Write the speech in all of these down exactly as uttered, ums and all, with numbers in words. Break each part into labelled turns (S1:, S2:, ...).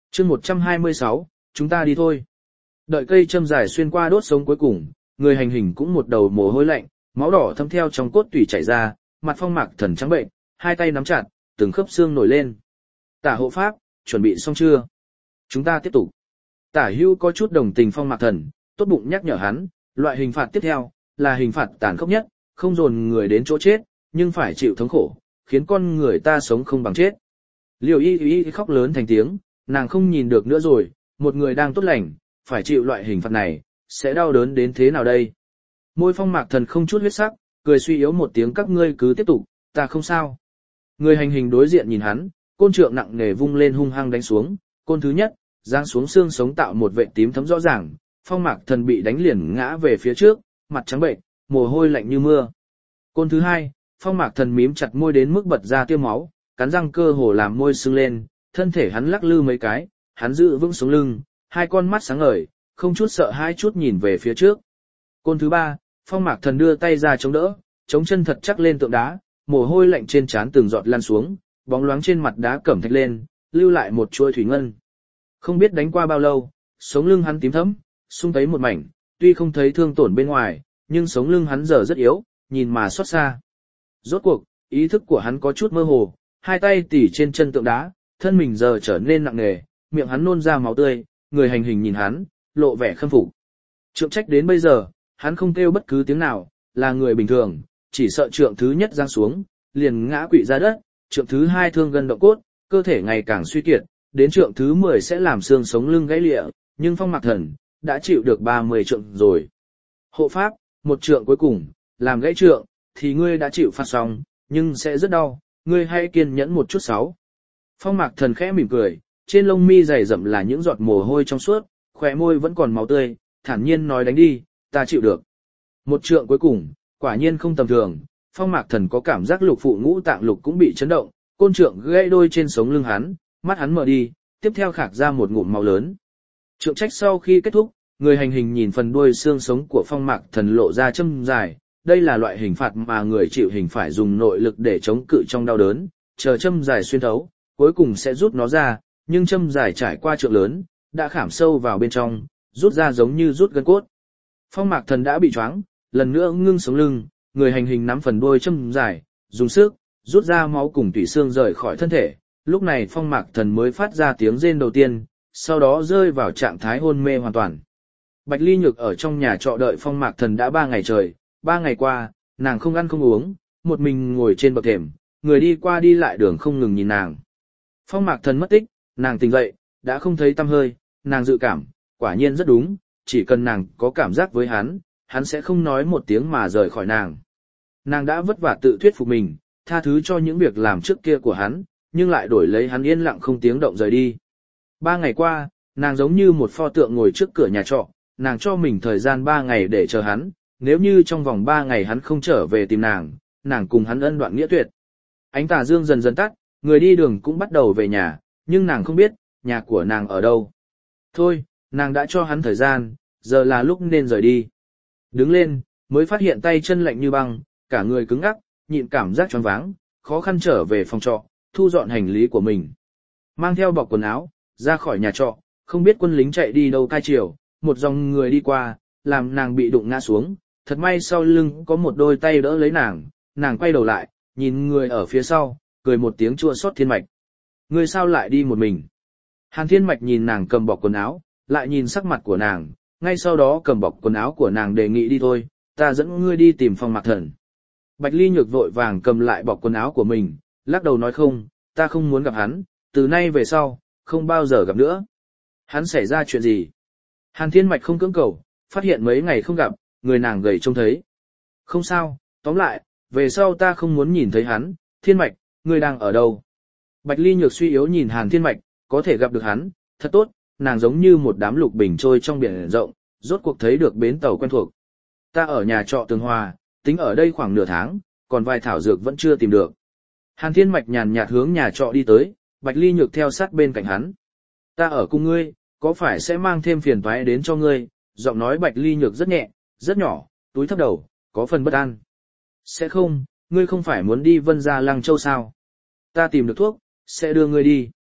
S1: chương một trăm hai mươi sáu, chúng ta đi thôi. Đợi cây châm dài xuyên qua đốt sống cuối cùng, người hành hình cũng một đầu mồ hôi lạnh, máu đỏ thấm theo trong cốt tủy chảy ra, mặt Phong Mạc Thần trắng bệnh, hai tay nắm chặt, từng khớp xương nổi lên. Tả hộ pháp, chuẩn bị xong chưa? Chúng ta tiếp tục. Tả Hưu có chút đồng tình Phong Mạc Thần, tốt bụng nhắc nhở hắn, loại hình phạt tiếp theo là hình phạt tàn khốc nhất, không dồn người đến chỗ chết, nhưng phải chịu thống khổ, khiến con người ta sống không bằng chết. Liêu Y Y khóc lớn thành tiếng, nàng không nhìn được nữa rồi, một người đang tốt lành, phải chịu loại hình phạt này, sẽ đau đớn đến thế nào đây? Môi Phong Mạc Thần không chút huyết sắc, cười suy yếu một tiếng, các ngươi cứ tiếp tục, ta không sao. Người hành hình đối diện nhìn hắn, côn trượng nặng nề vung lên hung hăng đánh xuống, côn thứ nhất, giáng xuống xương sống tạo một vệt tím thấm rõ ràng, Phong Mạc Thần bị đánh liền ngã về phía trước, mặt trắng bệnh, mồ hôi lạnh như mưa. Côn thứ hai, Phong Mạc Thần mím chặt môi đến mức bật ra tia máu, cắn răng cơ hồ làm môi sưng lên, thân thể hắn lắc lư mấy cái, hắn giữ vững sống lưng, hai con mắt sáng ngời, không chút sợ hai chút nhìn về phía trước. Côn thứ ba, Phong Mạc Thần đưa tay ra chống đỡ, chống chân thật chắc lên tượng đá, mồ hôi lạnh trên trán từng giọt lan xuống, bóng loáng trên mặt đá cẩm thạch lên, lưu lại một chuỗi thủy ngân. Không biết đánh qua bao lâu, sống lưng hắn tím thẫm, sung tấy một mảnh, tuy không thấy thương tổn bên ngoài, nhưng sống lưng hắn giờ rất yếu, nhìn mà xót xa. Rốt cuộc, ý thức của hắn có chút mơ hồ, hai tay tỉ trên chân tượng đá, thân mình giờ trở nên nặng nề, miệng hắn nôn ra máu tươi, người hành hình nhìn hắn, lộ vẻ khâm phục. Trượng trách đến bây giờ, hắn không kêu bất cứ tiếng nào, là người bình thường, chỉ sợ trượng thứ nhất giáng xuống, liền ngã quỵ ra đất, trượng thứ hai thương gân động cốt, cơ thể ngày càng suy kiệt, đến trượng thứ mười sẽ làm xương sống lưng gãy lịa, nhưng Phong Mạc Thần đã chịu được ba mươi trượng rồi. Hộ pháp, một trượng cuối cùng, làm gãy trượng, thì ngươi đã chịu phạt xong, nhưng sẽ rất đau, ngươi hãy kiên nhẫn một chút sáu. Phong Mạc Thần khẽ mỉm cười, trên lông mi dày rậm là những giọt mồ hôi trong suốt, khóe môi vẫn còn máu tươi, thản nhiên nói đánh đi, ta chịu được. Một trượng cuối cùng, quả nhiên không tầm thường, Phong Mạc Thần có cảm giác lục phụ ngũ tạng lục cũng bị chấn động, côn trượng gãy đôi trên sống lưng hắn, mắt hắn mở đi, tiếp theo khạc ra một ngụm máu lớn. Trượng trách sau khi kết thúc, người hành hình nhìn phần đuôi xương sống của Phong Mạc Thần lộ ra châm dài, đây là loại hình phạt mà người chịu hình phải dùng nội lực để chống cự trong đau đớn, chờ châm dài xuyên thấu, cuối cùng sẽ rút nó ra, nhưng châm dài trải qua trượng lớn, đã khảm sâu vào bên trong, rút ra giống như rút gân cốt. Phong Mạc Thần đã bị choáng, lần nữa ngưng sống lưng, người hành hình nắm phần đuôi châm dài, dùng sức, rút ra máu cùng tủy xương rời khỏi thân thể, lúc này Phong Mạc Thần mới phát ra tiếng rên đầu tiên, sau đó rơi vào trạng thái hôn mê hoàn toàn. Bạch Ly Nhược ở trong nhà trọ đợi Phong Mạc Thần đã ba ngày trời, ba ngày qua, nàng không ăn không uống, một mình ngồi trên bậc thềm, người đi qua đi lại đường không ngừng nhìn nàng. Phong Mạc Thần mất tích, nàng tỉnh dậy, đã không thấy tăm hơi, nàng dự cảm, quả nhiên rất đúng, chỉ cần nàng có cảm giác với hắn, hắn sẽ không nói một tiếng mà rời khỏi nàng. Nàng đã vất vả tự thuyết phục mình, tha thứ cho những việc làm trước kia của hắn, nhưng lại đổi lấy hắn yên lặng không tiếng động rời đi. Ba ngày qua, nàng giống như một pho tượng ngồi trước cửa nhà trọ, nàng cho mình thời gian ba ngày để chờ hắn, nếu như trong vòng ba ngày hắn không trở về tìm nàng, nàng cùng hắn ân đoạn nghĩa tuyệt. Ánh tà dương dần dần tắt, người đi đường cũng bắt đầu về nhà, nhưng nàng không biết, nhà của nàng ở đâu. Thôi, nàng đã cho hắn thời gian, giờ là lúc nên rời đi. Đứng lên, mới phát hiện tay chân lạnh như băng, cả người cứng ngắc, nhịn cảm giác choáng váng, khó khăn trở về phòng trọ, thu dọn hành lý của mình. Mang theo bọc quần áo, ra khỏi nhà trọ, không biết quân lính chạy đi đâu cai chiều, một dòng người đi qua, làm nàng bị đụng ngã xuống, thật may sau lưng có một đôi tay đỡ lấy nàng, nàng quay đầu lại, nhìn người ở phía sau, cười một tiếng chua xót. Thiên Mạch. Ngươi sao lại đi một mình? Hàn Thiên Mạch nhìn nàng cầm bọc quần áo, lại nhìn sắc mặt của nàng, ngay sau đó cầm bọc quần áo của nàng đề nghị đi thôi, ta dẫn ngươi đi tìm Phong Mạc Thần. Bạch Ly Nhược vội vàng cầm lại bọc quần áo của mình, lắc đầu nói không, ta không muốn gặp hắn, từ nay về sau, không bao giờ gặp nữa. Hắn xảy ra chuyện gì? Hàn Thiên Mạch không cưỡng cầu, phát hiện mấy ngày không gặp, người nàng gầy trông thấy. Không sao, tóm lại, về sau ta không muốn nhìn thấy hắn, Thiên Mạch, ngươi đang ở đâu? Bạch Ly Nhược suy yếu nhìn Hàn Thiên Mạch, có thể gặp được hắn, thật tốt, nàng giống như một đám lục bình trôi trong biển rộng, rốt cuộc thấy được bến tàu quen thuộc. Ta ở nhà trọ Tường Hòa, tính ở đây khoảng nửa tháng, còn vài thảo dược vẫn chưa tìm được. Hàn Thiên Mạch nhàn nhạt hướng nhà trọ đi tới, Bạch Ly Nhược theo sát bên cạnh hắn. Ta ở cùng ngươi, có phải sẽ mang thêm phiền toái đến cho ngươi? Giọng nói Bạch Ly Nhược rất nhẹ, rất nhỏ, túi thấp đầu, có phần bất an. Sẽ không, ngươi không phải muốn đi Vân Gia Lăng Châu sao? Ta tìm được thuốc, sẽ đưa ngươi đi.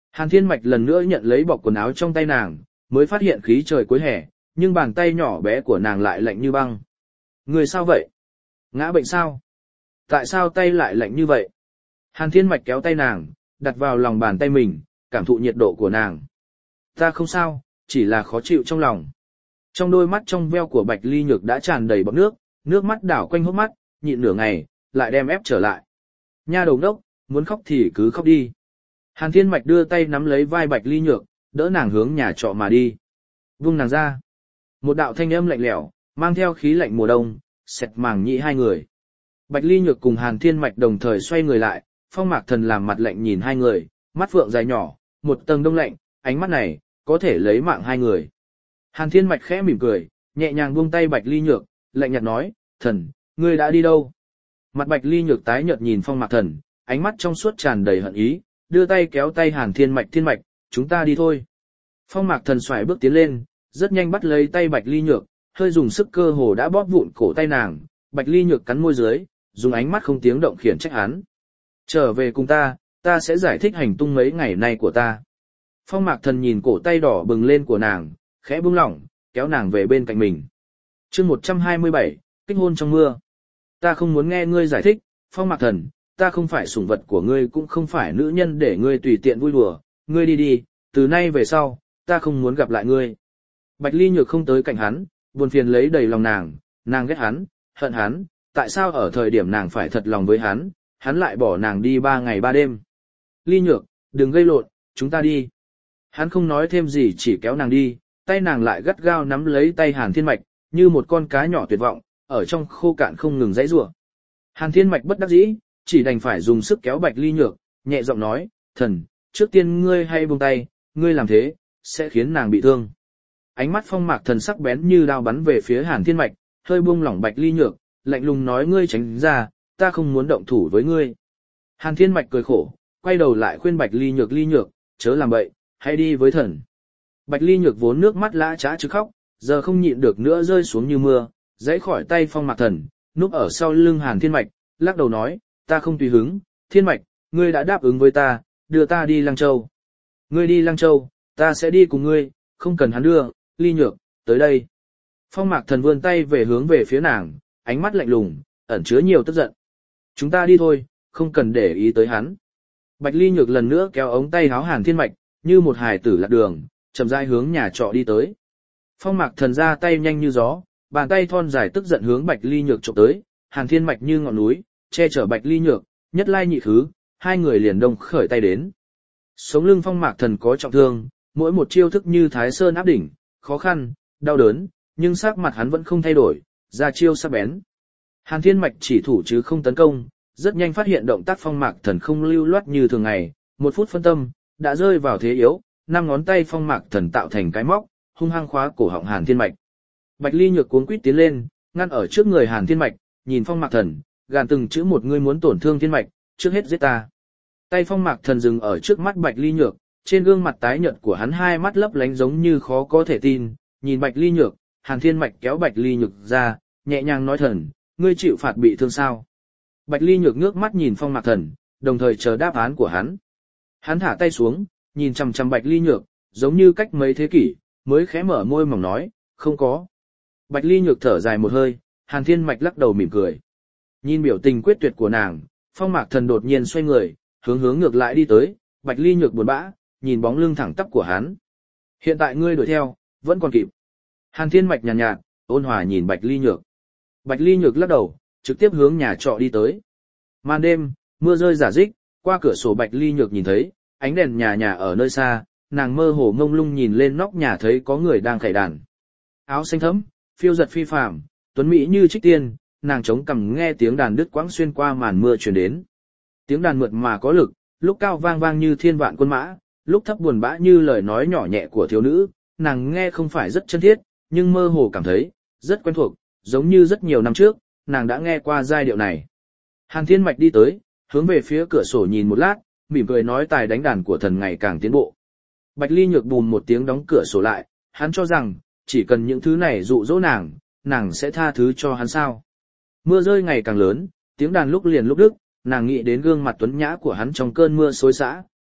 S1: Hàn Thiên Mạch lần nữa nhận lấy bọc quần áo trong tay nàng, mới phát hiện khí trời cuối hè, nhưng bàn tay nhỏ bé của nàng lại lạnh như băng. Người sao vậy? Ngã bệnh sao? Tại sao tay lại lạnh như vậy? Hàn Thiên Mạch kéo tay nàng, đặt vào lòng bàn tay mình, cảm thụ nhiệt độ của nàng. Ta không sao, chỉ là khó chịu trong lòng. Trong đôi mắt trong veo của Bạch Ly Nhược đã tràn đầy bọt nước, nước mắt đảo quanh hốc mắt, nhịn nửa ngày, lại đem ép trở lại. Nha đầu đốc, muốn khóc thì cứ khóc đi. Hàn Thiên Mạch đưa tay nắm lấy vai Bạch Ly Nhược, đỡ nàng hướng nhà trọ mà đi. Vung nàng ra. Một đạo thanh âm lạnh lẽo, mang theo khí lạnh mùa đông, xẹt màng nhĩ hai người. Bạch Ly Nhược cùng Hàn Thiên Mạch đồng thời xoay người lại, Phong Mạc Thần làm mặt lạnh nhìn hai người, mắt phượng dài nhỏ, một tầng đông lạnh, ánh mắt này, có thể lấy mạng hai người. Hàn Thiên Mạch khẽ mỉm cười, nhẹ nhàng buông tay Bạch Ly Nhược, lạnh nhạt nói, thần, ngươi đã đi đâu? Mặt Bạch Ly Nhược tái nhợt nhìn Phong Mạc Thần, ánh mắt trong suốt tràn đầy hận ý, đưa tay kéo tay Hàn Thiên Mạch, Thiên Mạch, chúng ta đi thôi. Phong Mạc Thần xoài bước tiến lên, rất nhanh bắt lấy tay Bạch Ly Nhược, hơi dùng sức cơ hồ đã bóp vụn cổ tay nàng, Bạch Ly Nhược cắn môi dưới, dùng ánh mắt không tiếng động khiển trách hắn. Trở về cùng ta, ta sẽ giải thích hành tung mấy ngày nay của ta. Phong Mạc Thần nhìn cổ tay đỏ bừng lên của nàng, khẽ buông lỏng, kéo nàng về bên cạnh mình. Chương một trăm hai mươi bảy, Kết hôn trong mưa. Ta không muốn nghe ngươi giải thích, Phong Mạc Thần, ta không phải sủng vật của ngươi cũng không phải nữ nhân để ngươi tùy tiện vui đùa, ngươi đi đi, từ nay về sau, ta không muốn gặp lại ngươi. Bạch Ly Nhược không tới cạnh hắn, buồn phiền lấy đầy lòng nàng, nàng ghét hắn, hận hắn, tại sao ở thời điểm nàng phải thật lòng với hắn, hắn lại bỏ nàng đi ba ngày ba đêm. Ly Nhược, đừng gây lộn, chúng ta đi. Hắn không nói thêm gì chỉ kéo nàng đi, tay nàng lại gắt gao nắm lấy tay Hàn Thiên Mạch, như một con cá nhỏ tuyệt vọng, ở trong khô cạn không ngừng giãy giụa. Hàn Thiên Mạch bất đắc dĩ, chỉ đành phải dùng sức kéo Bạch Ly Nhược, nhẹ giọng nói, thần, trước tiên ngươi hay buông tay, ngươi làm thế, sẽ khiến nàng bị thương. Ánh mắt Phong Mạc Thần sắc bén như đao bắn về phía Hàn Thiên Mạch, hơi buông lỏng Bạch Ly Nhược, lạnh lùng nói ngươi tránh ra, ta không muốn động thủ với ngươi. Hàn Thiên Mạch cười khổ, quay đầu lại khuyên Bạch Ly Nhược, Ly Nhược, chớ làm bậy, hãy đi với thần. Bạch Ly Nhược vốn nước mắt lã chã chứ khóc, giờ không nhịn được nữa rơi xuống như mưa, giãy khỏi tay Phong Mạc Thần, núp ở sau lưng Hàn Thiên Mạch, lắc đầu nói, ta không tùy hứng, Thiên Mạch, ngươi đã đáp ứng với ta, đưa ta đi Lăng Châu. Ngươi đi Lăng Châu, ta sẽ đi cùng ngươi, không cần hắn đưa, Ly Nhược, tới đây. Phong Mạc Thần vươn tay về hướng về phía nàng, ánh mắt lạnh lùng, ẩn chứa nhiều tức giận. Chúng ta đi thôi, không cần để ý tới hắn. Bạch Ly Nhược lần nữa kéo ống tay háo Hàn Thiên Mạch, như một hài tử lạc đường, chậm rãi hướng nhà trọ đi tới. Phong Mạc Thần ra tay nhanh như gió, bàn tay thon dài tức giận hướng Bạch Ly Nhược chụp tới, Hàn Thiên Mạch như ngọn núi, che chở Bạch Ly Nhược, nhất lai nhị khứ, hai người liền đông khởi tay đến. Sống lưng Phong Mạc Thần có trọng thương, mỗi một chiêu thức như Thái Sơn áp đỉnh, khó khăn, đau đớn, nhưng sắc mặt hắn vẫn không thay đổi, ra chiêu sắc bén. Hàn Thiên Mạch chỉ thủ chứ không tấn công, rất nhanh phát hiện động tác Phong Mạc Thần không lưu loát như thường ngày, một phút phân tâm, đã rơi vào thế yếu, năm ngón tay Phong Mạc Thần tạo thành cái móc, hung hăng khóa cổ họng Hàn Thiên Mạch. Bạch Ly Nhược cuống quýt tiến lên, ngăn ở trước người Hàn Thiên Mạch, nhìn Phong Mạc Thần, gàn từng chữ một ngươi muốn tổn thương Thiên Mạch, trước hết giết ta. Tay Phong Mạc Thần dừng ở trước mắt Bạch Ly Nhược, trên gương mặt tái nhợt của hắn hai mắt lấp lánh giống như khó có thể tin, nhìn Bạch Ly Nhược, Hàn Thiên Mạch kéo Bạch Ly Nhược ra, nhẹ nhàng nói thần, ngươi chịu phạt bị thương sao? Bạch Ly Nhược ngước mắt nhìn Phong Mạc Thần, đồng thời chờ đáp án của hắn. Hắn thả tay xuống, nhìn chằm chằm Bạch Ly Nhược, giống như cách mấy thế kỷ, mới khẽ mở môi mỏng nói, không có. Bạch Ly Nhược thở dài một hơi, Hàn Thiên Mạch lắc đầu mỉm cười. Nhìn biểu tình quyết tuyệt của nàng, Phong Mạc Thần đột nhiên xoay người, hướng hướng ngược lại đi tới, Bạch Ly Nhược buồn bã, nhìn bóng lưng thẳng tắp của hắn. Hiện tại ngươi đuổi theo, vẫn còn kịp. Hàn Thiên Mạch nhàn nhạt, nhạt, ôn hòa nhìn Bạch Ly Nhược. Bạch Ly Nhược lắc đầu, trực tiếp hướng nhà trọ đi tới. Màn đêm, mưa rơi rả rích, qua cửa sổ Bạch Ly Nhược nhìn thấy, ánh đèn nhà nhà ở nơi xa, nàng mơ hồ ngông lung nhìn lên nóc nhà thấy có người đang khải đàn. Áo xanh thẫm, phiêu giật phi phàm, tuấn mỹ như trích tiên, nàng chống cằm nghe tiếng đàn đứt quãng xuyên qua màn mưa truyền đến. Tiếng đàn mượt mà có lực, lúc cao vang vang như thiên vạn quân mã, lúc thấp buồn bã như lời nói nhỏ nhẹ của thiếu nữ, nàng nghe không phải rất chân thiết, nhưng mơ hồ cảm thấy rất quen thuộc, giống như rất nhiều năm trước, nàng đã nghe qua giai điệu này. Hàn Thiên Mạch đi tới, hướng về phía cửa sổ nhìn một lát, mỉm cười nói tài đánh đàn của thần ngày càng tiến bộ. Bạch Ly Nhược bùm một tiếng đóng cửa sổ lại, hắn cho rằng, chỉ cần những thứ này dụ dỗ nàng, nàng sẽ tha thứ cho hắn sao. Mưa rơi ngày càng lớn, tiếng đàn lúc liền lúc đứt, nàng nghĩ đến gương mặt tuấn nhã của hắn trong cơn mưa xối xả,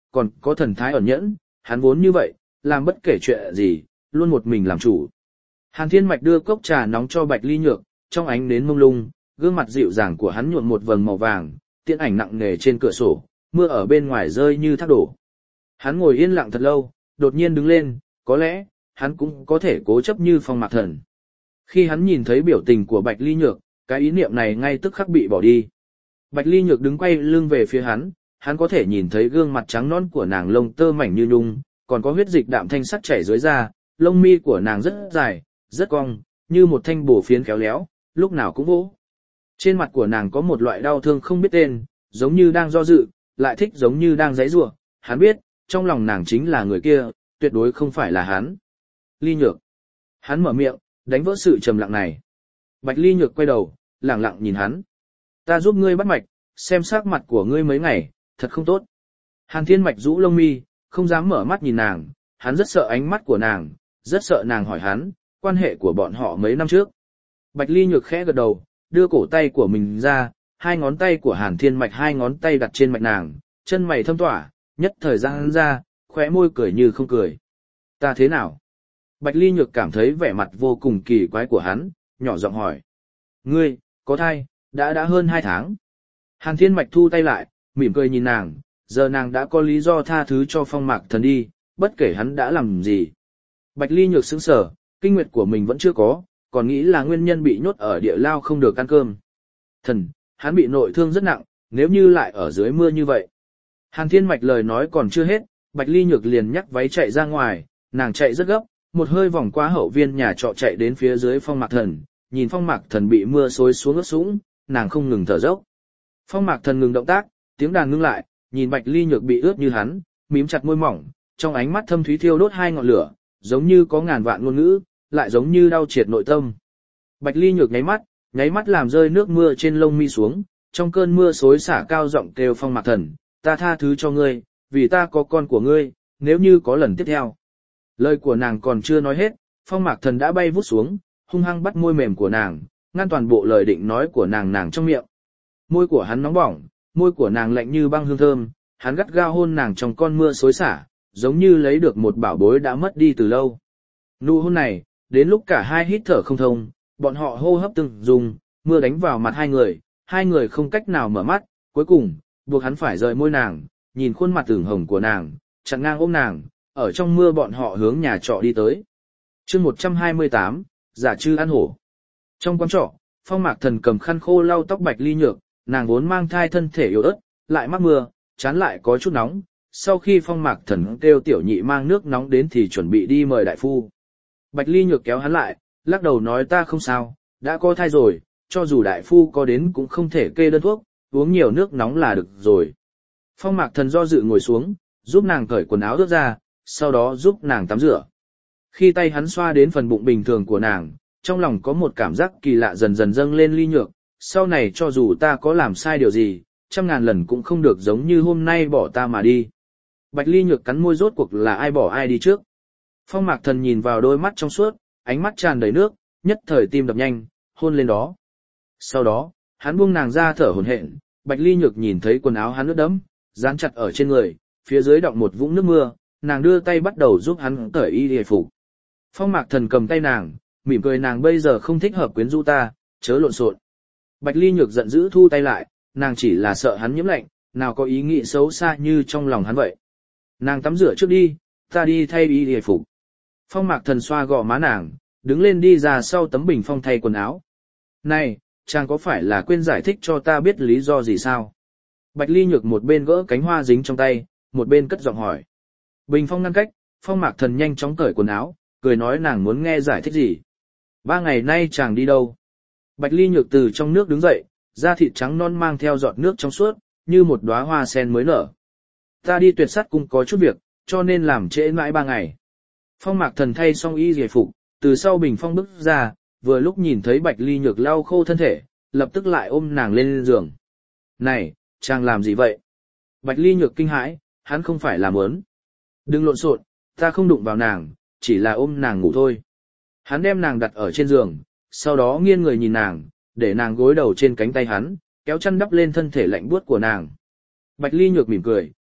S1: còn có thần thái ẩn nhẫn, hắn vốn như vậy, làm bất kể chuyện gì, luôn một mình làm chủ. Hàn Thiên Mạch đưa cốc trà nóng cho Bạch Ly Nhược, trong ánh nến mông lung, gương mặt dịu dàng của hắn nhuộm một vầng màu vàng, tiễn ảnh nặng nề trên cửa sổ, mưa ở bên ngoài rơi như thác đổ. Hắn ngồi yên lặng thật lâu, đột nhiên đứng lên, có lẽ, hắn cũng có thể cố chấp như Phong Mạc Thần. Khi hắn nhìn thấy biểu tình của Bạch Ly Nhược, cái ý niệm này ngay tức khắc bị bỏ đi. Bạch Ly Nhược đứng quay lưng về phía hắn, hắn có thể nhìn thấy gương mặt trắng nõn của nàng lông tơ mảnh như nhung, còn có huyết dịch đạm thanh sắc chảy dưới da, lông mi của nàng rất dài, rất cong, như một thanh bổ phiến khéo léo, lúc nào cũng vỗ. Trên mặt của nàng có một loại đau thương không biết tên, giống như đang do dự, lại thích giống như đang giãy giụa. Hắn biết, trong lòng nàng chính là người kia, tuyệt đối không phải là hắn. Ly Nhược. Hắn mở miệng, đánh vỡ sự trầm lặng này. Bạch Ly Nhược quay đầu, lẳng lặng nhìn hắn. Ta giúp ngươi bắt mạch, xem sắc mặt của ngươi mấy ngày, thật không tốt. Hàn Thiên Mạch rũ lông mi, không dám mở mắt nhìn nàng, hắn rất sợ ánh mắt của nàng, rất sợ nàng hỏi hắn, quan hệ của bọn họ mấy năm trước. Bạch Ly Nhược khẽ gật đầu, đưa cổ tay của mình ra, hai ngón tay của Hàn Thiên Mạch hai ngón tay đặt trên mạch nàng, chân mày thâm tỏa, nhất thời gian hắn ra, khóe môi cười như không cười. Ta thế nào? Bạch Ly Nhược cảm thấy vẻ mặt vô cùng kỳ quái của hắn, nhỏ giọng hỏi. Ngươi, có thai, đã đã hơn hai tháng. Hàn Thiên Mạch thu tay lại, mỉm cười nhìn nàng, giờ nàng đã có lý do tha thứ cho Phong Mạc Thần đi, bất kể hắn đã làm gì. Bạch Ly Nhược sững sờ, kinh nguyệt của mình vẫn chưa có, còn nghĩ là nguyên nhân bị nhốt ở địa lao không được ăn cơm. Thần, hắn bị nội thương rất nặng, nếu như lại ở dưới mưa như vậy. Hàn Thiên Mạch lời nói còn chưa hết, Bạch Ly Nhược liền nhắc váy chạy ra ngoài, nàng chạy rất gấp, một hơi vòng qua hậu viên nhà trọ chạy đến phía dưới Phong Mạc Thần, nhìn Phong Mạc Thần bị mưa xối xuống ướt sũng, nàng không ngừng thở dốc. Phong Mạc Thần ngừng động tác, tiếng đàn ngưng lại, nhìn Bạch Ly Nhược bị ướt như hắn, mím chặt môi mỏng, trong ánh mắt thâm thúy thiêu đốt hai ngọn lửa, giống như có ngàn vạn ngôn ngữ, lại giống như đau triệt nội tâm. Bạch Ly Nhược nháy mắt, nháy mắt làm rơi nước mưa trên lông mi xuống, trong cơn mưa xối xả cao giọng kêu Phong Mạc Thần, ta tha thứ cho ngươi, vì ta có con của ngươi, nếu như có lần tiếp theo. Lời của nàng còn chưa nói hết, Phong Mạc Thần đã bay vút xuống, hung hăng bắt môi mềm của nàng, ngăn toàn bộ lời định nói của nàng nàng trong miệng. Môi của hắn nóng bỏng, môi của nàng lạnh như băng hương thơm, hắn gắt gao hôn nàng trong con mưa xối xả, giống như lấy được một bảo bối đã mất đi từ lâu. Nụ hôn này, đến lúc cả hai hít thở không thông, bọn họ hô hấp từng dùng, mưa đánh vào mặt hai người, hai người không cách nào mở mắt, cuối cùng, buộc hắn phải rời môi nàng, nhìn khuôn mặt ửng hồng của nàng, chặn ngang ôm nàng, ở trong mưa bọn họ hướng nhà trọ đi tới. Chương một trăm hai mươi tám, giả trư ăn hổ. Trong quán trọ, Phong Mạc Thần cầm khăn khô lau tóc Bạch Ly Nhược, nàng vốn mang thai thân thể yếu ớt, lại mắc mưa, chán lại có chút nóng. Sau khi Phong Mạc Thần kêu tiểu nhị mang nước nóng đến thì chuẩn bị đi mời đại phu. Bạch Ly Nhược kéo hắn lại, lắc đầu nói ta không sao, đã có thai rồi, cho dù đại phu có đến cũng không thể kê đơn thuốc, uống nhiều nước nóng là được rồi. Phong Mạc Thần do dự ngồi xuống, giúp nàng cởi quần áo ướt ra, sau đó giúp nàng tắm rửa. Khi tay hắn xoa đến phần bụng bình thường của nàng, trong lòng có một cảm giác kỳ lạ dần dần dâng lên Ly Nhược, sau này cho dù ta có làm sai điều gì, trăm ngàn lần cũng không được giống như hôm nay bỏ ta mà đi. Bạch Ly Nhược cắn môi rốt cuộc là ai bỏ ai đi trước. Phong Mạc Thần nhìn vào đôi mắt trong suốt, ánh mắt tràn đầy nước, nhất thời tim đập nhanh, hôn lên đó. Sau đó, hắn buông nàng ra thở hổn hển, Bạch Ly Nhược nhìn thấy quần áo hắn ướt đẫm, dán chặt ở trên người, phía dưới đọng một vũng nước mưa, nàng đưa tay bắt đầu giúp hắn cởi y y phục. Phong Mạc Thần cầm tay nàng, mỉm cười nàng bây giờ không thích hợp quyến rũ ta, chớ lộn xộn. Bạch Ly Nhược giận dữ thu tay lại, nàng chỉ là sợ hắn nhiễm lạnh, nào có ý nghĩ xấu xa như trong lòng hắn vậy. Nàng tắm rửa trước đi, ta đi thay y y phục. Phong Mạc Thần xoa gò má nàng, đứng lên đi ra sau tấm bình phong thay quần áo. Này, chàng có phải là quên giải thích cho ta biết lý do gì sao? Bạch Ly Nhược một bên gỡ cánh hoa dính trong tay, một bên cất giọng hỏi. Bình phong ngăn cách, Phong Mạc Thần nhanh chóng cởi quần áo, cười nói nàng muốn nghe giải thích gì. Ba ngày nay chàng đi đâu? Bạch Ly Nhược từ trong nước đứng dậy, da thịt trắng non mang theo giọt nước trong suốt, như một đóa hoa sen mới nở. Ta đi Tuyệt Sắt Cung có chút việc, cho nên làm trễ mãi ba ngày. Phong Mạc Thần thay xong y giải phục, từ sau bình phong bước ra, vừa lúc nhìn thấy Bạch Ly Nhược lau khô thân thể, lập tức lại ôm nàng lên giường. Này, chàng làm gì vậy? Bạch Ly Nhược kinh hãi, hắn không phải làm ớn. Đừng lộn xộn, ta không đụng vào nàng, chỉ là ôm nàng ngủ thôi. Hắn đem nàng đặt ở trên giường, sau đó nghiêng người nhìn nàng, để nàng gối đầu trên cánh tay hắn, kéo chăn đắp lên thân thể lạnh buốt của nàng. Bạch Ly Nhược mỉm cười,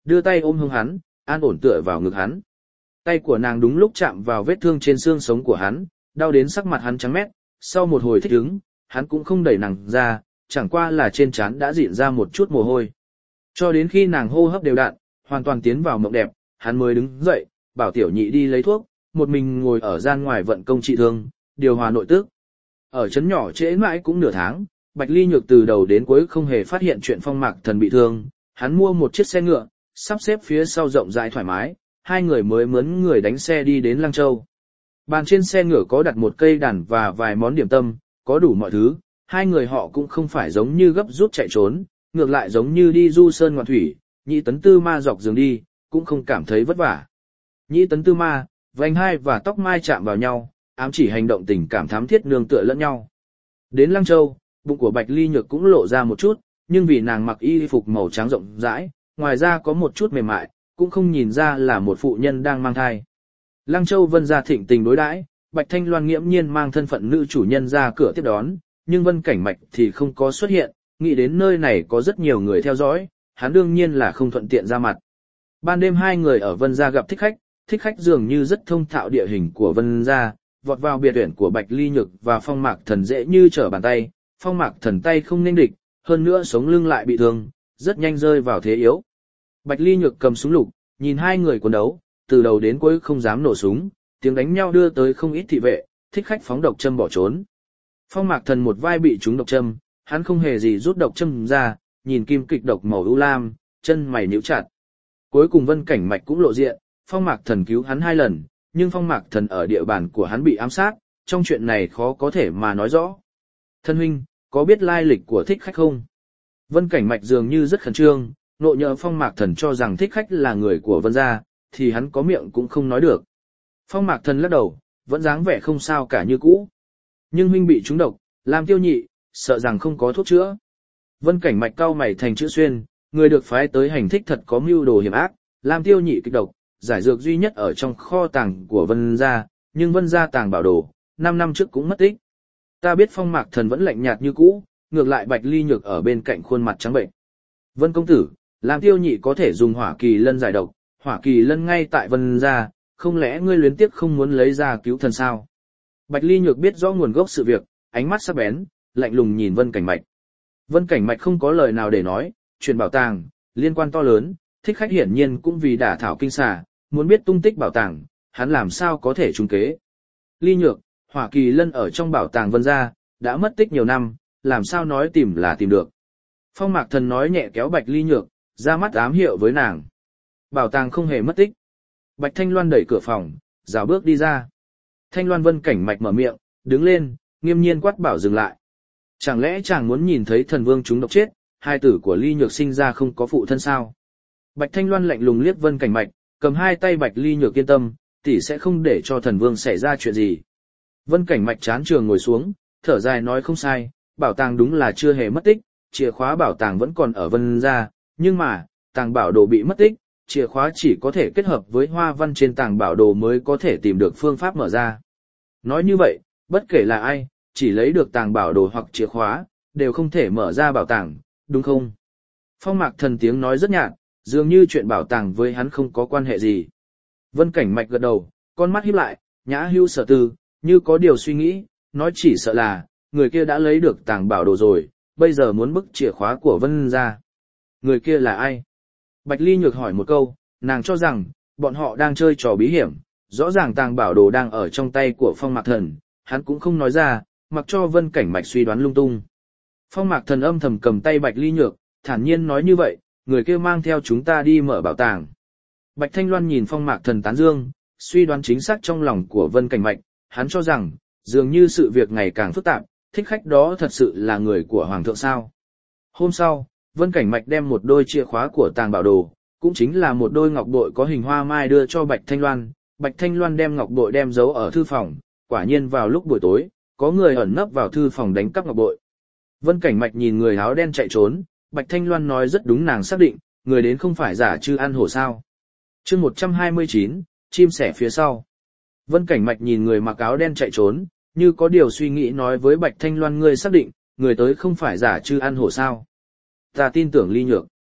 S1: đưa tay ôm hông hắn, an ổn tựa vào ngực hắn. Tay của nàng đúng lúc chạm vào vết thương trên xương sống của hắn, đau đến sắc mặt hắn trắng mét, sau một hồi thích ứng, hắn cũng không đẩy nàng ra, chẳng qua là trên trán đã rịn ra một chút mồ hôi. Cho đến khi nàng hô hấp đều đặn, hoàn toàn tiến vào mộng đẹp, hắn mới đứng dậy, bảo tiểu nhị đi lấy thuốc, một mình ngồi ở gian ngoài vận công trị thương, điều hòa nội tức. Ở trấn nhỏ trễ mãi cũng nửa tháng, Bạch Ly Nhược từ đầu đến cuối không hề phát hiện chuyện Phong Mạc Thần bị thương, hắn mua một chiếc xe ngựa, sắp xếp phía sau rộng rãi thoải mái, hai người mới mướn người đánh xe đi đến Lăng Châu. Bàn trên xe ngựa có đặt một cây đàn và vài món điểm tâm, có đủ mọi thứ, hai người họ cũng không phải giống như gấp rút chạy trốn, ngược lại giống như đi du sơn ngoạn thủy, Nhĩ Tấn Tư Ma dọc đường đi, cũng không cảm thấy vất vả. Nhĩ Tấn Tư Ma, vành hai và tóc mai chạm vào nhau, ám chỉ hành động tình cảm thắm thiết nương tựa lẫn nhau. Đến Lăng Châu, bụng của Bạch Ly Nhược cũng lộ ra một chút, nhưng vì nàng mặc y phục màu trắng rộng rãi, ngoài ra có một chút mềm mại, cũng không nhìn ra là một phụ nhân đang mang thai. Lăng Châu Vân gia thịnh tình đối đãi, Bạch Thanh Loan nghiễm nhiên mang thân phận nữ chủ nhân ra cửa tiếp đón, nhưng Vân Cảnh Mạch thì không có xuất hiện, nghĩ đến nơi này có rất nhiều người theo dõi, hắn đương nhiên là không thuận tiện ra mặt. Ban đêm hai người ở Vân gia gặp thích khách, thích khách dường như rất thông thạo địa hình của Vân gia, vọt vào biệt viện của Bạch Ly Nhược và Phong Mạc Thần dễ như trở bàn tay, Phong Mạc Thần tay không nên địch, hơn nữa sống lưng lại bị thương, rất nhanh rơi vào thế yếu. Bạch Ly Nhược cầm súng lục, nhìn hai người cuốn đấu, từ đầu đến cuối không dám nổ súng, tiếng đánh nhau đưa tới không ít thị vệ, thích khách phóng độc châm bỏ trốn. Phong Mạc Thần một vai bị trúng độc châm, hắn không hề gì rút độc châm ra, nhìn kim kịch độc màu u lam, chân mày nhíu chặt. Cuối cùng Vân Cảnh Mạch cũng lộ diện, Phong Mạc Thần cứu hắn hai lần, nhưng Phong Mạc Thần ở địa bàn của hắn bị ám sát, trong chuyện này khó có thể mà nói rõ. Thân huynh, có biết lai lịch của thích khách không? Vân Cảnh Mạch dường như rất khẩn trương, nộ nhỡ Phong Mạc Thần cho rằng thích khách là người của Vân gia, thì hắn có miệng cũng không nói được. Phong Mạc Thần lắc đầu, vẫn dáng vẻ không sao cả như cũ. Nhưng huynh bị trúng độc, làm tiêu nhị, sợ rằng không có thuốc chữa. Vân Cảnh Mạch cau mày thành chữ xuyên, người được phái tới hành thích thật có mưu đồ hiểm ác, làm tiêu nhị kịch độc, giải dược duy nhất ở trong kho tàng của Vân gia, nhưng Vân gia tàng bảo đồ, năm năm trước cũng mất tích. Ta biết Phong Mạc Thần vẫn lạnh nhạt như cũ, ngược lại Bạch Ly Nhược ở bên cạnh khuôn mặt trắng bệnh. Vân công tử, làm tiêu nhị có thể dùng hỏa kỳ lân giải độc, hỏa kỳ lân ngay tại Vân gia, không lẽ ngươi luyến tiếc không muốn lấy ra cứu thần sao? Bạch Ly Nhược biết rõ nguồn gốc sự việc, ánh mắt sắc bén, lạnh lùng nhìn Vân Cảnh Mạch. Vân Cảnh Mạch không có lời nào để nói, chuyện bảo tàng, liên quan to lớn, thích khách hiển nhiên cũng vì đả thảo kinh xà, muốn biết tung tích bảo tàng, hắn làm sao có thể trúng kế. Ly Nhược, hỏa kỳ lân ở trong bảo tàng Vân gia, đã mất tích nhiều năm, làm sao nói tìm là tìm được. Phong Mạc Thần nói nhẹ kéo Bạch Ly Nhược, ra mắt ám hiệu với nàng. Bảo tàng không hề mất tích. Bạch Thanh Loan đẩy cửa phòng, rào bước đi ra. Thanh Loan Vân Cảnh Mạch mở miệng, đứng lên, nghiêm nhiên quát bảo dừng lại. Chẳng lẽ chàng muốn nhìn thấy thần vương chúng độc chết, hai tử của Ly Nhược sinh ra không có phụ thân sao? Bạch Thanh Loan lạnh lùng liếc Vân Cảnh Mạch, cầm hai tay Bạch Ly Nhược yên tâm, tỷ sẽ không để cho thần vương xảy ra chuyện gì. Vân Cảnh Mạch chán trường ngồi xuống, thở dài nói không sai, bảo tàng đúng là chưa hề mất tích, chìa khóa bảo tàng vẫn còn ở Vân gia, nhưng mà, tàng bảo đồ bị mất tích, chìa khóa chỉ có thể kết hợp với hoa văn trên tàng bảo đồ mới có thể tìm được phương pháp mở ra. Nói như vậy, bất kể là ai, chỉ lấy được tàng bảo đồ hoặc chìa khóa, đều không thể mở ra bảo tàng, đúng không? Phong Mạc Thần tiếng nói rất nhạt, dường như chuyện bảo tàng với hắn không có quan hệ gì. Vân Cảnh Mạch gật đầu, con mắt híp lại, nhã hưu sở tư, như có điều suy nghĩ, nói chỉ sợ là, người kia đã lấy được tàng bảo đồ rồi, bây giờ muốn bức chìa khóa của Vân ra. Người kia là ai? Bạch Ly Nhược hỏi một câu, nàng cho rằng, bọn họ đang chơi trò bí hiểm, rõ ràng tàng bảo đồ đang ở trong tay của Phong Mạc Thần, hắn cũng không nói ra, mặc cho Vân Cảnh Mạch suy đoán lung tung. Phong Mạc Thần âm thầm cầm tay Bạch Ly Nhược, thản nhiên nói như vậy, người kia mang theo chúng ta đi mở bảo tàng. Bạch Thanh Loan nhìn Phong Mạc Thần tán dương, suy đoán chính xác trong lòng của Vân Cảnh Mạch, hắn cho rằng, dường như sự việc ngày càng phức tạp, thích khách đó thật sự là người của Hoàng thượng sao. Hôm sau, Vân Cảnh Mạch đem một đôi chìa khóa của tàng bảo đồ, cũng chính là một đôi ngọc bội có hình hoa mai đưa cho Bạch Thanh Loan. Bạch Thanh Loan đem ngọc bội đem giấu ở thư phòng, quả nhiên vào lúc buổi tối, có người ẩn nấp vào thư phòng đánh cắp ngọc bội. Vân Cảnh Mạch nhìn người áo đen chạy trốn, Bạch Thanh Loan nói rất đúng, nàng xác định, người đến không phải giả chư ăn hổ sao. Chương một trăm hai mươi chín, chim sẻ phía sau. Vân Cảnh Mạch nhìn người mặc áo đen chạy trốn, như có điều suy nghĩ nói với Bạch Thanh Loan, ngươi xác định, người tới không phải giả chư ăn hổ sao. Ta tin tưởng Ly Nhược.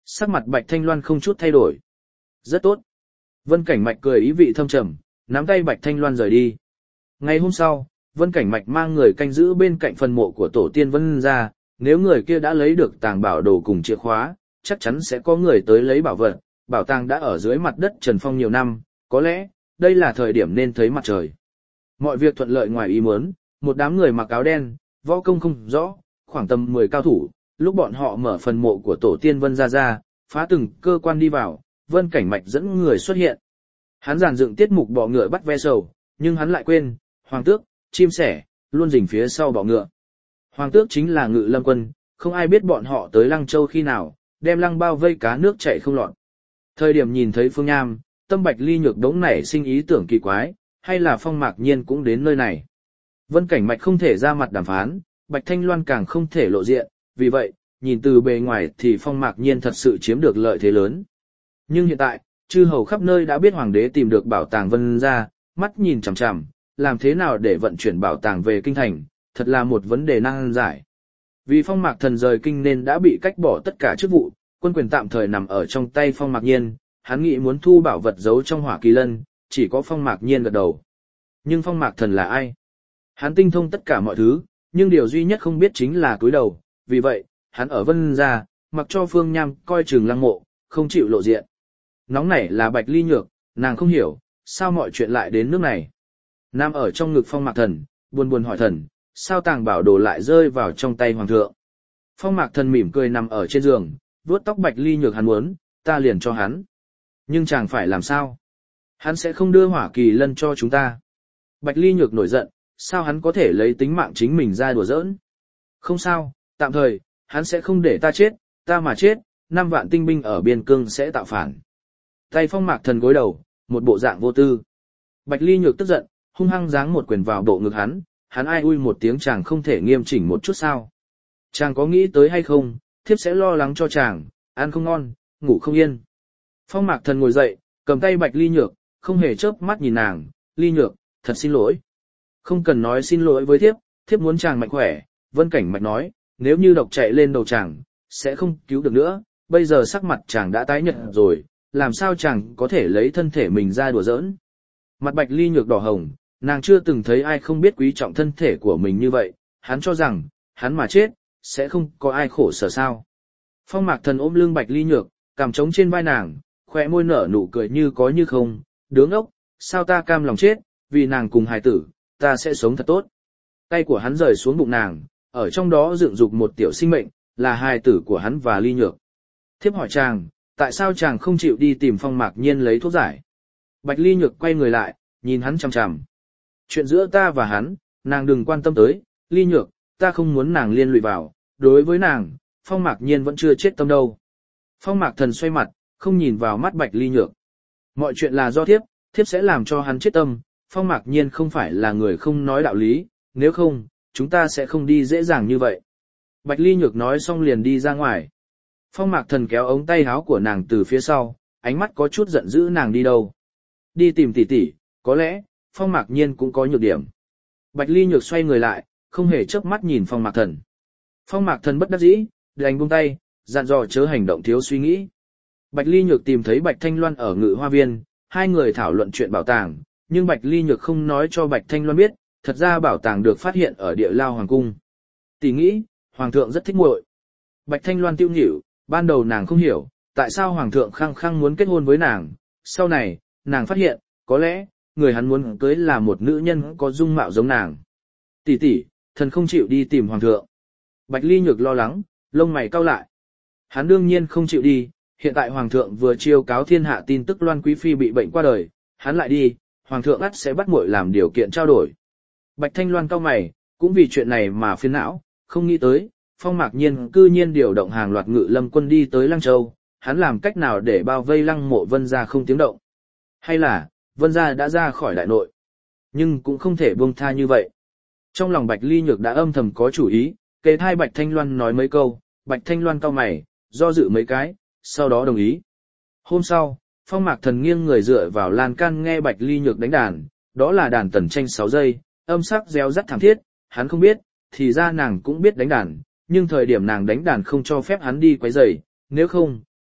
S1: Sắc mặt Bạch Thanh Loan không chút thay đổi. Rất tốt. Vân Cảnh Mạch cười ý vị thâm trầm, nắm tay Bạch Thanh Loan rời đi. Ngày hôm sau, Vân Cảnh Mạch mang người canh giữ bên cạnh phần mộ của tổ tiên Vân gia, nếu người kia đã lấy được tàng bảo đồ cùng chìa khóa, chắc chắn sẽ có người tới lấy bảo vật, bảo tàng đã ở dưới mặt đất Trần Phong nhiều năm, có lẽ, đây là thời điểm nên thấy mặt trời. Mọi việc thuận lợi ngoài ý muốn, một đám người mặc áo đen, võ công không rõ, khoảng tầm mười cao thủ, lúc bọn họ mở phần mộ của tổ tiên Vân gia ra, phá từng cơ quan đi vào, Vân Cảnh Mạch dẫn người xuất hiện. Hắn giàn dựng tiết mục bọ ngựa bắt ve sầu, nhưng hắn lại quên, hoàng tước, chim sẻ, luôn rình phía sau bọ ngựa. Hoàng tước chính là Ngự Lâm quân, không ai biết bọn họ tới Lăng Châu khi nào, đem Lăng bao vây cá nước chảy không lọt. Thời điểm nhìn thấy Phương Nham, tâm Bạch Ly Nhược đống nảy sinh ý tưởng kỳ quái, hay là Phong Mạc Nhiên cũng đến nơi này. Vân Cảnh Mạch không thể ra mặt đàm phán, Bạch Thanh Loan càng không thể lộ diện, vì vậy, nhìn từ bề ngoài thì Phong Mạc Nhiên thật sự chiếm được lợi thế lớn. Nhưng hiện tại, chư hầu khắp nơi đã biết hoàng đế tìm được bảo tàng Vân gia, mắt nhìn chằm chằm, làm thế nào để vận chuyển bảo tàng về kinh thành, thật là một vấn đề nan giải. Vì Phong Mạc Thần rời kinh nên đã bị cách bỏ tất cả chức vụ, quân quyền tạm thời nằm ở trong tay Phong Mạc Nhiên, hắn nghĩ muốn thu bảo vật giấu trong Hỏa Kỳ Lân, chỉ có Phong Mạc Nhiên gật đầu. Nhưng Phong Mạc Thần là ai? Hắn tinh thông tất cả mọi thứ, nhưng điều duy nhất không biết chính là cúi đầu, vì vậy, hắn ở Vân gia, mặc cho Phương Nham coi chừng Lăng Mộ, không chịu lộ diện. Nóng nảy là Bạch Ly Nhược, nàng không hiểu, sao mọi chuyện lại đến nước này. Nam ở trong ngực Phong Mạc Thần, buồn buồn hỏi thần, sao tàng bảo đồ lại rơi vào trong tay hoàng thượng. Phong Mạc Thần mỉm cười nằm ở trên giường, vuốt tóc Bạch Ly Nhược, hắn muốn, ta liền cho hắn. Nhưng chàng phải làm sao? Hắn sẽ không đưa Hỏa Kỳ Lân cho chúng ta. Bạch Ly Nhược nổi giận, sao hắn có thể lấy tính mạng chính mình ra đùa giỡn? Không sao, tạm thời, hắn sẽ không để ta chết, ta mà chết, năm vạn tinh binh ở biên cương sẽ tạo phản. Tay Phong Mạc Thần gối đầu, một bộ dạng vô tư. Bạch Ly Nhược tức giận, hung hăng giáng một quyền vào bộ ngực hắn, hắn ai ui một tiếng, chàng không thể nghiêm chỉnh một chút sao? Chàng có nghĩ tới hay không, thiếp sẽ lo lắng cho chàng, ăn không ngon, ngủ không yên. Phong Mạc Thần ngồi dậy, cầm tay Bạch Ly Nhược, không hề chớp mắt nhìn nàng, Ly Nhược, thật xin lỗi. Không cần nói xin lỗi với thiếp, thiếp muốn chàng mạnh khỏe. Vân Cảnh Mạch nói, nếu như độc chạy lên đầu chàng, sẽ không cứu được nữa, bây giờ sắc mặt chàng đã tái nhợt rồi, làm sao chàng có thể lấy thân thể mình ra đùa giỡn. Mặt Bạch Ly Nhược đỏ hồng, nàng chưa từng thấy ai không biết quý trọng thân thể của mình như vậy, hắn cho rằng, hắn mà chết, sẽ không có ai khổ sở sao. Phong Mạc Thần ôm lưng Bạch Ly Nhược, cằm trống trên vai nàng, khóe môi nở nụ cười như có như không, đứa ngốc, sao ta cam lòng chết, vì nàng cùng hài tử, ta sẽ sống thật tốt. Tay của hắn rời xuống bụng nàng, ở trong đó dựng dục một tiểu sinh mệnh, là hài tử của hắn và Ly Nhược. Thiếp hỏi chàng, tại sao chàng không chịu đi tìm Phong Mạc Nhiên lấy thuốc giải? Bạch Ly Nhược quay người lại, nhìn hắn chằm chằm. Chuyện giữa ta và hắn, nàng đừng quan tâm tới, Ly Nhược, ta không muốn nàng liên lụy vào, đối với nàng, Phong Mạc Nhiên vẫn chưa chết tâm đâu. Phong Mạc Thần xoay mặt, không nhìn vào mắt Bạch Ly Nhược. Mọi chuyện là do thiếp, thiếp sẽ làm cho hắn chết tâm, Phong Mạc Nhiên không phải là người không nói đạo lý, nếu không, chúng ta sẽ không đi dễ dàng như vậy. Bạch Ly Nhược nói xong liền đi ra ngoài. Phong Mạc Thần kéo ống tay áo của nàng từ phía sau, ánh mắt có chút giận dữ, nàng đi đâu? Đi tìm tỷ tỷ, có lẽ, Phong Mạc Nhiên cũng có nhược điểm. Bạch Ly Nhược xoay người lại, không hề chớp mắt nhìn Phong Mạc Thần. Phong Mạc Thần bất đắc dĩ, đành buông tay, dặn dò chớ hành động thiếu suy nghĩ. Bạch Ly Nhược tìm thấy Bạch Thanh Loan ở Ngự Hoa Viên, hai người thảo luận chuyện bảo tàng, nhưng Bạch Ly Nhược không nói cho Bạch Thanh Loan biết, thật ra bảo tàng được phát hiện ở Địa Lao Hoàng cung. Tỷ nghĩ, Hoàng thượng rất thích muội. Bạch Thanh Loan tiêu nhịu, ban đầu nàng không hiểu, tại sao Hoàng thượng khăng khăng muốn kết hôn với nàng, sau này, nàng phát hiện, có lẽ, người hắn muốn cưới là một nữ nhân có dung mạo giống nàng. Tỷ tỷ, thần không chịu đi tìm Hoàng thượng. Bạch Ly Nhược lo lắng, lông mày cau lại. Hắn đương nhiên không chịu đi, hiện tại Hoàng thượng vừa chiêu cáo thiên hạ tin tức Loan Quý Phi bị bệnh qua đời, hắn lại đi, Hoàng thượng ắt sẽ bắt muội làm điều kiện trao đổi. Bạch Thanh Loan cau mày, cũng vì chuyện này mà phiền não, không nghĩ tới, Phong Mạc Nhiên cư nhiên điều động hàng loạt Ngự Lâm quân đi tới Lăng Châu, hắn làm cách nào để bao vây Lăng Mộ Vân gia không tiếng động? Hay là, Vân gia đã ra khỏi đại nội? Nhưng cũng không thể buông tha như vậy. Trong lòng Bạch Ly Nhược đã âm thầm có chủ ý, kề thai Bạch Thanh Loan nói mấy câu, Bạch Thanh Loan cau mày, do dự mấy cái, sau đó đồng ý. Hôm sau, Phong Mạc Thần nghiêng người dựa vào lan can nghe Bạch Ly Nhược đánh đàn, đó là đàn tần tranh sáu giây, âm sắc réo rắt thảm thiết, hắn không biết, thì ra nàng cũng biết đánh đàn, nhưng thời điểm nàng đánh đàn không cho phép hắn đi quấy rầy, nếu không,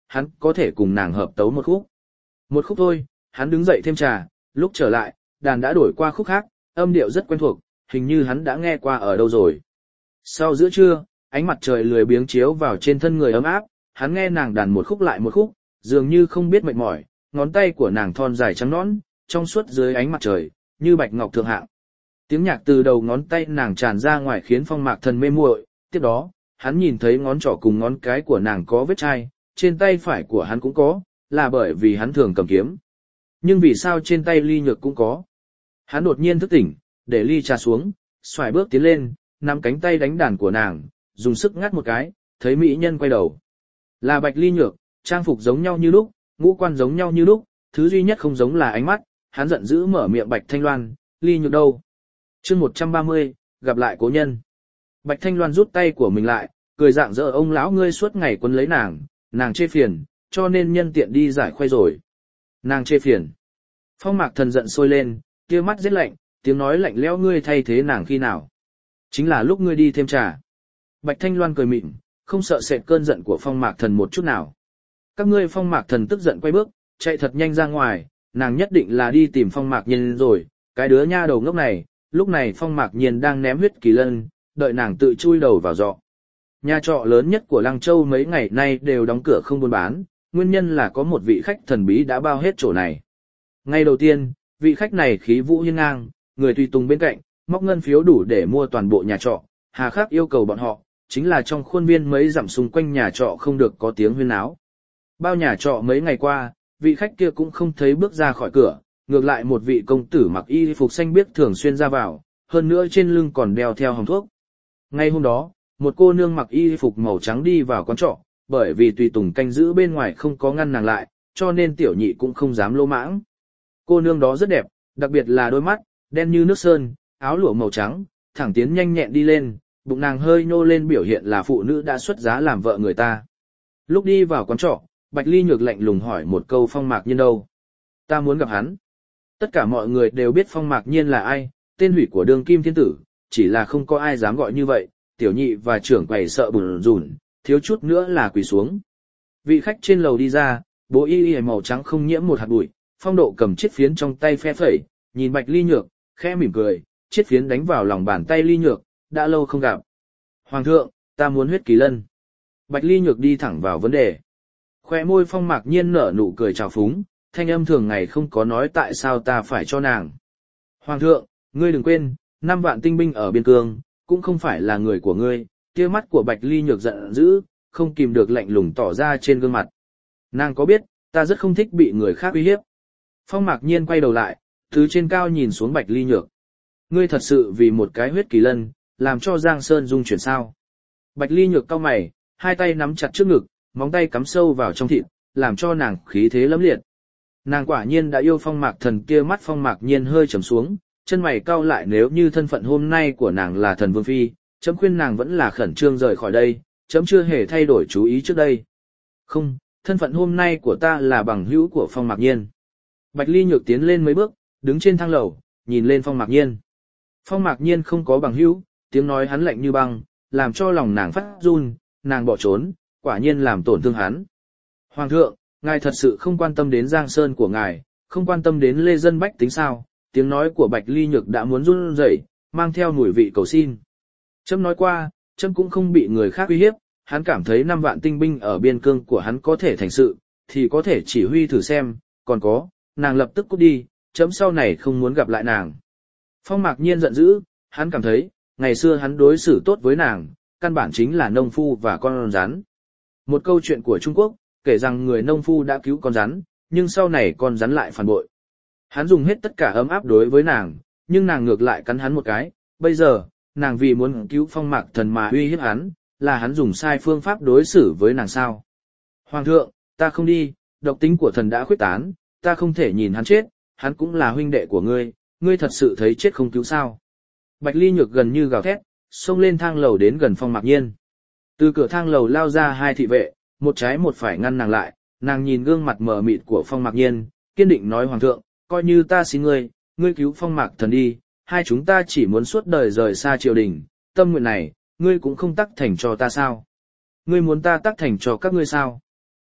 S1: hắn có thể cùng nàng hợp tấu một khúc. Một khúc thôi, hắn đứng dậy thêm trà, lúc trở lại, đàn đã đổi qua khúc khác, âm điệu rất quen thuộc, hình như hắn đã nghe qua ở đâu rồi. Sau giữa trưa, ánh mặt trời lười biếng chiếu vào trên thân người ấm áp, hắn nghe nàng đàn một khúc lại một khúc, dường như không biết mệt mỏi, ngón tay của nàng thon dài trắng nõn, trong suốt dưới ánh mặt trời, như bạch ngọc thượng hạng. Tiếng nhạc từ đầu ngón tay nàng tràn ra ngoài khiến Phong Mạc Thần mê muội, tiếp đó, hắn nhìn thấy ngón trỏ cùng ngón cái của nàng có vết chai, trên tay phải của hắn cũng có, là bởi vì hắn thường cầm kiếm. Nhưng vì sao trên tay Ly Nhược cũng có? Hắn đột nhiên thức tỉnh, để ly trà xuống, xoài bước tiến lên, nắm cánh tay đánh đàn của nàng, dùng sức ngắt một cái, thấy mỹ nhân quay đầu. Là Bạch Ly Nhược, trang phục giống nhau như lúc, ngũ quan giống nhau như lúc, thứ duy nhất không giống là ánh mắt, hắn giận dữ mở miệng Bạch Thanh Loan, Ly Nhược đâu? Chương một trăm ba mươi, gặp lại cố nhân. Bạch Thanh Loan rút tay của mình lại, cười rạng rỡ, ông lão ngươi suốt ngày quấn lấy nàng, nàng chê phiền, cho nên nhân tiện đi giải khuây rồi. Nàng chê phiền. Phong Mạc Thần giận sôi lên, kia mắt giết lạnh, tiếng nói lạnh lẽo, ngươi thay thế nàng khi nào? Chính là lúc ngươi đi thêm trà. Bạch Thanh Loan cười mịn, không sợ sệt cơn giận của Phong Mạc Thần một chút nào. Các ngươi. Phong Mạc Thần tức giận quay bước, chạy thật nhanh ra ngoài, nàng nhất định là đi tìm Phong Mạc Nhiên rồi, cái đứa nha đầu ngốc này. Lúc này Phong Mạc Nhiên đang ném huyết kỳ lân, đợi nàng tự chui đầu vào giọ. Nhà trọ lớn nhất của Lăng Châu mấy ngày nay đều đóng cửa không buôn bán, nguyên nhân là có một vị khách thần bí đã bao hết chỗ này. Ngày đầu tiên, vị khách này khí vũ hiên ngang, người tùy tùng bên cạnh, móc ngân phiếu đủ để mua toàn bộ nhà trọ, hà khắc yêu cầu bọn họ, chính là trong khuôn viên mấy dặm xung quanh nhà trọ không được có tiếng huyên náo. Bao nhà trọ mấy ngày qua, vị khách kia cũng không thấy bước ra khỏi cửa, ngược lại một vị công tử mặc y phục xanh biếc thường xuyên ra vào, hơn nữa trên lưng còn đeo theo hòm thuốc. Ngay hôm đó, một cô nương mặc y phục màu trắng đi vào quán trọ, bởi vì tùy tùng canh giữ bên ngoài không có ngăn nàng lại, cho nên tiểu nhị cũng không dám lỗ mãng. Cô nương đó rất đẹp, đặc biệt là đôi mắt, đen như nước sơn, áo lụa màu trắng, thẳng tiến nhanh nhẹn đi lên, bụng nàng hơi nhô lên biểu hiện là phụ nữ đã xuất giá làm vợ người ta. Lúc đi vào quán trọ, Bạch Ly Nhược lạnh lùng hỏi một câu, Phong Mạc Nhiên đâu? Ta muốn gặp hắn. Tất cả mọi người đều biết Phong Mạc Nhiên là ai, tên hủy của đương kim thiên tử, chỉ là không có ai dám gọi như vậy, tiểu nhị và trưởng quầy sợ bùn rùn, thiếu chút nữa là quỳ xuống. Vị khách trên lầu đi ra, bố y y màu trắng không nhiễm một hạt bụi, phong độ cầm chiếc phiến trong tay phe phẩy, nhìn Bạch Ly Nhược, khẽ mỉm cười, chiếc phiến đánh vào lòng bàn tay Ly Nhược, đã lâu không gặp. Hoàng thượng, ta muốn huyết kỳ lân. Bạch Ly Nhược đi thẳng vào vấn đề. Khoe môi Phong Mạc Nhiên nở nụ cười trào phúng, thanh âm thường ngày không có nói tại sao ta phải cho nàng. Hoàng thượng, ngươi đừng quên, năm vạn tinh binh ở biên cương, cũng không phải là người của ngươi. Tia mắt của Bạch Ly Nhược giận dữ, không kìm được lạnh lùng tỏ ra trên gương mặt. Nàng có biết, ta rất không thích bị người khác uy hiếp. Phong Mạc Nhiên quay đầu lại, từ trên cao nhìn xuống Bạch Ly Nhược. Ngươi thật sự vì một cái huyết kỳ lân, làm cho Giang Sơn rung chuyển sao? Bạch Ly Nhược cau mày, hai tay nắm chặt trước ngực, móng tay cắm sâu vào trong thịt, làm cho nàng khí thế lẫm liệt. Nàng quả nhiên đã yêu Phong Mạc Thần kia. Mắt Phong Mạc Nhiên hơi trầm xuống, chân mày cau lại, nếu như thân phận hôm nay của nàng là thần vương phi, chấm khuyên nàng vẫn là khẩn trương rời khỏi đây, chấm chưa hề thay đổi chú ý trước đây. Không, thân phận hôm nay của ta là bằng hữu của Phong Mạc Nhiên. Bạch Ly Nhược tiến lên mấy bước, đứng trên thang lầu, nhìn lên Phong Mạc Nhiên. Phong Mạc Nhiên không có bằng hữu, tiếng nói hắn lạnh như băng, làm cho lòng nàng phát run, nàng bỏ trốn, quả nhiên làm tổn thương hắn. Hoàng thượng, ngài thật sự không quan tâm đến Giang Sơn của ngài, không quan tâm đến lê dân bách tính sao? Tiếng nói của Bạch Ly Nhược đã muốn run rẩy, mang theo mùi vị cầu xin. Trẫm nói qua, trẫm cũng không bị người khác uy hiếp, hắn cảm thấy năm vạn tinh binh ở biên cương của hắn có thể thành sự, thì có thể chỉ huy thử xem, còn có, nàng lập tức cút đi, trẫm sau này không muốn gặp lại nàng. Phong Mạc Nhiên giận dữ, hắn cảm thấy, ngày xưa hắn đối xử tốt với nàng, căn bản chính là nông phu và con rắn. Một câu chuyện của Trung Quốc, kể rằng người nông phu đã cứu con rắn, nhưng sau này con rắn lại phản bội. Hắn dùng hết tất cả ấm áp đối với nàng, nhưng nàng ngược lại cắn hắn một cái, bây giờ, nàng vì muốn cứu Phong Mạc Thần mà uy hiếp hắn, là hắn dùng sai phương pháp đối xử với nàng sao? Hoàng thượng, ta không đi, độc tính của thần đã khuyết tán, ta không thể nhìn hắn chết, hắn cũng là huynh đệ của ngươi, ngươi thật sự thấy chết không cứu sao? Bạch Ly Nhược gần như gào thét, xông lên thang lầu đến gần Phong Mạc Nhiên. Từ cửa thang lầu lao ra hai thị vệ, một trái một phải ngăn nàng lại, nàng nhìn gương mặt mờ mịt của Phong Mạc Nhiên, kiên định nói, Hoàng thượng, coi như ta xin ngươi, ngươi cứu Phong Mạc Thần đi, hai chúng ta chỉ muốn suốt đời rời xa triều đình, tâm nguyện này, ngươi cũng không tác thành cho ta sao? Ngươi muốn ta tác thành cho các ngươi sao?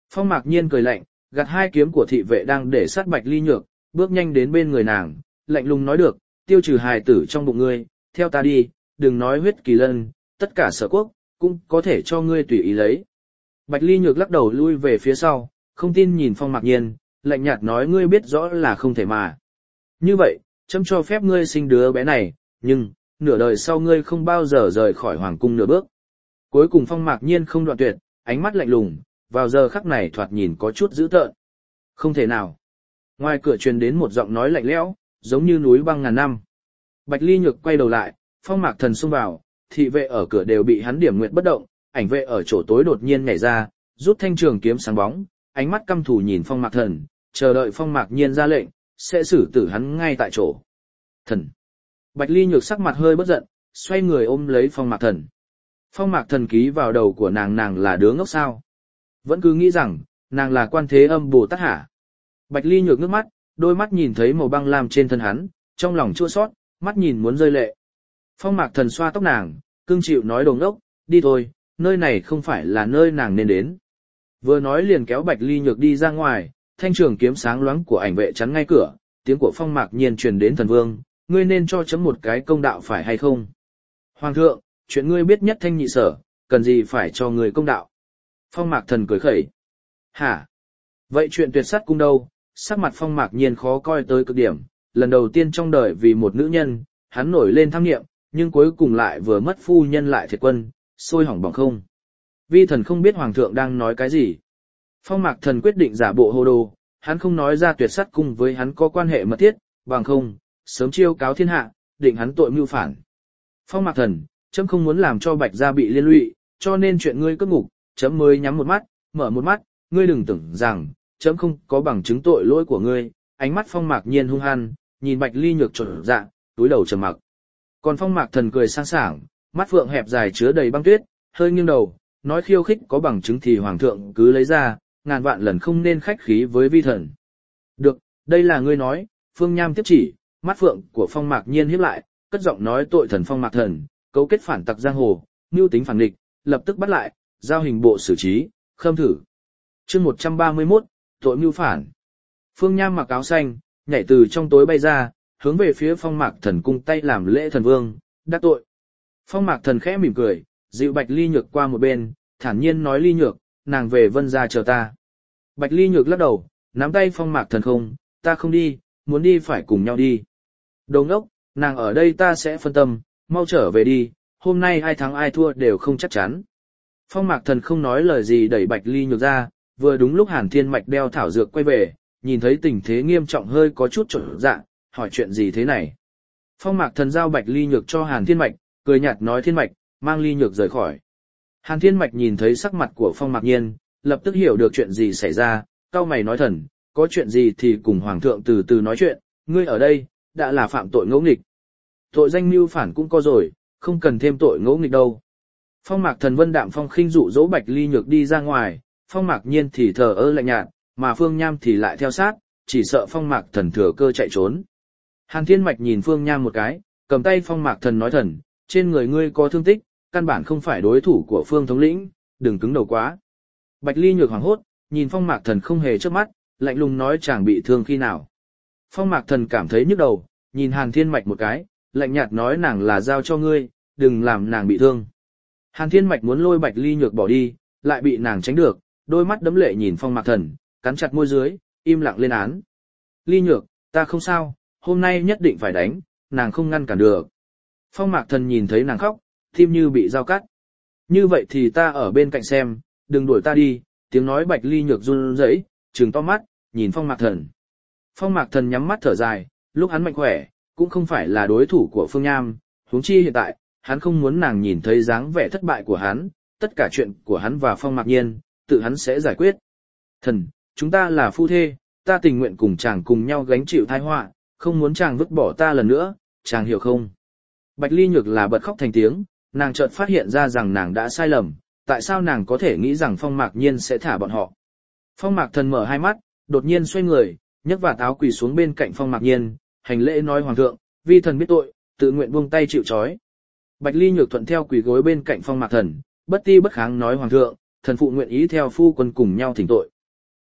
S1: Phong Mạc Nhiên cười lạnh, gạt hai kiếm của thị vệ đang để sát Bạch Ly Nhược, bước nhanh đến bên người nàng, lạnh lùng nói được, tiêu trừ hài tử trong bụng ngươi, theo ta đi, đừng nói huyết kỳ lân, tất cả sở quốc, cũng có thể cho ngươi tùy ý lấy. Bạch Ly Nhược lắc đầu lui về phía sau, không tin nhìn Phong Mạc Nhiên, lạnh nhạt nói ngươi biết rõ là không thể mà. Như vậy, chấm cho phép ngươi sinh đứa bé này, nhưng, nửa đời sau ngươi không bao giờ rời khỏi hoàng cung nửa bước. Cuối cùng Phong Mạc Nhiên không đoạn tuyệt, ánh mắt lạnh lùng, vào giờ khắc này thoạt nhìn có chút dữ tợn. Không thể nào. Ngoài cửa truyền đến một giọng nói lạnh lẽo, giống như núi băng ngàn năm. Bạch Ly Nhược quay đầu lại, Phong Mạc Thần xông vào, thị vệ ở cửa đều bị hắn điểm nguyện bất động, ảnh vệ ở chỗ tối đột nhiên nhảy ra, rút thanh trường kiếm sáng bóng, ánh mắt căm thù nhìn Phong Mạc Thần, chờ đợi Phong Mạc Nhiên ra lệnh, sẽ xử tử hắn ngay tại chỗ. Thần. Bạch Ly Nhược sắc mặt hơi bất giận, xoay người ôm lấy Phong Mạc Thần. Phong Mạc Thần ký vào đầu của nàng nàng là đứa ngốc sao? Vẫn cứ nghĩ rằng, nàng là Quan Thế Âm Bồ Tát hả? Bạch Ly Nhược nước mắt, đôi mắt nhìn thấy màu băng lam trên thân hắn, trong lòng chua xót, mắt nhìn muốn rơi lệ. Phong Mạc Thần xoa tóc nàng, cưng chịu nói đồ ngốc, đi thôi, nơi này không phải là nơi nàng nên đến. Vừa nói liền kéo Bạch Ly Nhược đi ra ngoài, thanh trường kiếm sáng loáng của ảnh vệ chắn ngay cửa, tiếng của Phong Mạc Nhiên truyền đến thần vương, ngươi nên cho chấm một cái công đạo phải hay không? Hoàng thượng, chuyện ngươi biết nhất thanh nhị sở, cần gì phải cho người công đạo? Phong Mạc Thần cười khẩy. Hả? Vậy chuyện tuyệt sát cung đâu? Sắc mặt Phong Mạc Nhiên khó coi tới cực điểm, lần đầu tiên trong đời vì một nữ nhân, hắn nổi lên tham niệm, nhưng cuối cùng lại vừa mất phu nhân lại thiệt quân, sôi hỏng bỏng không. Vi thần không biết Hoàng thượng đang nói cái gì. Phong Mạc Thần quyết định giả bộ hồ đồ, hắn không nói ra tuyệt sát cung với hắn có quan hệ mật thiết, bằng không, sớm chiêu cáo thiên hạ, định hắn tội mưu phản. Phong Mạc Thần, chấm không muốn làm cho Bạch gia bị liên lụy, cho nên chuyện ngươi cất ngục, chấm mới nhắm một mắt, mở một mắt, ngươi đừng tưởng rằng, chấm không có bằng chứng tội lỗi của ngươi. Ánh mắt Phong Mạc Nhiên hung hăng, nhìn Bạch Ly Nhược trột dạ, túi đầu trầm mặc. Còn Phong Mạc Thần cười sang sảng, mắt phượng hẹp dài chứa đầy băng tuyết, hơi nghiêng đầu, nói khiêu khích có bằng chứng thì Hoàng thượng cứ lấy ra, ngàn vạn lần không nên khách khí với vi thần. Được, đây là ngươi nói, Phương Nham tiếp chỉ, mắt phượng của Phong Mạc Nhiên híp lại, cất giọng nói tội thần Phong Mạc Thần, cấu kết phản tặc giang hồ, mưu tính phản địch, lập tức bắt lại, giao hình bộ xử trí, khâm thử. Chương một trăm ba mươi mốt, tội mưu phản. Phương Nham mặc áo xanh, nhảy từ trong tối bay ra, hướng về phía Phong Mạc Thần cung tay làm lễ thần vương, đắc tội. Phong Mạc Thần khẽ mỉm cười, dịu Bạch Ly Nhược qua một bên, thản nhiên nói Ly Nhược, nàng về Vân gia chờ ta. Bạch Ly Nhược lắc đầu, nắm tay Phong Mạc Thần không, ta không đi, muốn đi phải cùng nhau đi. Đồ ngốc, nàng ở đây ta sẽ phân tâm, mau trở về đi, hôm nay ai thắng ai thua đều không chắc chắn. Phong Mạc Thần không nói lời gì đẩy Bạch Ly Nhược ra, vừa đúng lúc Hàn Thiên Mạch đeo thảo dược quay về, nhìn thấy tình thế nghiêm trọng hơi có chút trộn dạ, hỏi chuyện gì thế này. Phong Mạc Thần giao Bạch Ly Nhược cho Hàn Thiên Mạch, cười nhạt nói Thiên Mạch, mang Ly Nhược rời khỏi. Hàn Thiên Mạch nhìn thấy sắc mặt của Phong Mạc Nhiên, lập tức hiểu được chuyện gì xảy ra, cau mày nói thần, có chuyện gì thì cùng Hoàng thượng từ từ nói chuyện, ngươi ở đây, đã là phạm tội ngỗ nghịch. Tội danh mưu phản cũng có rồi, không cần thêm tội ngỗ nghịch đâu. Phong Mạc Thần vân đạm phong khinh dụ dỗ Bạch Ly Nhược đi ra ngoài, Phong Mạc Nhiên thì thờ ơ lạnh nhạt, mà Phương Nham thì lại theo sát, chỉ sợ Phong Mạc Thần thừa cơ chạy trốn. Hàn Thiên Mạch nhìn Phương Nham một cái, cầm tay Phong Mạc Thần nói thần, trên người ngươi có thương tích, căn bản không phải đối thủ của Phương thống lĩnh, đừng cứng đầu quá. Bạch Ly Nhược hoảng hốt, nhìn Phong Mạc Thần không hề chớp mắt, lạnh lùng nói chàng bị thương khi nào. Phong Mạc Thần cảm thấy nhức đầu, nhìn Hàn Thiên Mạch một cái, lạnh nhạt nói nàng là giao cho ngươi, đừng làm nàng bị thương. Hàn Thiên Mạch muốn lôi Bạch Ly Nhược bỏ đi, lại bị nàng tránh được, đôi mắt đấm lệ nhìn Phong Mạc Thần, cắn chặt môi dưới, im lặng lên án. Ly Nhược, ta không sao, hôm nay nhất định phải đánh, nàng không ngăn cản được. Phong Mạc Thần nhìn thấy nàng khóc, tim như bị dao cắt. Như vậy thì ta ở bên cạnh xem, đừng đuổi ta đi, tiếng nói Bạch Ly Nhược run rẩy, trừng to mắt, nhìn Phong Mạc Thần. Phong Mạc Thần nhắm mắt thở dài, lúc hắn mạnh khỏe, cũng không phải là đối thủ của Phương Nham, huống chi hiện tại, hắn không muốn nàng nhìn thấy dáng vẻ thất bại của hắn, tất cả chuyện của hắn và Phong Mạc Nhiên, tự hắn sẽ giải quyết. Thần, chúng ta là phu thê, ta tình nguyện cùng chàng cùng nhau gánh chịu tai họa, không muốn chàng vứt bỏ ta lần nữa, chàng hiểu không? Bạch Ly Nhược là bật khóc thành tiếng, nàng chợt phát hiện ra rằng nàng đã sai lầm, tại sao nàng có thể nghĩ rằng Phong Mạc Nhiên sẽ thả bọn họ. Phong Mạc Thần mở hai mắt, đột nhiên xoay người, nhấc vạt áo quỳ xuống bên cạnh Phong Mạc Nhiên, hành lễ nói Hoàng thượng, vi thần biết tội, tự nguyện buông tay chịu trói. Bạch Ly Nhược thuận theo quỳ gối bên cạnh Phong Mạc Thần, bất ti bất kháng nói Hoàng thượng, thần phụ nguyện ý theo phu quân cùng nhau thỉnh tội.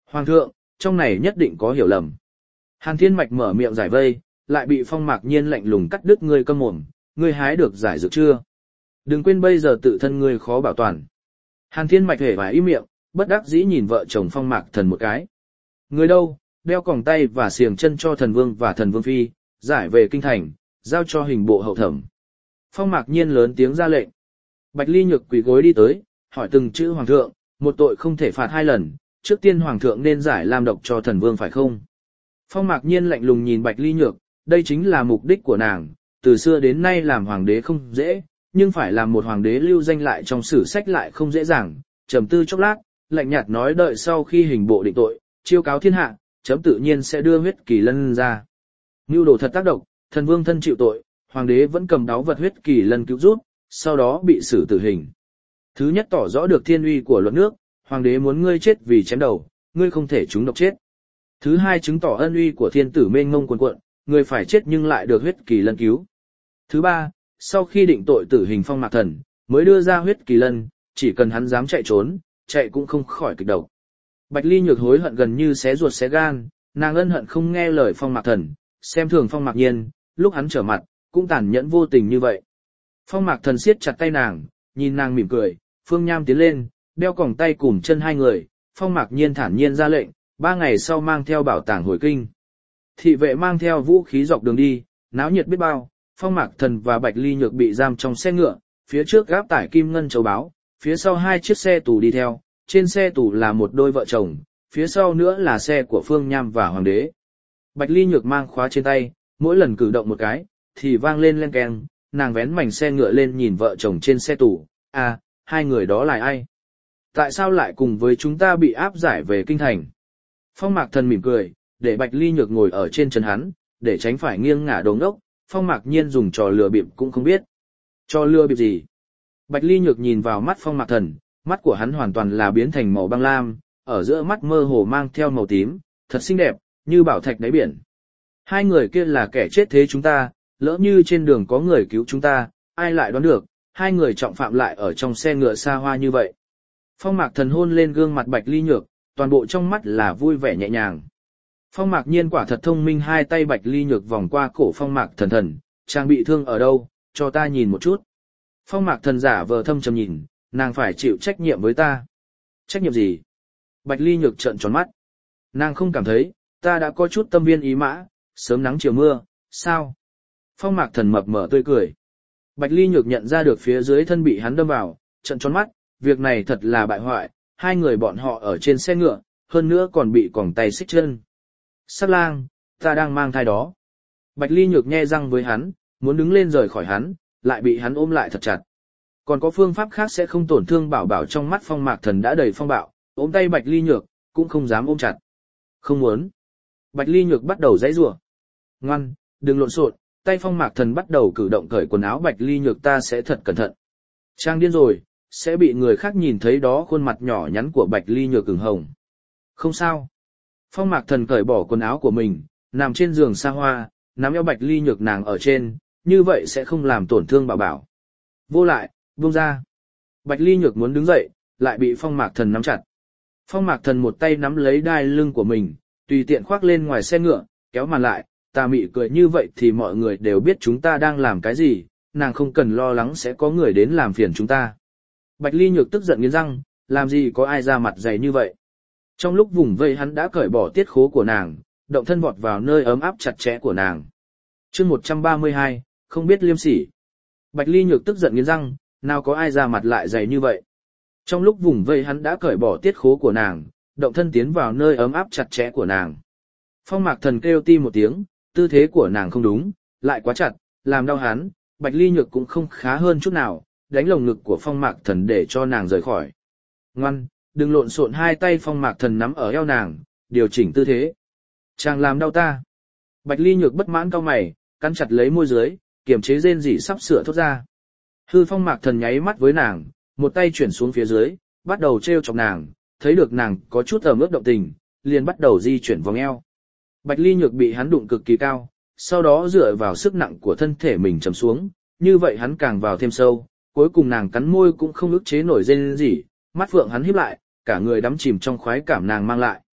S1: Hoàng thượng, trong này nhất định có hiểu lầm. Hàn Thiên Mạch mở miệng giải vây, lại bị Phong Mạc Nhiên lạnh lùng cắt đứt ngươi câm mồm, ngươi hái được giải dược chưa? Đừng quên bây giờ tự thân ngươi khó bảo toàn. Hàn Thiên Mạch hề vài im miệng, bất đắc dĩ nhìn vợ chồng Phong Mạc Thần một cái. Người đâu, đeo còng tay và xiềng chân cho thần vương và thần vương phi, giải về kinh thành, giao cho hình bộ hậu thẩm. Phong Mạc Nhiên lớn tiếng ra lệnh. Bạch Ly Nhược quỳ gối đi tới, hỏi từng chữ hoàng thượng, một tội không thể phạt hai lần, trước tiên hoàng thượng nên giải làm độc cho thần vương phải không? Phong Mạc Nhiên lạnh lùng nhìn Bạch Ly Nhược, đây chính là mục đích của nàng, từ xưa đến nay làm hoàng đế không dễ, nhưng phải làm một hoàng đế lưu danh lại trong sử sách lại không dễ dàng. Trầm tư chốc lát, lạnh nhạt nói đợi sau khi hình bộ định tội, chiêu cáo thiên hạ, chấm tự nhiên sẽ đưa huyết kỳ lân ra. Nưu đồ thật tác động, thần vương thân chịu tội, hoàng đế vẫn cầm đáo vật huyết kỳ lân cứu rút, sau đó bị xử tử hình. Thứ nhất tỏ rõ được thiên uy của luật nước, hoàng đế muốn ngươi chết vì chém đầu, ngươi không thể trúng độc chết. Thứ hai chứng tỏ ân uy của thiên tử mênh mông cuồn cuộn, người phải chết nhưng lại được huyết kỳ lân cứu. Thứ ba, sau khi định tội tử hình Phong Mạc Thần, mới đưa ra huyết kỳ lân, chỉ cần hắn dám chạy trốn, chạy cũng không khỏi kịch độc. Bạch Ly Nhược hối hận gần như xé ruột xé gan, nàng ân hận không nghe lời Phong Mạc Thần, xem thường Phong Mạc Nhiên, lúc hắn trở mặt, cũng tàn nhẫn vô tình như vậy. Phong Mạc Thần siết chặt tay nàng, nhìn nàng mỉm cười, Phương Nham tiến lên, đeo còng tay cùng chân hai người, Phong Mạc Nhiên thản nhiên ra lệnh, ba ngày sau mang theo bảo tàng hồi kinh. Thị vệ mang theo vũ khí dọc đường đi, náo nhiệt biết bao, Phong Mạc Thần và Bạch Ly Nhược bị giam trong xe ngựa, phía trước gáp tải kim ngân châu báu, phía sau hai chiếc xe tù đi theo, trên xe tù là một đôi vợ chồng, phía sau nữa là xe của Phương Nham và Hoàng đế. Bạch Ly Nhược mang khóa trên tay, mỗi lần cử động một cái, thì vang lên len keng, nàng vén mảnh xe ngựa lên nhìn vợ chồng trên xe tù, à, hai người đó là ai? Tại sao lại cùng với chúng ta bị áp giải về kinh thành? Phong Mạc Thần mỉm cười, để Bạch Ly Nhược ngồi ở trên chân hắn, để tránh phải nghiêng ngả đống ốc, Phong Mạc Nhiên dùng trò lừa bịp cũng không biết. Trò lừa bịp gì? Bạch Ly Nhược nhìn vào mắt Phong Mạc Thần, mắt của hắn hoàn toàn là biến thành màu băng lam, ở giữa mắt mơ hồ mang theo màu tím, thật xinh đẹp, như bảo thạch đáy biển. Hai người kia là kẻ chết thế chúng ta, lỡ như trên đường có người cứu chúng ta, ai lại đoán được, hai người trọng phạm lại ở trong xe ngựa xa hoa như vậy. Phong Mạc Thần hôn lên gương mặt Bạch Ly Nhược, toàn bộ trong mắt là vui vẻ nhẹ nhàng. Phong Mạc Nhiên quả thật thông minh, hai tay Bạch Ly Nhược vòng qua cổ Phong Mạc Thần thần, chàng bị thương ở đâu, cho ta nhìn một chút. Phong Mạc Thần giả vờ thâm trầm nhìn, nàng phải chịu trách nhiệm với ta. Trách nhiệm gì? Bạch Ly Nhược trợn tròn mắt. Nàng không cảm thấy, ta đã có chút tâm viên ý mã, sớm nắng chiều mưa, sao? Phong Mạc Thần mập mờ tươi cười. Bạch Ly Nhược nhận ra được phía dưới thân bị hắn đâm vào, trợn tròn mắt, việc này thật là bại hoại, hai người bọn họ ở trên xe ngựa, hơn nữa còn bị còng tay xích chân. Sát lang, ta đang mang thai đó. Bạch Ly Nhược nhe răng với hắn, muốn đứng lên rời khỏi hắn, lại bị hắn ôm lại thật chặt. Còn có phương pháp khác sẽ không tổn thương bảo bảo, trong mắt Phong Mạc Thần đã đầy phong bạo, ôm tay Bạch Ly Nhược, cũng không dám ôm chặt. Không muốn. Bạch Ly Nhược bắt đầu giãy giụa. Ngoan, đừng lộn xộn, tay Phong Mạc Thần bắt đầu cử động cởi quần áo Bạch Ly Nhược, ta sẽ thật cẩn thận. Trang điên rồi, sẽ bị người khác nhìn thấy đó, khuôn mặt nhỏ nhắn của Bạch Ly Nhược ửng hồng. Không sao. Phong Mạc Thần cởi bỏ quần áo của mình, nằm trên giường xa hoa, nắm eo Bạch Ly Nhược nàng ở trên, như vậy sẽ không làm tổn thương bảo bảo. Vô lại, buông ra. Bạch Ly Nhược muốn đứng dậy, lại bị Phong Mạc Thần nắm chặt. Phong Mạc Thần một tay nắm lấy đai lưng của mình, tùy tiện khoác lên ngoài xe ngựa, kéo màn lại, ta mị cười, như vậy thì mọi người đều biết chúng ta đang làm cái gì, nàng không cần lo lắng sẽ có người đến làm phiền chúng ta. Bạch Ly Nhược tức giận nghiến răng, làm gì có ai ra mặt dày như vậy. Trong lúc vùng vây hắn đã cởi bỏ tiết khố của nàng, động thân vọt vào nơi ấm áp chặt chẽ của nàng. Chương một trăm ba mươi hai, không biết liêm sỉ. Bạch Ly Nhược tức giận nghiến răng, nào có ai ra mặt lại dày như vậy. Trong lúc vùng vây hắn đã cởi bỏ tiết khố của nàng, động thân tiến vào nơi ấm áp chặt chẽ của nàng. Phong Mạc Thần kêu ti một tiếng, tư thế của nàng không đúng, lại quá chặt, làm đau hắn. Bạch Ly Nhược cũng không khá hơn chút nào, đánh lồng ngực của Phong Mạc Thần để cho nàng rời khỏi. Ngoan, đừng lộn xộn, hai tay Phong Mạc Thần nắm ở eo nàng, điều chỉnh tư thế. Chàng làm đau ta. Bạch Ly Nhược bất mãn cau mày, cắn chặt lấy môi dưới, kiềm chế rên rỉ sắp sửa thốt ra. Hư Phong Mạc Thần nháy mắt với nàng, một tay chuyển xuống phía dưới, bắt đầu treo chọc nàng, thấy được nàng có chút ẩm ướt động tình, liền bắt đầu di chuyển vòng eo. Bạch Ly Nhược bị hắn đụng cực kỳ cao, sau đó dựa vào sức nặng của thân thể mình trầm xuống, như vậy hắn càng vào thêm sâu, cuối cùng nàng cắn môi cũng không ức chế nổi rên rỉ, mắt phượng hắn híp lại, cả người đắm chìm trong khoái cảm nàng mang lại.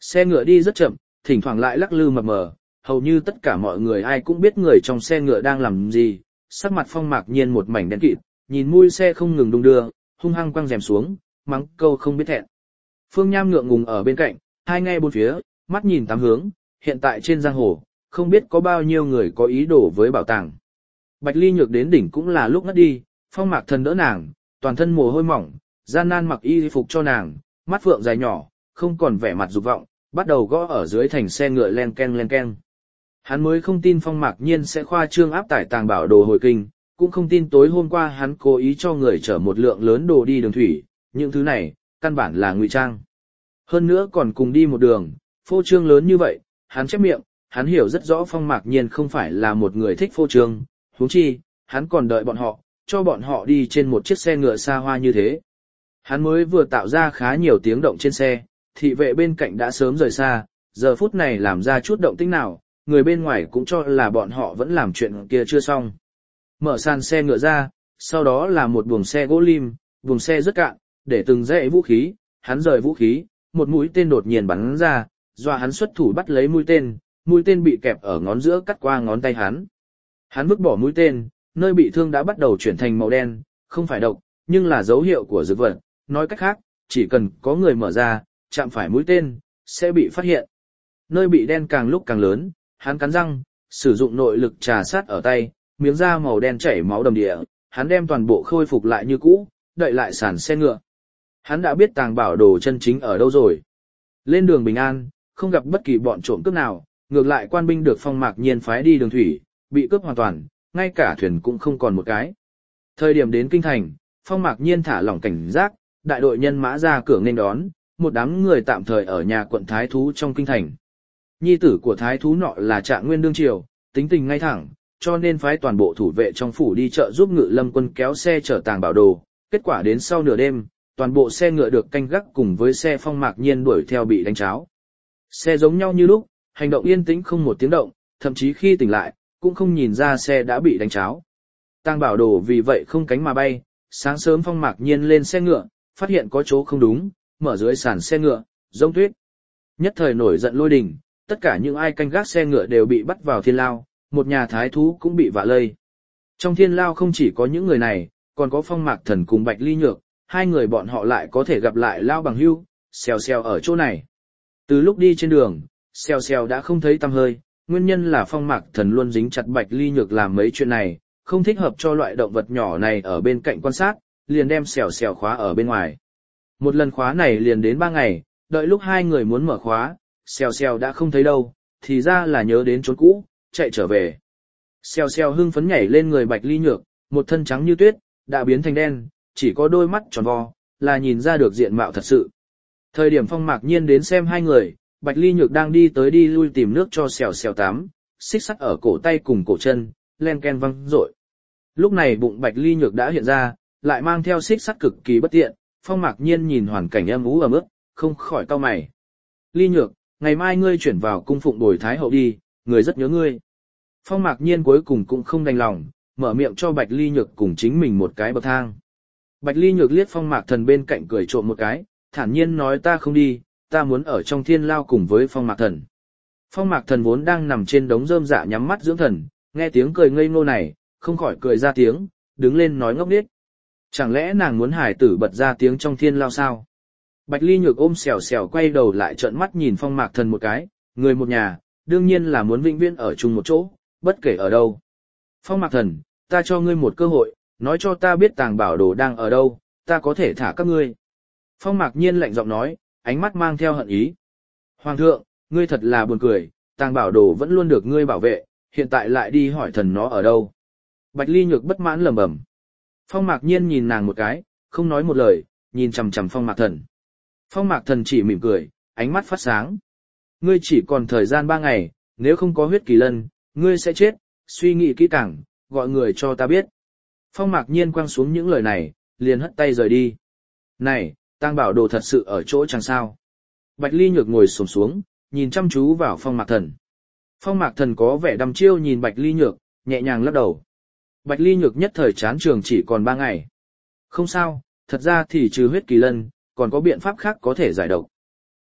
S1: Xe ngựa đi rất chậm, thỉnh thoảng lại lắc lư mập mờ, hầu như tất cả mọi người ai cũng biết người trong xe ngựa đang làm gì, sắc mặt Phong Mạc Nhiên một mảnh đen kịt, nhìn mui xe không ngừng đung đưa, hung hăng quăng rèm xuống, mắng câu không biết thẹn. Phương Nham ngượng ngùng ở bên cạnh, hai nghe bốn phía, mắt nhìn tám hướng, hiện tại trên giang hồ, không biết có bao nhiêu người có ý đồ với bảo tàng. Bạch Ly Nhược đến đỉnh cũng là lúc ngất đi, Phong Mạc Thần đỡ nàng, toàn thân mồ hôi mỏng, gian nan mặc y phục cho nàng, mắt phượng dài nhỏ, không còn vẻ mặt dục vọng, bắt đầu gõ ở dưới thành xe ngựa len ken len ken. Hắn mới không tin Phong Mạc Nhiên sẽ khoa trương áp tải tàng bảo đồ hồi kinh, cũng không tin tối hôm qua hắn cố ý cho người chở một lượng lớn đồ đi đường thủy, những thứ này, căn bản là ngụy trang. Hơn nữa còn cùng đi một đường, phô trương lớn như vậy, hắn chép miệng, hắn hiểu rất rõ Phong Mạc Nhiên không phải là một người thích phô trương, huống chi, hắn còn đợi bọn họ, cho bọn họ đi trên một chiếc xe ngựa xa hoa như thế. Hắn mới vừa tạo ra khá nhiều tiếng động trên xe, thị vệ bên cạnh đã sớm rời xa, giờ phút này làm ra chút động tĩnh nào, người bên ngoài cũng cho là bọn họ vẫn làm chuyện kia chưa xong. Mở sàn xe ngựa ra, sau đó là một buồng xe gỗ lim, buồng xe rất cạn, để từng dãy vũ khí, hắn rời vũ khí, một mũi tên đột nhiên bắn ra, dọa hắn xuất thủ bắt lấy mũi tên, mũi tên bị kẹp ở ngón giữa cắt qua ngón tay hắn. Hắn vứt bỏ mũi tên, nơi bị thương đã bắt đầu chuyển thành màu đen, không phải độc, nhưng là dấu hiệu của dược vật, nói cách khác, chỉ cần có người mở ra, chạm phải mũi tên, sẽ bị phát hiện. Nơi bị đen càng lúc càng lớn, hắn cắn răng, sử dụng nội lực trà sát ở tay, miếng da màu đen chảy máu đầm địa, hắn đem toàn bộ khôi phục lại như cũ, đậy lại sàn xe ngựa. Hắn đã biết tàng bảo đồ chân chính ở đâu rồi. Lên đường bình an, không gặp bất kỳ bọn trộm cướp nào, ngược lại quan binh được Phong Mạc Nhiên phái đi đường thủy, bị cướp hoàn toàn, ngay cả thuyền cũng không còn một cái. Thời điểm đến kinh thành, Phong Mạc Nhiên thả lỏng cảnh giác, đại đội nhân mã ra cửa nên đón, một đám người tạm thời ở nhà quận Thái Thú trong kinh thành. Nhi tử của Thái Thú nọ là Trạng Nguyên đương triều, tính tình ngay thẳng, cho nên phái toàn bộ thủ vệ trong phủ đi chợ giúp Ngự Lâm quân kéo xe chở tàng bảo đồ. Kết quả đến sau nửa đêm, toàn bộ xe ngựa được canh gác cùng với xe Phong Mạc Nhiên đuổi theo bị đánh cháo. Xe giống nhau như lúc, hành động yên tĩnh không một tiếng động, thậm chí khi tỉnh lại, cũng không nhìn ra xe đã bị đánh cháo. Tàng bảo đồ vì vậy không cánh mà bay, sáng sớm Phong Mạc Nhiên lên xe ngựa, phát hiện có chỗ không đúng, mở dưới sàn xe ngựa, giống tuyết. Nhất thời nổi giận lôi đình, tất cả những ai canh gác xe ngựa đều bị bắt vào thiên lao, một nhà thái thú cũng bị vạ lây. Trong thiên lao không chỉ có những người này, còn có Phong Mạc Thần cùng Bạch Ly Nhược, hai người bọn họ lại có thể gặp lại lao bằng hưu, xèo xèo ở chỗ này. Từ lúc đi trên đường, xèo xèo đã không thấy tăm hơi, nguyên nhân là Phong Mạc Thần luôn dính chặt Bạch Ly Nhược làm mấy chuyện này, không thích hợp cho loại động vật nhỏ này ở bên cạnh quan sát, liền đem xèo xèo khóa ở bên ngoài. Một lần khóa này liền đến ba ngày, đợi lúc hai người muốn mở khóa, xèo xèo đã không thấy đâu, thì ra là nhớ đến chốn cũ, chạy trở về. Xèo xèo hưng phấn nhảy lên người Bạch Ly Nhược, một thân trắng như tuyết, đã biến thành đen, chỉ có đôi mắt tròn vo, là nhìn ra được diện mạo thật sự. Thời điểm Phong Mạc Nhiên đến xem hai người, Bạch Ly Nhược đang đi tới đi lui tìm nước cho xèo xèo tắm, xích sắt ở cổ tay cùng cổ chân, len ken văng rội. Lúc này bụng Bạch Ly Nhược đã hiện ra, lại mang theo xích sắt cực kỳ bất tiện, Phong Mạc Nhiên nhìn hoàn cảnh âm u ẩm ướt, không khỏi cau mày. Ly Nhược, ngày mai ngươi chuyển vào cung phụng bồi thái hậu đi, người rất nhớ ngươi. Phong Mạc Nhiên cuối cùng cũng không đành lòng, mở miệng cho Bạch Ly Nhược cùng chính mình một cái bậc thang. Bạch Ly Nhược liếc Phong Mạc Thần bên cạnh cười trộm một cái, thản nhiên nói ta không đi, ta muốn ở trong thiên lao cùng với Phong Mạc Thần. Phong Mạc Thần vốn đang nằm trên đống rơm dạ nhắm mắt dưỡng thần, nghe tiếng cười ngây ngô này, không khỏi cười ra tiếng, đứng lên nói ngốc nghếch. Chẳng lẽ nàng muốn hải tử bật ra tiếng trong thiên lao sao? Bạch Ly Nhược ôm xèo xèo quay đầu lại trợn mắt nhìn Phong Mạc Thần một cái, người một nhà, đương nhiên là muốn vĩnh viễn ở chung một chỗ, bất kể ở đâu. Phong Mạc Thần, ta cho ngươi một cơ hội, nói cho ta biết tàng bảo đồ đang ở đâu, ta có thể thả các ngươi. Phong Mạc Nhiên lạnh giọng nói, ánh mắt mang theo hận ý. Hoàng thượng, ngươi thật là buồn cười, tàng bảo đồ vẫn luôn được ngươi bảo vệ, hiện tại lại đi hỏi thần nó ở đâu. Bạch Ly Nhược bất mãn lẩm bẩm. Phong Mạc Nhiên nhìn nàng một cái, không nói một lời, nhìn chằm chằm Phong Mạc Thần. Phong Mạc Thần chỉ mỉm cười, ánh mắt phát sáng. Ngươi chỉ còn thời gian ba ngày, nếu không có huyết kỳ lân, ngươi sẽ chết, suy nghĩ kỹ càng, gọi người cho ta biết. Phong Mạc Nhiên quăng xuống những lời này, liền hất tay rời đi. Này, tang bảo đồ thật sự ở chỗ chẳng sao. Bạch Ly Nhược ngồi xổm xuống, nhìn chăm chú vào Phong Mạc Thần. Phong Mạc Thần có vẻ đăm chiêu nhìn Bạch Ly Nhược, nhẹ nhàng lắc đầu. Bạch Ly Nhược nhất thời chán trường chỉ còn ba ngày. Không sao, thật ra thì trừ huyết kỳ lân, còn có biện pháp khác có thể giải độc.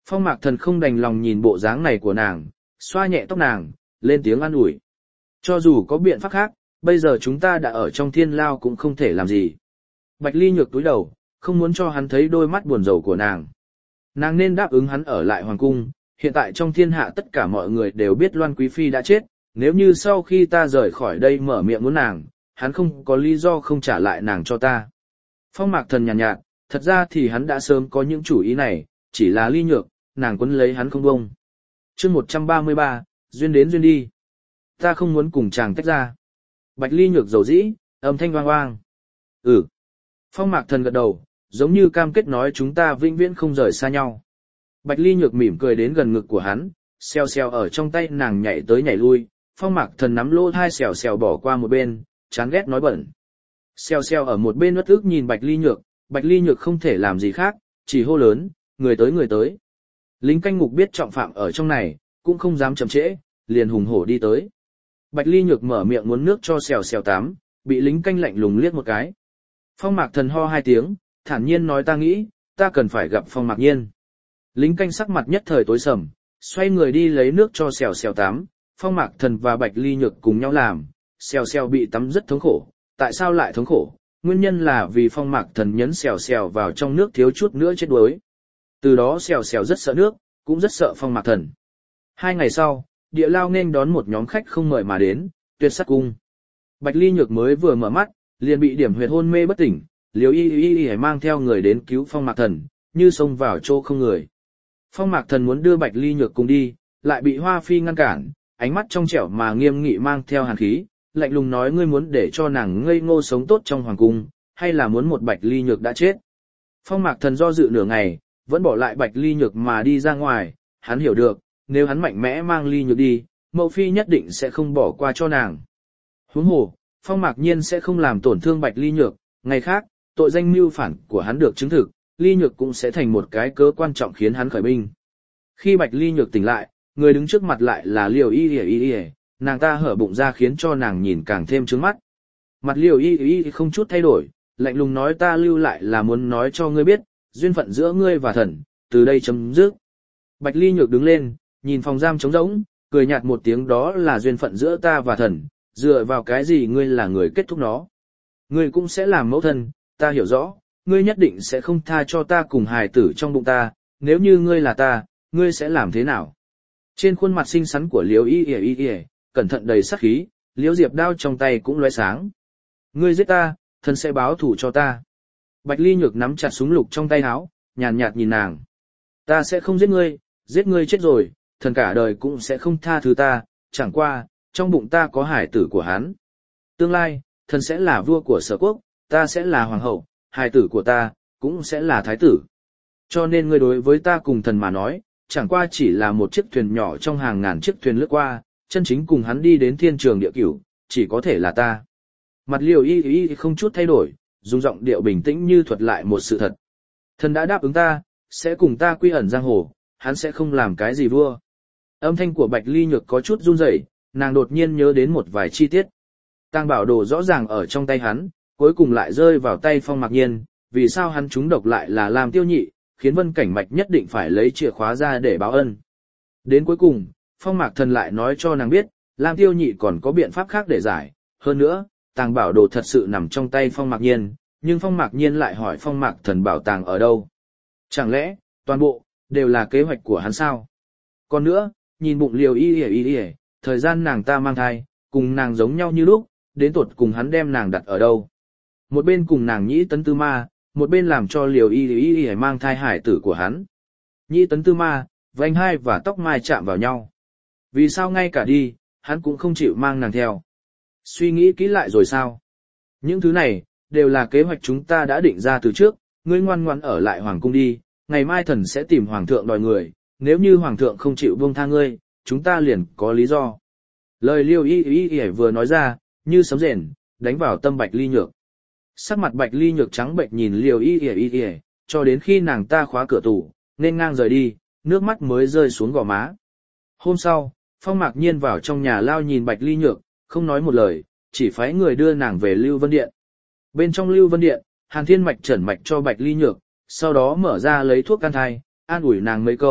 S1: Phong Mạc Thần không đành lòng nhìn bộ dáng này của nàng, xoa nhẹ tóc nàng, lên tiếng an ủi. Cho dù có biện pháp khác, bây giờ chúng ta đã ở trong thiên lao cũng không thể làm gì. Bạch Ly Nhược túi đầu, không muốn cho hắn thấy đôi mắt buồn rầu của nàng. Nàng nên đáp ứng hắn ở lại hoàng cung, hiện tại trong thiên hạ tất cả mọi người đều biết Loan Quý Phi đã chết, nếu như sau khi ta rời khỏi đây mở miệng muốn nàng, hắn không có lý do không trả lại nàng cho ta. Phong Mạc Thần nhàn nhạt, nhạt, thật ra thì hắn đã sớm có những chủ ý này, chỉ là Ly Nhược, nàng quấn lấy hắn không bông. Chương một trăm ba mươi ba, duyên đến duyên đi. Ta không muốn cùng chàng tách ra. Bạch Ly Nhược dầu dĩ, âm thanh oang oang. Ừ. Phong Mạc Thần gật đầu, giống như cam kết nói chúng ta vĩnh viễn không rời xa nhau. Bạch Ly Nhược mỉm cười đến gần ngực của hắn, xèo xèo ở trong tay nàng nhảy tới nhảy lui, Phong Mạc Thần nắm lỗ hai xèo xèo bỏ qua một bên, chán ghét nói bẩn. Xèo xèo ở một bên uất ức nhìn Bạch Ly Nhược, Bạch Ly Nhược không thể làm gì khác, chỉ hô lớn, người tới người tới. Lính canh ngục biết trọng phạm ở trong này, cũng không dám chậm trễ, liền hùng hổ đi tới. Bạch Ly Nhược mở miệng muốn nước cho xèo xèo tắm, bị lính canh lạnh lùng liếc một cái. Phong Mạc Thần ho hai tiếng, thản nhiên nói ta nghĩ, ta cần phải gặp Phong Mạc Nhiên. Lính canh sắc mặt nhất thời tối sầm, xoay người đi lấy nước cho xèo xèo tắm, Phong Mạc Thần và Bạch Ly Nhược cùng nhau làm, xèo xèo bị tắm rất thống khổ. Tại sao lại thống khổ? Nguyên nhân là vì Phong Mạc Thần nhấn xèo xèo vào trong nước thiếu chút nữa chết đuối. Từ đó xèo xèo rất sợ nước, cũng rất sợ Phong Mạc Thần. Hai ngày sau, địa lao nên đón một nhóm khách không mời mà đến, Tuyệt Sắc Cung. Bạch Ly Nhược mới vừa mở mắt, liền bị điểm huyệt hôn mê bất tỉnh, Liễu Y Y Y mang theo người đến cứu Phong Mạc Thần, như xông vào chỗ không người. Phong Mạc Thần muốn đưa Bạch Ly Nhược cùng đi, lại bị Hoa Phi ngăn cản, ánh mắt trong trẻo mà nghiêm nghị mang theo hàn khí, lạnh lùng nói ngươi muốn để cho nàng ngây ngô sống tốt trong hoàng cung, hay là muốn một Bạch Ly Nhược đã chết. Phong Mạc Thần do dự nửa ngày, vẫn bỏ lại Bạch Ly Nhược mà đi ra ngoài, hắn hiểu được, nếu hắn mạnh mẽ mang Ly Nhược đi, Mậu Phi nhất định sẽ không bỏ qua cho nàng. Huống hồ, Phong Mạc Nhiên sẽ không làm tổn thương Bạch Ly Nhược, ngày khác, tội danh mưu phản của hắn được chứng thực, Ly Nhược cũng sẽ thành một cái cớ quan trọng khiến hắn khởi binh. Khi Bạch Ly Nhược tỉnh lại, người đứng trước mặt lại là Liễu Y Y Y, nàng ta hở bụng ra khiến cho nàng nhìn càng thêm trướng mắt. Mặt Liễu Y Y không chút thay đổi, lạnh lùng nói ta lưu lại là muốn nói cho ngươi biết, duyên phận giữa ngươi và thần, từ đây chấm dứt. Bạch Ly Nhược đứng lên, nhìn phòng giam trống rỗng, cười nhạt một tiếng đó là duyên phận giữa ta và thần, dựa vào cái gì ngươi là người kết thúc nó. Ngươi cũng sẽ làm mẫu thân, ta hiểu rõ, ngươi nhất định sẽ không tha cho ta cùng hài tử trong bụng ta, nếu như ngươi là ta, ngươi sẽ làm thế nào? Trên khuôn mặt xinh xắn của Liễu Y Y Y, cẩn thận đầy sát khí, Liễu Diệp đao trong tay cũng lóe sáng. Ngươi giết ta, thần sẽ báo thù cho ta. Bạch Ly Nhược nắm chặt súng lục trong tay áo, nhàn nhạt nhìn nàng. Ta sẽ không giết ngươi, giết ngươi chết rồi, thần cả đời cũng sẽ không tha thứ ta, chẳng qua, trong bụng ta có hải tử của hắn. Tương lai, thần sẽ là vua của Sở Quốc, ta sẽ là hoàng hậu, hải tử của ta, cũng sẽ là thái tử. Cho nên ngươi đối với ta cùng thần mà nói, chẳng qua chỉ là một chiếc thuyền nhỏ trong hàng ngàn chiếc thuyền lướt qua, chân chính cùng hắn đi đến thiên trường địa cửu, chỉ có thể là ta. Mặt Liễu Y Y không chút thay đổi, dùng giọng điệu bình tĩnh như thuật lại một sự thật. Thần đã đáp ứng ta, sẽ cùng ta quy ẩn giang hồ, hắn sẽ không làm cái gì vua. Âm thanh của Bạch Ly Nhược có chút run rẩy, nàng đột nhiên nhớ đến một vài chi tiết. Tang bảo đồ rõ ràng ở trong tay hắn, cuối cùng lại rơi vào tay Phong Mạc Nhiên, vì sao hắn trúng độc lại là Lam Tiêu Nhị, khiến Vân Cảnh Mạch nhất định phải lấy chìa khóa ra để báo ân. Đến cuối cùng, Phong Mạc Thần lại nói cho nàng biết, Lam Tiêu Nhị còn có biện pháp khác để giải, hơn nữa, tàng bảo đồ thật sự nằm trong tay Phong Mạc Nhiên, nhưng Phong Mạc Nhiên lại hỏi Phong Mạc Thần bảo tàng ở đâu. Chẳng lẽ, toàn bộ, đều là kế hoạch của hắn sao? Còn nữa, nhìn bụng Liễu Y Y Y, thời gian nàng ta mang thai, cùng nàng giống nhau như lúc, đến tột cùng hắn đem nàng đặt ở đâu? Một bên cùng nàng Nhĩ Tấn Tư Ma, một bên làm cho Liễu Y Y Y mang thai hải tử của hắn. Nhĩ Tấn Tư Ma, vành hai và tóc mai chạm vào nhau. Vì sao ngay cả đi, hắn cũng không chịu mang nàng theo? Suy nghĩ kỹ lại rồi sao? Những thứ này, đều là kế hoạch chúng ta đã định ra từ trước, ngươi ngoan ngoãn ở lại hoàng cung đi, ngày mai thần sẽ tìm hoàng thượng đòi người, nếu như hoàng thượng không chịu buông tha ngươi, chúng ta liền có lý do. Lời Liễu Y Y Y vừa nói ra, như sấm rền, đánh vào tâm Bạch Ly Nhược. Sắc mặt Bạch Ly Nhược trắng bệch nhìn Liễu Y Y Y, cho đến khi nàng ta khóa cửa tủ, nên ngang rời đi, nước mắt mới rơi xuống gò má. Hôm sau, Phong Mạc Nhiên vào trong nhà lao nhìn Bạch Ly Nhược, không nói một lời, chỉ phái người đưa nàng về Lưu Vân Điện. Bên trong Lưu Vân Điện, Hàn Thiên Mạch trẩn mạch cho Bạch Ly Nhược, sau đó mở ra lấy thuốc can thai, an ủi nàng mấy câu,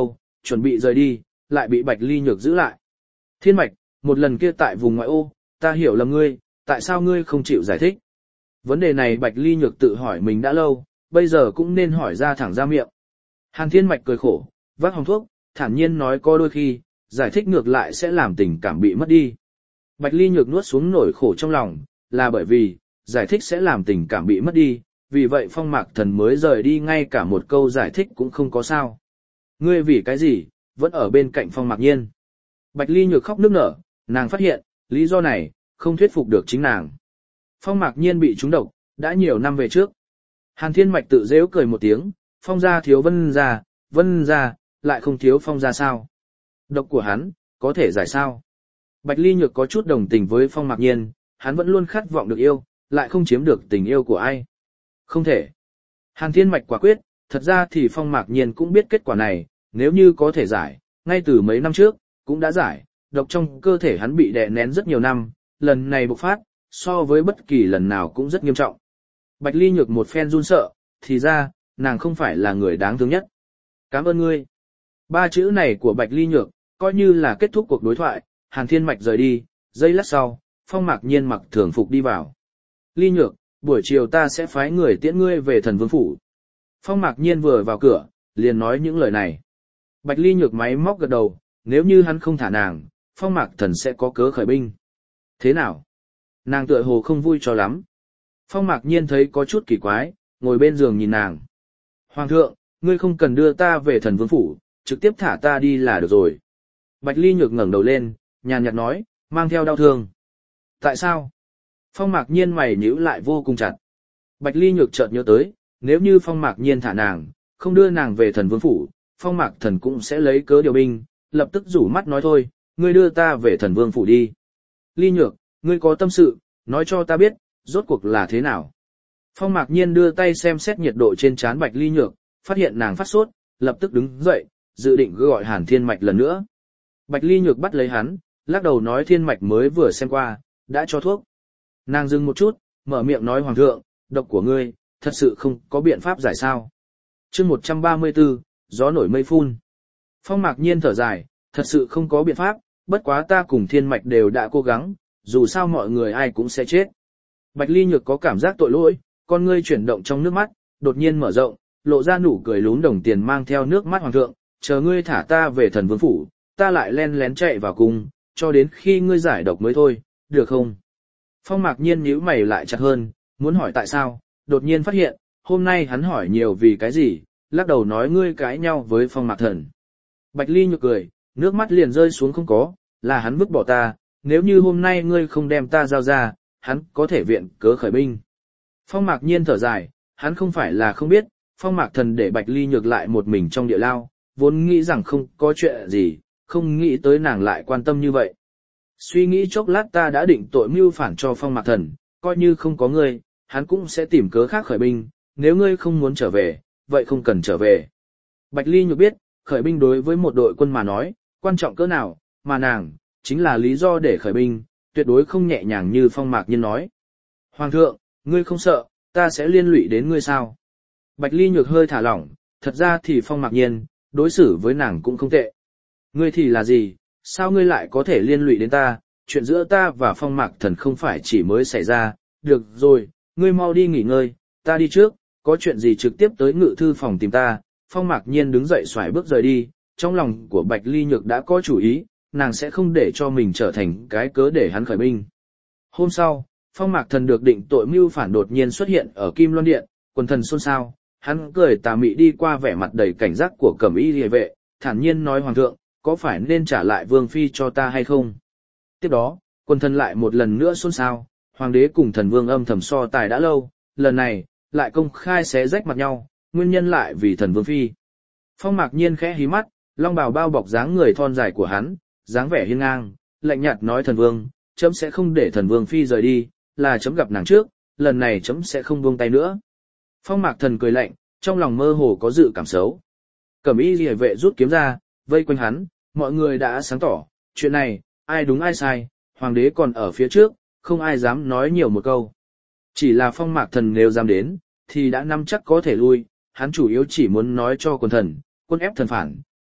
S1: chuẩn bị rời đi, lại bị Bạch Ly Nhược giữ lại. Thiên Mạch, một lần kia tại vùng ngoại ô, ta hiểu lầm ngươi, tại sao ngươi không chịu giải thích? Vấn đề này Bạch Ly Nhược tự hỏi mình đã lâu, bây giờ cũng nên hỏi ra thẳng ra miệng. Hàn Thiên Mạch cười khổ, vác hòm thuốc, thản nhiên nói có đôi khi, giải thích ngược lại sẽ làm tình cảm bị mất đi. Bạch Ly Nhược nuốt xuống nỗi khổ trong lòng, là bởi vì, giải thích sẽ làm tình cảm bị mất đi, vì vậy Phong Mạc Thần mới rời đi ngay cả một câu giải thích cũng không có sao. Ngươi vì cái gì, vẫn ở bên cạnh Phong Mạc Nhiên. Bạch Ly Nhược khóc nức nở, nàng phát hiện, lý do này, không thuyết phục được chính nàng. Phong Mạc Nhiên bị trúng độc, đã nhiều năm về trước. Hàn Thiên Mạch tự dễu cười một tiếng, Phong gia thiếu Vân gia, Vân gia, lại không thiếu Phong gia sao. Độc của hắn, có thể giải sao. Bạch Ly Nhược có chút đồng tình với Phong Mạc Nhiên, hắn vẫn luôn khát vọng được yêu, lại không chiếm được tình yêu của ai. Không thể. Hàn Thiên Mạch quả quyết, thật ra thì Phong Mạc Nhiên cũng biết kết quả này, nếu như có thể giải, ngay từ mấy năm trước, cũng đã giải, độc trong cơ thể hắn bị đè nén rất nhiều năm, lần này bộc phát, so với bất kỳ lần nào cũng rất nghiêm trọng. Bạch Ly Nhược một phen run sợ, thì ra, nàng không phải là người đáng thương nhất. Cảm ơn ngươi. Ba chữ này của Bạch Ly Nhược, coi như là kết thúc cuộc đối thoại, Hàn Thiên Mạch rời đi, giây lát sau, Phong Mạc Nhiên mặc thường phục đi vào. Ly Nhược, buổi chiều ta sẽ phái người tiễn ngươi về Thần Vương Phủ. Phong Mạc Nhiên vừa vào cửa, liền nói những lời này. Bạch Ly Nhược máy móc gật đầu, nếu như hắn không thả nàng, Phong Mạc Thần sẽ có cớ khởi binh. Thế nào? Nàng tựa hồ không vui cho lắm. Phong Mạc Nhiên thấy có chút kỳ quái, ngồi bên giường nhìn nàng. Hoàng thượng, ngươi không cần đưa ta về Thần Vương Phủ, trực tiếp thả ta đi là được rồi. Bạch Ly Nhược ngẩng đầu lên, nhàn nhạt nói, mang theo đau thương. Tại sao? Phong Mạc Nhiên mày nhíu lại vô cùng chặt. Bạch Ly Nhược chợt nhớ tới, nếu như Phong Mạc Nhiên thả nàng, không đưa nàng về Thần Vương Phủ, Phong Mạc Thần cũng sẽ lấy cớ điều binh, lập tức rủ mắt nói thôi, ngươi đưa ta về Thần Vương Phủ đi. Ly Nhược, ngươi có tâm sự, nói cho ta biết, rốt cuộc là thế nào. Phong Mạc Nhiên đưa tay xem xét nhiệt độ trên trán Bạch Ly Nhược, phát hiện nàng phát sốt, lập tức đứng dậy, dự định gọi Hàn Thiên Mạch lần nữa. Bạch Ly Nhược bắt lấy hắn, lắc đầu nói Thiên Mạch mới vừa xem qua, đã cho thuốc. Nàng dừng một chút, mở miệng nói Hoàng thượng, độc của ngươi, thật sự không có biện pháp giải sao. Chương một trăm ba mươi tư, gió nổi mây phun. Phong Mạc Nhiên thở dài, thật sự không có biện pháp, bất quá ta cùng Thiên Mạch đều đã cố gắng, dù sao mọi người ai cũng sẽ chết. Bạch Ly Nhược có cảm giác tội lỗi, con ngươi chuyển động trong nước mắt, đột nhiên mở rộng, lộ ra nụ cười lún đồng tiền mang theo nước mắt Hoàng thượng, chờ ngươi thả ta về Thần Vương Phủ, ta lại len lén chạy vào cung, cho đến khi ngươi giải độc mới thôi, được không? Phong Mạc Nhiên nhíu mày lại chặt hơn, muốn hỏi tại sao, đột nhiên phát hiện, hôm nay hắn hỏi nhiều vì cái gì, lắc đầu nói ngươi cãi nhau với Phong Mạc Thần. Bạch Ly Nhược cười, nước mắt liền rơi xuống không có, là hắn vứt bỏ ta, nếu như hôm nay ngươi không đem ta giao ra, hắn có thể viện cớ khởi binh. Phong Mạc Nhiên thở dài, hắn không phải là không biết, Phong Mạc Thần để Bạch Ly Nhược lại một mình trong địa lao, vốn nghĩ rằng không có chuyện gì, không nghĩ tới nàng lại quan tâm như vậy. Suy nghĩ chốc lát ta đã định tội mưu phản cho Phong Mạc Thần, coi như không có ngươi, hắn cũng sẽ tìm cớ khác khởi binh, nếu ngươi không muốn trở về, vậy không cần trở về. Bạch Ly Nhược biết, khởi binh đối với một đội quân mà nói, quan trọng cỡ nào, mà nàng, chính là lý do để khởi binh, tuyệt đối không nhẹ nhàng như Phong Mạc Nhiên nói. Hoàng thượng, ngươi không sợ, ta sẽ liên lụy đến ngươi sao? Bạch Ly Nhược hơi thả lỏng, thật ra thì Phong Mạc Nhiên, đối xử với nàng cũng không tệ. Ngươi thì là gì, sao ngươi lại có thể liên lụy đến ta, chuyện giữa ta và Phong Mạc Thần không phải chỉ mới xảy ra, được rồi, ngươi mau đi nghỉ ngơi, ta đi trước, có chuyện gì trực tiếp tới ngự thư phòng tìm ta. Phong Mạc Nhiên đứng dậy xoài bước rời đi, trong lòng của Bạch Ly Nhược đã có chủ ý, nàng sẽ không để cho mình trở thành cái cớ để hắn khởi binh. Hôm sau, Phong Mạc Thần được định tội mưu phản đột nhiên xuất hiện ở Kim Loan Điện, quần thần xôn xao, hắn cười tà mị đi qua vẻ mặt đầy cảnh giác của Cẩm Y Liề vệ, thản nhiên nói Hoàng thượng, có phải nên trả lại Vương Phi cho ta hay không? Tiếp đó, quần thần lại một lần nữa xôn xao, Hoàng đế cùng thần vương âm thầm so tài đã lâu, lần này, lại công khai xé rách mặt nhau, nguyên nhân lại vì thần Vương Phi. Phong Mạc Nhiên khẽ hí mắt, long bào bao bọc dáng người thon dài của hắn, dáng vẻ hiên ngang, lạnh nhạt nói thần vương, chấm sẽ không để thần Vương Phi rời đi, là chấm gặp nàng trước, lần này chấm sẽ không buông tay nữa. Phong Mạc Thần cười lạnh, trong lòng mơ hồ có dự cảm xấu. Cẩm Y Liề vệ rút kiếm ra, vây quanh hắn, mọi người đã sáng tỏ, chuyện này, ai đúng ai sai, hoàng đế còn ở phía trước, không ai dám nói nhiều một câu. Chỉ là Phong Mạc Thần nếu dám đến, thì đã nắm chắc có thể lui, hắn chủ yếu chỉ muốn nói cho quần thần, quân ép thần phản,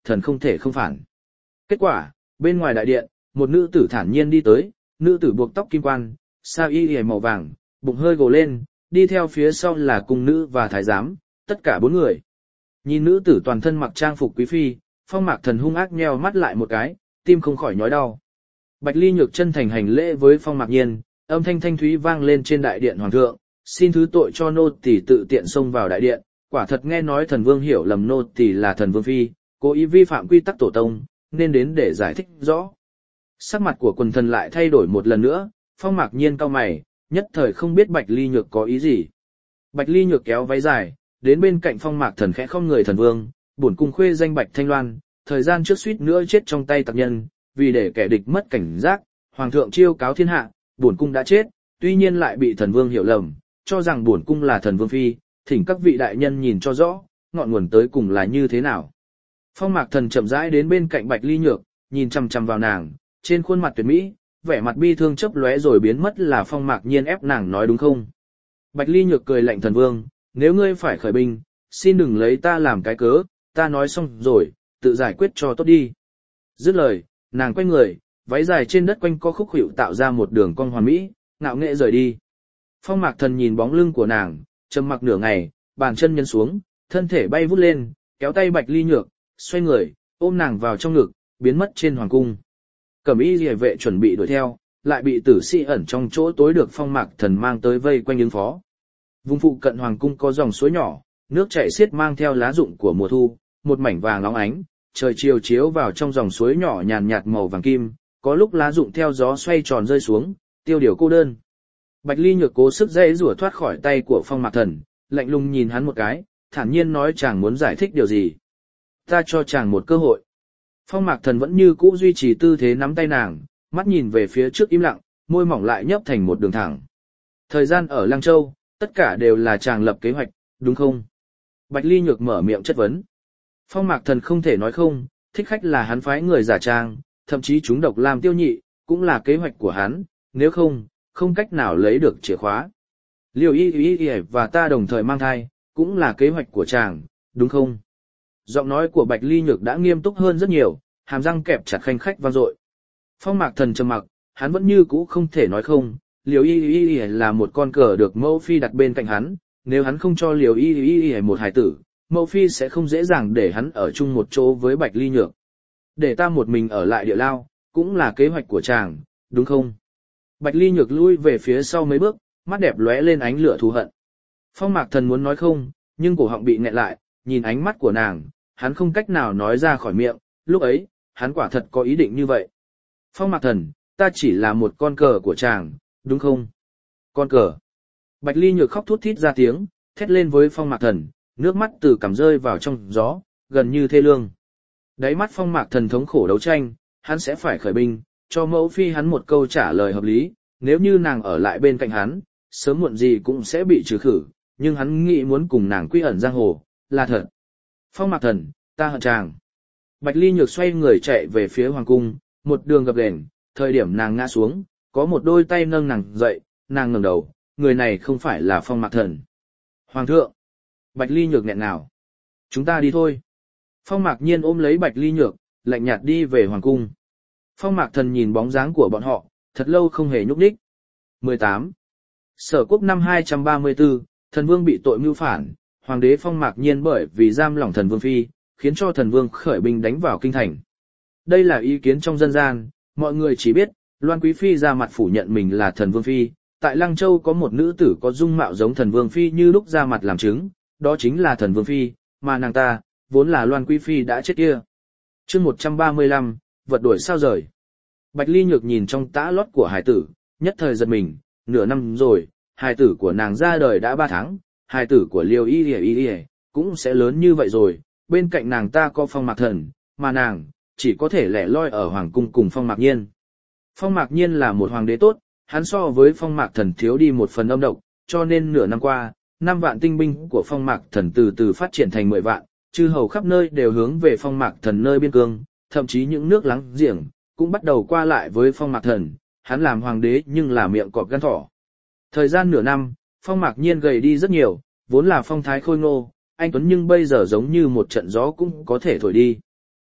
S1: thần không thể không phản. Kết quả, bên ngoài đại điện, một nữ tử thản nhiên đi tới, nữ tử buộc tóc kim quan, sa y y màu vàng, bụng hơi gồ lên, đi theo phía sau là cung nữ và thái giám, tất cả bốn người. Nhìn nữ tử toàn thân mặc trang phục quý phi, Phong Mạc Thần hung ác nheo mắt lại một cái, tim không khỏi nhói đau. Bạch Ly Nhược chân thành hành lễ với Phong Mạc Nhiên, âm thanh thanh thúy vang lên trên đại điện hoàng thượng, xin thứ tội cho nô tỳ tự tiện xông vào đại điện, quả thật nghe nói thần vương hiểu lầm nô tỳ là thần vương phi, cố ý vi phạm quy tắc tổ tông, nên đến để giải thích rõ. Sắc mặt của quần thần lại thay đổi một lần nữa, Phong Mạc Nhiên cau mày, nhất thời không biết Bạch Ly Nhược có ý gì. Bạch Ly Nhược kéo váy dài, đến bên cạnh Phong Mạc Thần khẽ không người thần vương, bổn cung khuê danh Bạch Thanh Loan, thời gian trước suýt nữa chết trong tay tặc nhân, vì để kẻ địch mất cảnh giác, hoàng thượng chiêu cáo thiên hạ, bổn cung đã chết, tuy nhiên lại bị thần vương hiểu lầm, cho rằng bổn cung là thần vương phi, thỉnh các vị đại nhân nhìn cho rõ, ngọn nguồn tới cùng là như thế nào. Phong Mạc Thần chậm rãi đến bên cạnh Bạch Ly Nhược, nhìn chằm chằm vào nàng, trên khuôn mặt tuyệt mỹ, vẻ mặt bi thương chớp lóe rồi biến mất, là Phong Mạc Nhiên ép nàng nói đúng không? Bạch Ly Nhược cười lạnh, thần vương, nếu ngươi phải khởi binh, xin đừng lấy ta làm cái cớ, ta nói xong rồi, tự giải quyết cho tốt đi. Dứt lời, nàng quay người, váy dài trên đất quanh co khúc khuỷu tạo ra một đường cong hoàn mỹ, ngạo nghễ rời đi. Phong Mạc Thần nhìn bóng lưng của nàng, trầm mặc nửa ngày, bàn chân nhấn xuống, thân thể bay vút lên, kéo tay Bạch Ly Nhược, xoay người, ôm nàng vào trong ngực, biến mất trên hoàng cung. Cẩm y liề vệ chuẩn bị đuổi theo, lại bị tử sĩ ẩn trong chỗ tối được Phong Mạc Thần mang tới vây quanh ứng phó. Vùng phụ cận hoàng cung có dòng suối nhỏ, nước chảy xiết mang theo lá rụng của mùa thu, một mảnh vàng óng ánh, trời chiều chiếu vào trong dòng suối nhỏ nhàn nhạt màu vàng kim, có lúc lá rụng theo gió xoay tròn rơi xuống, tiêu điều cô đơn. Bạch Ly Nhược cố sức dễ rủa thoát khỏi tay của Phong Mạc Thần, lạnh lùng nhìn hắn một cái, thản nhiên nói chàng muốn giải thích điều gì. Ta cho chàng một cơ hội. Phong Mạc Thần vẫn như cũ duy trì tư thế nắm tay nàng, mắt nhìn về phía trước im lặng, môi mỏng lại nhấp thành một đường thẳng. Thời gian ở Lăng Châu, tất cả đều là chàng lập kế hoạch, đúng không? Bạch Ly Nhược mở miệng chất vấn. Phong Mạc Thần không thể nói không, thích khách là hắn phái người giả trang, thậm chí chúng độc làm tiêu nhị, cũng là kế hoạch của hắn, nếu không, không cách nào lấy được chìa khóa. Liều y y y và ta đồng thời mang thai, cũng là kế hoạch của chàng, đúng không? Giọng nói của Bạch Ly Nhược đã nghiêm túc hơn rất nhiều, hàm răng kẹp chặt khanh khách vang dội. Phong Mạc Thần trầm mặc, hắn vẫn như cũ không thể nói không, Liều y y y là một con cờ được mẫu phi đặt bên cạnh hắn, nếu hắn không cho Liều y y y một hài tử, mẫu phi sẽ không dễ dàng để hắn ở chung một chỗ với Bạch Ly Nhược. Để ta một mình ở lại địa lao, cũng là kế hoạch của chàng, đúng không? Bạch Ly Nhược lui về phía sau mấy bước, mắt đẹp lóe lên ánh lửa thù hận. Phong Mạc Thần muốn nói không, nhưng cổ họng bị nghẹn lại, nhìn ánh mắt của nàng, hắn không cách nào nói ra khỏi miệng, lúc ấy, hắn quả thật có ý định như vậy. Phong Mạc Thần, ta chỉ là một con cờ của chàng, đúng không? Con cờ. Bạch Ly Nhược khóc thút thít ra tiếng, thét lên với Phong Mạc Thần, nước mắt từ cằm rơi vào trong gió, gần như thê lương. Đáy mắt Phong Mạc Thần thống khổ đấu tranh, hắn sẽ phải khởi binh, cho mẫu phi hắn một câu trả lời hợp lý, nếu như nàng ở lại bên cạnh hắn, sớm muộn gì cũng sẽ bị trừ khử, nhưng hắn nghĩ muốn cùng nàng quy ẩn giang hồ, là thật. Phong Mạc Thần, ta hận chàng. Bạch Ly Nhược xoay người chạy về phía hoàng cung, một đường gập ghềnh, thời điểm nàng ngã xuống, có một đôi tay nâng nàng dậy, nàng ngẩng đầu, người này không phải là Phong Mạc Thần. Hoàng thượng. Bạch Ly Nhược nghẹn nào. Chúng ta đi thôi. Phong Mạc Nhiên ôm lấy Bạch Ly Nhược, lạnh nhạt đi về hoàng cung. Phong Mạc Thần nhìn bóng dáng của bọn họ, thật lâu không hề nhúc nhích. mười tám. Sở Quốc năm hai trăm ba mươi tư, thần vương bị tội mưu phản, hoàng đế Phong Mạc Nhiên bởi vì giam lỏng thần vương phi, khiến cho thần vương khởi binh đánh vào kinh thành. Đây là ý kiến trong dân gian, mọi người chỉ biết, Loan Quý Phi ra mặt phủ nhận mình là thần vương phi, tại Lăng Châu có một nữ tử có dung mạo giống thần vương phi như lúc ra mặt làm chứng, đó chính là thần vương phi, mà nàng ta, vốn là Loan Quý Phi đã chết kia. Chương một trăm ba mươi lăm, vật đổi sao rời. Bạch Ly Nhược nhìn trong tã lót của hài tử, nhất thời giật mình, nửa năm rồi, hài tử của nàng ra đời đã ba tháng, hài tử của Liêu Y Y Y Y cũng sẽ lớn như vậy rồi, bên cạnh nàng ta có Phong Mạc Thần, mà nàng chỉ có thể lẻ loi ở hoàng cung cùng Phong Mạc Nhiên. Phong Mạc Nhiên là một hoàng đế tốt, hắn so với Phong Mạc Thần thiếu đi một phần âm độc, cho nên nửa năm qua, năm vạn tinh binh của Phong Mạc Thần từ từ phát triển thành mười vạn, chư hầu khắp nơi đều hướng về Phong Mạc Thần nơi biên cương, thậm chí những nước láng giềng cũng bắt đầu qua lại với Phong Mạc Thần, hắn làm hoàng đế nhưng là miệng cọp gan thỏ. Thời gian nửa năm, Phong Mạc Nhiên gầy đi rất nhiều, vốn là phong thái khôi ngô, anh tuấn nhưng bây giờ giống như một trận gió cũng có thể thổi đi.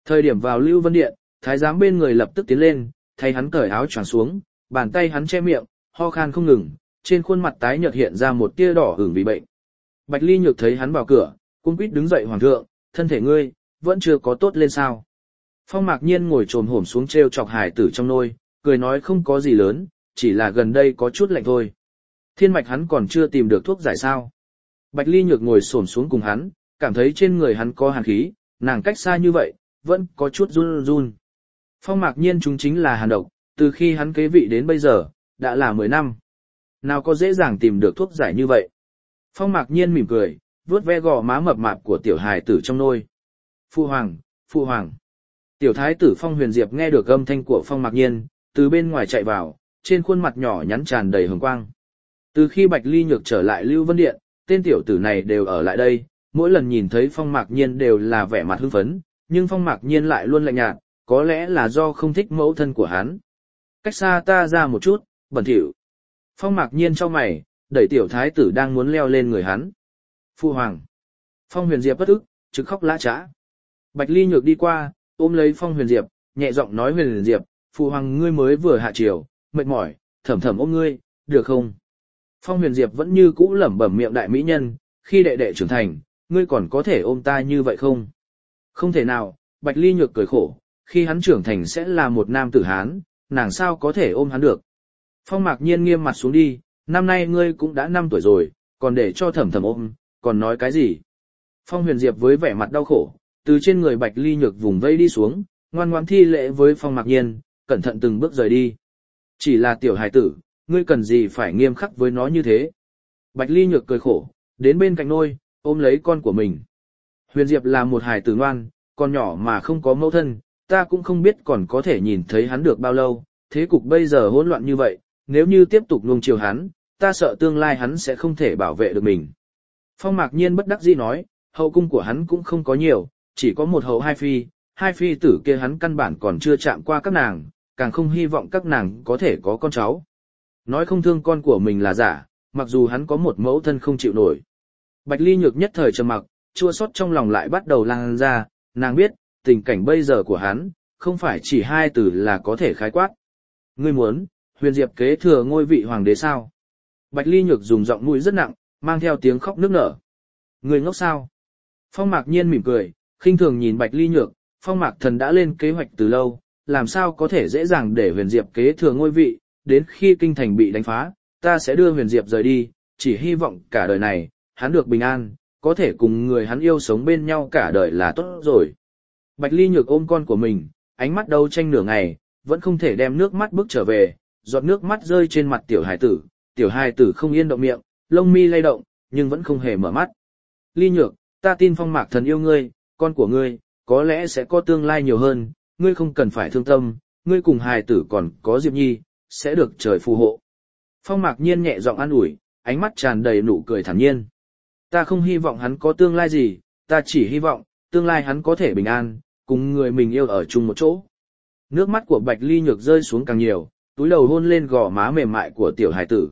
S1: Thời điểm vào Lưu Vân Điện, thái giám bên người lập tức tiến lên, thay hắn cởi áo choàng xuống, bàn tay hắn che miệng, ho khan không ngừng, trên khuôn mặt tái nhợt hiện ra một tia đỏ ửng vì bệnh. Bạch Ly Nhược thấy hắn vào cửa, cung quýt đứng dậy, hoàng thượng, thân thể ngươi vẫn chưa có tốt lên sao? Phong Mạc Nhiên ngồi trồm hổm xuống treo chọc hải tử trong nôi, cười nói không có gì lớn, chỉ là gần đây có chút lạnh thôi. Thiên mạch hắn còn chưa tìm được thuốc giải sao? Bạch Ly Nhược ngồi xổm xuống cùng hắn, cảm thấy trên người hắn có hàn khí, nàng cách xa như vậy, vẫn có chút run run. Phong Mạc Nhiên chúng chính là hàn độc, từ khi hắn kế vị đến bây giờ, đã là mười năm. Nào có dễ dàng tìm được thuốc giải như vậy. Phong Mạc Nhiên mỉm cười, vuốt ve gò má mập mạp của tiểu hài tử trong nôi. Phu hoàng, phu hoàng. Tiểu thái tử Phong Huyền Diệp nghe được âm thanh của Phong Mạc Nhiên, từ bên ngoài chạy vào, trên khuôn mặt nhỏ nhắn tràn đầy hồng quang. Từ khi Bạch Ly Nhược trở lại Lưu Vân Điện, tên tiểu tử này đều ở lại đây, mỗi lần nhìn thấy Phong Mạc Nhiên đều là vẻ mặt hưng phấn, nhưng Phong Mạc Nhiên lại luôn lạnh nhạt, có lẽ là do không thích mẫu thân của hắn. Cách xa ta ra một chút, bẩn thỉu. Phong Mạc Nhiên trong mày, đẩy tiểu thái tử đang muốn leo lên người hắn. Phu hoàng. Phong Huyền Diệp bất ức, trực khóc lã trã. Bạch Ly Nhược đi qua, ôm lấy Phong Huyền Diệp, nhẹ giọng nói Huyền Diệp, phu hoàng ngươi mới vừa hạ triều, mệt mỏi, thầm thầm ôm ngươi, được không? Phong Huyền Diệp vẫn như cũ lẩm bẩm miệng đại mỹ nhân, khi đệ đệ trưởng thành, ngươi còn có thể ôm ta như vậy không? Không thể nào, Bạch Ly Nhược cười khổ, khi hắn trưởng thành sẽ là một nam tử Hán, nàng sao có thể ôm hắn được? Phong Mạc Nhiên nghiêm mặt xuống đi, năm nay ngươi cũng đã năm tuổi rồi, còn để cho thầm thầm ôm, còn nói cái gì? Phong Huyền Diệp với vẻ mặt đau khổ, từ trên người Bạch Ly Nhược vùng vây đi xuống, ngoan ngoãn thi lễ với Phong Mạc Nhiên, cẩn thận từng bước rời đi. Chỉ là tiểu hài tử, ngươi cần gì phải nghiêm khắc với nó như thế? Bạch Ly Nhược cười khổ, đến bên cạnh nôi, ôm lấy con của mình. Huyền Diệp là một hài tử ngoan, con nhỏ mà không có mẫu thân, ta cũng không biết còn có thể nhìn thấy hắn được bao lâu, thế cục bây giờ hỗn loạn như vậy, nếu như tiếp tục nuông chiều hắn, ta sợ tương lai hắn sẽ không thể bảo vệ được mình. Phong Mạc Nhiên bất đắc dĩ nói, hậu cung của hắn cũng không có nhiều, chỉ có một hậu hai phi, hai phi tử kia hắn căn bản còn chưa chạm qua các nàng, càng không hy vọng các nàng có thể có con cháu. Nói không thương con của mình là giả, mặc dù hắn có một mẫu thân không chịu nổi. Bạch Ly Nhược nhất thời trầm mặc, chua xót trong lòng lại bắt đầu lan ra, nàng biết, tình cảnh bây giờ của hắn, không phải chỉ hai từ là có thể khái quát. Ngươi muốn, Huyền Diệp kế thừa ngôi vị hoàng đế sao? Bạch Ly Nhược dùng giọng mũi rất nặng, mang theo tiếng khóc nức nở. Ngươi ngốc sao? Phong Mạc Nhiên mỉm cười, khinh thường nhìn Bạch Ly Nhược, Phong Mạc Thần đã lên kế hoạch từ lâu, làm sao có thể dễ dàng để Huyền Diệp kế thừa ngôi vị, đến khi kinh thành bị đánh phá, ta sẽ đưa Huyền Diệp rời đi, chỉ hy vọng cả đời này, hắn được bình an, có thể cùng người hắn yêu sống bên nhau cả đời là tốt rồi. Bạch Ly Nhược ôm con của mình, ánh mắt đấu tranh nửa ngày, vẫn không thể đem nước mắt bước trở về, giọt nước mắt rơi trên mặt tiểu hài tử, tiểu hài tử không yên động miệng, lông mi lay động, nhưng vẫn không hề mở mắt. Ly Nhược, ta tin Phong Mạc Thần yêu ngươi, con của ngươi, có lẽ sẽ có tương lai nhiều hơn, ngươi không cần phải thương tâm, ngươi cùng hài tử còn có Diệp Nhi, sẽ được trời phù hộ. Phong Mạc Nhiên nhẹ giọng an ủi, ánh mắt tràn đầy nụ cười thản nhiên. Ta không hy vọng hắn có tương lai gì, ta chỉ hy vọng, tương lai hắn có thể bình an, cùng người mình yêu ở chung một chỗ. Nước mắt của Bạch Ly Nhược rơi xuống càng nhiều, túi đầu hôn lên gò má mềm mại của tiểu hài tử.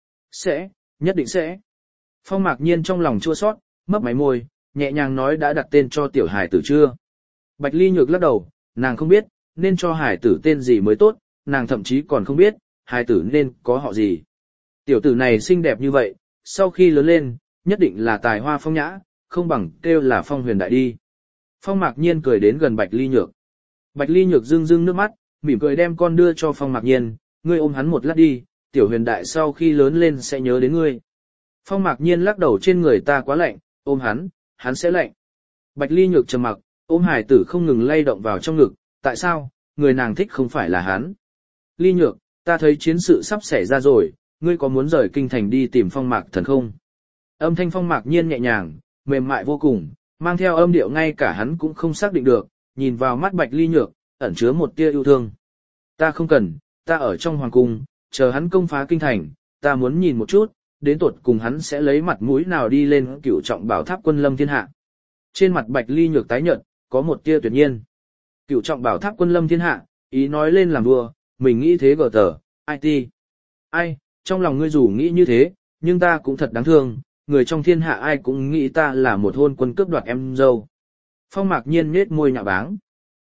S1: Sẽ, nhất định sẽ. Phong Mạc Nhiên trong lòng chua xót, mấp máy môi, nhẹ nhàng nói đã đặt tên cho tiểu hài tử chưa? Bạch Ly Nhược lắc đầu, nàng không biết, nên cho hài tử tên gì mới tốt, nàng thậm chí còn không biết, hài tử nên có họ gì. Tiểu tử này xinh đẹp như vậy, sau khi lớn lên, nhất định là tài hoa phong nhã, không bằng kêu là Phong Huyền Đại đi. Phong Mạc Nhiên cười đến gần Bạch Ly Nhược. Bạch Ly Nhược rưng rưng nước mắt, mỉm cười đem con đưa cho Phong Mạc Nhiên, ngươi ôm hắn một lát đi, tiểu Huyền Đại sau khi lớn lên sẽ nhớ đến ngươi. Phong Mạc Nhiên lắc đầu, trên người ta quá lạnh, ôm hắn, hắn sẽ lạnh. Bạch Ly Nhược trầm mặc, ôm hải tử không ngừng lay động vào trong ngực, tại sao, người nàng thích không phải là hắn. Ly Nhược, ta thấy chiến sự sắp xảy ra rồi, ngươi có muốn rời kinh thành đi tìm Phong Mạc Thần không? Âm thanh Phong Mạc Nhiên nhẹ nhàng, mềm mại vô cùng, mang theo âm điệu ngay cả hắn cũng không xác định được, nhìn vào mắt Bạch Ly Nhược, ẩn chứa một tia yêu thương. Ta không cần, ta ở trong hoàng cung, chờ hắn công phá kinh thành, ta muốn nhìn một chút, đến tột cùng hắn sẽ lấy mặt mũi nào đi lên Cửu Trọng Bảo Tháp quân lâm thiên hạ. Trên mặt Bạch Ly Nhược tái nhợt, có một tia tuyệt nhiên. Cửu Trọng Bảo Tháp quân lâm thiên hạ, ý nói lên làm vua, mình nghĩ thế gờ tờ, ai ti. Ai, trong lòng ngươi dù nghĩ như thế, nhưng ta cũng thật đáng thương, người trong thiên hạ ai cũng nghĩ ta là một hôn quân cướp đoạt em dâu. Phong Mạc Nhiên nhếch môi nhạo báng.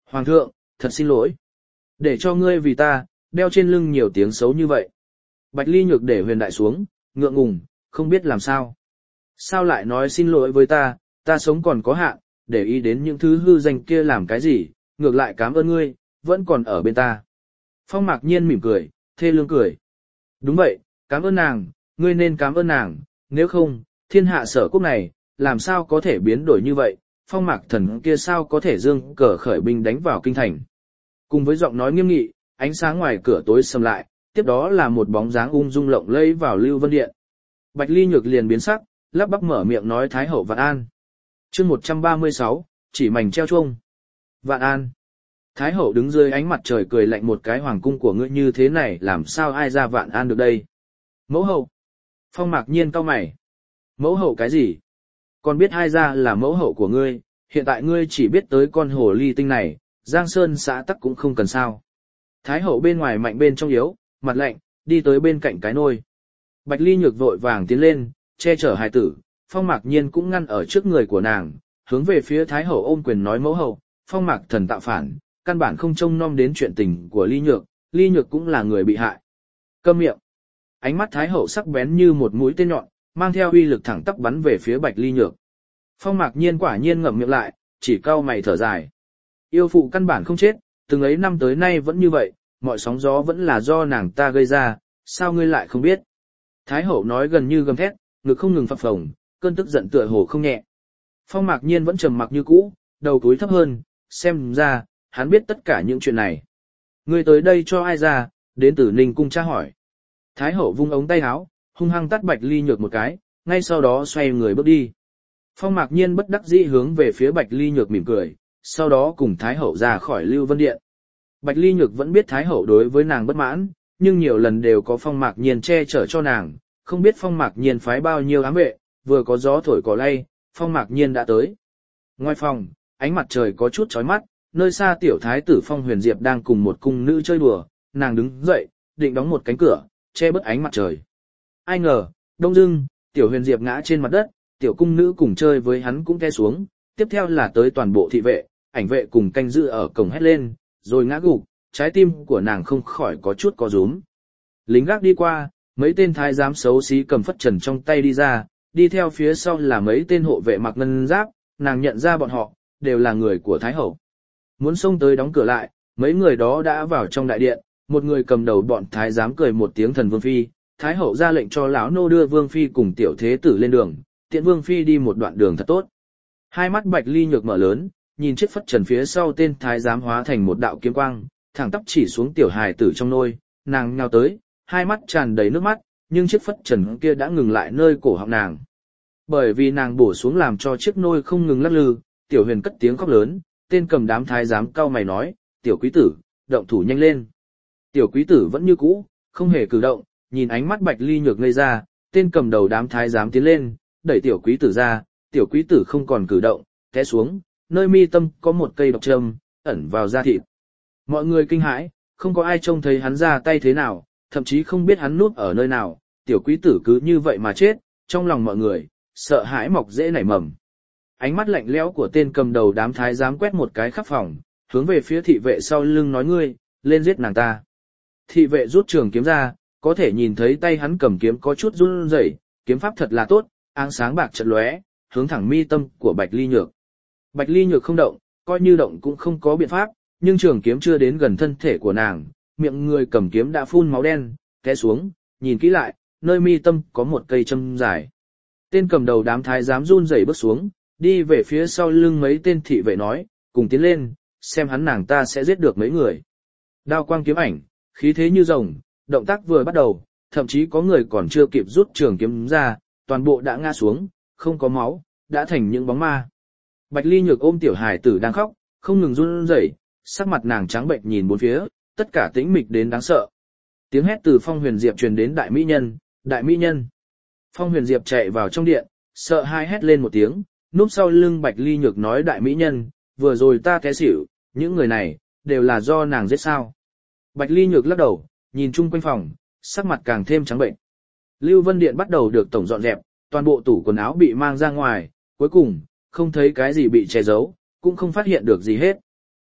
S1: Hoàng thượng, thật xin lỗi. Để cho ngươi vì ta, đeo trên lưng nhiều tiếng xấu như vậy. Bạch Ly Nhược để huyền đại xuống, ngượng ngùng, không biết làm sao. Sao lại nói xin lỗi với ta, ta sống còn có hạn, để ý đến những thứ hư danh kia làm cái gì, ngược lại cảm ơn ngươi, vẫn còn ở bên ta. Phong Mạc Nhiên mỉm cười, thê lương cười. Đúng vậy, cảm ơn nàng, ngươi nên cảm ơn nàng, nếu không, thiên hạ sở quốc này, làm sao có thể biến đổi như vậy, Phong Mạc Thần kia sao có thể dương cờ khởi binh đánh vào kinh thành. Cùng với giọng nói nghiêm nghị, ánh sáng ngoài cửa tối sầm lại, tiếp đó là một bóng dáng ung dung lộng lẫy vào Lưu Vân Điện. Bạch Ly Nhược liền biến sắc, lắp bắp mở miệng nói Thái hậu Vạn An. Chương một trăm ba mươi sáu, chỉ mảnh treo chuông. Vạn An. Thái hậu đứng dưới ánh mặt trời cười lạnh một cái, hoàng cung của ngươi như thế này làm sao ai ra Vạn An được đây. Mẫu hậu. Phong Mạc Nhiên cau mày. Mẫu hậu cái gì? Còn biết ai ra là mẫu hậu của ngươi, hiện tại ngươi chỉ biết tới con hồ ly tinh này, Giang Sơn xã tắc cũng không cần sao. Thái hậu bên ngoài mạnh bên trong yếu, mặt lạnh, đi tới bên cạnh cái nôi. Bạch Ly Nhược vội vàng tiến lên, che chở hài tử, Phong Mạc Nhiên cũng ngăn ở trước người của nàng, hướng về phía Thái hậu ôm quyền nói mẫu hậu, Phong Mạc Thần tạo phản, căn bản không trông nom đến chuyện tình của Ly Nhược, Ly Nhược cũng là người bị hại. Câm miệng. Ánh mắt Thái hậu sắc bén như một mũi tên nhọn, mang theo uy lực thẳng tắp bắn về phía Bạch Ly Nhược. Phong Mạc Nhiên quả nhiên ngậm miệng lại, chỉ cau mày thở dài. Yêu phụ căn bản không chết, từng ấy năm tới nay vẫn như vậy, mọi sóng gió vẫn là do nàng ta gây ra, sao ngươi lại không biết? Thái hậu nói gần như gầm thét, ngực không ngừng phập phồng, cơn tức giận tựa hồ không nhẹ. Phong Mạc Nhiên vẫn trầm mặc như cũ, đầu cúi thấp hơn, xem ra, hắn biết tất cả những chuyện này. Ngươi tới đây cho ai ra, đến từ Ninh cung tra hỏi. Thái hậu vung ống tay áo, hung hăng tát Bạch Ly Nhược một cái, ngay sau đó xoay người bước đi. Phong Mạc Nhiên bất đắc dĩ hướng về phía Bạch Ly Nhược mỉm cười, sau đó cùng Thái hậu ra khỏi Lưu Vân Điện. Bạch Ly Nhược vẫn biết Thái hậu đối với nàng bất mãn, nhưng nhiều lần đều có Phong Mạc Nhiên che chở cho nàng, không biết Phong Mạc Nhiên phái bao nhiêu ám vệ, vừa có gió thổi cỏ lay, Phong Mạc Nhiên đã tới. Ngoài phòng, ánh mặt trời có chút chói mắt, nơi xa tiểu thái tử Phong Huyền Diệp đang cùng một cung nữ chơi đùa, nàng đứng dậy, định đóng một cánh cửa, che bớt ánh mặt trời. Ai ngờ, đông dưng, tiểu Huyền Diệp ngã trên mặt đất, tiểu cung nữ cùng chơi với hắn cũng té xuống, tiếp theo là tới toàn bộ thị vệ, ảnh vệ cùng canh giữ ở cổng hét lên, rồi ngã gục, trái tim của nàng không khỏi có chút co rúm. Lính gác đi qua, mấy tên thái giám xấu xí cầm phất trần trong tay đi ra, đi theo phía sau là mấy tên hộ vệ mặc ngân giáp, nàng nhận ra bọn họ, đều là người của Thái hậu. Muốn xông tới đóng cửa lại, mấy người đó đã vào trong đại điện, một người cầm đầu bọn thái giám cười một tiếng thần vương phi, Thái hậu ra lệnh cho lão nô đưa vương phi cùng tiểu thế tử lên đường, tiện vương phi đi một đoạn đường thật tốt. Hai mắt Bạch Ly Nhược mở lớn, nhìn chiếc phất trần phía sau tên thái giám hóa thành một đạo kiếm quang, thẳng tắp chỉ xuống tiểu hài tử trong nôi, nàng nhào tới, hai mắt tràn đầy nước mắt, nhưng chiếc phất trần kia đã ngừng lại nơi cổ họng nàng. Bởi vì nàng bổ xuống làm cho chiếc nôi không ngừng lắc lư, tiểu huyền cất tiếng khóc lớn, tên cầm đám thái giám cau mày nói, tiểu quý tử, động thủ nhanh lên. Tiểu quý tử vẫn như cũ, không hề cử động, nhìn ánh mắt Bạch Ly Nhược ngây ra, tên cầm đầu đám thái giám tiến lên, đẩy tiểu quý tử ra, tiểu quý tử không còn cử động, té xuống, nơi mi tâm có một cây độc châm, ẩn vào da thịt. Mọi người kinh hãi, không có ai trông thấy hắn ra tay thế nào, thậm chí không biết hắn núp ở nơi nào, tiểu quý tử cứ như vậy mà chết, trong lòng mọi người, sợ hãi mọc dễ nảy mầm. Ánh mắt lạnh lẽo của tên cầm đầu đám thái giám quét một cái khắp phòng, hướng về phía thị vệ sau lưng nói ngươi, lên giết nàng ta. Thị vệ rút trường kiếm ra, có thể nhìn thấy tay hắn cầm kiếm có chút run rẩy, kiếm pháp thật là tốt, áng sáng bạc chợt lóe, hướng thẳng mi tâm của Bạch Ly Nhược. Bạch Ly Nhược không động, coi như động cũng không có biện pháp, nhưng trường kiếm chưa đến gần thân thể của nàng, miệng người cầm kiếm đã phun máu đen, té xuống, nhìn kỹ lại, nơi mi tâm có một cây châm dài. Tên cầm đầu đám thái giám run rẩy bước xuống, đi về phía sau lưng mấy tên thị vệ nói, cùng tiến lên, xem hắn nàng ta sẽ giết được mấy người. Đao quang kiếm ảnh, khí thế như rồng, động tác vừa bắt đầu, thậm chí có người còn chưa kịp rút trường kiếm ra, toàn bộ đã ngã xuống, không có máu, đã thành những bóng ma. Bạch Ly Nhược ôm tiểu hài tử đang khóc, không ngừng run rẩy, sắc mặt nàng trắng bệnh nhìn bốn phía, tất cả tĩnh mịch đến đáng sợ. Tiếng hét từ Phong Huyền Diệp truyền đến đại mỹ nhân, đại mỹ nhân. Phong Huyền Diệp chạy vào trong điện, sợ hãi hét lên một tiếng, núp sau lưng Bạch Ly Nhược nói đại mỹ nhân, vừa rồi ta té xỉu, những người này, đều là do nàng giết sao. Bạch Ly Nhược lắc đầu, nhìn chung quanh phòng, sắc mặt càng thêm trắng bệnh. Lưu Vân Điện bắt đầu được tổng dọn dẹp, toàn bộ tủ quần áo bị mang ra ngoài, cuối cùng, không thấy cái gì bị che giấu, cũng không phát hiện được gì hết.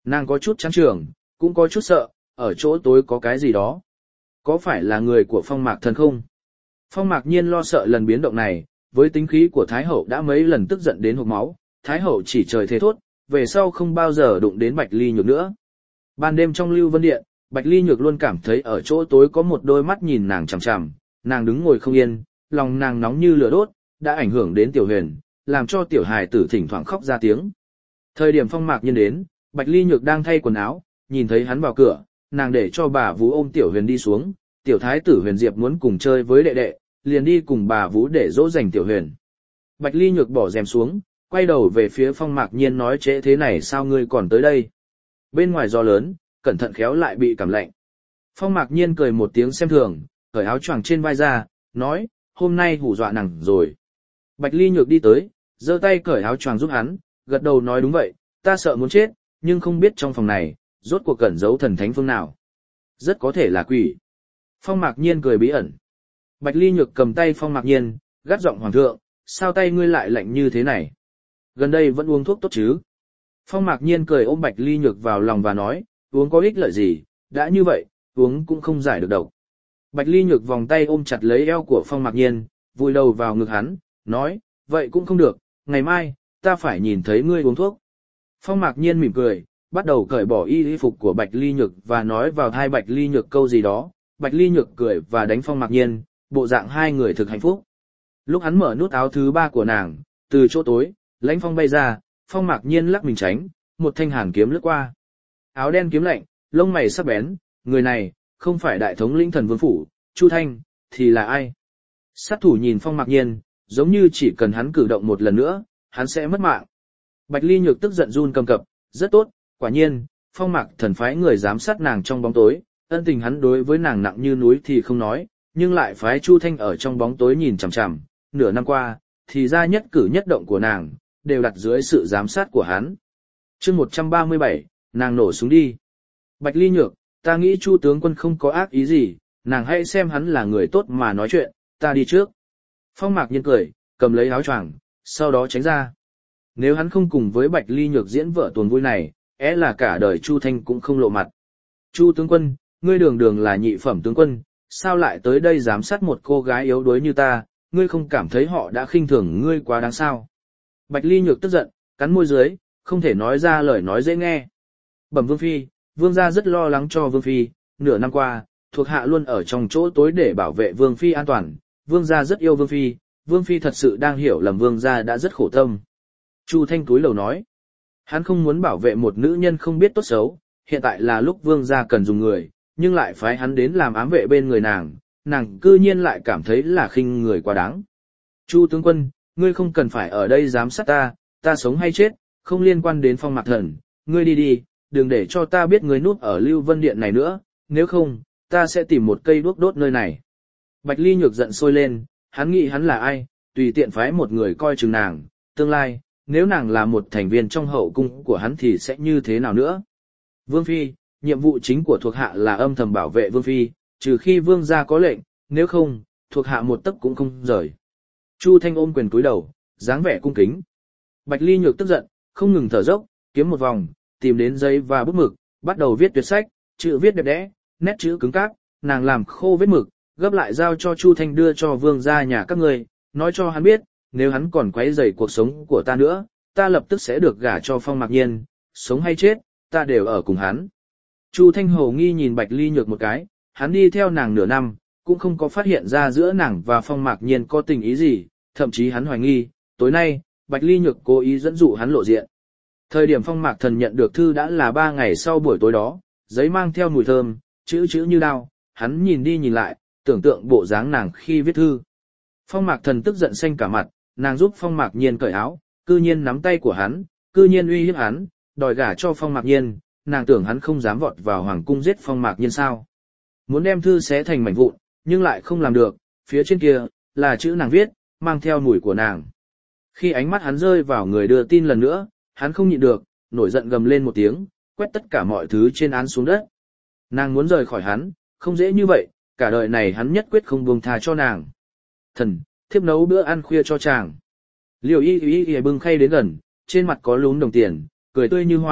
S1: Nàng có chút chán trường, cũng có chút sợ, ở chỗ tối có cái gì đó. Có phải là người của Phong Mạc Thần không? Phong Mạc Nhiên lo sợ lần biến động này, với tính khí của Thái Hậu đã mấy lần tức giận đến hộc máu, Thái Hậu chỉ trời thế thốt, về sau không bao giờ đụng đến Bạch Ly Nhược nữa. Ban đêm trong Lưu Vân Điện, Bạch Ly Nhược luôn cảm thấy ở chỗ tối có một đôi mắt nhìn nàng chằm chằm, nàng đứng ngồi không yên, lòng nàng nóng như lửa đốt, đã ảnh hưởng đến Tiểu Huyền, làm cho tiểu hài tử thỉnh thoảng khóc ra tiếng. Thời điểm Phong Mạc Nhiên đến, Bạch Ly Nhược đang thay quần áo, nhìn thấy hắn vào cửa, nàng để cho bà Vũ ôm Tiểu Huyền đi xuống, tiểu thái tử Huyền Diệp muốn cùng chơi với đệ đệ, liền đi cùng bà Vũ để dỗ dành Tiểu Huyền. Bạch Ly Nhược bỏ rèm xuống, quay đầu về phía Phong Mạc Nhiên nói trễ thế này sao ngươi còn tới đây? Bên ngoài gió lớn, cẩn thận khéo lại bị cảm lạnh. Phong Mạc Nhiên cười một tiếng xem thường, cởi áo choàng trên vai ra, nói, hôm nay hù dọa nàng rồi. Bạch Ly Nhược đi tới, giơ tay cởi áo choàng giúp hắn, gật đầu nói đúng vậy, ta sợ muốn chết, nhưng không biết trong phòng này, rốt cuộc cẩn giấu thần thánh phương nào. Rất có thể là quỷ. Phong Mạc Nhiên cười bí ẩn. Bạch Ly Nhược cầm tay Phong Mạc Nhiên, gắt giọng hoàng thượng, sao tay ngươi lại lạnh như thế này? Gần đây vẫn uống thuốc tốt chứ? Phong Mạc Nhiên cười ôm Bạch Ly Nhược vào lòng và nói, uống có ích lợi gì, đã như vậy, uống cũng không giải được độc. Bạch Ly Nhược vòng tay ôm chặt lấy eo của Phong Mạc Nhiên, vùi đầu vào ngực hắn, nói, vậy cũng không được, ngày mai, ta phải nhìn thấy ngươi uống thuốc. Phong Mạc Nhiên mỉm cười, bắt đầu cởi bỏ y y phục của Bạch Ly Nhược và nói vào tai Bạch Ly Nhược câu gì đó, Bạch Ly Nhược cười và đánh Phong Mạc Nhiên, bộ dạng hai người thực hạnh phúc. Lúc hắn mở nút áo thứ ba của nàng, từ chỗ tối, lãnh phong bay ra, Phong Mạc Nhiên lắc mình tránh, một thanh hàn kiếm lướt qua. Áo đen kiếm lạnh, lông mày sắc bén, người này, không phải đại thống lĩnh Thần Vương Phủ, Chu Thanh, thì là ai? Sát thủ nhìn Phong Mạc Nhiên, giống như chỉ cần hắn cử động một lần nữa, hắn sẽ mất mạng. Bạch Ly Nhược tức giận run cầm cập, rất tốt, quả nhiên, Phong Mạc Thần phái người giám sát nàng trong bóng tối, ân tình hắn đối với nàng nặng như núi thì không nói, nhưng lại phái Chu Thanh ở trong bóng tối nhìn chằm chằm, nửa năm qua, thì ra nhất cử nhất động của nàng, đều đặt dưới sự giám sát của hắn. Chương một trăm ba mươi bảy, nàng nổ súng đi. Bạch Ly Nhược, ta nghĩ Chu tướng quân không có ác ý gì, nàng hãy xem hắn là người tốt mà nói chuyện, ta đi trước. Phong Mạc Nhiên cười, cầm lấy áo choàng, sau đó tránh ra. Nếu hắn không cùng với Bạch Ly Nhược diễn vở tuồng vui này, é là cả đời Chu Thanh cũng không lộ mặt. Chu tướng quân, ngươi đường đường là nhị phẩm tướng quân, sao lại tới đây giám sát một cô gái yếu đuối như ta, ngươi không cảm thấy họ đã khinh thường ngươi quá đáng sao? Bạch Ly Nhược tức giận, cắn môi dưới, không thể nói ra lời nói dễ nghe. Bẩm Vương Phi, Vương gia rất lo lắng cho Vương Phi, nửa năm qua, thuộc hạ luôn ở trong chỗ tối để bảo vệ Vương Phi an toàn, Vương gia rất yêu Vương Phi, Vương Phi thật sự đang hiểu lầm Vương gia đã rất khổ tâm. Chu Thanh túi lầu nói, hắn không muốn bảo vệ một nữ nhân không biết tốt xấu, hiện tại là lúc Vương gia cần dùng người, nhưng lại phái hắn đến làm ám vệ bên người nàng, nàng cư nhiên lại cảm thấy là khinh người quá đáng. Chu tướng quân, ngươi không cần phải ở đây giám sát ta, ta sống hay chết, không liên quan đến Phong Mạc Thần, ngươi đi đi, đừng để cho ta biết ngươi núp ở Lưu Vân Điện này nữa, nếu không, ta sẽ tìm một cây đuốc đốt nơi này. Bạch Ly Nhược giận sôi lên, hắn nghĩ hắn là ai, tùy tiện phái một người coi chừng nàng, tương lai, nếu nàng là một thành viên trong hậu cung của hắn thì sẽ như thế nào nữa. Vương Phi, nhiệm vụ chính của thuộc hạ là âm thầm bảo vệ Vương Phi, trừ khi Vương gia có lệnh, nếu không, thuộc hạ một tấc cũng không rời. Chu Thanh ôm quyền cúi đầu, dáng vẻ cung kính. Bạch Ly Nhược tức giận, không ngừng thở dốc, kiếm một vòng, tìm đến giấy và bút mực, bắt đầu viết tuyệt sách, chữ viết đẹp đẽ, nét chữ cứng cáp, nàng làm khô vết mực, gấp lại giao cho Chu Thanh đưa cho Vương gia nhà các người, nói cho hắn biết, nếu hắn còn quấy rầy cuộc sống của ta nữa, ta lập tức sẽ được gả cho Phong Mạc Nhiên, sống hay chết, ta đều ở cùng hắn. Chu Thanh hồ nghi nhìn Bạch Ly Nhược một cái, hắn đi theo nàng nửa năm, cũng không có phát hiện ra giữa nàng và Phong Mạc Nhiên có tình ý gì, thậm chí hắn hoài nghi, tối nay, Bạch Ly Nhược cố ý dẫn dụ hắn lộ diện. Thời điểm Phong Mạc Thần nhận được thư đã là ba ngày sau buổi tối đó, giấy mang theo mùi thơm, chữ chữ như đao, hắn nhìn đi nhìn lại, tưởng tượng bộ dáng nàng khi viết thư. Phong Mạc Thần tức giận xanh cả mặt, nàng giúp Phong Mạc Nhiên cởi áo, cư nhiên nắm tay của hắn, cư nhiên uy hiếp hắn, đòi gả cho Phong Mạc Nhiên, nàng tưởng hắn không dám vọt vào hoàng cung giết Phong Mạc Nhiên sao. Muốn đem thư xé thành mảnh vụn, nhưng lại không làm được, phía trên kia, là chữ nàng viết, mang theo mùi của nàng. Khi ánh mắt hắn rơi vào người đưa tin lần nữa, hắn không nhịn được, nổi giận gầm lên một tiếng, quét tất cả mọi thứ trên án xuống đất. Nàng muốn rời khỏi hắn, không dễ như vậy, cả đời này hắn nhất quyết không buông tha cho nàng. Thần, thiếp nấu bữa ăn khuya cho chàng. Liều y y y bưng khay đến gần, trên mặt có lúm đồng tiền, cười tươi như hoa,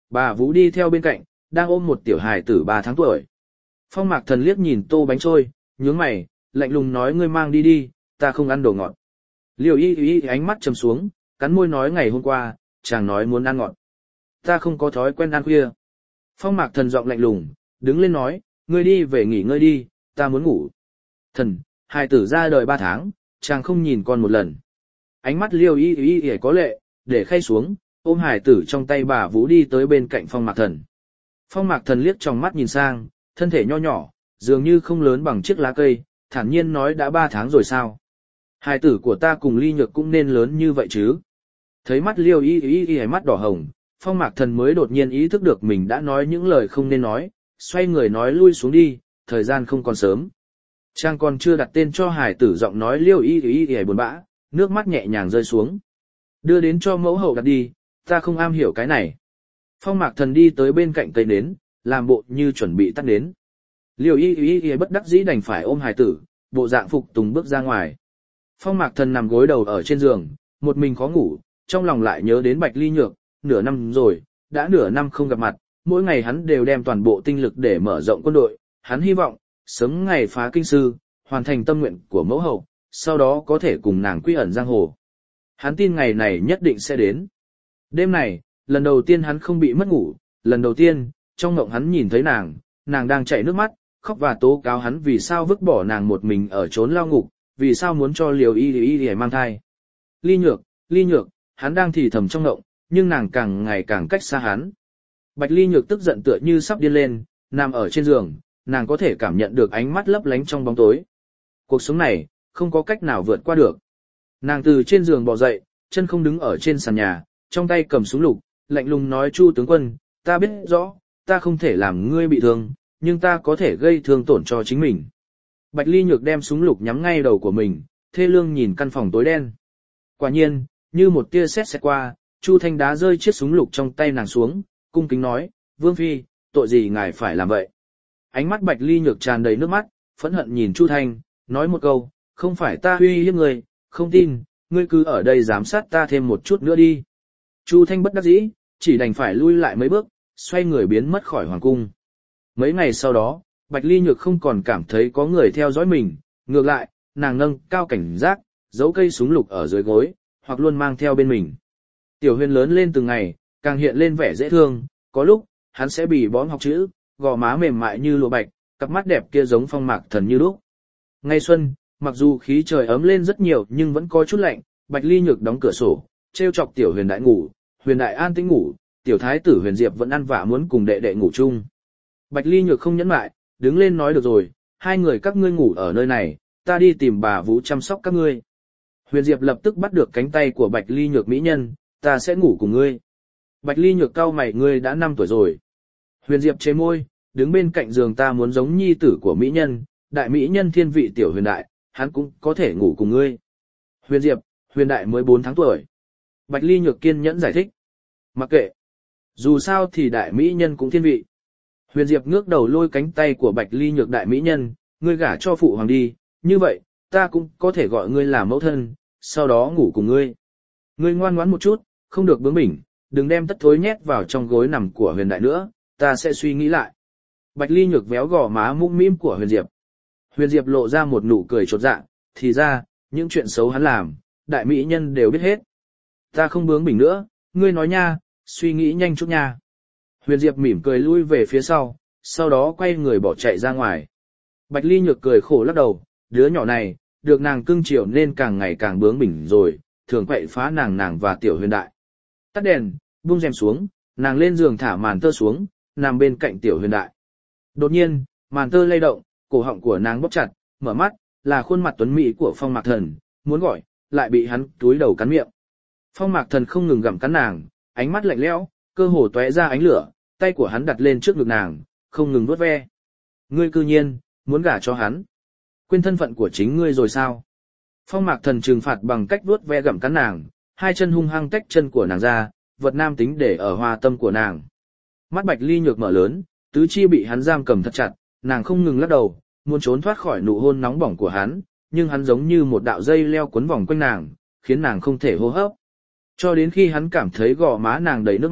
S1: bà Vũ đi theo bên cạnh, đang ôm một tiểu hài tử ba tháng tuổi. Phong Mạc Thần liếc nhìn tô bánh trôi, nhướng mày, lạnh lùng nói ngươi mang đi đi, ta không ăn đồ ngọt. Liêu y y ánh mắt trầm xuống, cắn môi nói ngày hôm qua, chàng nói muốn ăn ngọt. Ta không có thói quen ăn khuya. Phong Mạc Thần giọng lạnh lùng, đứng lên nói, ngươi đi về nghỉ ngơi đi, ta muốn ngủ. Thần, hài tử ra đời ba tháng, chàng không nhìn con một lần. Ánh mắt Liêu y y y có lệ, để khay xuống, ôm hài tử trong tay bà Vũ đi tới bên cạnh Phong Mạc Thần. Phong Mạc Thần liếc trong mắt nhìn sang, thân thể nho nhỏ, dường như không lớn bằng chiếc lá cây, thản nhiên nói đã ba tháng rồi sao. Hài tử của ta cùng Ly Nhược cũng nên lớn như vậy chứ. Thấy mắt Liêu y y y mắt đỏ hồng, Phong Mạc Thần mới đột nhiên ý thức được mình đã nói những lời không nên nói, xoay người nói lui xuống đi, thời gian không còn sớm. Trang còn chưa đặt tên cho hài tử giọng nói Liêu y y y buồn bã, nước mắt nhẹ nhàng rơi xuống. Đưa đến cho mẫu hậu đặt đi, ta không am hiểu cái này. Phong Mạc Thần đi tới bên cạnh cây nến, làm bộ như chuẩn bị tắt nến. Liêu y y y bất đắc dĩ đành phải ôm hài tử, bộ dạng phục tùng bước ra ngoài. Phong Mạc Thần nằm gối đầu ở trên giường, một mình khó ngủ, trong lòng lại nhớ đến Bạch Ly Nhược, nửa năm rồi, đã nửa năm không gặp mặt, mỗi ngày hắn đều đem toàn bộ tinh lực để mở rộng quân đội, hắn hy vọng, sớm ngày phá kinh sư, hoàn thành tâm nguyện của mẫu hậu, sau đó có thể cùng nàng quy ẩn giang hồ. Hắn tin ngày này nhất định sẽ đến. Đêm này, lần đầu tiên hắn không bị mất ngủ, lần đầu tiên, trong mộng hắn nhìn thấy nàng, nàng đang chảy nước mắt, khóc và tố cáo hắn vì sao vứt bỏ nàng một mình ở chốn lao ngục, vì sao muốn cho Liều y y y mang thai. Ly Nhược, Ly Nhược, hắn đang thì thầm trong mộng, nhưng nàng càng ngày càng cách xa hắn. Bạch Ly Nhược tức giận tựa như sắp điên lên, nằm ở trên giường, nàng có thể cảm nhận được ánh mắt lấp lánh trong bóng tối. Cuộc sống này, không có cách nào vượt qua được. Nàng từ trên giường bò dậy, chân không đứng ở trên sàn nhà, trong tay cầm súng lục, lạnh lùng nói Chu tướng quân, ta biết rõ, ta không thể làm ngươi bị thương, nhưng ta có thể gây thương tổn cho chính mình. Bạch Ly Nhược đem súng lục nhắm ngay đầu của mình, thê lương nhìn căn phòng tối đen. Quả nhiên, như một tia sét xẹt qua, Chu Thanh đá rơi chiếc súng lục trong tay nàng xuống, cung kính nói, Vương Phi, tội gì ngài phải làm vậy? Ánh mắt Bạch Ly Nhược tràn đầy nước mắt, phẫn hận nhìn Chu Thanh, nói một câu, không phải ta uy hiếp người, không tin, ngươi cứ ở đây giám sát ta thêm một chút nữa đi. Chu Thanh bất đắc dĩ, chỉ đành phải lui lại mấy bước, xoay người biến mất khỏi hoàng cung. Mấy ngày sau đó, Bạch Ly Nhược không còn cảm thấy có người theo dõi mình, ngược lại, nàng nâng cao cảnh giác, giấu cây súng lục ở dưới gối, hoặc luôn mang theo bên mình. Tiểu Huyền lớn lên từng ngày, càng hiện lên vẻ dễ thương, có lúc, hắn sẽ bị bõm học chữ, gò má mềm mại như lụa bạch, cặp mắt đẹp kia giống Phong Mạc Thần như lúc. Ngay xuân, mặc dù khí trời ấm lên rất nhiều nhưng vẫn có chút lạnh, Bạch Ly Nhược đóng cửa sổ, trêu chọc Tiểu Huyền đại ngủ, Huyền đại an tĩnh ngủ, tiểu thái tử Huyền Diệp vẫn ăn vạ muốn cùng đệ đệ ngủ chung. Bạch Ly Nhược không nhẫn lại, đứng lên nói được rồi, hai người các ngươi ngủ ở nơi này, ta đi tìm bà Vũ chăm sóc các ngươi. Huyền Diệp lập tức bắt được cánh tay của Bạch Ly Nhược mỹ nhân, ta sẽ ngủ cùng ngươi. Bạch Ly Nhược cau mày, ngươi đã năm tuổi rồi. Huyền Diệp chế môi, đứng bên cạnh giường, ta muốn giống nhi tử của mỹ nhân, đại mỹ nhân thiên vị tiểu Huyền đại, hắn cũng có thể ngủ cùng ngươi. Huyền Diệp, Huyền đại mới bốn tháng tuổi. Bạch Ly Nhược kiên nhẫn giải thích. Mặc kệ. Dù sao thì đại mỹ nhân cũng thiên vị. Huyền Diệp ngước đầu lôi cánh tay của Bạch Ly Nhược, đại mỹ nhân, ngươi gả cho phụ hoàng đi, như vậy, ta cũng có thể gọi ngươi là mẫu thân, sau đó ngủ cùng ngươi. Ngươi ngoan ngoãn một chút, không được bướng bỉnh, đừng đem tất thối nhét vào trong gối nằm của Huyền đại nữa, ta sẽ suy nghĩ lại. Bạch Ly Nhược véo gò má mũm mĩm của Huyền Diệp. Huyền Diệp lộ ra một nụ cười chột dạ, thì ra, những chuyện xấu hắn làm, đại mỹ nhân đều biết hết. Ta không bướng bỉnh nữa, ngươi nói nha, suy nghĩ nhanh chút nha. Huyền Diệp mỉm cười lui về phía sau, sau đó quay người bỏ chạy ra ngoài. Bạch Ly Nhược cười khổ lắc đầu, đứa nhỏ này, được nàng cưng chiều nên càng ngày càng bướng bỉnh rồi, thường quậy phá nàng nàng và tiểu Huyền đại. Tắt đèn, buông rèm xuống, nàng lên giường thả màn tơ xuống, nằm bên cạnh tiểu Huyền đại. Đột nhiên, màn tơ lay động, cổ họng của nàng bóp chặt, mở mắt, là khuôn mặt tuấn mỹ của Phong Mạc Thần, muốn gọi, lại bị hắn túi đầu cắn miệng. Phong Mạc Thần không ngừng gặm cắn nàng, ánh mắt lạnh lẽo, cơ hồ tóe ra ánh lửa, tay của hắn đặt lên trước ngực nàng, không ngừng vuốt ve. Ngươi cư nhiên, muốn gả cho hắn. Quên thân phận của chính ngươi rồi sao? Phong Mạc Thần trừng phạt bằng cách vuốt ve gặm cắn nàng, hai chân hung hăng tách chân của nàng ra, vật nam tính để ở hoa tâm của nàng. Mắt Bạch Ly Nhược mở lớn, tứ chi bị hắn giam cầm thật chặt, nàng không ngừng lắc đầu, muốn trốn thoát khỏi nụ hôn nóng bỏng của hắn, nhưng hắn giống như một đạo dây leo quấn vòng quanh nàng, khiến nàng không thể hô hấp. Cho đến khi hắn cảm thấy gò má nàng đầy nước mắt,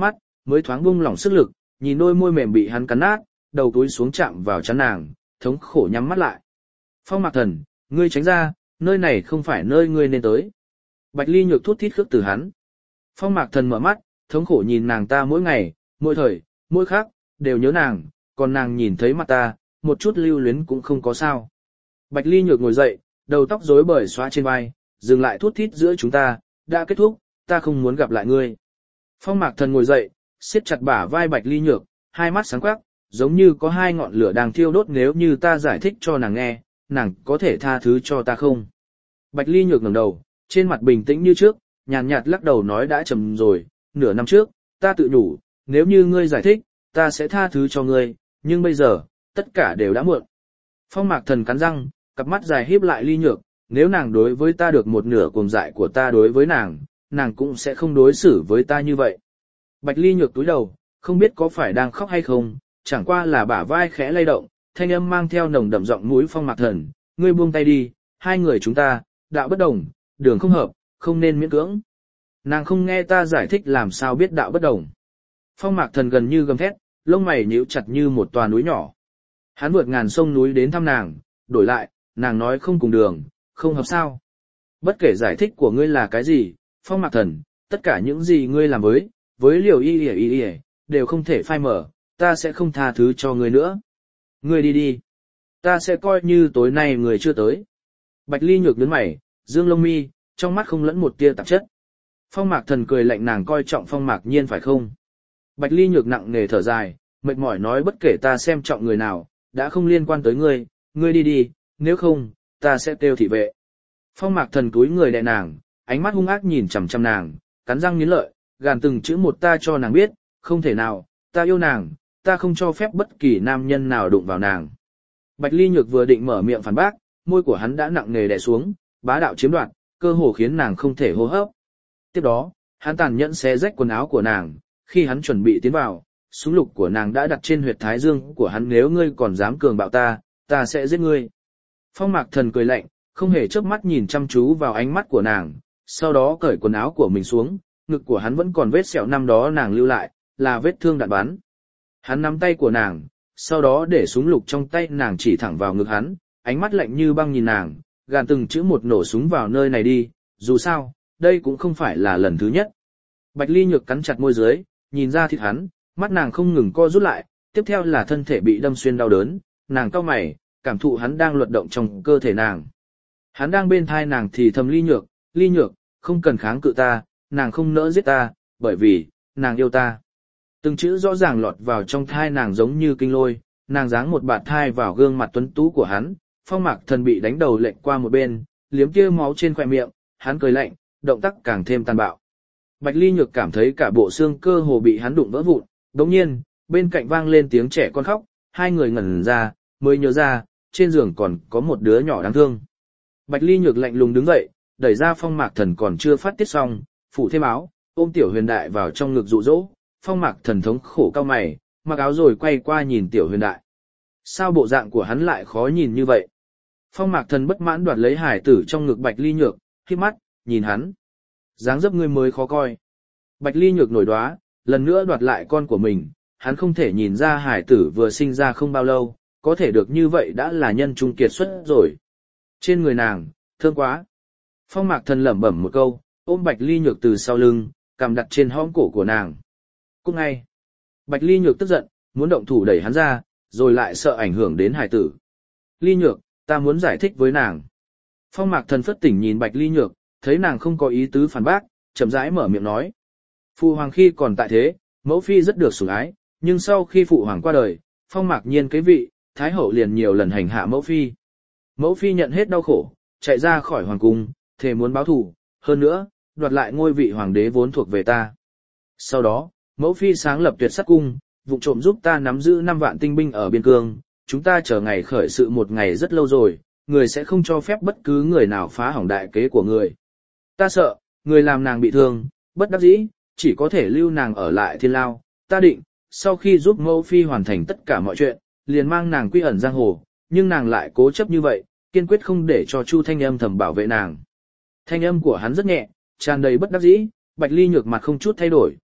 S1: mới thoáng buông lỏng sức lực, nhìn đôi môi mềm bị hắn cắn nát, đầu túi xuống chạm vào chắn nàng, thống khổ nhắm mắt lại. Phong Mạc Thần, ngươi tránh ra, nơi này không phải nơi ngươi nên tới. Bạch Ly Nhược thút thít khước từ hắn. Phong Mạc Thần mở mắt, thống khổ nhìn nàng ta mỗi ngày, mỗi thời, mỗi khắc, đều nhớ nàng, còn nàng nhìn thấy mặt ta, một chút lưu luyến cũng không có sao. Bạch Ly Nhược ngồi dậy, đầu tóc rối bời xóa trên vai, dừng lại thút thít giữa chúng ta, đã kết thúc, ta không muốn gặp lại ngươi. Phong Mạc Thần ngồi dậy, siết chặt bả vai Bạch Ly Nhược, hai mắt sáng quắc, giống như có hai ngọn lửa đang thiêu đốt, nếu như ta giải thích cho nàng nghe, nàng có thể tha thứ cho ta không? Bạch Ly Nhược ngẩng đầu, trên mặt bình tĩnh như trước, nhàn nhạt lắc đầu nói đã chầm rồi, nửa năm trước, ta tự nhủ, nếu như ngươi giải thích, ta sẽ tha thứ cho ngươi, nhưng bây giờ, tất cả đều đã muộn. Phong Mạc Thần cắn răng, cặp mắt dài híp lại Ly Nhược, nếu nàng đối với ta được một nửa cuồng dại của ta đối với nàng, nàng cũng sẽ không đối xử với ta như vậy. Bạch Ly Nhược túi đầu, không biết có phải đang khóc hay không, chẳng qua là bả vai khẽ lay động, thanh âm mang theo nồng đậm giọng mũi Phong Mạc Thần, ngươi buông tay đi, hai người chúng ta, đạo bất đồng, đường không hợp, không nên miễn cưỡng. Nàng không nghe ta giải thích làm sao biết đạo bất đồng. Phong Mạc Thần gần như gầm thét, lông mày nhíu chặt như một tòa núi nhỏ. Hắn vượt ngàn sông núi đến thăm nàng, đổi lại, nàng nói không cùng đường, không hợp sao. Bất kể giải thích của ngươi là cái gì, Phong Mạc Thần, tất cả những gì ngươi làm với, với liều y y y y, đều không thể phai mở, ta sẽ không tha thứ cho ngươi nữa. Ngươi đi đi. Ta sẽ coi như tối nay người chưa tới. Bạch Ly Nhược nhướng mày, dương lông mi, trong mắt không lẫn một tia tạp chất. Phong Mạc Thần cười lạnh, nàng coi trọng Phong Mạc Nhiên phải không? Bạch Ly Nhược nặng nề thở dài, mệt mỏi nói bất kể ta xem trọng người nào, đã không liên quan tới ngươi, ngươi đi đi, nếu không, ta sẽ kêu thị vệ. Phong Mạc Thần túi người đè nàng, ánh mắt hung ác nhìn chằm chằm nàng, cắn răng nghiến lợi, gàn từng chữ một ta cho nàng biết, không thể nào, ta yêu nàng, ta không cho phép bất kỳ nam nhân nào đụng vào nàng. Bạch Ly Nhược vừa định mở miệng phản bác, môi của hắn đã nặng nề đè xuống, bá đạo chiếm đoạt, cơ hồ khiến nàng không thể hô hấp. Tiếp đó, hắn tàn nhẫn xé rách quần áo của nàng, khi hắn chuẩn bị tiến vào, súng lục của nàng đã đặt trên huyệt thái dương của hắn, nếu ngươi còn dám cường bạo ta, ta sẽ giết ngươi. Phong Mạc Thần cười lạnh, không hề chớp mắt nhìn chăm chú vào ánh mắt của nàng, sau đó cởi quần áo của mình xuống, ngực của hắn vẫn còn vết sẹo năm đó nàng lưu lại, là vết thương đạn bắn. Hắn nắm tay của nàng, sau đó để súng lục trong tay nàng chỉ thẳng vào ngực hắn, ánh mắt lạnh như băng nhìn nàng, gàn từng chữ một nổ súng vào nơi này đi, dù sao, đây cũng không phải là lần thứ nhất. Bạch Ly Nhược cắn chặt môi dưới, nhìn ra thịt hắn, mắt nàng không ngừng co rút lại, tiếp theo là thân thể bị đâm xuyên đau đớn, nàng cau mày, cảm thụ hắn đang luật động trong cơ thể nàng. Hắn đang bên thai nàng thì thầm Ly Nhược, Ly Nhược, không cần kháng cự ta, nàng không nỡ giết ta, bởi vì, nàng yêu ta. Từng chữ rõ ràng lọt vào trong thai nàng giống như kinh lôi, nàng giáng một bạt thai vào gương mặt tuấn tú của hắn, Phong Mạc Thần bị đánh đầu lệch qua một bên, liếm kia máu trên khóe miệng, hắn cười lạnh, động tác càng thêm tàn bạo. Bạch Ly Nhược cảm thấy cả bộ xương cơ hồ bị hắn đụng vỡ vụn, đống nhiên, bên cạnh vang lên tiếng trẻ con khóc, hai người ngẩn ra, mới nhớ ra, trên giường còn có một đứa nhỏ đáng thương. Bạch Ly Nhược lạnh lùng đứng dậy, đẩy ra Phong Mạc Thần còn chưa phát tiết xong, phủ thêm áo, ôm Tiểu Huyền Đại vào trong ngực dụ dỗ. Phong Mạc Thần thống khổ cau mày, mặc áo rồi quay qua nhìn Tiểu Huyền Đại. Sao bộ dạng của hắn lại khó nhìn như vậy? Phong Mạc Thần bất mãn đoạt lấy hải tử trong ngực Bạch Ly Nhược, khép mắt, nhìn hắn. Dáng dấp ngươi mới khó coi. Bạch Ly Nhược nổi đoá, lần nữa đoạt lại con của mình, hắn không thể nhìn ra hải tử vừa sinh ra không bao lâu, có thể được như vậy đã là nhân trung kiệt xuất rồi. Trên người nàng, thơm quá. Phong Mạc Thần lẩm bẩm một câu, ôm Bạch Ly Nhược từ sau lưng, cầm đặt trên hõm cổ của nàng. Cút ngay. Bạch Ly Nhược tức giận, muốn động thủ đẩy hắn ra, rồi lại sợ ảnh hưởng đến hải tử. Ly Nhược, ta muốn giải thích với nàng. Phong Mạc Thần phất tỉnh nhìn Bạch Ly Nhược, thấy nàng không có ý tứ phản bác, chậm rãi mở miệng nói. Phụ hoàng khi còn tại thế, mẫu phi rất được sủng ái, nhưng sau khi phụ hoàng qua đời, Phong Mạc Nhiên kế vị, thái hậu liền nhiều lần hành hạ mẫu phi. Mẫu phi nhận hết đau khổ, chạy ra khỏi hoàng cung, thề muốn báo thù, hơn nữa, đoạt lại ngôi vị hoàng đế vốn thuộc về ta. Sau đó, mẫu phi sáng lập Tuyệt Sát cung, vụ trộm giúp ta nắm giữ năm vạn tinh binh ở biên cương, chúng ta chờ ngày khởi sự một ngày rất lâu rồi, người sẽ không cho phép bất cứ người nào phá hỏng đại kế của người. Ta sợ, người làm nàng bị thương, bất đắc dĩ, chỉ có thể lưu nàng ở lại thiên lao, ta định, sau khi giúp mẫu phi hoàn thành tất cả mọi chuyện, liền mang nàng quy ẩn giang hồ, nhưng nàng lại cố chấp như vậy, kiên quyết không để cho Chu Thanh Âm thầm bảo vệ nàng. Thanh âm của hắn rất nhẹ, tràn đầy bất đắc dĩ, Bạch Ly Nhược mặt không chút thay đổi,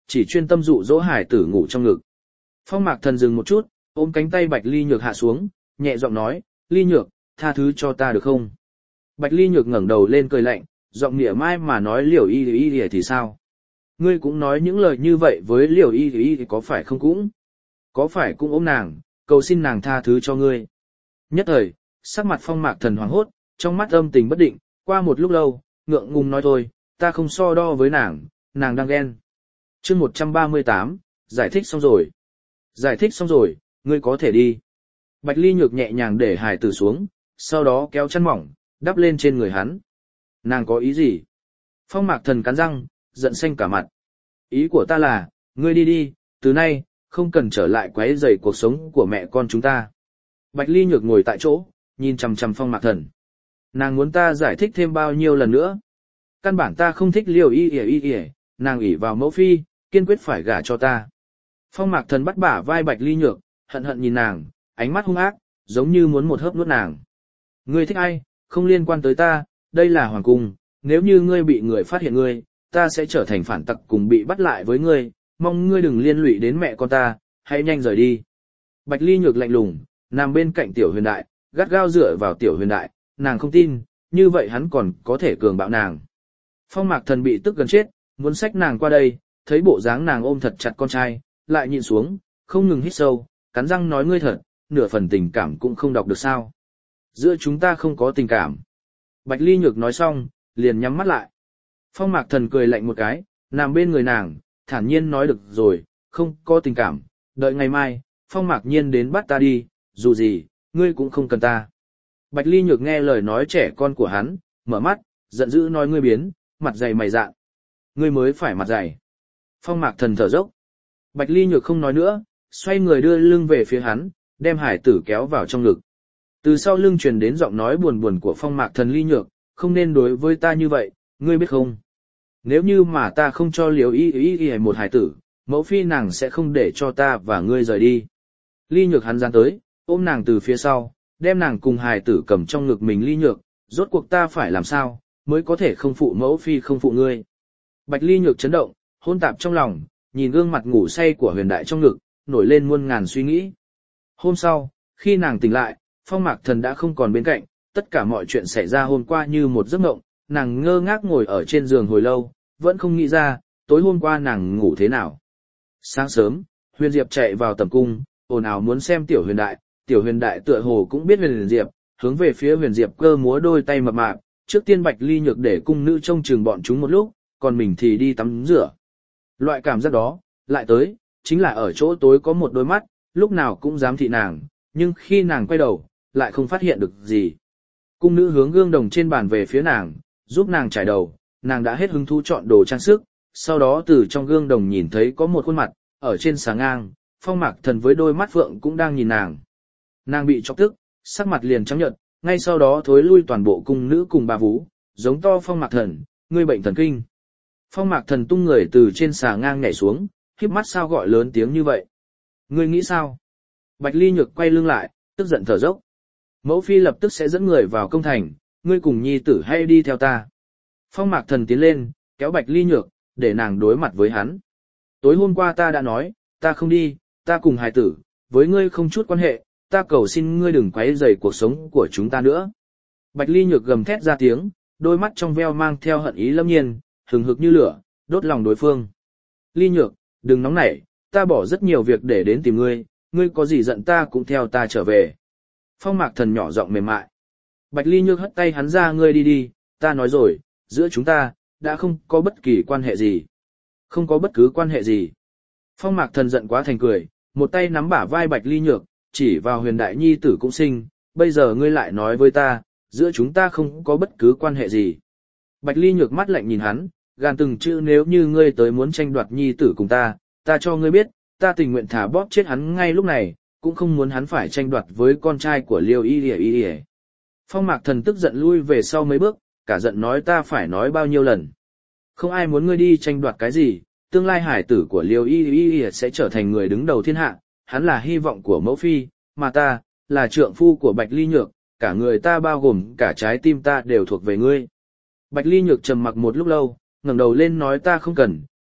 S1: chỉ chuyên tâm dụ dỗ hải tử ngủ trong ngực. Phong Mạc Thần dừng một chút, ôm cánh tay Bạch Ly Nhược hạ xuống, nhẹ giọng nói, Ly Nhược, tha thứ cho ta được không? Bạch Ly Nhược ngẩng đầu lên cười lạnh, giọng nghĩa mai mà nói Liễu Y Y Y thì sao? Ngươi cũng nói những lời như vậy với Liễu Y Y thì có phải không cũng? Có phải cũng ôm nàng, cầu xin nàng tha thứ cho ngươi? Nhất thời, sắc mặt Phong Mạc Thần hoảng hốt, trong mắt âm tình bất định, qua một lúc lâu, ngượng ngùng nói thôi, ta không so đo với nàng, nàng đang ghen. Chương một trăm ba mươi tám, giải thích xong rồi. Giải thích xong rồi, ngươi có thể đi. Bạch Ly Nhược nhẹ nhàng để hải tử xuống, sau đó kéo chăn mỏng, đắp lên trên người hắn. Nàng có ý gì? Phong Mạc Thần cắn răng, giận xanh cả mặt. Ý của ta là, ngươi đi đi, từ nay, không cần trở lại quấy rầy cuộc sống của mẹ con chúng ta. Bạch Ly Nhược ngồi tại chỗ, nhìn chằm chằm Phong Mạc Thần. Nàng muốn ta giải thích thêm bao nhiêu lần nữa? Căn bản ta không thích Liễu Y Y Y, nàng ỷ vào mẫu phi, kiên quyết phải gả cho ta. Phong Mạc Thần bắt bả vai Bạch Ly Nhược, hận hận nhìn nàng, ánh mắt hung ác, giống như muốn một hớp nuốt nàng. Ngươi thích ai, không liên quan tới ta, đây là hoàng cung, nếu như ngươi bị người phát hiện ngươi, ta sẽ trở thành phản tặc cùng bị bắt lại với ngươi, mong ngươi đừng liên lụy đến mẹ con ta, hãy nhanh rời đi. Bạch Ly Nhược lạnh lùng, nằm bên cạnh Tiểu Huyền Đại, gắt gao dựa vào Tiểu Huyền Đại, nàng không tin, như vậy hắn còn có thể cường bạo nàng. Phong Mạc Thần bị tức gần chết, muốn xách nàng qua đây, thấy bộ dáng nàng ôm thật chặt con trai, lại nhịn xuống, không ngừng hít sâu, cắn răng nói ngươi thật, nửa phần tình cảm cũng không đọc được sao. Giữa chúng ta không có tình cảm. Bạch Ly Nhược nói xong, liền nhắm mắt lại. Phong Mạc Thần cười lạnh một cái, nằm bên người nàng, thản nhiên nói được rồi, không có tình cảm, đợi ngày mai, Phong Mạc Nhiên đến bắt ta đi, dù gì, ngươi cũng không cần ta. Bạch Ly Nhược nghe lời nói trẻ con của hắn, mở mắt, giận dữ nói ngươi biến, mặt dày mày dạn. Ngươi mới phải mặt dày. Phong Mạc Thần thở dốc. Bạch Ly Nhược không nói nữa, xoay người đưa lưng về phía hắn, đem hải tử kéo vào trong ngực. Từ sau lưng truyền đến giọng nói buồn buồn của Phong Mạc Thần Ly Nhược, không nên đối với ta như vậy, ngươi biết không? Nếu như mà ta không cho Liễu Y Y Y một hải tử, mẫu phi nàng sẽ không để cho ta và ngươi rời đi. Ly Nhược hắn dán tới, ôm nàng từ phía sau, đem nàng cùng hải tử cầm trong ngực mình. Ly Nhược, rốt cuộc ta phải làm sao, mới có thể không phụ mẫu phi không phụ ngươi. Bạch Ly Nhược chấn động, hôn tạp trong lòng, nhìn gương mặt ngủ say của Huyền Đại trong ngực, nổi lên muôn ngàn suy nghĩ. Hôm sau, khi nàng tỉnh lại, Phong Mạc Thần đã không còn bên cạnh, tất cả mọi chuyện xảy ra hôm qua như một giấc mộng, nàng ngơ ngác ngồi ở trên giường hồi lâu, vẫn không nghĩ ra, tối hôm qua nàng ngủ thế nào. Sáng sớm, Huyền Diệp chạy vào tầm cung, ồn ào muốn xem Tiểu Huyền Đại, Tiểu Huyền Đại tựa hồ cũng biết Huyền Diệp, hướng về phía Huyền Diệp cơ múa đôi tay mập mạp, trước tiên Bạch Ly Nhược để cung nữ trông chừng bọn chúng một lúc, còn mình thì đi tắm rửa. Loại cảm giác đó, lại tới, chính là ở chỗ tối có một đôi mắt, lúc nào cũng dám thị nàng, nhưng khi nàng quay đầu, lại không phát hiện được gì. Cung nữ hướng gương đồng trên bàn về phía nàng, giúp nàng trải đầu, nàng đã hết hứng thú chọn đồ trang sức, sau đó từ trong gương đồng nhìn thấy có một khuôn mặt, ở trên xà ngang, Phong Mạc Thần với đôi mắt phượng cũng đang nhìn nàng. Nàng bị chọc tức, sắc mặt liền trắng nhợt, ngay sau đó thối lui toàn bộ cung nữ cùng bà vú, giống to Phong Mạc Thần, ngươi bệnh thần kinh. Phong Mạc Thần tung người từ trên xà ngang nhảy xuống, híp mắt sao gọi lớn tiếng như vậy. Ngươi nghĩ sao? Bạch Ly Nhược quay lưng lại, tức giận thở dốc. Mẫu phi lập tức sẽ dẫn người vào công thành, ngươi cùng nhi tử hay đi theo ta. Phong Mạc Thần tiến lên, kéo Bạch Ly Nhược, để nàng đối mặt với hắn. Tối hôm qua ta đã nói, ta không đi, ta cùng hài tử, với ngươi không chút quan hệ, ta cầu xin ngươi đừng quấy rầy cuộc sống của chúng ta nữa. Bạch Ly Nhược gầm thét ra tiếng, đôi mắt trong veo mang theo hận ý lâm nhiên, hừng hực như lửa, đốt lòng đối phương. Ly Nhược, đừng nóng nảy, ta bỏ rất nhiều việc để đến tìm ngươi, ngươi có gì giận ta cũng theo ta trở về. Phong Mạc Thần nhỏ giọng mềm mại. Bạch Ly Nhược hất tay hắn ra, ngươi đi đi, ta nói rồi, giữa chúng ta, đã không có bất kỳ quan hệ gì. Không có bất cứ quan hệ gì. Phong Mạc Thần giận quá thành cười, một tay nắm bả vai Bạch Ly Nhược, chỉ vào Huyền Đại nhi tử cũng sinh, bây giờ ngươi lại nói với ta, giữa chúng ta không có bất cứ quan hệ gì. Bạch Ly Nhược mắt lạnh nhìn hắn, gàn từng chữ, nếu như ngươi tới muốn tranh đoạt nhi tử cùng ta, ta cho ngươi biết, ta tình nguyện thả bóp chết hắn ngay lúc này, cũng không muốn hắn phải tranh đoạt với con trai của Liêu Y Y Y. Phong Mạc Thần tức giận lui về sau mấy bước, cả giận nói ta phải nói bao nhiêu lần. Không ai muốn ngươi đi tranh đoạt cái gì, tương lai hải tử của Liêu Y Y Y sẽ trở thành người đứng đầu thiên hạ, hắn là hy vọng của mẫu phi, mà ta, là trượng phu của Bạch Ly Nhược, cả người ta bao gồm cả trái tim ta đều thuộc về ngươi. Bạch Ly Nhược trầm mặc một lúc lâu, ngẩng đầu lên nói ta không cần,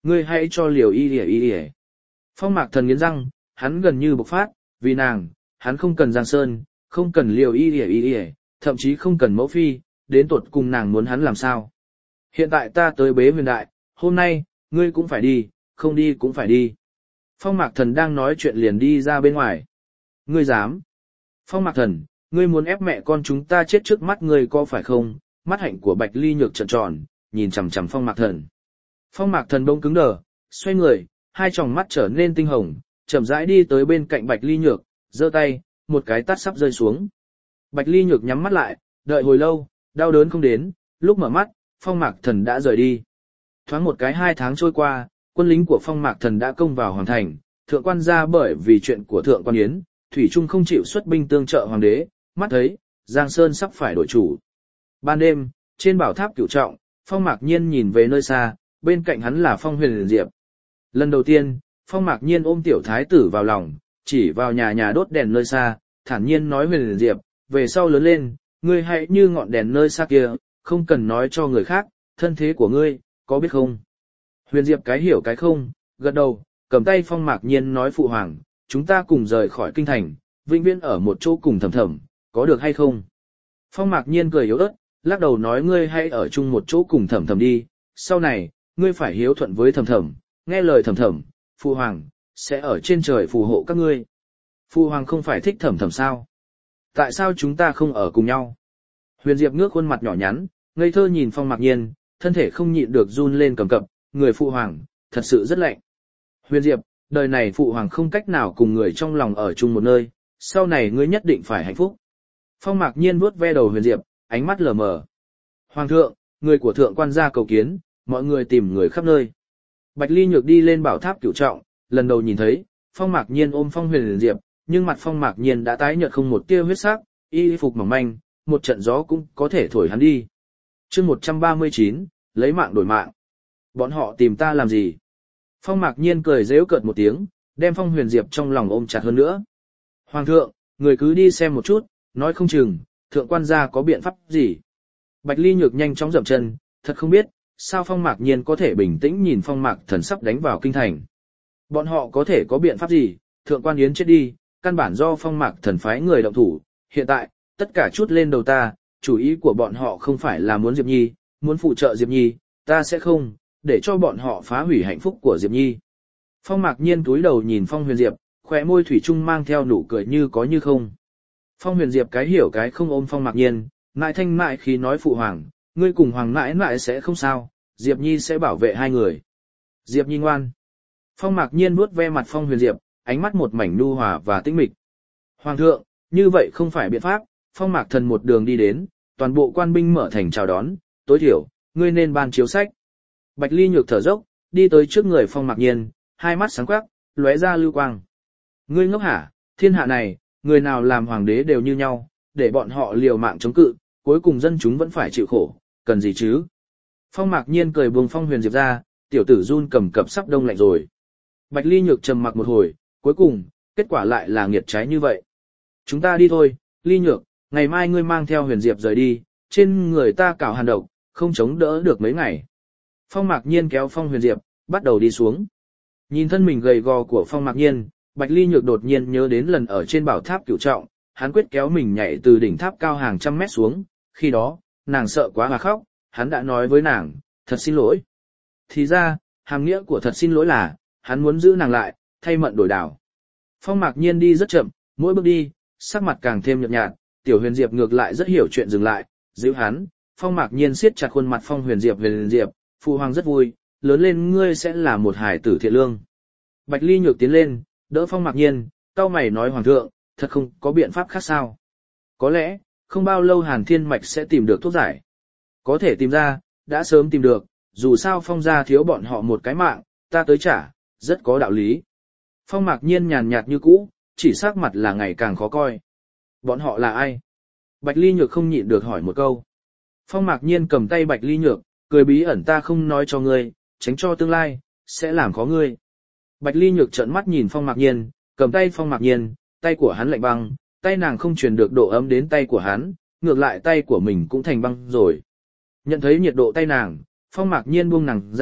S1: Ngươi hãy cho liều y lìa y lìa. Phong Mạc Thần nghiến răng, hắn gần như bộc phát, vì nàng, hắn không cần Giang Sơn, không cần liều y lìa y lìa, thậm chí không cần mẫu phi, đến tột cùng nàng muốn hắn làm sao. Hiện tại ta tới bế huyền đại, hôm nay, ngươi cũng phải đi, không đi cũng phải đi. Phong Mạc Thần đang nói chuyện liền đi ra bên ngoài. Ngươi dám? Phong Mạc Thần, ngươi muốn ép mẹ con chúng ta chết trước mắt ngươi có phải không? Mắt hạnh của Bạch Ly Nhược trợn tròn, nhìn chằm chằm Phong Mạc Thần. Phong Mạc Thần bỗng cứng đờ, xoay người, hai tròng mắt trở nên tinh hồng, chậm rãi đi tới bên cạnh Bạch Ly Nhược, giơ tay, một cái tát sắp rơi xuống. Bạch Ly Nhược nhắm mắt lại, đợi hồi lâu, đau đớn không đến, lúc mở mắt, Phong Mạc Thần đã rời đi. Thoáng một cái hai tháng trôi qua, quân lính của Phong Mạc Thần đã công vào hoàng thành, thượng quan gia bởi vì chuyện của thượng quan Yến, thủy trung không chịu xuất binh tương trợ hoàng đế, mắt thấy, Giang Sơn sắp phải đổi chủ. Ban đêm, trên bảo tháp cửu trọng, Phong Mạc Nhiên nhìn về nơi xa, bên cạnh hắn là Phong Huyền Diệp. Lần đầu tiên, Phong Mạc Nhiên ôm tiểu thái tử vào lòng, chỉ vào nhà nhà đốt đèn nơi xa, thản nhiên nói Huyền Diệp, về sau lớn lên, ngươi hãy như ngọn đèn nơi xa kia, không cần nói cho người khác, thân thế của ngươi, có biết không? Huyền Diệp cái hiểu cái không, gật đầu, cầm tay Phong Mạc Nhiên nói phụ hoàng, chúng ta cùng rời khỏi kinh thành, vĩnh viễn ở một chỗ cùng Thầm Thầm, có được hay không? Phong Mạc Nhiên cười yếu ớt, lắc đầu nói ngươi hãy ở chung một chỗ cùng Thầm Thầm đi, sau này, ngươi phải hiếu thuận với Thầm Thầm, nghe lời Thầm Thầm, phụ hoàng, sẽ ở trên trời phù hộ các ngươi. Phụ hoàng không phải thích Thầm Thầm sao? Tại sao chúng ta không ở cùng nhau? Huyền Diệp ngước khuôn mặt nhỏ nhắn, ngây thơ nhìn Phong Mạc Nhiên, thân thể không nhịn được run lên cầm cập, người phụ hoàng, thật sự rất lạnh. Huyền Diệp, đời này phụ hoàng không cách nào cùng người trong lòng ở chung một nơi, sau này ngươi nhất định phải hạnh phúc. Phong Mạc Nhiên vuốt ve đầu Huyền Diệp, ánh mắt lờ mờ. Hoàng thượng, người của thượng quan gia cầu kiến, mọi người tìm người khắp nơi. Bạch Ly Nhược đi lên bảo tháp cửu trọng, lần đầu nhìn thấy, Phong Mạc Nhiên ôm Phong Huyền Diệp, nhưng mặt Phong Mạc Nhiên đã tái nhợt không một tia huyết sắc, y phục mỏng manh, một trận gió cũng có thể thổi hắn đi. Chương một trăm ba mươi chín, lấy mạng đổi mạng. Bọn họ tìm ta làm gì? Phong Mạc Nhiên cười giễu cợt một tiếng, đem Phong Huyền Diệp trong lòng ôm chặt hơn nữa. Hoàng thượng, người cứ đi xem một chút, nói không chừng, thượng quan gia có biện pháp gì. Bạch Ly Nhược nhanh chóng dậm chân, thật không biết, sao Phong Mạc Nhiên có thể bình tĩnh nhìn Phong Mạc Thần sắp đánh vào kinh thành. Bọn họ có thể có biện pháp gì, thượng quan Yến chết đi, căn bản do Phong Mạc Thần phái người động thủ, hiện tại, tất cả chút lên đầu ta, chủ ý của bọn họ không phải là muốn Diệp Nhi, muốn phụ trợ Diệp Nhi, ta sẽ không, để cho bọn họ phá hủy hạnh phúc của Diệp Nhi. Phong Mạc Nhiên túi đầu nhìn Phong Huyền Diệp, khóe môi thủy chung mang theo nụ cười như có như không. Phong Huyền Diệp cái hiểu cái không ôm Phong Mạc Nhiên, mãi thanh mại khi nói phụ hoàng, ngươi cùng hoàng mãi mãi sẽ không sao, Diệp Nhi sẽ bảo vệ hai người. Diệp Nhi ngoan. Phong Mạc Nhiên vuốt ve mặt Phong Huyền Diệp, ánh mắt một mảnh nhu hòa và tĩnh mịch. Hoàng thượng, như vậy không phải biện pháp, Phong Mạc Thần một đường đi đến, toàn bộ quan binh mở thành chào đón, tối thiểu, ngươi nên ban chiếu sách. Bạch Ly Nhược thở dốc, đi tới trước người Phong Mạc Nhiên, hai mắt sáng quắc, lóe ra lưu quang. Ngươi ngốc hả, thiên hạ này, người nào làm hoàng đế đều như nhau, để bọn họ liều mạng chống cự, cuối cùng dân chúng vẫn phải chịu khổ, cần gì chứ? Phong Mạc Nhiên cười buông Phong Huyền Diệp ra, tiểu tử run cầm cập sắp đông lạnh rồi. Bạch Ly Nhược trầm mặc một hồi, cuối cùng, kết quả lại là nghiệt trái như vậy. Chúng ta đi thôi, Ly Nhược, ngày mai ngươi mang theo Huyền Diệp rời đi, trên người ta cào hàn độc, không chống đỡ được mấy ngày. Phong Mạc Nhiên kéo Phong Huyền Diệp, bắt đầu đi xuống. Nhìn thân mình gầy gò của Phong Mạc Nhiên, Bạch Ly Nhược đột nhiên nhớ đến lần ở trên bảo tháp cửu trọng, hắn quyết kéo mình nhảy từ đỉnh tháp cao hàng trăm mét xuống, khi đó, nàng sợ quá mà khóc, hắn đã nói với nàng, thật xin lỗi. Thì ra, hàm nghĩa của thật xin lỗi là, hắn muốn giữ nàng lại, thay mận đổi đảo. Phong Mạc Nhiên đi rất chậm, mỗi bước đi, sắc mặt càng thêm nhợt nhạt, Tiểu Huyền Diệp ngược lại rất hiểu chuyện dừng lại, giữ hắn. Phong Mạc Nhiên siết chặt khuôn mặt Phong Huyền Diệp, Huyền Diệp, phụ hoàng rất vui, lớn lên ngươi sẽ là một hài tử thiện lương. Bạch Ly Nhược tiến lên, đỡ Phong Mạc Nhiên, cau mày nói hoàng thượng, thật không có biện pháp khác sao? Có lẽ, không bao lâu Hàn Thiên Mạch sẽ tìm được thuốc giải. Có thể tìm ra, đã sớm tìm được, dù sao Phong gia thiếu bọn họ một cái mạng, ta tới trả, rất có đạo lý. Phong Mạc Nhiên nhàn nhạt như cũ, chỉ sắc mặt là ngày càng khó coi. Bọn họ là ai? Bạch Ly Nhược không nhịn được hỏi một câu. Phong Mạc Nhiên cầm tay Bạch Ly Nhược, cười bí ẩn ta không nói cho ngươi, tránh cho tương lai, sẽ làm khó ngươi. Bạch Ly Nhược trợn mắt nhìn Phong Mạc Nhiên, cầm tay Phong Mạc Nhiên, tay của hắn lạnh băng, tay nàng không truyền được độ ấm đến tay của hắn, ngược lại tay của mình cũng thành băng rồi. Nhận thấy nhiệt độ tay nàng, Phong Mạc Nhiên buông nàng ra,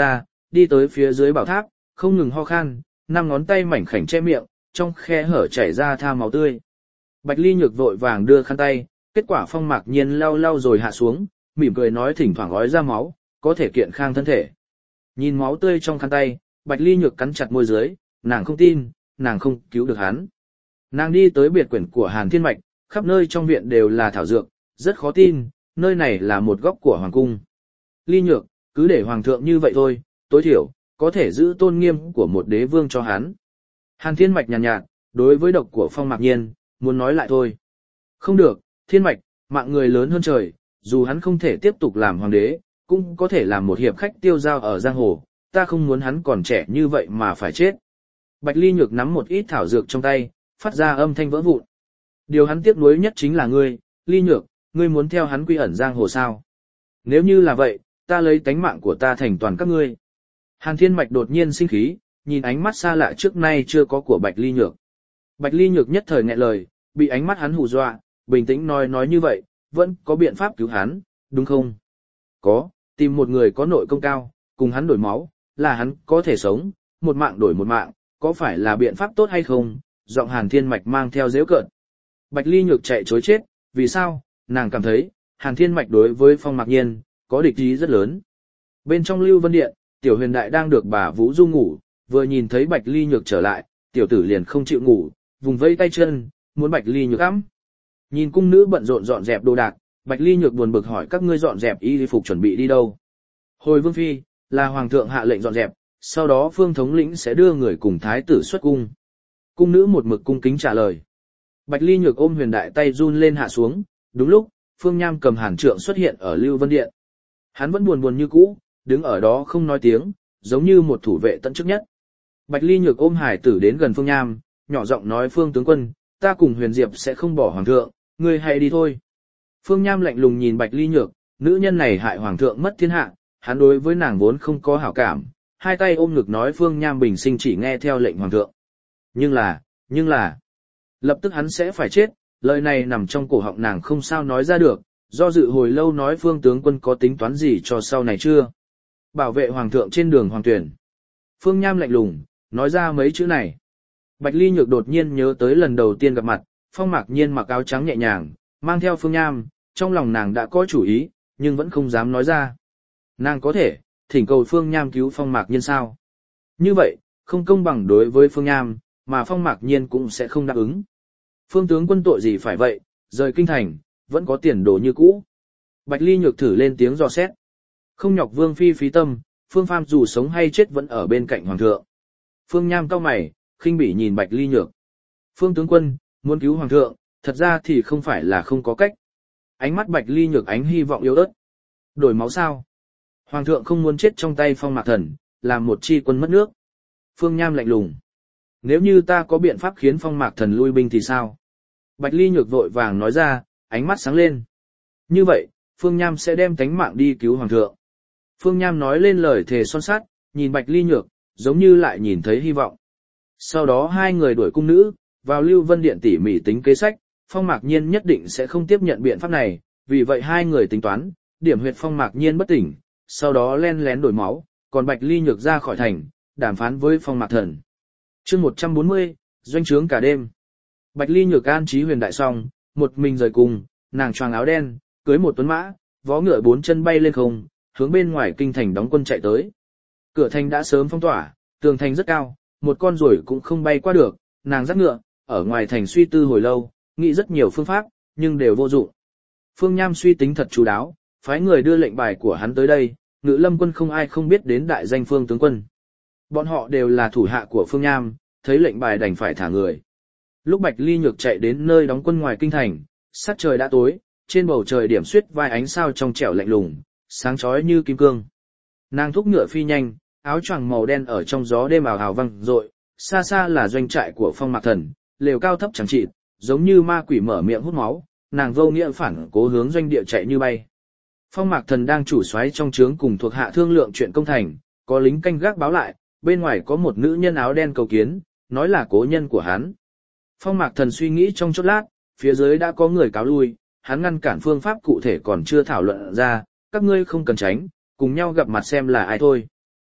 S1: đi tới phía dưới bảo tháp, không ngừng ho khan, năm ngón tay mảnh khảnh che miệng, trong khe hở chảy ra tha máu tươi. Bạch Ly Nhược vội vàng đưa khăn tay, kết quả Phong Mạc Nhiên lau lau rồi hạ xuống, mỉm cười nói thỉnh thoảng ói ra máu, có thể kiện khang thân thể. Nhìn máu tươi trong khăn tay, Bạch Ly Nhược cắn chặt môi dưới, nàng không tin, nàng không cứu được hắn. Nàng đi tới biệt quyển của Hàn Thiên Mạch, khắp nơi trong viện đều là thảo dược, rất khó tin, nơi này là một góc của hoàng cung. Ly Nhược, cứ để hoàng thượng như vậy thôi, tối thiểu, có thể giữ tôn nghiêm của một đế vương cho hắn. Hàn Thiên Mạch nhàn nhạt, nhạt, đối với độc của Phong Mạc Nhiên, muốn nói lại thôi. Không được, Thiên Mạch, mạng người lớn hơn trời, dù hắn không thể tiếp tục làm hoàng đế, cũng có thể làm một hiệp khách tiêu giao ở giang hồ, ta không muốn hắn còn trẻ như vậy mà phải chết. Bạch Ly Nhược nắm một ít thảo dược trong tay, phát ra âm thanh vỡ vụn. Điều hắn tiếc nuối nhất chính là ngươi, Ly Nhược, ngươi muốn theo hắn quy ẩn giang hồ sao? Nếu như là vậy, ta lấy tánh mạng của ta thành toàn các ngươi. Hàn Thiên Mạch đột nhiên sinh khí, nhìn ánh mắt xa lạ trước nay chưa có của Bạch Ly Nhược. Bạch Ly Nhược nhất thời nghẹn lời, bị ánh mắt hắn hù dọa, bình tĩnh nói nói như vậy, vẫn có biện pháp cứu hắn, đúng không? Có, tìm một người có nội công cao, cùng hắn đổi máu, là hắn có thể sống, một mạng đổi một mạng, có phải là biện pháp tốt hay không? Giọng Hàn Thiên Mạch mang theo giễu cợt. Bạch Ly Nhược chạy chối chết, vì sao? Nàng cảm thấy, Hàn Thiên Mạch đối với Phong Mạc Nhiên, có địch ý rất lớn. Bên trong Lưu Vân Điện, Tiểu Huyền Đại đang được bà Vũ Du ngủ, vừa nhìn thấy Bạch Ly Nhược trở lại, tiểu tử liền không chịu ngủ, vùng vẫy tay chân, muốn Bạch Ly Nhược ẵm. Nhìn cung nữ bận rộn dọn dẹp đồ đạc, Bạch Ly Nhược buồn bực hỏi các ngươi dọn dẹp y phục chuẩn bị đi đâu. Hồi Vương Phi, là Hoàng thượng hạ lệnh dọn dẹp, sau đó Phương thống lĩnh sẽ đưa người cùng Thái tử xuất cung. Cung nữ một mực cung kính trả lời. Bạch Ly Nhược ôm Huyền Đại tay run lên hạ xuống, đúng lúc, Phương Nham cầm hàn trượng xuất hiện ở Lưu Vân Điện. Hắn vẫn buồn buồn như cũ, đứng ở đó không nói tiếng, giống như một thủ vệ tận chức nhất. Bạch Ly Nhược ôm hải tử đến gần Phương Nham, nhỏ giọng nói Phương tướng quân, ta cùng Huyền Diệp sẽ không bỏ Hoàng thượng, ngươi hãy đi thôi. Phương Nham lạnh lùng nhìn Bạch Ly Nhược, nữ nhân này hại Hoàng thượng mất thiên hạ, hắn đối với nàng vốn không có hảo cảm, hai tay ôm ngực nói Phương Nham bình sinh chỉ nghe theo lệnh Hoàng thượng. Nhưng là, nhưng là, lập tức hắn sẽ phải chết, lời này nằm trong cổ họng nàng không sao nói ra được, do dự hồi lâu nói Phương tướng quân có tính toán gì cho sau này chưa? Bảo vệ Hoàng thượng trên đường hoàng tuyển. Phương Nham lạnh lùng, nói ra mấy chữ này. Bạch Ly Nhược đột nhiên nhớ tới lần đầu tiên gặp mặt, Phong Mạc Nhiên mặc áo trắng nhẹ nhàng, mang theo Phương Nham, trong lòng nàng đã có chủ ý, nhưng vẫn không dám nói ra. Nàng có thể, thỉnh cầu Phương Nham cứu Phong Mạc Nhiên sao? Như vậy, không công bằng đối với Phương Nham, mà Phong Mạc Nhiên cũng sẽ không đáp ứng. Phương tướng quân tội gì phải vậy, rời kinh thành, vẫn có tiền đồ như cũ. Bạch Ly Nhược thử lên tiếng dò xét. Không nhọc Vương Phi phí tâm, Phương Pham dù sống hay chết vẫn ở bên cạnh Hoàng thượng. Phương Nham cau mày, khinh bỉ nhìn Bạch Ly Nhược. Phương tướng quân, muốn cứu Hoàng thượng, thật ra thì không phải là không có cách. Ánh mắt Bạch Ly Nhược ánh hy vọng yếu ớt. Đổi máu sao? Hoàng thượng không muốn chết trong tay Phong Mạc Thần, làm một chi quân mất nước. Phương Nham lạnh lùng. Nếu như ta có biện pháp khiến Phong Mạc Thần lui binh thì sao? Bạch Ly Nhược vội vàng nói ra, ánh mắt sáng lên. Như vậy, Phương Nham sẽ đem tánh mạng đi cứu Hoàng thượng. Phương Nham nói lên lời thề son sắt, nhìn Bạch Ly Nhược, giống như lại nhìn thấy hy vọng. Sau đó hai người đuổi cung nữ, vào Lưu Vân Điện tỉ mỉ tính kế sách, Phong Mạc Nhiên nhất định sẽ không tiếp nhận biện pháp này, vì vậy hai người tính toán, điểm huyệt Phong Mạc Nhiên bất tỉnh, sau đó len lén đổi máu, còn Bạch Ly Nhược ra khỏi thành, đàm phán với Phong Mạc Thần. Chương một trăm bốn mươi, doanh trướng cả đêm. Bạch Ly Nhược an trí Huyền Đại xong, một mình rời cùng, nàng choàng áo đen, cưới một tuấn mã, vó ngựa bốn chân bay lên không, hướng bên ngoài kinh thành đóng quân chạy tới. Cửa thành đã sớm phong tỏa, tường thành rất cao, một con ruồi cũng không bay qua được, nàng dắt ngựa, ở ngoài thành suy tư hồi lâu, nghĩ rất nhiều phương pháp, nhưng đều vô dụng. Phương Nham suy tính thật chú đáo, phái người đưa lệnh bài của hắn tới đây, Ngự Lâm quân không ai không biết đến đại danh Phương tướng quân. Bọn họ đều là thủ hạ của Phương Nham, thấy lệnh bài đành phải thả người. Lúc Bạch Ly Nhược chạy đến nơi đóng quân ngoài kinh thành, sắc trời đã tối, trên bầu trời điểm xuyết vai ánh sao trong trẻo lạnh lùng, sáng chói như kim cương. Nàng thúc ngựa phi nhanh, áo choàng màu đen ở trong gió đêm ào ào vang rội, xa xa là doanh trại của Phong Mạc Thần, lều cao thấp chẳng chịt, giống như ma quỷ mở miệng hút máu, nàng vô nghĩa phản cố hướng doanh địa chạy như bay. Phong Mạc Thần đang chủ soái trong trướng cùng thuộc hạ thương lượng chuyện công thành, có lính canh gác báo lại, bên ngoài có một nữ nhân áo đen cầu kiến, nói là cố nhân của hắn. Phong Mạc Thần suy nghĩ trong chốc lát, phía dưới đã có người cáo lui, hắn ngăn cản phương pháp cụ thể còn chưa thảo luận ra, các ngươi không cần tránh, cùng nhau gặp mặt xem là ai thôi.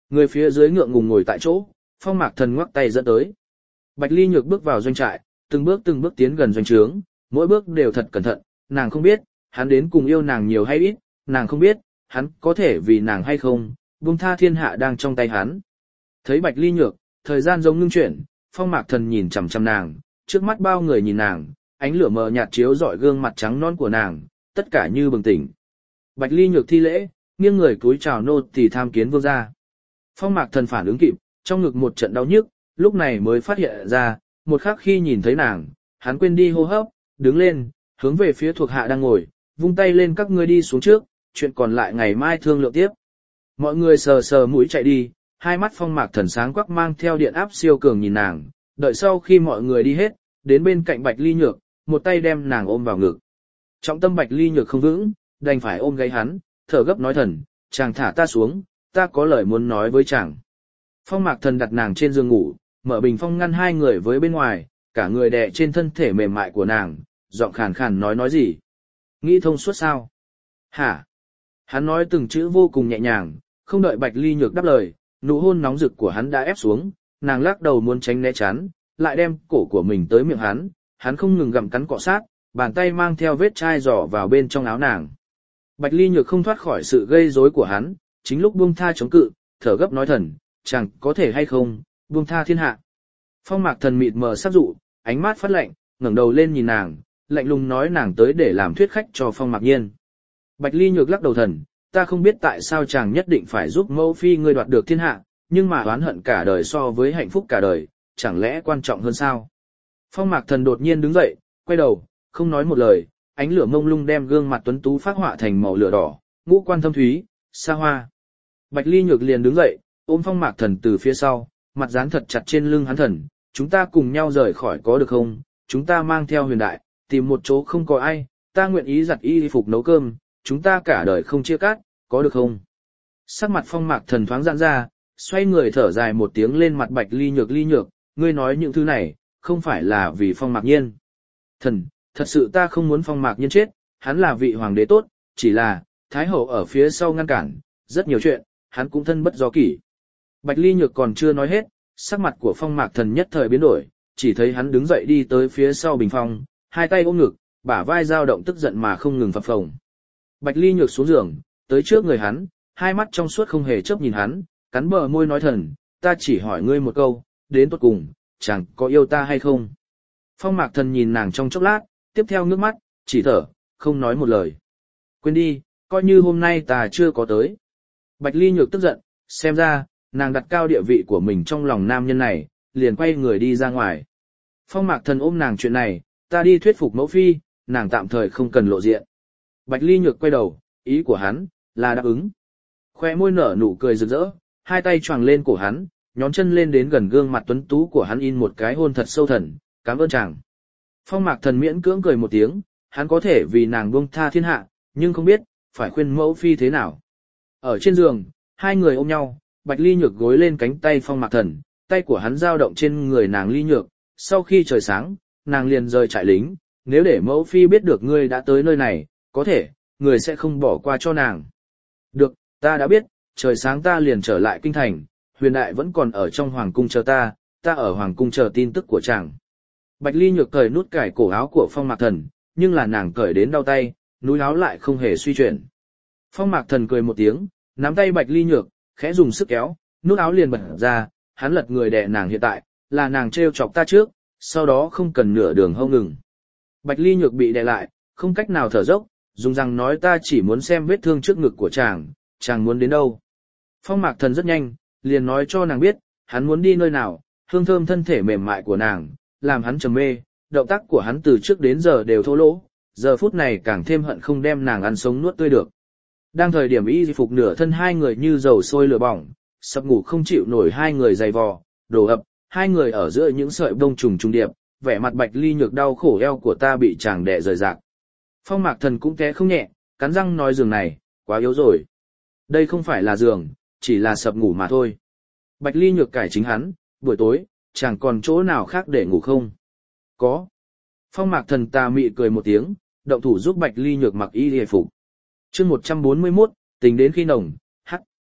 S1: Người phía dưới ngượng ngùng ngồi tại chỗ, Phong Mạc Thần ngoắc tay dẫn tới. Bạch Ly Nhược bước vào doanh trại, từng bước từng bước tiến gần doanh trướng, mỗi bước đều thật cẩn thận, nàng không biết, hắn đến cùng yêu nàng nhiều hay ít, nàng không biết, hắn có thể vì nàng hay không, buông tha thiên hạ đang trong tay hắn. Thấy Bạch Ly Nhược, thời gian giống ngưng chuyển, Phong Mạc Thần nhìn chằm chằm nàng, trước mắt bao người nhìn nàng, ánh lửa mờ nhạt chiếu rọi gương mặt trắng non của nàng, tất cả như bừng tỉnh. Bạch Ly Nhược thi lễ, nghiêng người cúi chào nô tỳ tham kiến vương gia. Phong Mạc Thần phản ứng kịp, trong ngực một trận đau nhức, lúc này mới phát hiện ra, một khắc khi nhìn thấy nàng, hắn quên đi hô hấp, đứng lên, hướng về phía thuộc hạ đang ngồi, vung tay lên các ngươi đi xuống trước, chuyện còn lại ngày mai thương lượng tiếp. Mọi người sờ sờ mũi chạy đi, hai mắt Phong Mạc Thần sáng quắc mang theo điện áp siêu cường nhìn nàng, đợi sau khi mọi người đi hết, đến bên cạnh Bạch Ly Nhược, một tay đem nàng ôm vào ngực. Trọng tâm Bạch Ly Nhược không vững, đành phải ôm gáy hắn, thở gấp nói thần, chàng thả ta xuống, ta có lời muốn nói với chàng. Phong Mạc Thần đặt nàng trên giường ngủ, mở bình phong ngăn hai người với bên ngoài, cả người đè trên thân thể mềm mại của nàng, giọng khàn khàn nói nói gì. Nghĩ thông suốt sao? Hả? Hắn nói từng chữ vô cùng nhẹ nhàng, không đợi Bạch Ly Nhược đáp lời, nụ hôn nóng rực của hắn đã ép xuống, nàng lắc đầu muốn tránh né chắn, lại đem cổ của mình tới miệng hắn, hắn không ngừng gặm cắn cọ sát, bàn tay mang theo vết chai giỏ vào bên trong áo nàng. Bạch Ly Nhược không thoát khỏi sự gây rối của hắn, chính lúc buông tha chống cự, thở gấp nói thần, chẳng có thể hay không, buông tha thiên hạ. Phong Mạc Thần mịt mờ sắc dụ, ánh mắt phát lạnh, ngẩng đầu lên nhìn nàng, lạnh lùng nói nàng tới để làm thuyết khách cho Phong Mạc Nhiên. Bạch Ly Nhược lắc đầu thần, ta không biết tại sao chàng nhất định phải giúp mẫu phi ngươi đoạt được thiên hạ, nhưng mà oán hận cả đời so với hạnh phúc cả đời, chẳng lẽ quan trọng hơn sao? Phong Mạc Thần đột nhiên đứng dậy, quay đầu, không nói một lời, ánh lửa mông lung đem gương mặt tuấn tú phác họa thành màu lửa đỏ, ngũ quan thâm thúy, xa hoa. Bạch Ly Nhược liền đứng dậy, ôm Phong Mạc Thần từ phía sau, mặt dán thật chặt trên lưng hắn thần, chúng ta cùng nhau rời khỏi có được không? Chúng ta mang theo huyền đại, tìm một chỗ không có ai, ta nguyện ý giặt y phục nấu cơm, chúng ta cả đời không chia cắt, có được không? Sắc mặt Phong Mạc Thần thoáng giãn ra, xoay người thở dài một tiếng lên mặt Bạch Ly Nhược. Ly Nhược, ngươi nói những thứ này, không phải là vì Phong Mạc Nhiên. Thần, thật sự ta không muốn Phong Mạc Nhiên chết, hắn là vị hoàng đế tốt, chỉ là, Thái Hậu ở phía sau ngăn cản, rất nhiều chuyện, hắn cũng thân bất do kỷ. Bạch Ly Nhược còn chưa nói hết, sắc mặt của Phong Mạc Thần nhất thời biến đổi, chỉ thấy hắn đứng dậy đi tới phía sau bình phong, hai tay ôm ngực, bả vai dao động tức giận mà không ngừng phập phồng. Bạch Ly Nhược xuống giường, tới trước người hắn, hai mắt trong suốt không hề chớp nhìn hắn, cắn bờ môi nói thần, ta chỉ hỏi ngươi một câu, đến tột cùng, chàng có yêu ta hay không? Phong Mạc Thần nhìn nàng trong chốc lát, tiếp theo nước mắt, chỉ thở, không nói một lời. Quên đi, coi như hôm nay ta chưa có tới. Bạch Ly Nhược tức giận, xem ra, nàng đặt cao địa vị của mình trong lòng nam nhân này, liền quay người đi ra ngoài. Phong Mạc Thần ôm nàng chuyện này, ta đi thuyết phục mẫu phi, nàng tạm thời không cần lộ diện. Bạch Ly Nhược quay đầu, ý của hắn, là đáp ứng. Khoe môi nở nụ cười rực rỡ, hai tay choàng lên cổ hắn, nhón chân lên đến gần gương mặt tuấn tú của hắn in một cái hôn thật sâu thần, cảm ơn chàng. Phong Mạc Thần miễn cưỡng cười một tiếng, hắn có thể vì nàng buông tha thiên hạ, nhưng không biết, phải khuyên mẫu phi thế nào. Ở trên giường, hai người ôm nhau, Bạch Ly Nhược gối lên cánh tay Phong Mạc Thần, tay của hắn dao động trên người nàng Ly Nhược, sau khi trời sáng, nàng liền rời trại lính, nếu để mẫu phi biết được ngươi đã tới nơi này, có thể, người sẽ không bỏ qua cho nàng. Được, ta đã biết, trời sáng ta liền trở lại kinh thành, huyền đại vẫn còn ở trong hoàng cung chờ ta, ta ở hoàng cung chờ tin tức của chàng. Bạch Ly Nhược cởi nút cài cổ áo của Phong Mạc Thần, nhưng là nàng cởi đến đau tay, núi áo lại không hề suy chuyển. Phong Mạc Thần cười một tiếng, nắm tay Bạch Ly Nhược, khẽ dùng sức kéo, nút áo liền bật ra, hắn lật người đè nàng hiện tại, là nàng trêu chọc ta trước, sau đó không cần nửa đường hâu ngừng. Bạch Ly Nhược bị đè lại, không cách nào thở dốc, dùng rằng nói ta chỉ muốn xem vết thương trước ngực của chàng, chàng muốn đến đâu. Phong Mạc Thần rất nhanh, liền nói cho nàng biết, hắn muốn đi nơi nào, hương thơm thân thể mềm mại của nàng, làm hắn trầm mê, động tác của hắn từ trước đến giờ đều thô lỗ, giờ phút này càng thêm hận không đem nàng ăn sống nuốt tươi được. Đang thời điểm y phục nửa thân hai người như dầu sôi lửa bỏng, sập ngủ không chịu nổi hai người dày vò, đổ ập, hai người ở giữa những sợi bông trùng trùng điệp, vẻ mặt Bạch Ly Nhược đau khổ eo của ta bị chàng đè rời rạc. Phong Mạc Thần cũng té không nhẹ, cắn răng nói giường này, quá yếu rồi. Đây không phải là giường, chỉ là sập ngủ mà thôi. Bạch Ly Nhược cải chính hắn, buổi tối, chàng còn chỗ nào khác để ngủ không? Có. Phong Mạc Thần tà mị cười một tiếng, động thủ giúp Bạch Ly Nhược mặc y hề phục. Chương một trăm bốn mươi mốt, tình đến khi nồng, hắc.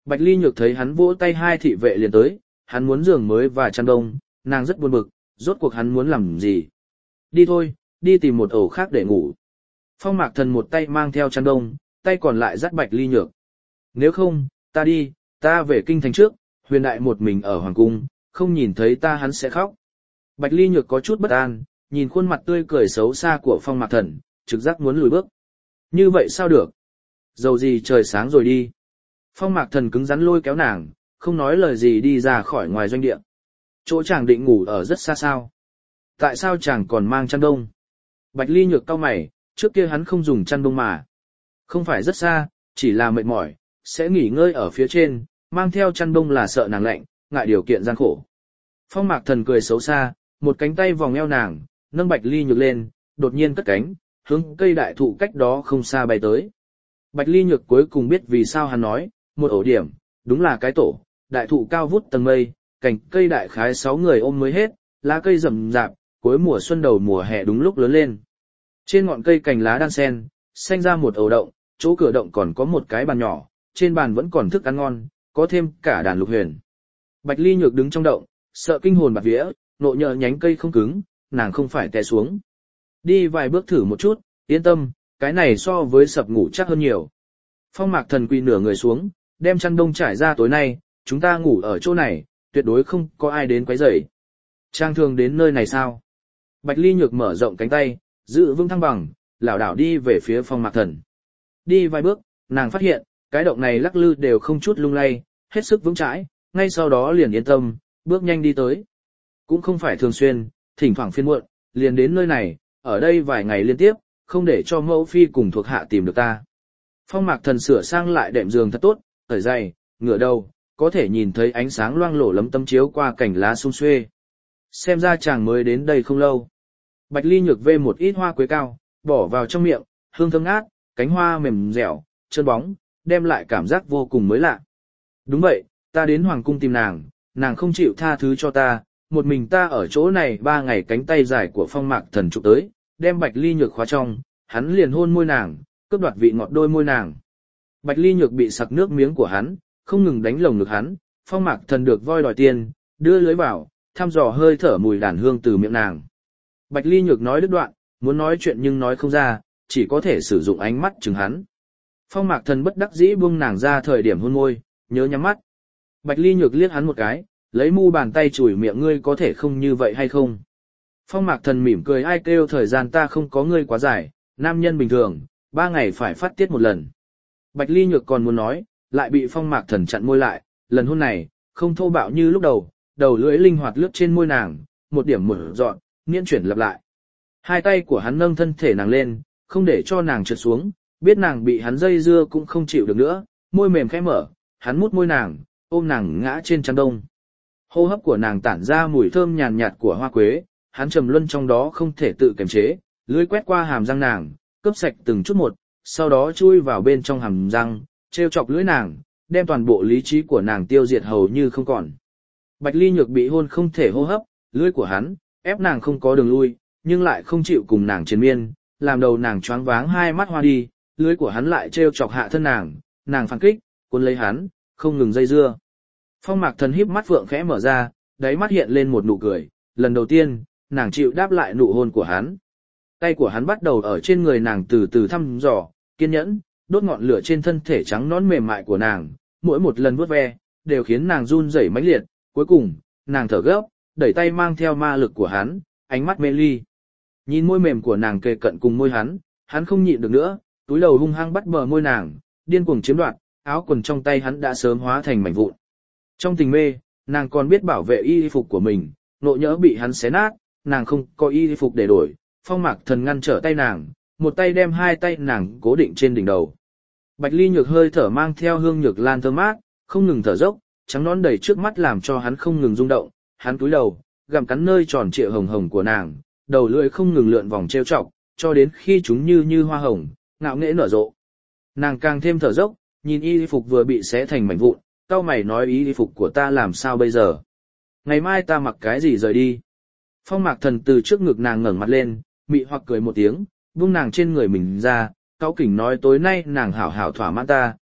S1: Bạch Ly Nhược thấy hắn vỗ tay hai thị vệ liền tới, hắn muốn giường mới và chăn đông, nàng rất buồn bực, rốt cuộc hắn muốn làm gì. Đi thôi, đi tìm một ổ khác để ngủ. Phong Mạc Thần một tay mang theo chăn đông, tay còn lại dắt Bạch Ly Nhược. Nếu không, ta đi, ta về kinh thành trước, huyền đại một mình ở hoàng cung, không nhìn thấy ta hắn sẽ khóc. Bạch Ly Nhược có chút bất an, nhìn khuôn mặt tươi cười xấu xa của Phong Mạc Thần, trực giác muốn lùi bước. Như vậy sao được? Dầu gì trời sáng rồi đi. Phong Mạc Thần cứng rắn lôi kéo nàng, không nói lời gì đi ra khỏi ngoài doanh địa. Chỗ chàng định ngủ ở rất xa sao. Tại sao chàng còn mang chăn đông? Bạch Ly Nhược cau mày, trước kia hắn không dùng chăn đông mà. Không phải rất xa, chỉ là mệt mỏi, sẽ nghỉ ngơi ở phía trên, mang theo chăn đông là sợ nàng lạnh, ngại điều kiện gian khổ. Phong Mạc Thần cười xấu xa, một cánh tay vòng eo nàng, nâng Bạch Ly Nhược lên, đột nhiên cất cánh, hướng cây đại thụ cách đó không xa bay tới. Bạch Ly Nhược cuối cùng biết vì sao hắn nói, một ổ điểm, đúng là cái tổ, đại thụ cao vút tầng mây, cành cây đại khái sáu người ôm mới hết, lá cây rậm rạp, cuối mùa xuân đầu mùa hè đúng lúc lớn lên. Trên ngọn cây cành lá đan sen, xanh ra một ổ động, chỗ cửa động còn có một cái bàn nhỏ, trên bàn vẫn còn thức ăn ngon, có thêm cả đàn lục huyền. Bạch Ly Nhược đứng trong động, sợ kinh hồn bạt vía, nộ nhờ nhánh cây không cứng, nàng không phải té xuống. Đi vài bước thử một chút, yên tâm, cái này so với sập ngủ chắc hơn nhiều. Phong Mạc Thần quỳ nửa người xuống, đem chăn đông trải ra tối nay, chúng ta ngủ ở chỗ này, tuyệt đối không có ai đến quấy rầy. Trang thường đến nơi này sao? Bạch Ly Nhược mở rộng cánh tay, giữ vững thăng bằng, lảo đảo đi về phía Phong Mạc Thần. Đi vài bước, nàng phát hiện, cái động này lắc lư đều không chút lung lay, hết sức vững chãi, ngay sau đó liền yên tâm, bước nhanh đi tới. Cũng không phải thường xuyên, thỉnh thoảng phiên muộn, liền đến nơi này, ở đây vài ngày liên tiếp, không để cho mẫu phi cùng thuộc hạ tìm được ta. Phong Mạc Thần sửa sang lại đệm giường thật tốt, thở dày, ngửa đầu, có thể nhìn thấy ánh sáng loang lổ lấm tấm chiếu qua cành lá sum xuê. Xem ra chàng mới đến đây không lâu. Bạch Ly Nhược vê một ít hoa quế cao, bỏ vào trong miệng, hương thơm ngát, cánh hoa mềm dẻo, trơn bóng, đem lại cảm giác vô cùng mới lạ. Đúng vậy, ta đến hoàng cung tìm nàng, nàng không chịu tha thứ cho ta, một mình ta ở chỗ này ba ngày cánh tay dài của Phong Mạc Thần chụp tới, đem Bạch Ly Nhược khóa trong, hắn liền hôn môi nàng, cướp đoạt vị ngọt đôi môi nàng. Bạch Ly Nhược bị sặc nước miếng của hắn, không ngừng đánh lồng ngực hắn, Phong Mạc Thần được voi đòi tiền, đưa lưới vào, thăm dò hơi thở mùi đàn hương từ miệng nàng. Bạch Ly Nhược nói đứt đoạn, muốn nói chuyện nhưng nói không ra, chỉ có thể sử dụng ánh mắt chừng hắn. Phong Mạc Thần bất đắc dĩ buông nàng ra thời điểm hôn môi, nhớ nhắm mắt. Bạch Ly Nhược liếc hắn một cái, lấy mu bàn tay chùi miệng, ngươi có thể không như vậy hay không? Phong Mạc Thần mỉm cười, ai kêu thời gian ta không có ngươi quá dài, nam nhân bình thường, ba ngày phải phát tiết một lần. Bạch Ly Nhược còn muốn nói, lại bị Phong Mạc Thần chặn môi lại, lần hôn này, không thô bạo như lúc đầu, đầu lưỡi linh hoạt lướt trên môi nàng, một điểm một dọn, nghiễn chuyển lặp lại. Hai tay của hắn nâng thân thể nàng lên, không để cho nàng trượt xuống, biết nàng bị hắn dây dưa cũng không chịu được nữa, môi mềm khẽ mở, hắn mút môi nàng, ôm nàng ngã trên chăn đông. Hô hấp của nàng tản ra mùi thơm nhàn nhạt của hoa quế, hắn trầm luân trong đó không thể tự kiềm chế, lưỡi quét qua hàm răng nàng, cướp sạch từng chút một, sau đó chui vào bên trong hàm răng, trêu chọc lưỡi nàng, đem toàn bộ lý trí của nàng tiêu diệt hầu như không còn. Bạch Ly Nhược bị hôn không thể hô hấp, lưỡi của hắn ép nàng không có đường lui, nhưng lại không chịu cùng nàng triền miên, làm đầu nàng choáng váng, hai mắt hoa đi, lưỡi của hắn lại trêu chọc hạ thân nàng, nàng phản kích, cuốn lấy hắn, không ngừng dây dưa. Phong Mạc Thần híp mắt phượng khẽ mở ra, đáy mắt hiện lên một nụ cười, lần đầu tiên, nàng chịu đáp lại nụ hôn của hắn. Tay của hắn bắt đầu ở trên người nàng từ từ thăm dò, kiên nhẫn, đốt ngọn lửa trên thân thể trắng nõn mềm mại của nàng, mỗi một lần vuốt ve, đều khiến nàng run rẩy mãnh liệt, cuối cùng, nàng thở gấp, đẩy tay mang theo ma lực của hắn, ánh mắt mê ly. Nhìn môi mềm của nàng kề cận cùng môi hắn, hắn không nhịn được nữa, túi đầu hung hăng bắt bờ môi nàng, điên cuồng chiếm đoạt, áo quần trong tay hắn đã sớm hóa thành mảnh vụn. Trong tình mê, nàng còn biết bảo vệ y phục của mình, nộ nhỡ bị hắn xé nát, nàng không có y phục để đổi. Phong Mạc Thần ngăn trở tay nàng, một tay đem hai tay nàng cố định trên đỉnh đầu. Bạch Ly Nhược hơi thở mang theo hương nhược lan thơm mát, không ngừng thở dốc, trắng nõn đầy trước mắt làm cho hắn không ngừng rung động. Hắn cúi đầu, gặm cắn nơi tròn trịa hồng hồng của nàng, đầu lưỡi không ngừng lượn vòng trêu chọc, cho đến khi chúng như như hoa hồng, ngạo nghễ nở rộ. Nàng càng thêm thở dốc, nhìn y phục vừa bị xé thành mảnh vụn, cau mày nói, y phục của ta làm sao bây giờ? Ngày mai ta mặc cái gì rời đi? Phong Mạc Thần từ trước ngực nàng ngẩng mặt lên, mị hoặc cười một tiếng, buông nàng trên người mình ra, cáu kỉnh nói, tối nay nàng hảo hảo thỏa mãn ta,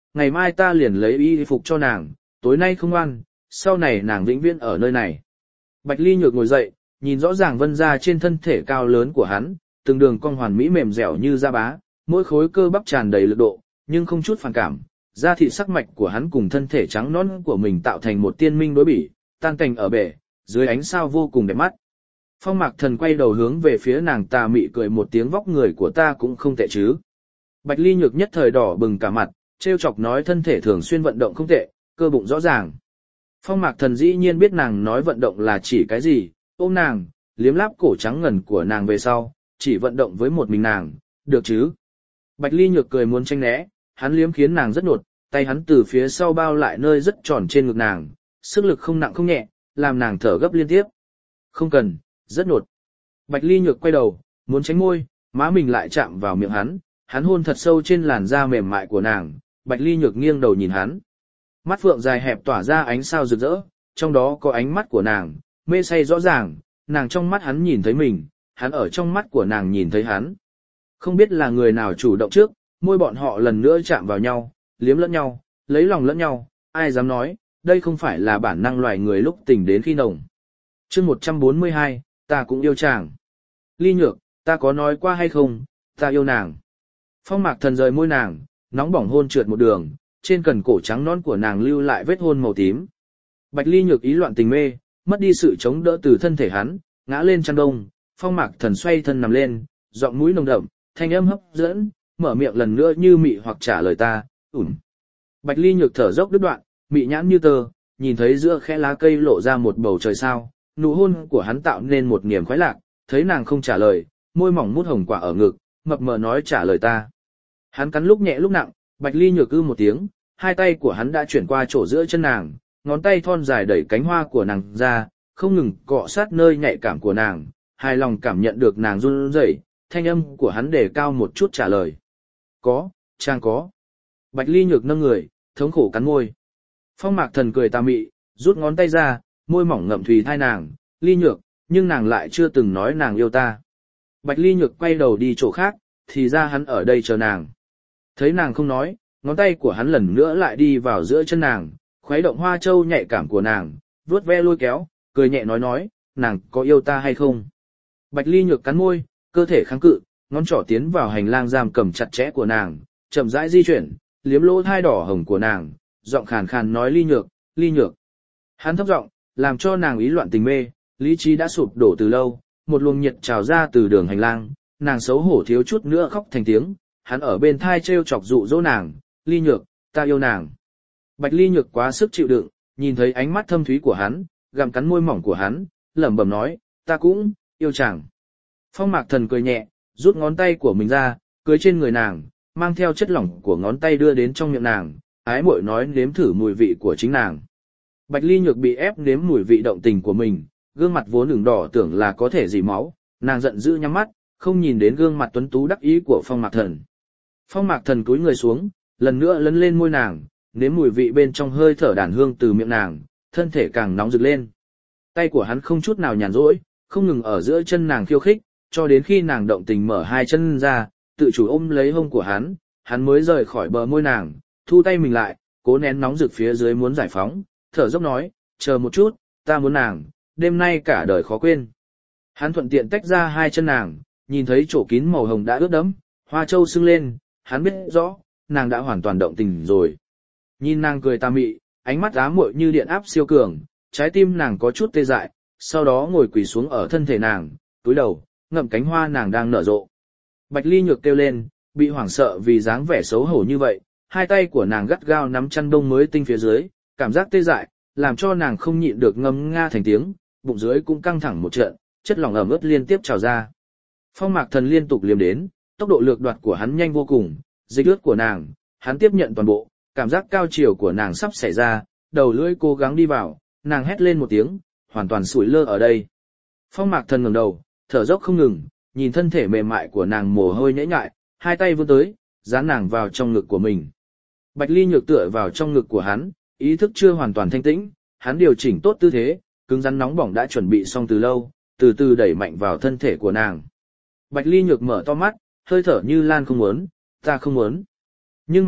S1: ngày mai ta liền lấy y phục cho nàng, tối nay không ăn, sau này nàng vĩnh viễn ở nơi này. Bạch Ly Nhược ngồi dậy, nhìn rõ ràng vân ra trên thân thể cao lớn của hắn, từng đường cong hoàn mỹ mềm dẻo như da bá, mỗi khối cơ bắp tràn đầy lực độ, nhưng không chút phản cảm. Da thịt sắc mạch của hắn cùng thân thể trắng nõn của mình tạo thành một tiên minh đối bỉ, tan cảnh ở bể, dưới ánh sao vô cùng đẹp mắt. Phong Mạc Thần quay đầu hướng về phía nàng tà mị cười một tiếng, vóc người của ta cũng không tệ chứ. Bạch Ly Nhược nhất thời đỏ bừng cả mặt, trêu chọc nói thân thể thường xuyên vận động không tệ, cơ bụng rõ ràng. Phong Mạc Thần dĩ nhiên biết nàng nói vận động là chỉ cái gì, ôm nàng, liếm láp cổ trắng ngần của nàng về sau, chỉ vận động với một mình nàng, được chứ. Bạch Ly Nhược cười muốn tranh né, hắn liếm khiến nàng rất nột, tay hắn từ phía sau bao lại nơi rất tròn trên ngực nàng, sức lực không nặng không nhẹ, làm nàng thở gấp liên tiếp. Không cần, rất nột. Bạch Ly Nhược quay đầu, muốn tránh môi, má mình lại chạm vào miệng hắn, hắn hôn thật sâu trên làn da mềm mại của nàng. Bạch Ly Nhược nghiêng đầu nhìn hắn. Mắt phượng dài hẹp tỏa ra ánh sao rực rỡ, trong đó có ánh mắt của nàng, mê say rõ ràng, nàng trong mắt hắn nhìn thấy mình, hắn ở trong mắt của nàng nhìn thấy hắn. Không biết là người nào chủ động trước, môi bọn họ lần nữa chạm vào nhau, liếm lẫn nhau, lấy lòng lẫn nhau, ai dám nói, đây không phải là bản năng loài người lúc tình đến khi nồng. Chương một trăm bốn mươi hai, ta cũng yêu chàng. Ly Nhược, ta có nói qua hay không, ta yêu nàng. Phong Mạc Thần rời môi nàng, nóng bỏng hôn trượt một đường, trên cần cổ trắng non của nàng lưu lại vết hôn màu tím. Bạch Ly Nhược ý loạn tình mê, mất đi sự chống đỡ từ thân thể hắn, ngã lên chăn đông. Phong Mạc Thần xoay thân nằm lên, giọng mũi nồng đậm, thanh âm hấp dẫn, mở miệng lần nữa như mị hoặc trả lời ta, ủn. Bạch Ly Nhược thở dốc đứt đoạn, mị nhãn như tơ, nhìn thấy giữa khe lá cây lộ ra một bầu trời sao, nụ hôn của hắn tạo nên một niềm khoái lạc, thấy nàng không trả lời, môi mỏng mút hồng quả ở ngực, mập mờ nói trả lời ta. Hắn cắn lúc nhẹ lúc nặng, Bạch Ly Nhược ư một tiếng, hai tay của hắn đã chuyển qua chỗ giữa chân nàng, ngón tay thon dài đẩy cánh hoa của nàng ra, không ngừng cọ sát nơi nhạy cảm của nàng, hài lòng cảm nhận được nàng run rẩy, thanh âm của hắn đề cao một chút trả lời. Có, chàng có. Bạch Ly Nhược nâng người, thống khổ cắn môi. Phong Mạc Thần cười tà mị, rút ngón tay ra, môi mỏng ngậm thùy thai nàng, Ly Nhược, nhưng nàng lại chưa từng nói nàng yêu ta. Bạch Ly Nhược quay đầu đi chỗ khác, thì ra hắn ở đây chờ nàng. Thấy nàng không nói, ngón tay của hắn lần nữa lại đi vào giữa chân nàng, khuấy động hoa châu nhạy cảm của nàng, vuốt ve lôi kéo, cười nhẹ nói nói, nàng có yêu ta hay không? Bạch Ly Nhược cắn môi, cơ thể kháng cự, ngón trỏ tiến vào hành lang giam cầm chặt chẽ của nàng, chậm rãi di chuyển, liếm lỗ thai đỏ hồng của nàng, giọng khàn khàn nói Ly Nhược, Ly Nhược. Hắn thấp giọng, làm cho nàng ý loạn tình mê, lý trí đã sụp đổ từ lâu, một luồng nhiệt trào ra từ đường hành lang, nàng xấu hổ thiếu chút nữa khóc thành tiếng, hắn ở bên thai trêu chọc dụ dỗ nàng, Ly Nhược, ta yêu nàng. Bạch Ly Nhược quá sức chịu đựng, nhìn thấy ánh mắt thâm thúy của hắn, gặm cắn môi mỏng của hắn, lẩm bẩm nói, ta cũng yêu chàng. Phong Mạc Thần cười nhẹ, rút ngón tay của mình ra, cưới trên người nàng, mang theo chất lỏng của ngón tay đưa đến trong miệng nàng, ái muội nói nếm thử mùi vị của chính nàng. Bạch Ly Nhược bị ép nếm mùi vị động tình của mình, gương mặt vốn ửng đỏ tưởng là có thể dì máu, nàng giận dữ nhắm mắt, không nhìn đến gương mặt tuấn tú đắc ý của Phong Mạc Thần. Phong Mạc Thần cúi người xuống, lần nữa lấn lên môi nàng, nếm mùi vị bên trong hơi thở đàn hương từ miệng nàng, thân thể càng nóng rực lên. Tay của hắn không chút nào nhàn rỗi, không ngừng ở giữa chân nàng khiêu khích, cho đến khi nàng động tình mở hai chân ra, tự chủ ôm lấy hông của hắn, hắn mới rời khỏi bờ môi nàng, thu tay mình lại, cố nén nóng rực phía dưới muốn giải phóng, thở dốc nói, chờ một chút, ta muốn nàng, đêm nay cả đời khó quên. Hắn thuận tiện tách ra hai chân nàng, nhìn thấy chỗ kín màu hồng đã ướt đẫm, hoa châu sưng lên, hắn biết rõ, nàng đã hoàn toàn động tình rồi. Nhìn nàng cười tà mị, ánh mắt ám muội như điện áp siêu cường, trái tim nàng có chút tê dại, sau đó ngồi quỳ xuống ở thân thể nàng, túi đầu, ngậm cánh hoa nàng đang nở rộ. Bạch Ly Nhược kêu lên, bị hoảng sợ vì dáng vẻ xấu hổ như vậy, hai tay của nàng gắt gao nắm chăn đông mới tinh phía dưới, cảm giác tê dại, làm cho nàng không nhịn được ngâm nga thành tiếng, bụng dưới cũng căng thẳng một trận, chất lỏng ẩm ướt liên tiếp trào ra. Phong Mạc Thần liên tục liếm đến, tốc độ lược đoạt của hắn nhanh vô cùng, dịch ướt của nàng, hắn tiếp nhận toàn bộ, cảm giác cao chiều của nàng sắp xảy ra, đầu lưỡi cố gắng đi vào, nàng hét lên một tiếng, hoàn toàn sủi lơ ở đây. Phong Mạc Thần ngẩng đầu, thở dốc không ngừng, nhìn thân thể mềm mại của nàng mồ hôi nhễ nhại, hai tay vươn tới, dán nàng vào trong ngực của mình. Bạch Ly Nhược tựa vào trong ngực của hắn, ý thức chưa hoàn toàn thanh tĩnh, hắn điều chỉnh tốt tư thế, cứng rắn nóng bỏng đã chuẩn bị xong từ lâu, từ từ đẩy mạnh vào thân thể của nàng. Bạch Ly Nhược mở to mắt, hơi thở như lan không muốn, ta không muốn. Nhưng mà,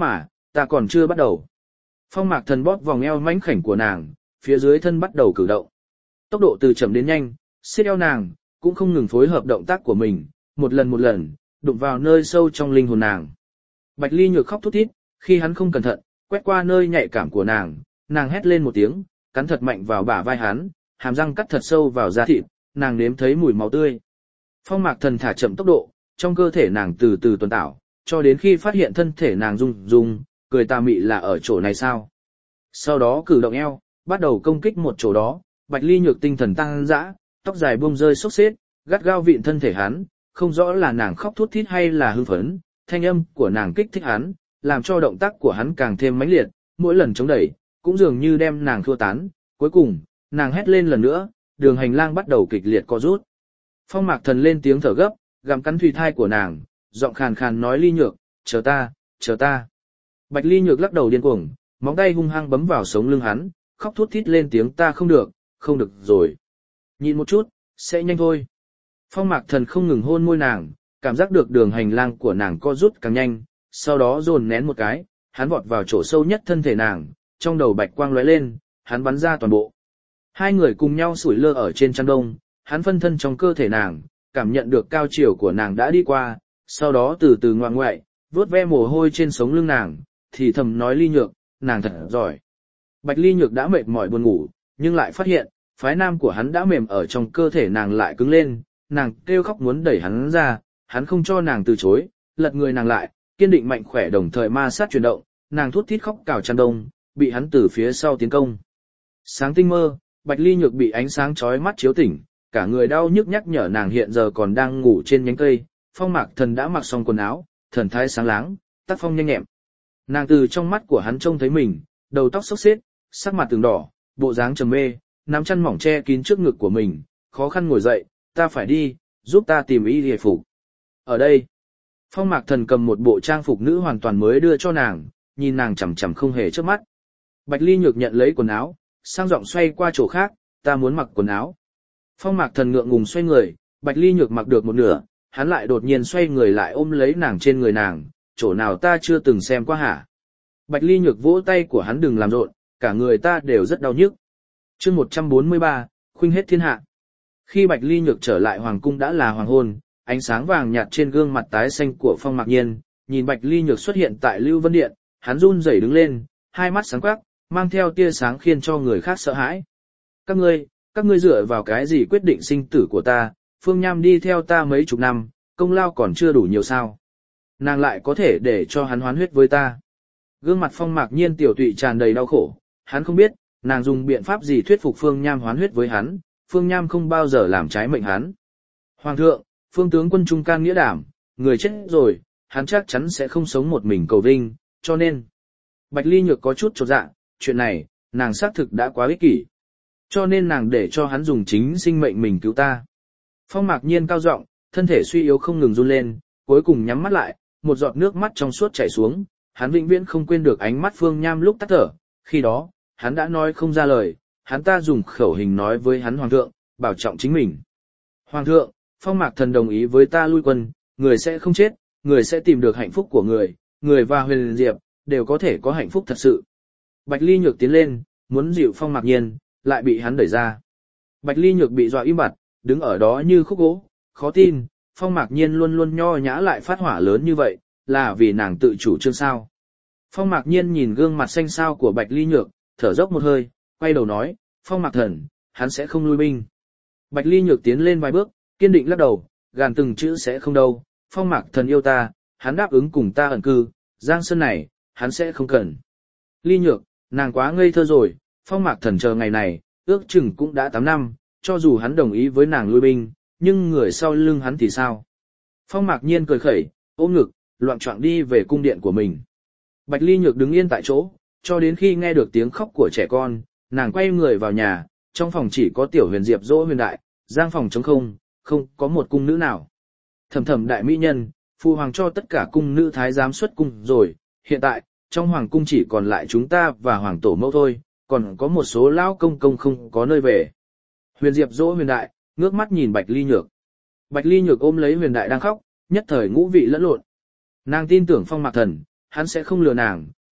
S1: ta còn chưa bắt đầu. Phong Mạc Thần bóp vòng eo mảnh khảnh của nàng, phía dưới thân bắt đầu cử động. Tốc độ từ chậm đến nhanh, siết eo nàng, cũng không ngừng phối hợp động tác của mình, một lần một lần, đụng vào nơi sâu trong linh hồn nàng. Bạch Ly Nhược khóc thút thít, khi hắn không cẩn thận, quét qua nơi nhạy cảm của nàng, nàng hét lên một tiếng, cắn thật mạnh vào bả vai hắn, hàm răng cắt thật sâu vào da thịt, nàng nếm thấy mùi máu tươi. Phong Mạc Thần thả chậm tốc độ, trong cơ thể nàng từ từ tuần tảo, cho đến khi phát hiện thân thể nàng rung rung, cười tà mị là ở chỗ này sao. Sau đó cử động eo, bắt đầu công kích một chỗ đó, Bạch Ly Nhược tinh thần tăng dã, tóc dài buông rơi xốc xếp, gắt gao vịn thân thể hắn, không rõ là nàng khóc thút thít hay là hưng phấn, thanh âm của nàng kích thích hắn, làm cho động tác của hắn càng thêm mãnh liệt, mỗi lần chống đẩy, cũng dường như đem nàng thua tán, cuối cùng, nàng hét lên lần nữa, đường hành lang bắt đầu kịch liệt co rút. Phong Mạc Thần lên tiếng thở gấp, gặm cắn thùy thai của nàng, giọng khàn khàn nói Ly Nhược, chờ ta, chờ ta. Bạch Ly Nhược lắc đầu điên cuồng, móng tay hung hăng bấm vào sống lưng hắn, khóc thút thít lên tiếng ta không được, không được rồi. Nhìn một chút, sẽ nhanh thôi. Phong Mạc Thần không ngừng hôn môi nàng, cảm giác được đường hành lang của nàng co rút càng nhanh, sau đó dồn nén một cái, hắn vọt vào chỗ sâu nhất thân thể nàng, trong đầu bạch quang lóe lên, hắn bắn ra toàn bộ. Hai người cùng nhau sủi lơ ở trên chăn đông, hắn phân thân trong cơ thể nàng, cảm nhận được cao chiều của nàng đã đi qua, sau đó từ từ ngoan ngoại, vuốt ve mồ hôi trên sống lưng nàng, thì thầm nói Ly Nhược, nàng thật giỏi. Bạch Ly Nhược đã mệt mỏi buồn ngủ, nhưng lại phát hiện, phái nam của hắn đã mềm ở trong cơ thể nàng lại cứng lên, nàng kêu khóc muốn đẩy hắn ra, hắn không cho nàng từ chối, lật người nàng lại, kiên định mạnh khỏe đồng thời ma sát chuyển động, nàng thút thít khóc cào chăn đông, bị hắn từ phía sau tiến công. Sáng tinh mơ, Bạch Ly Nhược bị ánh sáng chói mắt chiếu tỉnh, cả người đau nhức nhắc nhở nàng hiện giờ còn đang ngủ trên nhánh cây. Phong Mạc Thần đã mặc xong quần áo, thần thái sáng láng, tác phong nhanh nhẹn. Nàng từ trong mắt của hắn trông thấy mình, đầu tóc xốc xếch, sắc mặt từng đỏ, bộ dáng trầm mê, nắm chăn mỏng che kín trước ngực của mình, khó khăn ngồi dậy, ta phải đi, giúp ta tìm y y phục. Ở đây, Phong Mạc Thần cầm một bộ trang phục nữ hoàn toàn mới đưa cho nàng, nhìn nàng chằm chằm không hề chớp mắt. Bạch Ly Nhược nhận lấy quần áo, sang giọng xoay qua chỗ khác, ta muốn mặc quần áo. Phong Mạc Thần ngượng ngùng xoay người, Bạch Ly Nhược mặc được một nửa, hắn lại đột nhiên xoay người lại ôm lấy nàng trên người nàng, chỗ nào ta chưa từng xem qua hả. Bạch Ly Nhược vỗ tay của hắn đừng làm rộn, cả người ta đều rất đau nhức. Chương một trăm bốn mươi ba, khuynh hết thiên hạ. Khi Bạch Ly Nhược trở lại hoàng cung đã là hoàng hôn, ánh sáng vàng nhạt trên gương mặt tái xanh của Phong Mạc Nhiên, nhìn Bạch Ly Nhược xuất hiện tại Lưu Vân Điện, hắn run rẩy đứng lên, hai mắt sáng quắc, mang theo tia sáng khiến cho người khác sợ hãi. Các ngươi, các ngươi dựa vào cái gì quyết định sinh tử của ta, Phương Nham đi theo ta mấy chục năm, công lao còn chưa đủ nhiều sao. Nàng lại có thể để cho hắn hoán huyết với ta. Gương mặt Phong Mạc Nhiên tiểu tụy tràn đầy đau khổ, hắn không biết, nàng dùng biện pháp gì thuyết phục Phương Nham hoán huyết với hắn, Phương Nham không bao giờ làm trái mệnh hắn. Hoàng thượng, Phương tướng quân trung can nghĩa đảm, người chết rồi, hắn chắc chắn sẽ không sống một mình cầu vinh, cho nên. Bạch Ly Nhược có chút chột dạ, chuyện này, nàng xác thực đã quá ích kỷ. Cho nên nàng để cho hắn dùng chính sinh mệnh mình cứu ta. Phong Mạc Nhiên cao giọng, thân thể suy yếu không ngừng run lên, cuối cùng nhắm mắt lại, một giọt nước mắt trong suốt chảy xuống, hắn vĩnh viễn không quên được ánh mắt Phương Nham lúc tắt thở, khi đó, hắn đã nói không ra lời, hắn ta dùng khẩu hình nói với hắn hoàng thượng, bảo trọng chính mình. Hoàng thượng, Phong Mạc Thần đồng ý với ta lui quân, người sẽ không chết, người sẽ tìm được hạnh phúc của người, người và Huyền Diệp, đều có thể có hạnh phúc thật sự. Bạch Ly Nhược tiến lên, muốn dịu Phong Mạc Nhiên, lại bị hắn đẩy ra. Bạch Ly Nhược bị dọa im bặt, đứng ở đó như khúc gỗ, khó tin, Phong Mạc Nhiên luôn luôn nho nhã lại phát hỏa lớn như vậy, là vì nàng tự chủ trương sao. Phong Mạc Nhiên nhìn gương mặt xanh xao của Bạch Ly Nhược, thở dốc một hơi, quay đầu nói, Phong Mạc Thần, hắn sẽ không lui binh. Bạch Ly Nhược tiến lên vài bước, kiên định lắc đầu, gàn từng chữ sẽ không đâu, Phong Mạc Thần yêu ta, hắn đáp ứng cùng ta ẩn cư, giang sơn này, hắn sẽ không cần. Ly Nhược, nàng quá ngây thơ rồi, Phong Mạc Thần chờ ngày này, ước chừng cũng đã tám năm, cho dù hắn đồng ý với nàng lui binh, nhưng người sau lưng hắn thì sao? Phong Mạc Nhiên cười khẩy, ôm ngực, loạn choạng đi về cung điện của mình. Bạch Ly Nhược đứng yên tại chỗ, cho đến khi nghe được tiếng khóc của trẻ con, nàng quay người vào nhà, trong phòng chỉ có Tiểu Huyền Diệp dỗ Huyền Đại, giang phòng trống không, không có một cung nữ nào. Thầm thầm đại mỹ nhân, phụ hoàng cho tất cả cung nữ thái giám xuất cung rồi, hiện tại, trong hoàng cung chỉ còn lại chúng ta và hoàng tổ mẫu thôi, còn có một số lão công công không có nơi về. Huyền Diệp dỗ Huyền Đại, ngước mắt nhìn Bạch Ly Nhược. Bạch Ly Nhược ôm lấy Huyền Đại đang khóc, nhất thời ngũ vị lẫn lộn. Nàng tin tưởng Phong Mạc Thần, hắn sẽ không lừa nàng,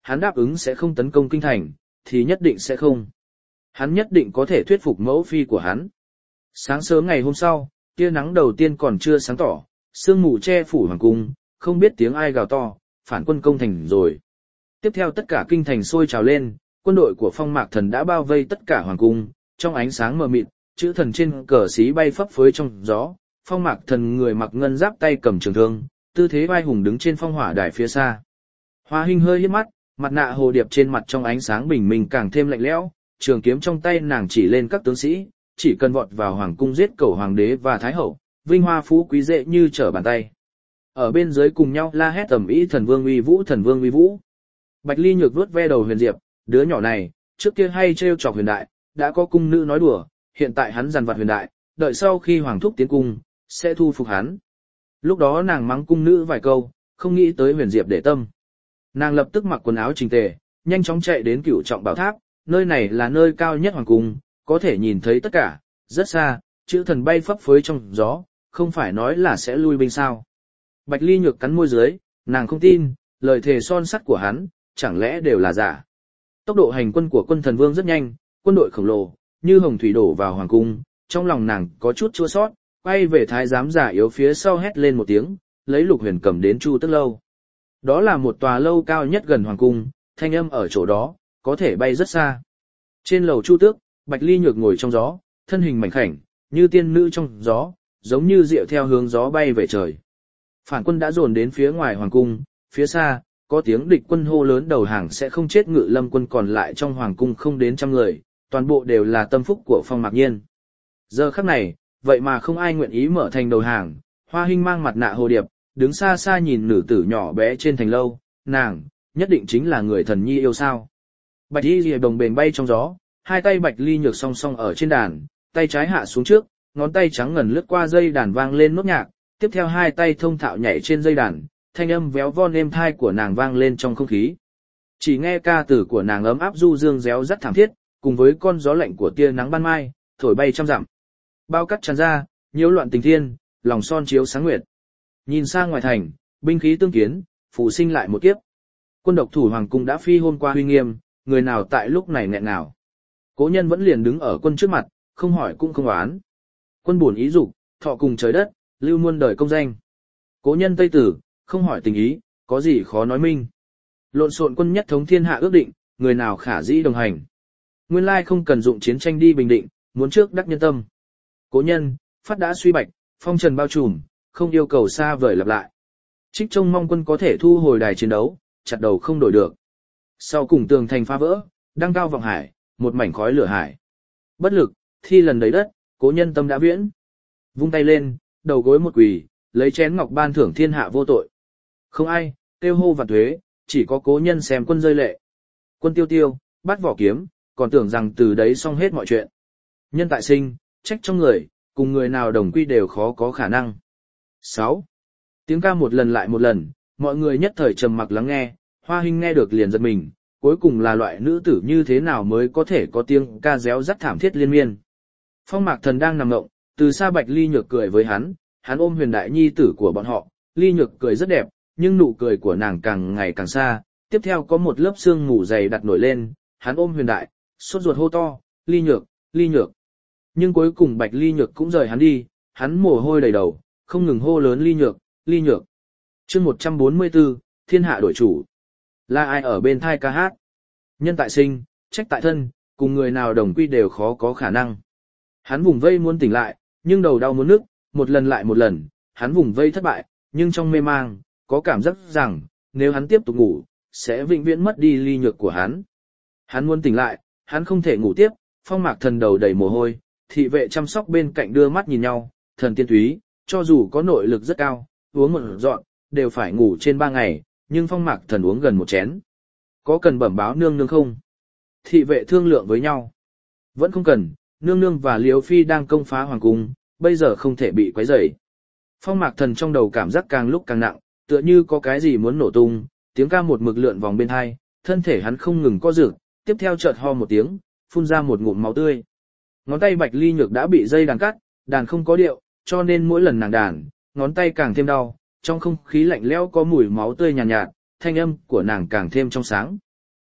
S1: hắn đáp ứng sẽ không tấn công kinh thành, thì nhất định sẽ không. Hắn nhất định có thể thuyết phục mẫu phi của hắn. Sáng sớm ngày hôm sau, tia nắng đầu tiên còn chưa sáng tỏ, sương mù che phủ hoàng cung, không biết tiếng ai gào to, phản quân công thành rồi. Tiếp theo tất cả kinh thành sôi trào lên, quân đội của Phong Mạc Thần đã bao vây tất cả hoàng cung, trong ánh sáng mờ mịt, chữ thần trên cờ xí bay phấp phới trong gió. Phong Mạc Thần người mặc ngân giáp tay cầm trường thương, tư thế vai hùng đứng trên phong hỏa đài phía xa. Hoa Hinh hơi híp mắt, mặt nạ hồ điệp trên mặt trong ánh sáng bình minh càng thêm lạnh lẽo, trường kiếm trong tay nàng chỉ lên các tướng sĩ, chỉ cần vọt vào hoàng cung giết cẩu hoàng đế và thái hậu, vinh hoa phú quý dễ như trở bàn tay. Ở bên dưới cùng nhau la hét tầm ý thần vương uy vũ thần vương uy vũ. Bạch Ly Nhược vuốt ve đầu Huyền Diệp, đứa nhỏ này, trước kia hay trêu chọc Huyền Đại, đã có cung nữ nói đùa, hiện tại hắn dằn vặt Huyền Đại, đợi sau khi hoàng thúc tiến cung, sẽ thu phục hắn. Lúc đó nàng mắng cung nữ vài câu, không nghĩ tới Huyền Diệp để tâm. Nàng lập tức mặc quần áo chỉnh tề, nhanh chóng chạy đến Cửu Trọng Bảo Tháp, nơi này là nơi cao nhất hoàng cung, có thể nhìn thấy tất cả, rất xa, chữ thần bay phấp phới trong gió, không phải nói là sẽ lui binh sao. Bạch Ly Nhược cắn môi dưới, nàng không tin, lời thề son sắt của hắn, chẳng lẽ đều là giả. Tốc độ hành quân của quân thần vương rất nhanh, quân đội khổng lồ, như hồng thủy đổ vào hoàng cung, trong lòng nàng có chút chua sót, quay về thái giám giả yếu phía sau hét lên một tiếng, lấy Lục Huyền cầm đến Chu Tức Lâu. Đó là một tòa lâu cao nhất gần hoàng cung, thanh âm ở chỗ đó, có thể bay rất xa. Trên lầu Chu Tước, Bạch Ly Nhược ngồi trong gió, thân hình mảnh khảnh, như tiên nữ trong gió, giống như diệu theo hướng gió bay về trời. Phản quân đã dồn đến phía ngoài hoàng cung, phía xa, có tiếng địch quân hô lớn đầu hàng sẽ không chết. Ngự Lâm quân còn lại trong hoàng cung không đến trăm người, toàn bộ đều là tâm phúc của Phong Mạc Nhiên. Giờ khắc này, vậy mà không ai nguyện ý mở thành đầu hàng. Hoa Hinh mang mặt nạ hồ điệp, đứng xa xa nhìn nữ tử nhỏ bé trên thành lâu, nàng, nhất định chính là người thần nhi yêu sao. Bạch Y Lìa đồng bền bay trong gió, hai tay Bạch Ly Nhược song song ở trên đàn, tay trái hạ xuống trước, ngón tay trắng ngần lướt qua dây đàn vang lên nốt nhạc, tiếp theo hai tay thông thạo nhảy trên dây đàn, thanh âm véo von êm thai của nàng vang lên trong không khí. Chỉ nghe ca từ của nàng ấm áp du dương réo rắt thảm thiết, cùng với con gió lạnh của tia nắng ban mai, thổi bay trăm dặm. Bao cắt tràn ra, nhiễu loạn tình thiên, lòng son chiếu sáng nguyệt. Nhìn sang ngoài thành, binh khí tương kiến, phù sinh lại một kiếp. Quân độc thủ hoàng cung đã phi hôm qua uy nghiêm, người nào tại lúc này nghẹn nào. Cố Nhân vẫn liền đứng ở quân trước mặt, không hỏi cũng không oán. Quân buồn ý dục, thọ cùng trời đất, lưu muôn đời công danh. Cố Nhân Tây Tử, không hỏi tình ý, có gì khó nói minh. Lộn xộn quân nhất thống thiên hạ ước định, người nào khả dĩ đồng hành. Nguyên lai không cần dụng chiến tranh đi bình định, muốn trước đắc nhân tâm. Cố Nhân, phát đã suy bạch, phong trần bao trùm, không yêu cầu xa vời lặp lại. Trích trông mong quân có thể thu hồi đài chiến đấu, chặt đầu không đổi được. Sau cùng tường thành phá vỡ, đăng cao vọng hải, một mảnh khói lửa hải. Bất lực, thi lần đầy đất, Cố Nhân tâm đã viễn. Vung tay lên, đầu gối một quỳ, lấy chén ngọc ban thưởng thiên hạ vô tội. Không ai, tiêu hô vạn thuế, chỉ có Cố Nhân xem quân rơi lệ. Quân tiêu tiêu, bắt vỏ kiếm, còn tưởng rằng từ đấy xong hết mọi chuyện. Nhân tại sinh, trách trong người, cùng người nào đồng quy đều khó có khả năng. sáu. Tiếng ca một lần lại một lần, mọi người nhất thời trầm mặc lắng nghe, Hoa Hinh nghe được liền giật mình, cuối cùng là loại nữ tử như thế nào mới có thể có tiếng ca réo rắt thảm thiết liên miên. Phong Mạc Thần đang nằm ngộng, từ xa Bạch Ly Nhược cười với hắn, hắn ôm Huyền Đại nhi tử của bọn họ, Ly Nhược cười rất đẹp, nhưng nụ cười của nàng càng ngày càng xa, tiếp theo có một lớp sương mù dày đặt nổi lên, hắn ôm Huyền Đại, sốt ruột hô to, Ly Nhược, Ly Nhược. Nhưng cuối cùng Bạch Ly Nhược cũng rời hắn đi, hắn mồ hôi đầy đầu, không ngừng hô lớn Ly Nhược, Ly Nhược. Chương một trăm bốn mươi tư, thiên hạ đổi chủ. Là ai ở bên thai ca hát? Nhân tại sinh, trách tại thân, cùng người nào đồng quy đều khó có khả năng. Hắn vùng vây muốn tỉnh lại, nhưng đầu đau muốn nức, một lần lại một lần, hắn vùng vây thất bại, nhưng trong mê mang, có cảm giác rằng, nếu hắn tiếp tục ngủ, sẽ vĩnh viễn mất đi Ly Nhược của hắn. Hắn muốn tỉnh lại, hắn không thể ngủ tiếp, Phong Mạc Thần đầu đầy mồ hôi, thị vệ chăm sóc bên cạnh đưa mắt nhìn nhau, Thần Tiên Thúy, cho dù có nội lực rất cao, uống một dọn, đều phải ngủ trên ba ngày, nhưng Phong Mạc Thần uống gần một chén. Có cần bẩm báo nương nương không? Thị vệ thương lượng với nhau. Vẫn không cần, nương nương và Liễu Phi đang công phá hoàng cung, bây giờ không thể bị quấy rầy. Phong Mạc Thần trong đầu cảm giác càng lúc càng nặng, tựa như có cái gì muốn nổ tung, tiếng ca một mực lượn vòng bên tai, thân thể hắn không ngừng co rực, tiếp theo chợt ho một tiếng, phun ra một ngụm máu tươi. Ngón tay Bạch Ly Nhược đã bị dây đàn cắt, đàn không có điệu, cho nên mỗi lần nàng đàn, ngón tay càng thêm đau, trong không khí lạnh lẽo có mùi máu tươi nhàn nhạt, nhạt, thanh âm của nàng càng thêm trong sáng.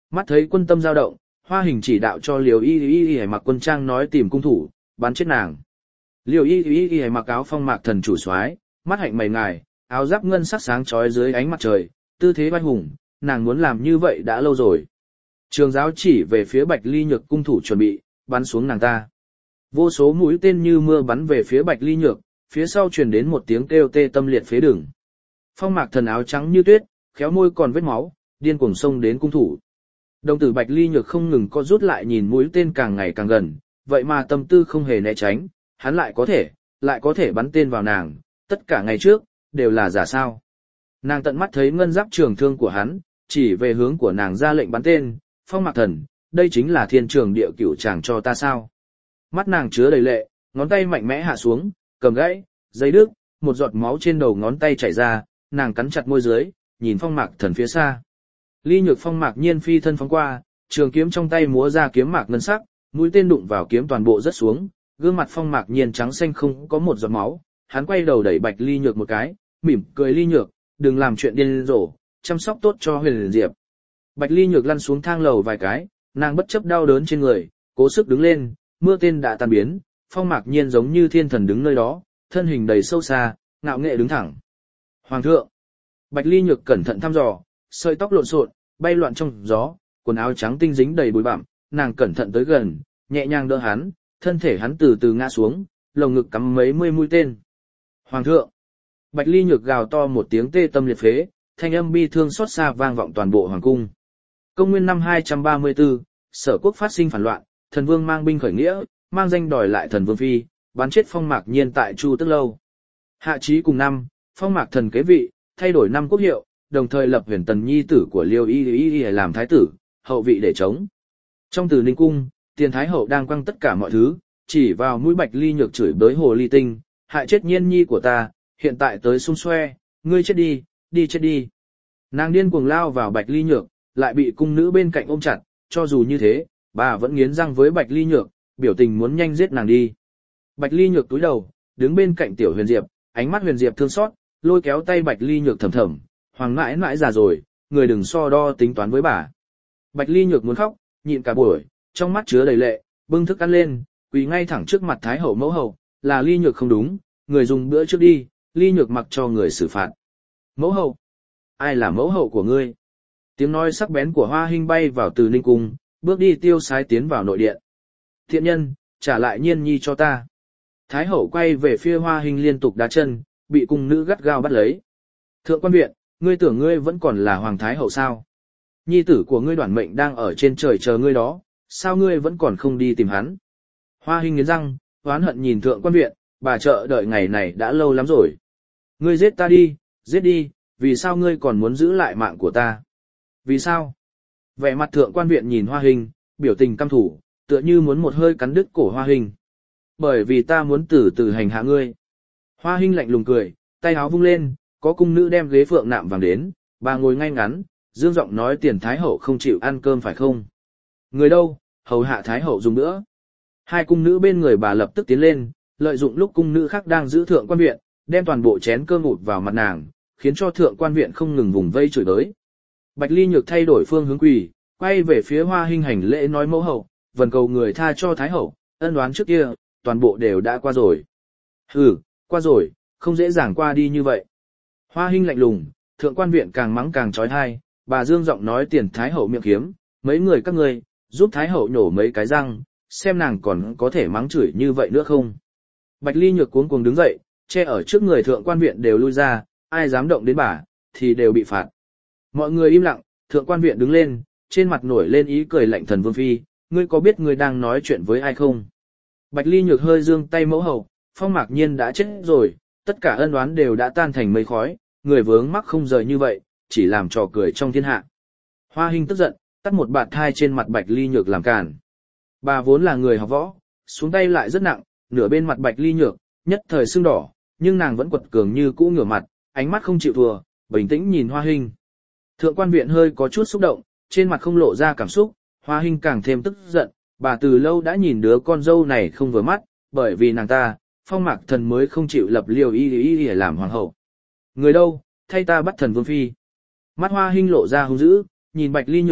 S1: Mắt thấy quân tâm dao động, Hoa Hình chỉ đạo cho Liều Y Y Y mặc quân trang nói tìm cung thủ, bắn chết nàng. Liều Y Y Y mặc áo phong mạc thần chủ soái, mắt hạnh mày ngài, áo giáp ngân sắc sáng chói dưới ánh mặt trời, tư thế vai hùng, nàng muốn làm như vậy đã lâu rồi. Trường giáo chỉ về phía Bạch Ly Nhược cung thủ chuẩn bị, bắn xuống nàng ta. Vô số mũi tên như mưa bắn về phía Bạch Ly Nhược, phía sau truyền đến một tiếng kêu tê tâm liệt phế đường. Phong mạc thần áo trắng như tuyết, khéo môi còn vết máu, điên cuồng xông đến cung thủ. Đồng tử Bạch Ly Nhược không ngừng co rút lại nhìn mũi tên càng ngày càng gần, vậy mà tâm tư không hề né tránh, hắn lại có thể, lại có thể bắn tên vào nàng, tất cả ngày trước, đều là giả sao. Nàng tận mắt thấy ngân giáp trường thương của hắn, chỉ về hướng của nàng ra lệnh bắn tên, Phong mạc thần, đây chính là thiên trường địa cửu chàng cho ta sao. Mắt nàng chứa đầy lệ, ngón tay mạnh mẽ hạ xuống, cầm gãy, dây đứt, một giọt máu trên đầu ngón tay chảy ra, nàng cắn chặt môi dưới, nhìn Phong mạc thần phía xa. Ly Nhược Phong mạc nhiên phi thân phóng qua, trường kiếm trong tay múa ra kiếm mạc ngân sắc, mũi tên đụng vào kiếm toàn bộ rớt xuống, gương mặt Phong mạc nhiên trắng xanh không có một giọt máu, hắn quay đầu đẩy Bạch Ly Nhược một cái, mỉm cười Ly Nhược, đừng làm chuyện điên rồ, chăm sóc tốt cho Huyền Diệp. Bạch Ly Nhược lăn xuống thang lầu vài cái, nàng bất chấp đau đớn trên người, cố sức đứng lên, mưa tên đã tan biến, Phong mạc nhiên giống như thiên thần đứng nơi đó, thân hình đầy sâu xa, ngạo nghệ đứng thẳng. Hoàng thượng! Bạch Ly Nhược cẩn thận thăm dò, sợi tóc lộn xộn, bay loạn trong gió, quần áo trắng tinh dính đầy bụi bặm, nàng cẩn thận tới gần, nhẹ nhàng đỡ hắn, thân thể hắn từ từ ngã xuống, lồng ngực cắm mấy mươi mũi tên. Hoàng thượng! Bạch Ly Nhược gào to một tiếng tê tâm liệt phế, thanh âm bi thương xót xa vang vọng toàn bộ hoàng cung. Công nguyên năm hai trăm ba mươi tư, Sở Quốc phát sinh phản loạn, thần vương mang binh khởi nghĩa, mang danh đòi lại thần vương phi, bắn chết Phong mạc nhiên tại Chu Tức Lâu. Hạ chí cùng năm, Phong mạc thần kế vị, thay đổi năm quốc hiệu, đồng thời lập Huyền Tần nhi tử của Liêu Y Y Y làm thái tử, hậu vị để chống. Trong Từ Ninh cung, Tiền Thái hậu đang quăng tất cả mọi thứ, chỉ vào mũi Bạch Ly Nhược chửi bới hồ ly tinh, hại chết nhiên nhi của ta, hiện tại tới xung xoe, ngươi chết đi, đi chết đi. Nàng điên cuồng lao vào Bạch Ly Nhược, lại bị cung nữ bên cạnh ôm chặt, cho dù như thế, bà vẫn nghiến răng với Bạch Ly Nhược, biểu tình muốn nhanh giết nàng đi. Bạch Ly Nhược túi đầu, đứng bên cạnh Tiểu Huyền Diệp, ánh mắt Huyền Diệp thương xót, lôi kéo tay Bạch Ly Nhược thầm thầm, hoàng mãi mãi già rồi, người đừng so đo tính toán với bà. Bạch Ly Nhược muốn khóc, nhịn cả buổi, trong mắt chứa đầy lệ, bưng thức ăn lên, quỳ ngay thẳng trước mặt Thái hậu mẫu hậu, là Ly Nhược không đúng, người dùng bữa trước đi, Ly Nhược mặc cho người xử phạt. Mẫu hậu? Ai là mẫu hậu của ngươi? Tiếng nói sắc bén của Hoa Hinh bay vào Từ Ninh cung, bước đi tiêu sái tiến vào nội điện. Thiện nhân, trả lại nhiên nhi cho ta. Thái hậu quay về phía Hoa Hinh liên tục đá chân, bị cung nữ gắt gao bắt lấy. Thượng quan viện, ngươi tưởng ngươi vẫn còn là hoàng thái hậu sao? Nhi tử của ngươi Đoản Mệnh đang ở trên trời chờ ngươi đó, sao ngươi vẫn còn không đi tìm hắn? Hoa Hinh nghiến răng, oán hận nhìn thượng quan viện, bà chờ đợi ngày này đã lâu lắm rồi. Ngươi giết ta đi, giết đi, vì sao ngươi còn muốn giữ lại mạng của ta? Vì sao? Vẻ mặt thượng quan viện nhìn Hoa Hinh, biểu tình căm thủ, tựa như muốn một hơi cắn đứt cổ Hoa Hinh. Bởi vì ta muốn từ từ hành hạ ngươi. Hoa Hinh lạnh lùng cười, tay áo vung lên, có cung nữ đem ghế phượng nạm vàng đến, bà ngồi ngay ngắn, dương giọng nói Tiền Thái hậu không chịu ăn cơm phải không? Người đâu, hầu hạ Thái hậu dùng nữa. Hai cung nữ bên người bà lập tức tiến lên, lợi dụng lúc cung nữ khác đang giữ thượng quan viện, đem toàn bộ chén cơm ụt vào mặt nàng, khiến cho thượng quan viện không ngừng vùng vây chửi bới. Bạch Ly Nhược thay đổi phương hướng quỳ, quay về phía Hoa Hinh hành lễ nói mẫu hậu, vần cầu người tha cho Thái hậu, ân oán trước kia, toàn bộ đều đã qua rồi. Hừ, qua rồi, không dễ dàng qua đi như vậy. Hoa Hinh lạnh lùng, thượng quan viện càng mắng càng trói tai, bà dương giọng nói Tiền Thái hậu miệng kiếm, mấy người các ngươi, giúp Thái hậu nhổ mấy cái răng, xem nàng còn có thể mắng chửi như vậy nữa không. Bạch Ly Nhược cuống cuồng đứng dậy, che ở trước người thượng quan viện đều lui ra, ai dám động đến bà, thì đều bị phạt. Mọi người im lặng, thượng quan viện đứng lên, trên mặt nổi lên ý cười lạnh thần vương phi, ngươi có biết ngươi đang nói chuyện với ai không? Bạch Ly Nhược hơi dương tay mẫu hậu, Phong mạc nhiên đã chết rồi, tất cả ân oán đều đã tan thành mây khói, người vướng mắc không rời như vậy, chỉ làm trò cười trong thiên hạ. Hoa Hinh tức giận, tắt một bạt thai trên mặt Bạch Ly Nhược làm càn. Bà vốn là người học võ, xuống tay lại rất nặng, nửa bên mặt Bạch Ly Nhược, nhất thời sưng đỏ, nhưng nàng vẫn quật cường như cũ ngửa mặt, ánh mắt không chịu thua, bình tĩnh nhìn Hoa Hinh. Thượng quan viện hơi có chút xúc động, trên mặt không lộ ra cảm xúc, Hoa Hinh càng thêm tức giận, bà từ lâu đã nhìn đứa con dâu này không vừa mắt, bởi vì nàng ta, Phong mạc thần mới không chịu lập Liêu Y Y Y làm hoàng hậu. Người đâu, thay ta bắt thần vương phi. Mắt Hoa Hinh lộ ra hung dữ, nhìn Bạch Ly Nhược,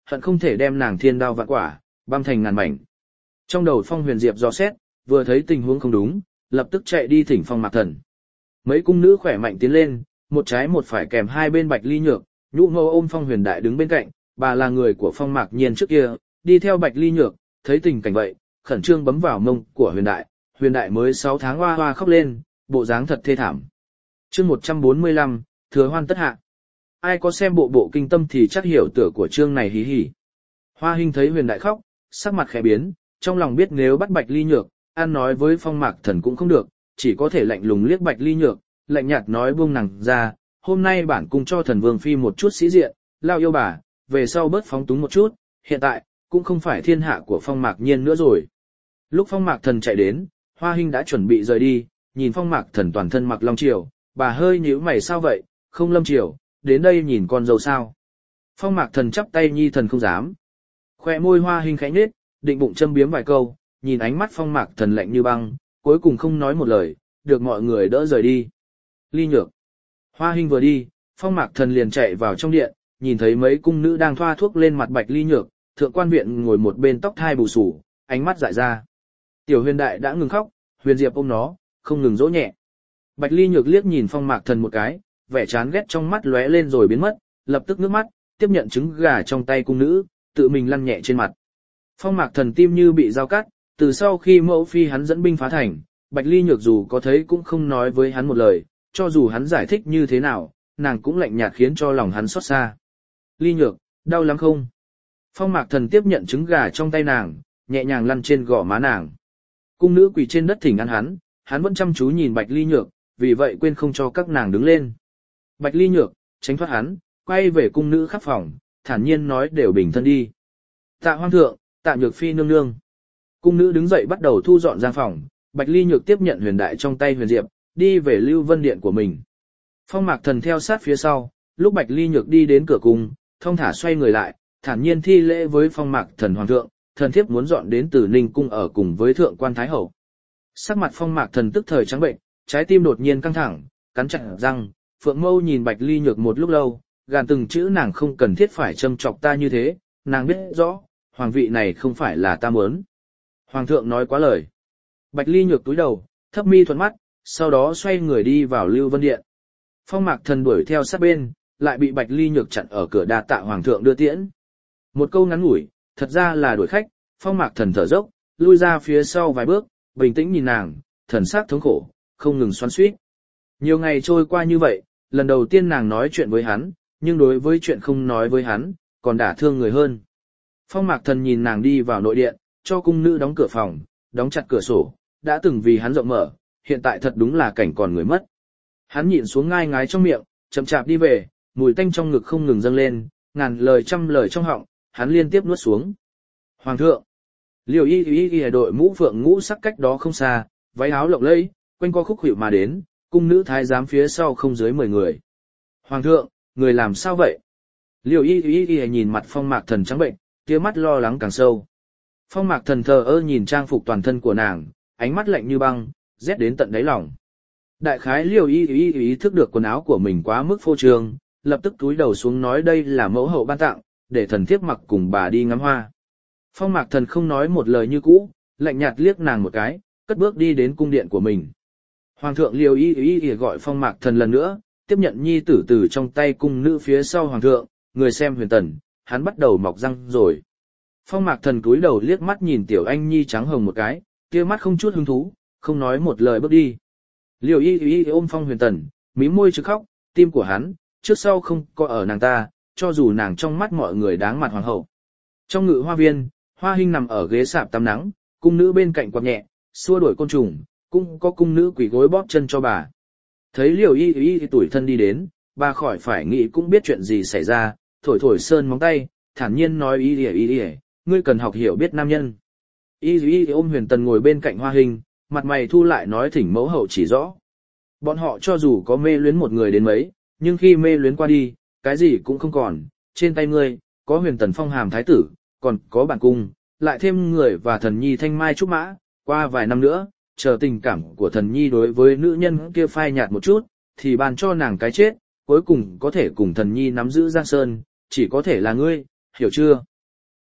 S1: hận không thể đem nàng thiên đao vạn quả, băm thành ngàn mảnh. Trong đầu Phong Huyền Diệp dò xét, vừa thấy tình huống không đúng, lập tức chạy đi thỉnh Phong Mạc Thần. Mấy cung nữ khỏe mạnh tiến lên, một trái một phải kèm hai bên Bạch Ly Nhược, Nhũ Ngô ôm Phong Huyền Đại đứng bên cạnh, bà là người của Phong Mạc Nhiên trước kia, đi theo Bạch Ly Nhược, thấy tình cảnh vậy, khẩn trương bấm vào mông của Huyền Đại, Huyền Đại mới sáu tháng hoa hoa khóc lên, bộ dáng thật thê thảm. Chương một trăm bốn mươi lăm, Thừa Hoan tất hạ. Ai có xem bộ bộ kinh tâm thì chắc hiểu tựa của chương này hí hí. Hoa Hinh thấy Huyền Đại khóc, sắc mặt khẽ biến, trong lòng biết nếu bắt Bạch Ly Nhược, ăn nói với Phong Mạc Thần cũng không được, chỉ có thể lạnh lùng liếc Bạch Ly Nhược, lạnh nhạt nói buông nàng ra, hôm nay bản cung cho thần vương phi một chút sĩ diện, lao yêu bà, về sau bớt phóng túng một chút, hiện tại, cũng không phải thiên hạ của Phong Mạc Nhiên nữa rồi. Lúc Phong Mạc Thần chạy đến, Hoa Hinh đã chuẩn bị rời đi, nhìn Phong Mạc Thần toàn thân mặc long triều, bà hơi nhíu mày sao vậy, không lâm triều, đến đây nhìn con dâu sao. Phong Mạc Thần chắp tay nhi thần không dám. Khoe môi Hoa Hinh khẽ nhếch, định bụng châm biếm vài câu, nhìn ánh mắt Phong Mạc Thần lạnh như băng, cuối cùng không nói một lời, được mọi người đỡ rời đi. Ly Nhược. Hoa Hinh vừa đi, Phong Mạc Thần liền chạy vào trong điện, nhìn thấy mấy cung nữ đang thoa thuốc lên mặt Bạch Ly Nhược, thượng quan viện ngồi một bên tóc thai bù xù, ánh mắt dại ra. Tiểu Huyền Đại đã ngừng khóc, Huyền Diệp ôm nó, không ngừng dỗ nhẹ. Bạch Ly Nhược liếc nhìn Phong Mạc Thần một cái, vẻ chán ghét trong mắt lóe lên rồi biến mất, lập tức nước mắt, tiếp nhận trứng gà trong tay cung nữ, tự mình lăn nhẹ trên mặt. Phong Mạc Thần tim như bị dao cắt, từ sau khi mẫu phi hắn dẫn binh phá thành, Bạch Ly Nhược dù có thấy cũng không nói với hắn một lời, cho dù hắn giải thích như thế nào, nàng cũng lạnh nhạt khiến cho lòng hắn xót xa. Ly Nhược, đau lắm không? Phong Mạc Thần tiếp nhận trứng gà trong tay nàng, nhẹ nhàng lăn trên gò má nàng. Cung nữ quỳ trên đất thỉnh ăn hắn, hắn vẫn chăm chú nhìn Bạch Ly Nhược, vì vậy quên không cho các nàng đứng lên. Bạch Ly Nhược, tránh thoát hắn, quay về cung nữ khắp phòng, thản nhiên nói đều bình thân đi. Tạ Hoang Thượng, Tạ Nhược Phi nương nương. Cung nữ đứng dậy bắt đầu thu dọn gian phòng, Bạch Ly Nhược tiếp nhận Huyền Đại trong tay Huyền Diệp, đi về Lưu Vân Điện của mình. Phong Mạc Thần theo sát phía sau, lúc Bạch Ly Nhược đi đến cửa cung, thông thả xoay người lại, thản nhiên thi lễ với Phong Mạc Thần Hoàng thượng, thần thiếp muốn dọn đến Tử Ninh cung ở cùng với thượng quan thái hậu. Sắc mặt Phong Mạc Thần tức thời trắng bệnh, trái tim đột nhiên căng thẳng, cắn chặt răng, Phượng Mâu nhìn Bạch Ly Nhược một lúc lâu, gàn từng chữ nàng không cần thiết phải châm chọc ta như thế, nàng biết rõ, hoàng vị này không phải là ta muốn. Hoàng thượng nói quá lời. Bạch Ly Nhược túi đầu, thấp mi thuận mắt, sau đó xoay người đi vào Lưu Vân Điện. Phong Mạc Thần đuổi theo sát bên, lại bị Bạch Ly Nhược chặn ở cửa đa tạ hoàng thượng đưa tiễn. Một câu ngắn ngủi, thật ra là đuổi khách, Phong Mạc Thần thở dốc, lui ra phía sau vài bước, bình tĩnh nhìn nàng, thần sắc thống khổ, không ngừng xoắn xuýt. Nhiều ngày trôi qua như vậy, lần đầu tiên nàng nói chuyện với hắn, nhưng đối với chuyện không nói với hắn, còn đả thương người hơn. Phong Mạc Thần nhìn nàng đi vào nội điện, cho cung nữ đóng cửa phòng, đóng chặt cửa sổ, đã từng vì hắn rộng mở, hiện tại thật đúng là cảnh còn người mất. Hắn nhịn xuống ngai ngái trong miệng, chậm chạp đi về, mùi tanh trong ngực không ngừng dâng lên, ngàn lời trăm lời trong họng, hắn liên tiếp nuốt xuống. Hoàng thượng, Liều Y Y Y đội mũ phượng ngũ sắc cách đó không xa, váy áo lộng lẫy, quanh co khúc khuỷu mà đến, cung nữ thái giám phía sau không dưới mười người. Hoàng thượng, người làm sao vậy? Liều Y Y Y nhìn mặt Phong Mạc Thần trắng bệnh, kia mắt lo lắng càng sâu. Phong Mạc Thần thờ ơ nhìn trang phục toàn thân của nàng, ánh mắt lạnh như băng, rét đến tận đáy lòng. Đại khái Liều Y Y ý thức được quần áo của mình quá mức phô trương, lập tức túi đầu xuống nói đây là mẫu hậu ban tặng, để thần thiếp mặc cùng bà đi ngắm hoa. Phong Mạc Thần không nói một lời như cũ, lạnh nhạt liếc nàng một cái, cất bước đi đến cung điện của mình. Hoàng thượng Liều Y Y Y gọi Phong Mạc Thần lần nữa, tiếp nhận nhi tử từ trong tay cung nữ phía sau hoàng thượng, người xem Huyền Tần, hắn bắt đầu mọc răng rồi. Phong Mạc Thần cúi đầu liếc mắt nhìn tiểu anh nhi trắng hồng một cái, kia mắt không chút hứng thú, không nói một lời bước đi. Liều Y Y ôm Phong Huyền Tần, mí môi chứ khóc, tim của hắn, trước sau không có ở nàng ta, cho dù nàng trong mắt mọi người đáng mặt hoàng hậu. Trong ngự hoa viên, Hoa Hinh nằm ở ghế sạp tắm nắng, cung nữ bên cạnh quạt nhẹ, xua đuổi côn trùng, cũng có cung nữ quỳ gối bóp chân cho bà. Thấy Liều Y Y tủi thân đi đến, bà khỏi phải nghĩ cũng biết chuyện gì xảy ra, thổi thổi sơn móng tay, thản nhiên nói Y Y Y Y, ngươi cần học hiểu biết nam nhân. Y Y ôm Huyền Tần ngồi bên cạnh Hoa Hinh, mặt mày thu lại nói thỉnh mẫu hậu chỉ rõ. Bọn họ cho dù có mê luyến một người đến mấy, nhưng khi mê luyến qua đi, cái gì cũng không còn, trên tay ngươi, có Huyền Tần phong hàm thái tử, còn có bản cung, lại thêm người và thần nhi thanh mai trúc mã, qua vài năm nữa, chờ tình cảm của thần nhi đối với nữ nhân kia phai nhạt một chút, thì ban cho nàng cái chết, cuối cùng có thể cùng thần nhi nắm giữ Giang Sơn, chỉ có thể là ngươi, hiểu chưa?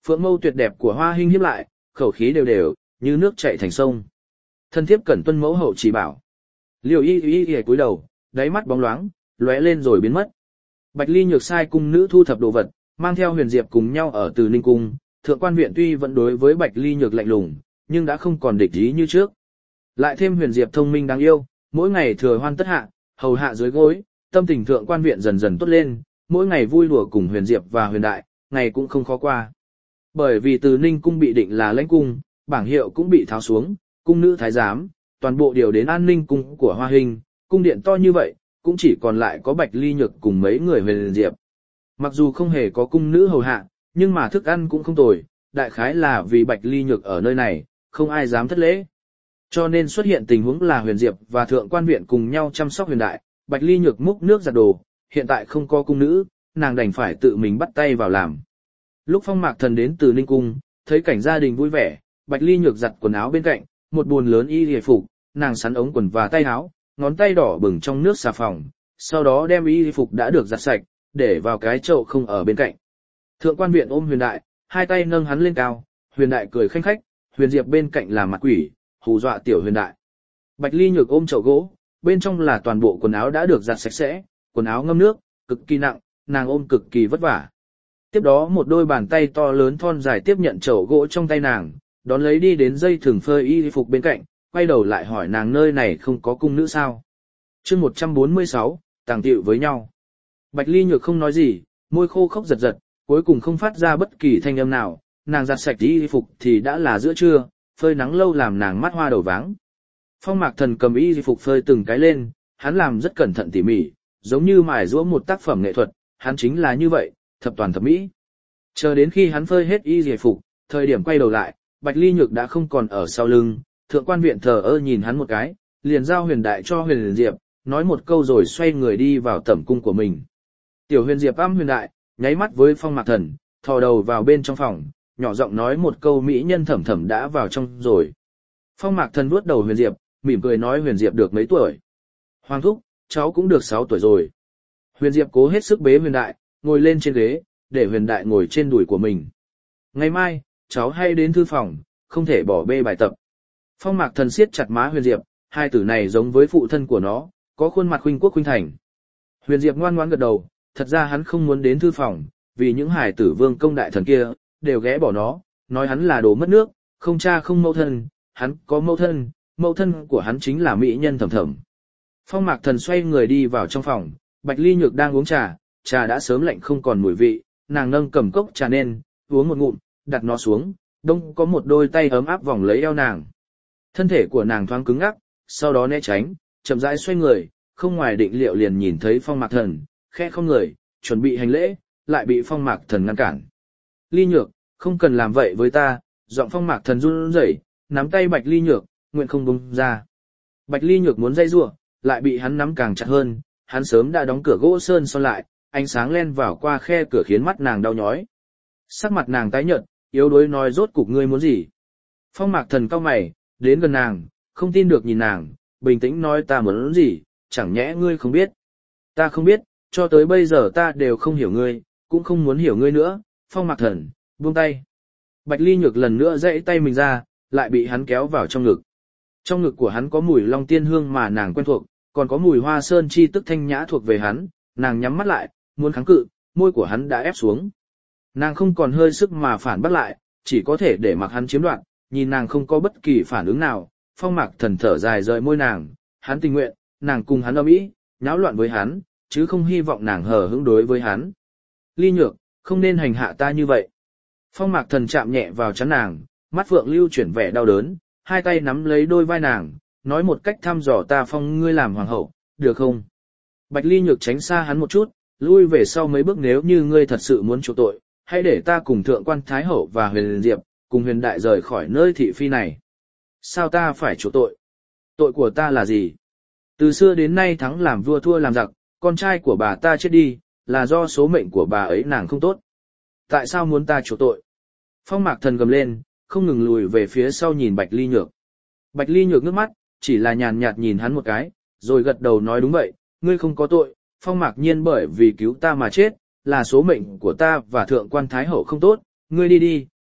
S1: Phượng mâu tuyệt đẹp của Hoa Hinh hiếp lại, khẩu khí đều đều, như nước chảy thành sông. Thân thiếp cẩn tuân mẫu hậu chỉ bảo. Liêu y y y cúi đầu, đáy mắt bóng loáng, lóe lên rồi biến mất. Bạch Ly Nhược sai cung nữ thu thập đồ vật, mang theo Huyền Diệp cùng nhau ở Từ Ninh cung. Thượng quan viện tuy vẫn đối với Bạch Ly Nhược lạnh lùng, nhưng đã không còn địch ý như trước. Lại thêm Huyền Diệp thông minh đáng yêu, mỗi ngày thừa hoan tất hạ, hầu hạ dưới gối, tâm tình thượng quan viện dần dần tốt lên, mỗi ngày vui đùa cùng Huyền Diệp và Huyền Đại, ngày cũng không khó qua. Bởi vì Từ Ninh cung bị định là lãnh cung, bảng hiệu cũng bị tháo xuống, cung nữ thái giám, toàn bộ điều đến an ninh cung của Hoa Hinh, cung điện to như vậy, cũng chỉ còn lại có Bạch Ly Nhược cùng mấy người Huyền Diệp. Mặc dù không hề có cung nữ hầu hạ, nhưng mà thức ăn cũng không tồi, đại khái là vì Bạch Ly Nhược ở nơi này, không ai dám thất lễ. Cho nên xuất hiện tình huống là Huyền Diệp và Thượng quan viện cùng nhau chăm sóc Huyền Đại, Bạch Ly Nhược múc nước giặt đồ, hiện tại không có cung nữ, nàng đành phải tự mình bắt tay vào làm. Lúc Phong Mạc Thần đến từ Ninh cung, thấy cảnh gia đình vui vẻ, Bạch Ly Nhược giặt quần áo bên cạnh, một buồn lớn y y phục, nàng sắn ống quần và tay áo, ngón tay đỏ bừng trong nước xà phòng, sau đó đem y y phục đã được giặt sạch, để vào cái chậu không ở bên cạnh. Thượng quan viện ôm Huyền Đại, hai tay nâng hắn lên cao, Huyền Đại cười khanh khách, Huyền Diệp bên cạnh là mặt quỷ, hù dọa tiểu Huyền Đại. Bạch Ly Nhược ôm chậu gỗ, bên trong là toàn bộ quần áo đã được giặt sạch sẽ, quần áo ngâm nước, cực kỳ nặng, nàng ôm cực kỳ vất vả. Tiếp đó một đôi bàn tay to lớn thon dài tiếp nhận chậu gỗ trong tay nàng, đón lấy đi đến dây thừng phơi y phục bên cạnh, quay đầu lại hỏi nàng nơi này không có cung nữ sao. Chương một trăm bốn mươi sáu, tàng tiệu với nhau. Bạch Ly Nhược không nói gì, môi khô khốc giật giật, cuối cùng không phát ra bất kỳ thanh âm nào, nàng giặt sạch y phục thì đã là giữa trưa, phơi nắng lâu làm nàng mắt hoa đầu váng. Phong Mạc Thần cầm y phục phơi từng cái lên, hắn làm rất cẩn thận tỉ mỉ, giống như mài giũa một tác phẩm nghệ thuật, hắn chính là như vậy, thập toàn thập mỹ. Chờ đến khi hắn phơi hết y phục, thời điểm quay đầu lại, Bạch Ly Nhược đã không còn ở sau lưng, thượng quan viện thờ ơ nhìn hắn một cái, liền giao Huyền Đại cho Huyền Diệp, nói một câu rồi xoay người đi vào tẩm cung của mình. Tiểu Huyền Diệp ăm Huyền Đại, nháy mắt với Phong Mạc Thần, thò đầu vào bên trong phòng, nhỏ giọng nói một câu mỹ nhân thẩm thẩm đã vào trong rồi. Phong Mạc Thần vuốt đầu Huyền Diệp, mỉm cười nói Huyền Diệp được mấy tuổi. Hoàng thúc, cháu cũng được sáu tuổi rồi. Huyền Diệp cố hết sức bế Huyền Đại, ngồi lên trên ghế, để Huyền Đại ngồi trên đùi của mình. Ngày mai, cháu hay đến thư phòng, không thể bỏ bê bài tập. Phong Mạc Thần siết chặt má Huyền Diệp, hai tử này giống với phụ thân của nó, có khuôn mặt khuynh quốc khuynh thành. Huyền Diệp ngoan ngoãn gật đầu, thật ra hắn không muốn đến thư phòng, vì những hải tử vương công đại thần kia, đều ghé bỏ nó, nói hắn là đồ mất nước, không cha không mẫu thân, hắn có mẫu thân, mẫu thân của hắn chính là mỹ nhân thẩm thẩm. Phong Mạc Thần xoay người đi vào trong phòng, Bạch Ly Nhược đang uống trà, trà đã sớm lạnh không còn mùi vị, nàng nâng cầm cốc trà lên, uống một ngụm, đặt nó xuống, đông có một đôi tay ấm áp vòng lấy eo nàng. Thân thể của nàng thoáng cứng ngắc, sau đó né tránh, chậm rãi xoay người, không ngoài định liệu liền nhìn thấy Phong Mạc Thần, khẽ không người, chuẩn bị hành lễ, lại bị Phong Mạc Thần ngăn cản. Ly Nhược, không cần làm vậy với ta, giọng Phong Mạc Thần run rẩy, nắm tay Bạch Ly Nhược, nguyện không buông ra. Bạch Ly Nhược muốn dây rủa, lại bị hắn nắm càng chặt hơn, hắn sớm đã đóng cửa gỗ sơn son lại, ánh sáng len vào qua khe cửa khiến mắt nàng đau nhói. Sắc mặt nàng tái nhợt, yếu đuối nói rốt cục ngươi muốn gì? Phong Mạc Thần cau mày, đến gần nàng, không tin được nhìn nàng, bình tĩnh nói ta muốn gì, chẳng nhẽ ngươi không biết? Ta không biết, cho tới bây giờ ta đều không hiểu ngươi, cũng không muốn hiểu ngươi nữa. Phong Mạc Thần, buông tay. Bạch Ly Nhược lần nữa giãy tay mình ra, lại bị hắn kéo vào trong ngực. Trong ngực của hắn có mùi long tiên hương mà nàng quen thuộc, còn có mùi hoa sơn chi tức thanh nhã thuộc về hắn, nàng nhắm mắt lại, muốn kháng cự, môi của hắn đã ép xuống. Nàng không còn hơi sức mà phản bác lại, chỉ có thể để mặc hắn chiếm đoạt, nhìn nàng không có bất kỳ phản ứng nào, Phong Mạc Thần thở dài rời môi nàng, hắn tình nguyện, nàng cùng hắn ầm ĩ, náo loạn với hắn, chứ không hy vọng nàng hờ hững đối với hắn. Ly Nhược, không nên hành hạ ta như vậy. Phong Mạc Thần chạm nhẹ vào trán nàng, mắt phượng lưu chuyển vẻ đau đớn, hai tay nắm lấy đôi vai nàng, nói một cách thăm dò ta phong ngươi làm hoàng hậu, được không? Bạch Ly Nhược tránh xa hắn một chút, lui về sau mấy bước nếu như ngươi thật sự muốn chuộc tội, hãy để ta cùng thượng quan Thái Hậu và Huyền Diệp, cùng Huyền Đại rời khỏi nơi thị phi này. Sao ta phải chuộc tội? Tội của ta là gì? Từ xưa đến nay thắng làm vua thua làm giặc, con trai của bà ta chết đi, là do số mệnh của bà ấy nàng không tốt. Tại sao muốn ta chuộc tội? Phong Mạc Thần gầm lên, không ngừng lùi về phía sau nhìn Bạch Ly Nhược. Bạch Ly Nhược nước mắt, chỉ là nhàn nhạt nhìn hắn một cái, rồi gật đầu nói đúng vậy, ngươi không có tội, Phong Mạc Nhiên bởi vì cứu ta mà chết, là số mệnh của ta và thượng quan Thái Hậu không tốt, ngươi đi đi,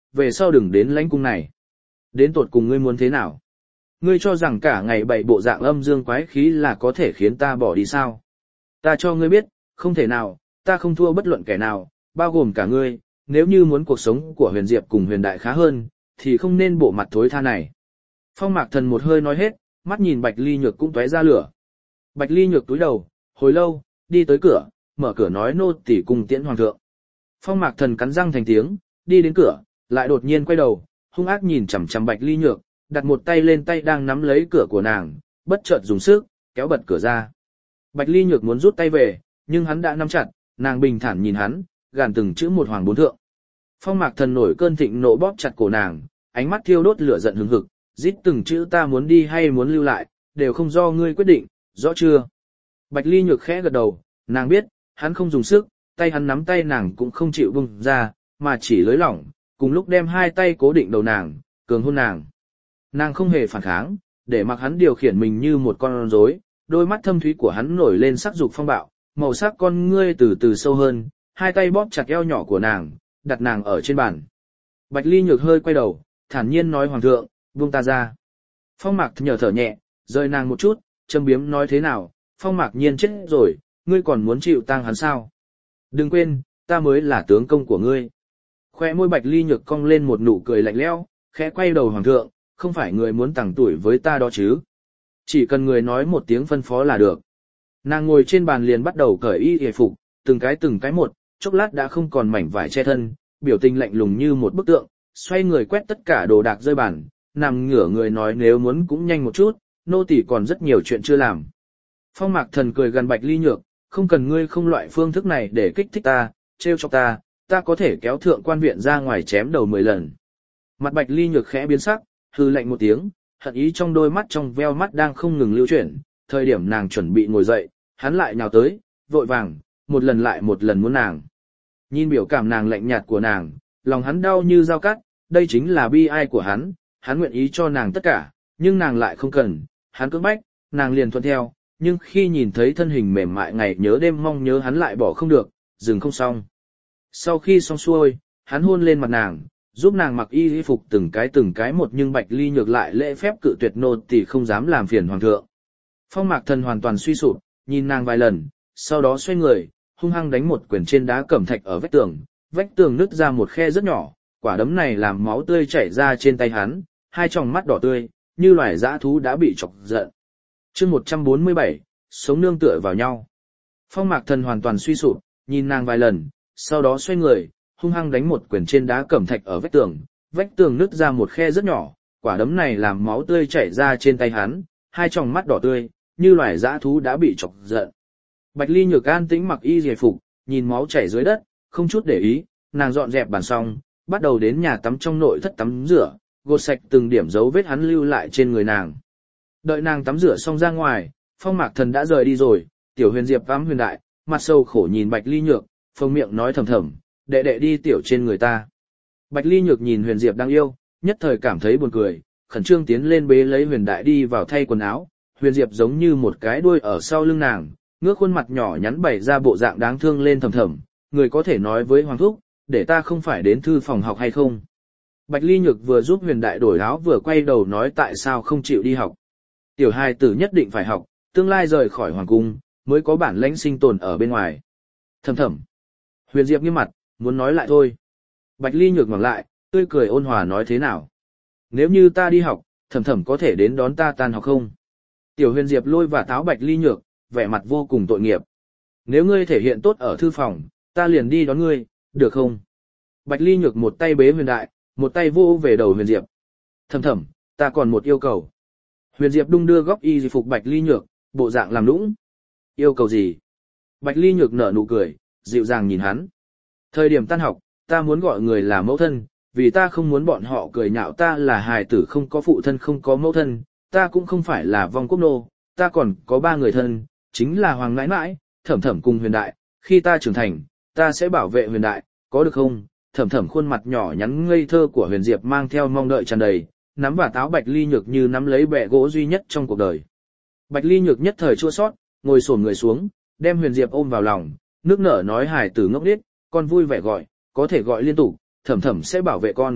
S1: về sau đừng đến lãnh cung này. Đến tột cùng ngươi muốn thế nào? Ngươi cho rằng cả ngày bảy bộ dạng âm dương quái khí là có thể khiến ta bỏ đi sao? Ta cho ngươi biết, không thể nào, ta không thua bất luận kẻ nào, bao gồm cả ngươi, nếu như muốn cuộc sống của Huyền Diệp cùng Huyền Đại khá hơn, thì không nên bộ mặt thối tha này. Phong Mạc Thần một hơi nói hết, mắt nhìn Bạch Ly Nhược cũng tóe ra lửa. Bạch Ly Nhược túi đầu, hồi lâu, đi tới cửa, mở cửa nói nô tỳ cùng tiễn hoàng thượng. Phong Mạc Thần cắn răng thành tiếng, đi đến cửa, lại đột nhiên quay đầu, hung ác nhìn chằm chằm Bạch Ly Nhược, đặt một tay lên tay đang nắm lấy cửa của nàng, bất chợt dùng sức, kéo bật cửa ra. Bạch Ly Nhược muốn rút tay về, nhưng hắn đã nắm chặt, nàng bình thản nhìn hắn, gàn từng chữ một hoàng bốn thượng. Phong Mạc Thần nổi cơn thịnh nộ bóp chặt cổ nàng, ánh mắt thiêu đốt lửa giận hừng hực, rít từng chữ ta muốn đi hay muốn lưu lại, đều không do ngươi quyết định, rõ chưa? Bạch Ly Nhược khẽ gật đầu, nàng biết, hắn không dùng sức, tay hắn nắm tay nàng cũng không chịu buông ra, mà chỉ lưới lỏng, cùng lúc đem hai tay cố định đầu nàng, cường hôn nàng. Nàng không hề phản kháng, để mặc hắn điều khiển mình như một con rối, đôi mắt thâm thúy của hắn nổi lên sắc dục phong bạo, màu sắc con ngươi từ từ sâu hơn, hai tay bóp chặt eo nhỏ của nàng, đặt nàng ở trên bàn. Bạch Ly Nhược hơi quay đầu, thản nhiên nói hoàng thượng, buông ta ra. Phong Mạc nhờ thở nhẹ, rời nàng một chút, châm biếm nói thế nào, Phong Mạc nhiên chết rồi, ngươi còn muốn chịu tang hắn sao? Đừng quên, ta mới là tướng công của ngươi. Khoe môi Bạch Ly Nhược cong lên một nụ cười lạnh lẽo, khẽ quay đầu hoàng thượng, không phải người muốn tàng tuổi với ta đó chứ. Chỉ cần người nói một tiếng phân phó là được. Nàng ngồi trên bàn liền bắt đầu cởi y y phục, từng cái từng cái một, chốc lát đã không còn mảnh vải che thân, biểu tình lạnh lùng như một bức tượng, xoay người quét tất cả đồ đạc rơi bàn, nằm ngửa người nói nếu muốn cũng nhanh một chút, nô tỳ còn rất nhiều chuyện chưa làm. Phong Mạc Thần cười gần Bạch Ly Nhược, không cần ngươi không loại phương thức này để kích thích ta, trêu chọc ta, ta có thể kéo thượng quan viện ra ngoài chém đầu mười lần. Mặt Bạch Ly Nhược khẽ biến sắc, hừ lạnh một tiếng, hận ý trong đôi mắt trong veo mắt đang không ngừng lưu chuyển, thời điểm nàng chuẩn bị ngồi dậy, hắn lại nhào tới, vội vàng, một lần lại một lần muốn nàng. Nhìn biểu cảm nàng lạnh nhạt của nàng, lòng hắn đau như dao cắt, đây chính là bi ai của hắn, hắn nguyện ý cho nàng tất cả, nhưng nàng lại không cần, hắn cưỡng bách, nàng liền thuận theo, nhưng khi nhìn thấy thân hình mềm mại ngày nhớ đêm mong nhớ hắn lại bỏ không được, dừng không xong. Sau khi xong xuôi, hắn hôn lên mặt nàng, giúp nàng mặc y y phục từng cái từng cái một nhưng Bạch Ly Nhược lại lễ phép cự tuyệt nô tỳ không dám làm phiền hoàng thượng. Phong Mạc Thần hoàn toàn suy sụp, nhìn nàng vài lần, sau đó xoay người, hung hăng đánh một quyền trên đá cẩm thạch ở vách tường, vách tường nứt ra một khe rất nhỏ, quả đấm này làm máu tươi chảy ra trên tay hắn, hai tròng mắt đỏ tươi, như loài dã thú đã bị chọc giận. Chương một trăm bốn mươi bảy, sống nương tựa vào nhau. Phong Mạc Thần hoàn toàn suy sụp, nhìn nàng vài lần, sau đó xoay người, hung hăng đánh một quyền trên đá cẩm thạch ở vách tường, vách tường nứt ra một khe rất nhỏ, quả đấm này làm máu tươi chảy ra trên tay hắn, hai tròng mắt đỏ tươi, như loài dã thú đã bị chọc giận. Bạch Ly Nhược an tĩnh mặc y y phục, nhìn máu chảy dưới đất, không chút để ý, nàng dọn dẹp bàn xong, bắt đầu đến nhà tắm trong nội thất tắm rửa, gột sạch từng điểm dấu vết hắn lưu lại trên người nàng. Đợi nàng tắm rửa xong ra ngoài, Phong Mạc Thần đã rời đi rồi, Tiểu Huyền Diệp ám Huyền Đại, mặt sâu khổ nhìn Bạch Ly Nhược, phồng miệng nói thầm thầm, đệ đệ đi tiểu trên người ta. Bạch Ly Nhược nhìn Huyền Diệp đang yêu, nhất thời cảm thấy buồn cười, khẩn trương tiến lên bế lấy Huyền Đại đi vào thay quần áo, Huyền Diệp giống như một cái đuôi ở sau lưng nàng, ngước khuôn mặt nhỏ nhắn bày ra bộ dạng đáng thương lên thầm thầm, người có thể nói với Hoàng Thúc, để ta không phải đến thư phòng học hay không. Bạch Ly Nhược vừa giúp Huyền Đại đổi áo vừa quay đầu nói tại sao không chịu đi học. Tiểu hài tử nhất định phải học, tương lai rời khỏi hoàng cung, mới có bản lãnh sinh tồn ở bên ngoài. Thầm thầm. Huyền Diệp nghiêm mặt, muốn nói lại thôi. Bạch Ly Nhược ngẩng lại, tươi cười ôn hòa nói thế nào. Nếu như ta đi học, thầm thầm có thể đến đón ta tan học không? Tiểu Huyền Diệp lôi và táo Bạch Ly Nhược, vẻ mặt vô cùng tội nghiệp. Nếu ngươi thể hiện tốt ở thư phòng, ta liền đi đón ngươi, được không? Bạch Ly Nhược một tay bế Huyền Đại, một tay vô về đầu Huyền Diệp. Thầm thầm, ta còn một yêu cầu. Huyền Diệp đung đưa góc y phục Bạch Ly Nhược, bộ dạng làm nũng. Yêu cầu gì? Bạch Ly Nhược nở nụ cười, dịu dàng nhìn hắn. Thời điểm tan học, ta muốn gọi người là mẫu thân, vì ta không muốn bọn họ cười nhạo ta là hài tử không có phụ thân không có mẫu thân, ta cũng không phải là vong quốc nô, ta còn có ba người thân, chính là Hoàng Nãi Nãi, Thẩm Thẩm cùng Huyền Đại, khi ta trưởng thành, ta sẽ bảo vệ Huyền Đại, có được không? Thẩm Thẩm khuôn mặt nhỏ nhắn ngây thơ của Huyền Diệp mang theo mong đợi tràn đầy, nắm và táo Bạch Ly Nhược như nắm lấy bẹ gỗ duy nhất trong cuộc đời. Bạch Ly Nhược nhất thời chua xót, ngồi xổm người xuống, đem Huyền Diệp ôm vào lòng, nước nở nói hài tử ngốc điếc, con vui vẻ gọi, có thể gọi liên tục, Thẩm Thẩm sẽ bảo vệ con,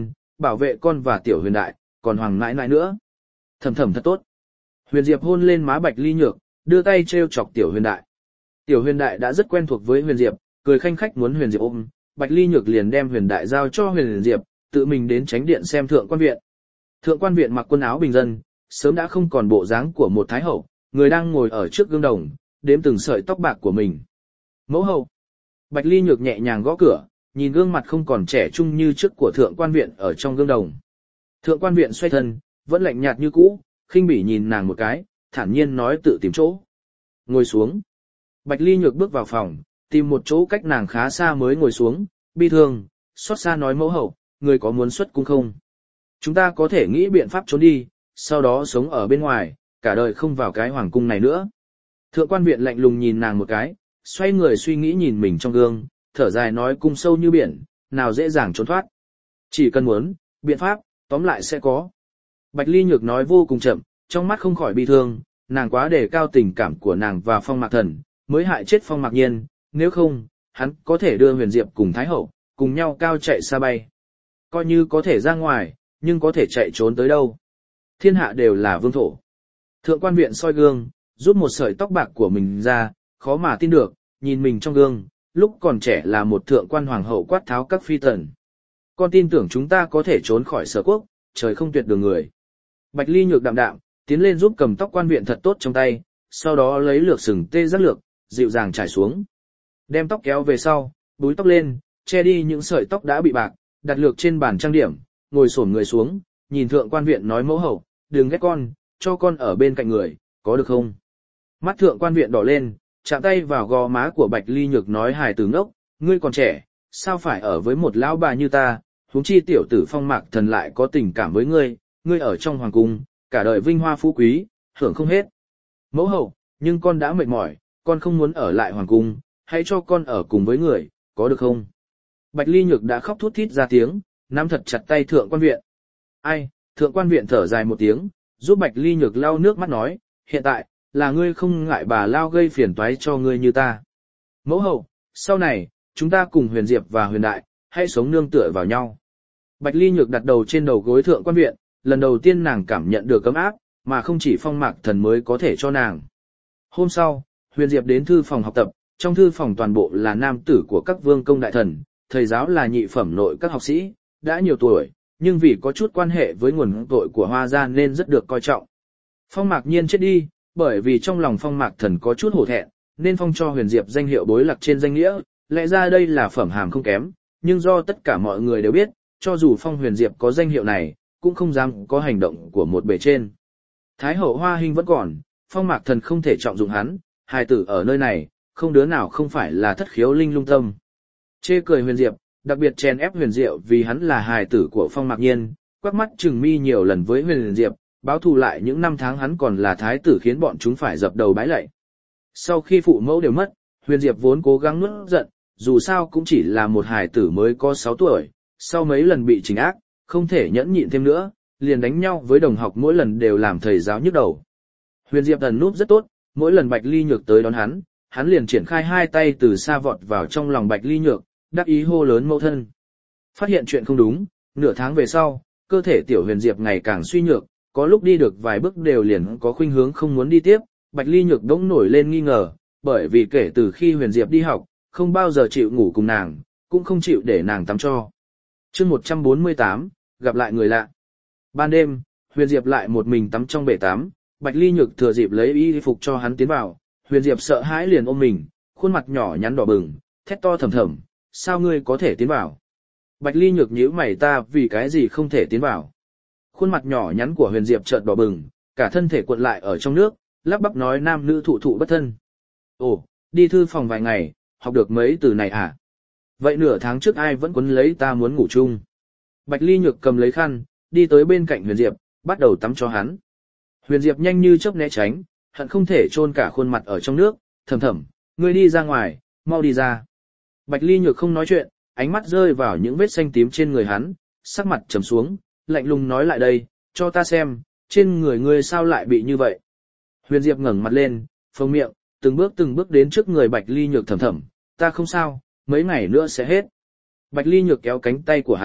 S1: bảo vệ con và tiểu huyền đại, còn hoàng nãi nãi nữa. Thầm thầm thật tốt. Huyền Diệp hôn lên má Bạch Ly Nhược, đưa tay treo chọc tiểu huyền đại. Tiểu huyền đại đã rất quen thuộc với Huyền Diệp, cười khanh khách muốn Huyền Diệp ôm, Bạch Ly Nhược liền đem huyền đại giao cho Huyền Diệp, tự mình đến tránh điện xem thượng quan viện. Thượng quan viện mặc quần áo bình dân, sớm đã không còn bộ dáng của một thái hậu, người đang ngồi ở trước gương đồng, đếm từng sợi tóc bạc của mình. Mẫu hậu. Bạch Ly Nhược nhẹ nhàng gõ cửa, nhìn gương mặt không còn trẻ trung như trước của thượng quan viện ở trong gương đồng. Thượng quan viện xoay thân, vẫn lạnh nhạt như cũ, khinh bỉ nhìn nàng một cái, thản nhiên nói tự tìm chỗ. Ngồi xuống. Bạch Ly Nhược bước vào phòng, tìm một chỗ cách nàng khá xa mới ngồi xuống, bi thương, xót xa nói mẫu hậu, người có muốn xuất cung không? Chúng ta có thể nghĩ biện pháp trốn đi, sau đó sống ở bên ngoài, cả đời không vào cái hoàng cung này nữa. Thượng quan viện lạnh lùng nhìn nàng một cái, xoay người suy nghĩ nhìn mình trong gương, thở dài nói cung sâu như biển, nào dễ dàng trốn thoát. Chỉ cần muốn, biện pháp, tóm lại sẽ có. Bạch Ly Nhược nói vô cùng chậm, trong mắt không khỏi bi thương, nàng quá đề cao tình cảm của nàng và Phong Mạc Thần, mới hại chết Phong Mạc Nhiên, nếu không, hắn có thể đưa Huyền Diệp cùng Thái Hậu, cùng nhau cao chạy xa bay. Coi như có thể ra ngoài, nhưng có thể chạy trốn tới đâu. Thiên hạ đều là vương thổ. Thượng quan viện soi gương, rút một sợi tóc bạc của mình ra, khó mà tin được, nhìn mình trong gương, lúc còn trẻ là một thượng quan hoàng hậu quát tháo các phi tần. Con tin tưởng chúng ta có thể trốn khỏi Sở Quốc, trời không tuyệt đường người. Bạch Ly Nhược đạm đạm, tiến lên giúp cầm tóc quan viện thật tốt trong tay, sau đó lấy lược sừng tê giác lược, dịu dàng trải xuống. Đem tóc kéo về sau, búi tóc lên, che đi những sợi tóc đã bị bạc, đặt lược trên bàn trang điểm, ngồi xổm người xuống, nhìn thượng quan viện nói mẫu hậu, đừng ghét con, cho con ở bên cạnh người, có được không? Mắt thượng quan viện đỏ lên, chạm tay vào gò má của Bạch Ly Nhược nói hài tử ngốc, ngươi còn trẻ, sao phải ở với một lão bà như ta, huống chi tiểu tử Phong Mạc Thần lại có tình cảm với ngươi, ngươi ở trong hoàng cung, cả đời vinh hoa phú quý, hưởng không hết. Mẫu hậu, nhưng con đã mệt mỏi, con không muốn ở lại hoàng cung, hãy cho con ở cùng với người, có được không? Bạch Ly Nhược đã khóc thút thít ra tiếng, nắm thật chặt tay thượng quan viện. Ai, thượng quan viện thở dài một tiếng, giúp Bạch Ly Nhược lau nước mắt nói, hiện tại, là ngươi không ngại bà lao gây phiền toái cho ngươi như ta. Mẫu hậu, sau này, chúng ta cùng Huyền Diệp và Huyền Đại, hãy sống nương tựa vào nhau. Bạch Ly Nhược đặt đầu trên đầu gối thượng quan viện, lần đầu tiên nàng cảm nhận được ấm áp, mà không chỉ Phong Mạc Thần mới có thể cho nàng. Hôm sau, Huyền Diệp đến thư phòng học tập, trong thư phòng toàn bộ là nam tử của các vương công đại thần, thầy giáo là nhị phẩm nội các học sĩ, đã nhiều tuổi, nhưng vì có chút quan hệ với nguồn tội của Hoa gia nên rất được coi trọng. Phong Mạc Nhiên chết đi, bởi vì trong lòng Phong Mạc Thần có chút hổ thẹn, nên phong cho Huyền Diệp danh hiệu bối lạc trên danh nghĩa, lẽ ra đây là phẩm hàm không kém, nhưng do tất cả mọi người đều biết, cho dù Phong Huyền Diệp có danh hiệu này, cũng không dám có hành động của một bề trên. Thái hậu Hoa Hinh vẫn còn, Phong Mạc Thần không thể trọng dụng hắn, hài tử ở nơi này, không đứa nào không phải là thất khiếu linh lung tâm. Chê cười Huyền Diệp, đặc biệt chèn ép Huyền Diệu vì hắn là hài tử của Phong Mạc Nhiên, quắc mắt trừng mi nhiều lần với Huyền Diệp, báo thù lại những năm tháng hắn còn là thái tử khiến bọn chúng phải dập đầu bái lạy. Sau khi phụ mẫu đều mất, Huyền Diệp vốn cố gắng nuốt giận, dù sao cũng chỉ là một hài tử mới có sáu tuổi, sau mấy lần bị trừng ác, không thể nhẫn nhịn thêm nữa, liền đánh nhau với đồng học mỗi lần đều làm thầy giáo nhức đầu. Huyền Diệp ẩn núp rất tốt, mỗi lần Bạch Ly Nhược tới đón hắn, hắn liền triển khai hai tay từ xa vọt vào trong lòng Bạch Ly Nhược, đắc ý hô lớn mẫu thân. Phát hiện chuyện không đúng, nửa tháng về sau, cơ thể tiểu Huyền Diệp ngày càng suy nhược, có lúc đi được vài bước đều liền có khuynh hướng không muốn đi tiếp, Bạch Ly Nhược đống nổi lên nghi ngờ, bởi vì kể từ khi Huyền Diệp đi học, không bao giờ chịu ngủ cùng nàng, cũng không chịu để nàng tắm cho. Chương một trăm bốn mươi tám, gặp lại người lạ. Ban đêm, Huyền Diệp lại một mình tắm trong bể tắm, Bạch Ly Nhược thừa dịp lấy y phục cho hắn tiến vào, Huyền Diệp sợ hãi liền ôm mình, khuôn mặt nhỏ nhắn đỏ bừng, thét to thầm thầm, sao ngươi có thể tiến vào? Bạch Ly Nhược nhíu mày ta vì cái gì không thể tiến vào? Khuôn mặt nhỏ nhắn của Huyền Diệp chợt đỏ bừng, cả thân thể cuộn lại ở trong nước, lắp bắp nói nam nữ thụ thụ bất thân. Ồ, đi thư phòng vài ngày, học được mấy từ này à? Vậy nửa tháng trước ai vẫn quấn lấy ta muốn ngủ chung? Bạch Ly Nhược cầm lấy khăn, đi tới bên cạnh Huyền Diệp, bắt đầu tắm cho hắn. Huyền Diệp nhanh như chớp né tránh, hận không thể chôn cả khuôn mặt ở trong nước, thầm thầm, ngươi đi ra ngoài, mau đi ra. Bạch Ly Nhược không nói chuyện, ánh mắt rơi vào những vết xanh tím trên người hắn, sắc mặt trầm xuống, lạnh lùng nói lại đây, cho ta xem, trên người ngươi sao lại bị như vậy. Huyền Diệp ngẩng mặt lên, phồng miệng, từng bước từng bước đến trước người Bạch Ly Nhược thầm thầm, ta không sao, mấy ngày nữa sẽ hết. Bạch Ly Nhược kéo cánh tay của hắn,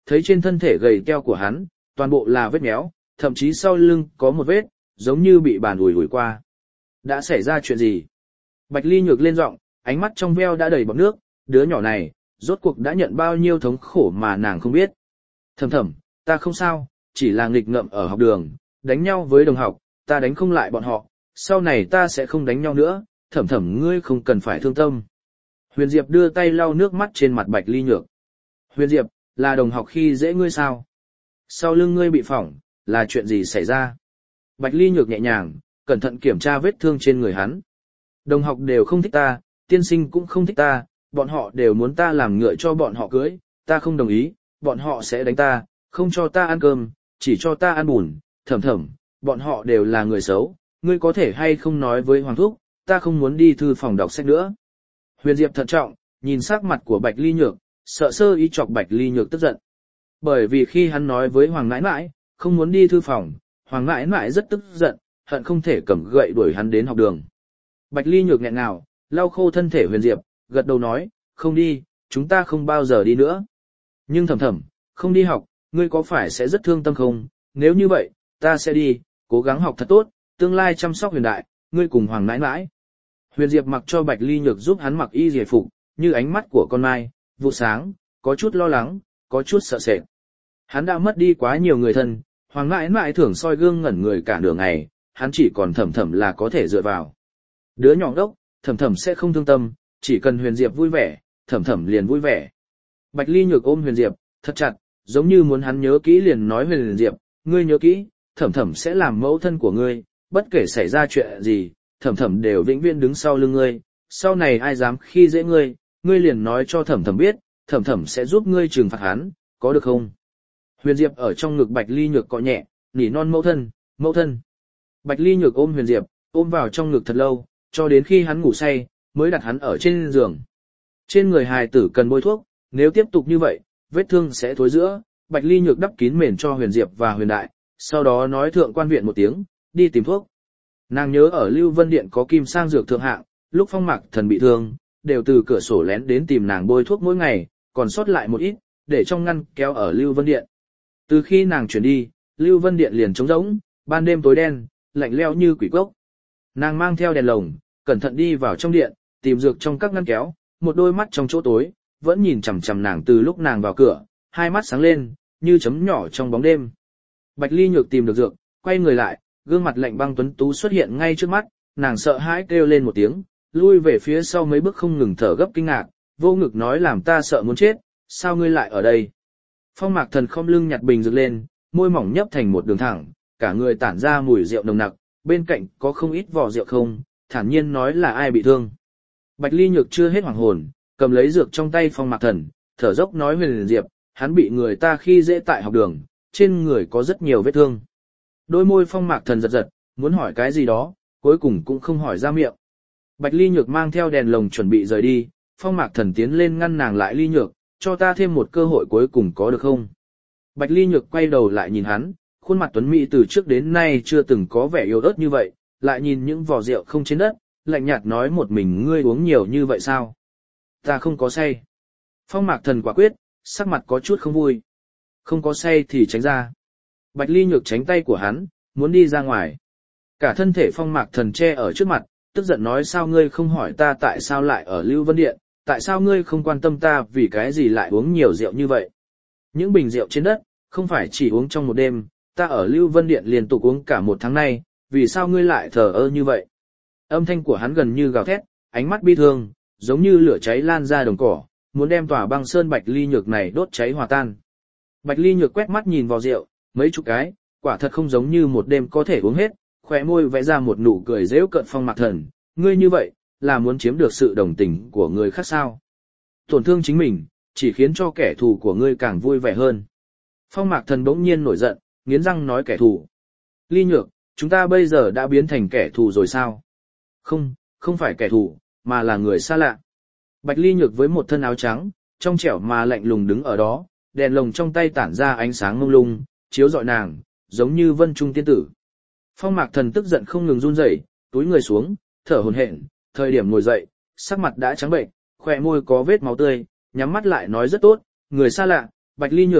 S1: thấy trên thân thể gầy teo của hắn, toàn bộ là vết méo, thậm chí sau lưng có một vết, giống như bị bàn ủi ủi qua. Đã xảy ra chuyện gì? Bạch Ly Nhược lên giọng, ánh mắt trong veo đã đầy bọt nước, đứa nhỏ này, rốt cuộc đã nhận bao nhiêu thống khổ mà nàng không biết. Thầm thầm, ta không sao, chỉ là nghịch ngợm ở học đường, đánh nhau với đồng học, ta đánh không lại bọn họ, sau này ta sẽ không đánh nhau nữa, thầm thầm ngươi không cần phải thương tâm. Huyền Diệp đưa tay lau nước mắt trên mặt Bạch Ly Nhược. Huyền Diệp, là đồng học khi dễ ngươi sao? Sau lưng ngươi bị phỏng, là chuyện gì xảy ra? Bạch Ly Nhược nhẹ nhàng, cẩn thận kiểm tra vết thương trên người hắn. Đồng học đều không thích ta, tiên sinh cũng không thích ta, bọn họ đều muốn ta làm ngựa cho bọn họ cưới, ta không đồng ý, bọn họ sẽ đánh ta, không cho ta ăn cơm, chỉ cho ta ăn bùn, thầm thầm, bọn họ đều là người xấu, ngươi có thể hay không nói với Hoàng Thúc, ta không muốn đi thư phòng đọc sách nữa. Huyền Diệp thận trọng, nhìn sắc mặt của Bạch Ly Nhược, sợ sơ ý chọc Bạch Ly Nhược tức giận. Bởi vì khi hắn nói với Hoàng Nãi Nãi, không muốn đi thư phòng, Hoàng Nãi Nãi rất tức giận, hận không thể cầm gậy đuổi hắn đến học đường. Bạch Ly Nhược nghẹn ngào, lau khô thân thể Huyền Diệp, gật đầu nói, không đi, chúng ta không bao giờ đi nữa. Nhưng thầm thầm, không đi học, ngươi có phải sẽ rất thương tâm không? Nếu như vậy, ta sẽ đi, cố gắng học thật tốt, tương lai chăm sóc Huyền Đại, ngươi cùng Hoàng Nãi Nãi. Huyền Diệp mặc cho Bạch Ly Nhược giúp hắn mặc y giải phục, như ánh mắt của con mai, vụ sáng, có chút lo lắng, có chút sợ sệt. Hắn đã mất đi quá nhiều người thân, Hoàng Nãi Nãi thường soi gương ngẩn người cả nửa ngày, hắn chỉ còn thầm thầm là có thể dựa vào. Đứa nhỏ đốc, thầm thầm sẽ không thương tâm, chỉ cần Huyền Diệp vui vẻ, thầm thầm liền vui vẻ. Bạch Ly Nhược ôm Huyền Diệp, thật chặt, giống như muốn hắn nhớ kỹ liền nói Huyền Diệp, ngươi nhớ kỹ, thầm thầm sẽ làm mẫu thân của ngươi, bất kể xảy ra chuyện gì, thầm thầm đều vĩnh viễn đứng sau lưng ngươi, sau này ai dám khi dễ ngươi, ngươi liền nói cho thầm thầm biết, thầm thầm sẽ giúp ngươi trừng phạt hắn, có được không? Huyền Diệp ở trong ngực Bạch Ly Nhược cọ nhẹ, nỉ non mẫu thân, mẫu thân. Bạch Ly Nhược ôm Huyền Diệp, ôm vào trong ngực thật lâu, cho đến khi hắn ngủ say, mới đặt hắn ở trên giường. Trên người hài tử cần bôi thuốc, nếu tiếp tục như vậy, vết thương sẽ thối rữa. Bạch Ly Nhược đắp kín mền cho Huyền Diệp và Huyền Đại, sau đó nói thượng quan viện một tiếng, đi tìm thuốc. Nàng nhớ ở Lưu Vân Điện có kim sang dược thượng hạng, lúc Phong Mạc Thần bị thương, đều từ cửa sổ lén đến tìm nàng bôi thuốc mỗi ngày, còn sót lại một ít, để trong ngăn kéo ở Lưu Vân Điện. Từ khi nàng chuyển đi, Lưu Vân Điện liền trống rỗng, ban đêm tối đen, lạnh lẽo như quỷ cốc. Nàng mang theo đèn lồng, cẩn thận đi vào trong điện, tìm dược trong các ngăn kéo, một đôi mắt trong chỗ tối, vẫn nhìn chằm chằm nàng từ lúc nàng vào cửa, hai mắt sáng lên, như chấm nhỏ trong bóng đêm. Bạch Ly Nhược tìm được dược, quay người lại, gương mặt lạnh băng tuấn tú xuất hiện ngay trước mắt, nàng sợ hãi kêu lên một tiếng, lui về phía sau mấy bước không ngừng thở gấp kinh ngạc, vô ngực nói làm ta sợ muốn chết, sao ngươi lại ở đây? Phong Mạc Thần khom lưng nhặt bình dược lên, môi mỏng nhấp thành một đường thẳng, cả người tản ra mùi rượu nồng nặc, bên cạnh có không ít vỏ rượu không, thản nhiên nói là ai bị thương. Bạch Ly Nhược chưa hết hoàng hồn, cầm lấy dược trong tay Phong Mạc Thần, thở dốc nói Huyền Diệp, hắn bị người ta khi dễ tại học đường, trên người có rất nhiều vết thương. Đôi môi Phong Mạc Thần giật giật, muốn hỏi cái gì đó, cuối cùng cũng không hỏi ra miệng. Bạch Ly Nhược mang theo đèn lồng chuẩn bị rời đi, Phong Mạc Thần tiến lên ngăn nàng lại. Ly Nhược, cho ta thêm một cơ hội cuối cùng có được không? Bạch Ly Nhược quay đầu lại nhìn hắn, khuôn mặt tuấn mỹ từ trước đến nay chưa từng có vẻ yếu ớt như vậy, lại nhìn những vỏ rượu không trên đất, lạnh nhạt nói một mình ngươi uống nhiều như vậy sao? Ta không có say. Phong Mạc Thần quả quyết, sắc mặt có chút không vui. Không có say thì tránh ra. Bạch Ly Nhược tránh tay của hắn, muốn đi ra ngoài. Cả thân thể Phong Mạc Thần che ở trước mặt, tức giận nói sao ngươi không hỏi ta tại sao lại ở Lưu Vân Điện, tại sao ngươi không quan tâm ta vì cái gì lại uống nhiều rượu như vậy. Những bình rượu trên đất, không phải chỉ uống trong một đêm, ta ở Lưu Vân Điện liên tục uống cả một tháng nay, vì sao ngươi lại thờ ơ như vậy. Âm thanh của hắn gần như gào thét, ánh mắt bi thương, giống như lửa cháy lan ra đồng cỏ, muốn đem tòa băng sơn Bạch Ly Nhược này đốt cháy hòa tan. Bạch Ly Nhược quét mắt nhìn vào rượu, mấy chục cái, quả thật không giống như một đêm có thể uống hết, khóe môi vẽ ra một nụ cười giễu cợt. Phong Mạc Thần, ngươi như vậy, là muốn chiếm được sự đồng tình của người khác sao? Tổn thương chính mình, chỉ khiến cho kẻ thù của ngươi càng vui vẻ hơn. Phong Mạc Thần bỗng nhiên nổi giận, nghiến răng nói kẻ thù. Ly Nhược, chúng ta bây giờ đã biến thành kẻ thù rồi sao? Không, không phải kẻ thù, mà là người xa lạ. Bạch Ly Nhược với một thân áo trắng, trong trẻo mà lạnh lùng đứng ở đó, đèn lồng trong tay tản ra ánh sáng mông lung, chiếu rọi nàng, giống như vân trung tiên tử. Phong Mạc Thần tức giận không ngừng run rẩy, túi người xuống, thở hổn hển, thời điểm ngồi dậy, sắc mặt đã trắng bệnh, khóe môi có vết máu tươi, nhắm mắt lại nói rất tốt, người xa lạ, Bạch Ly Nhược,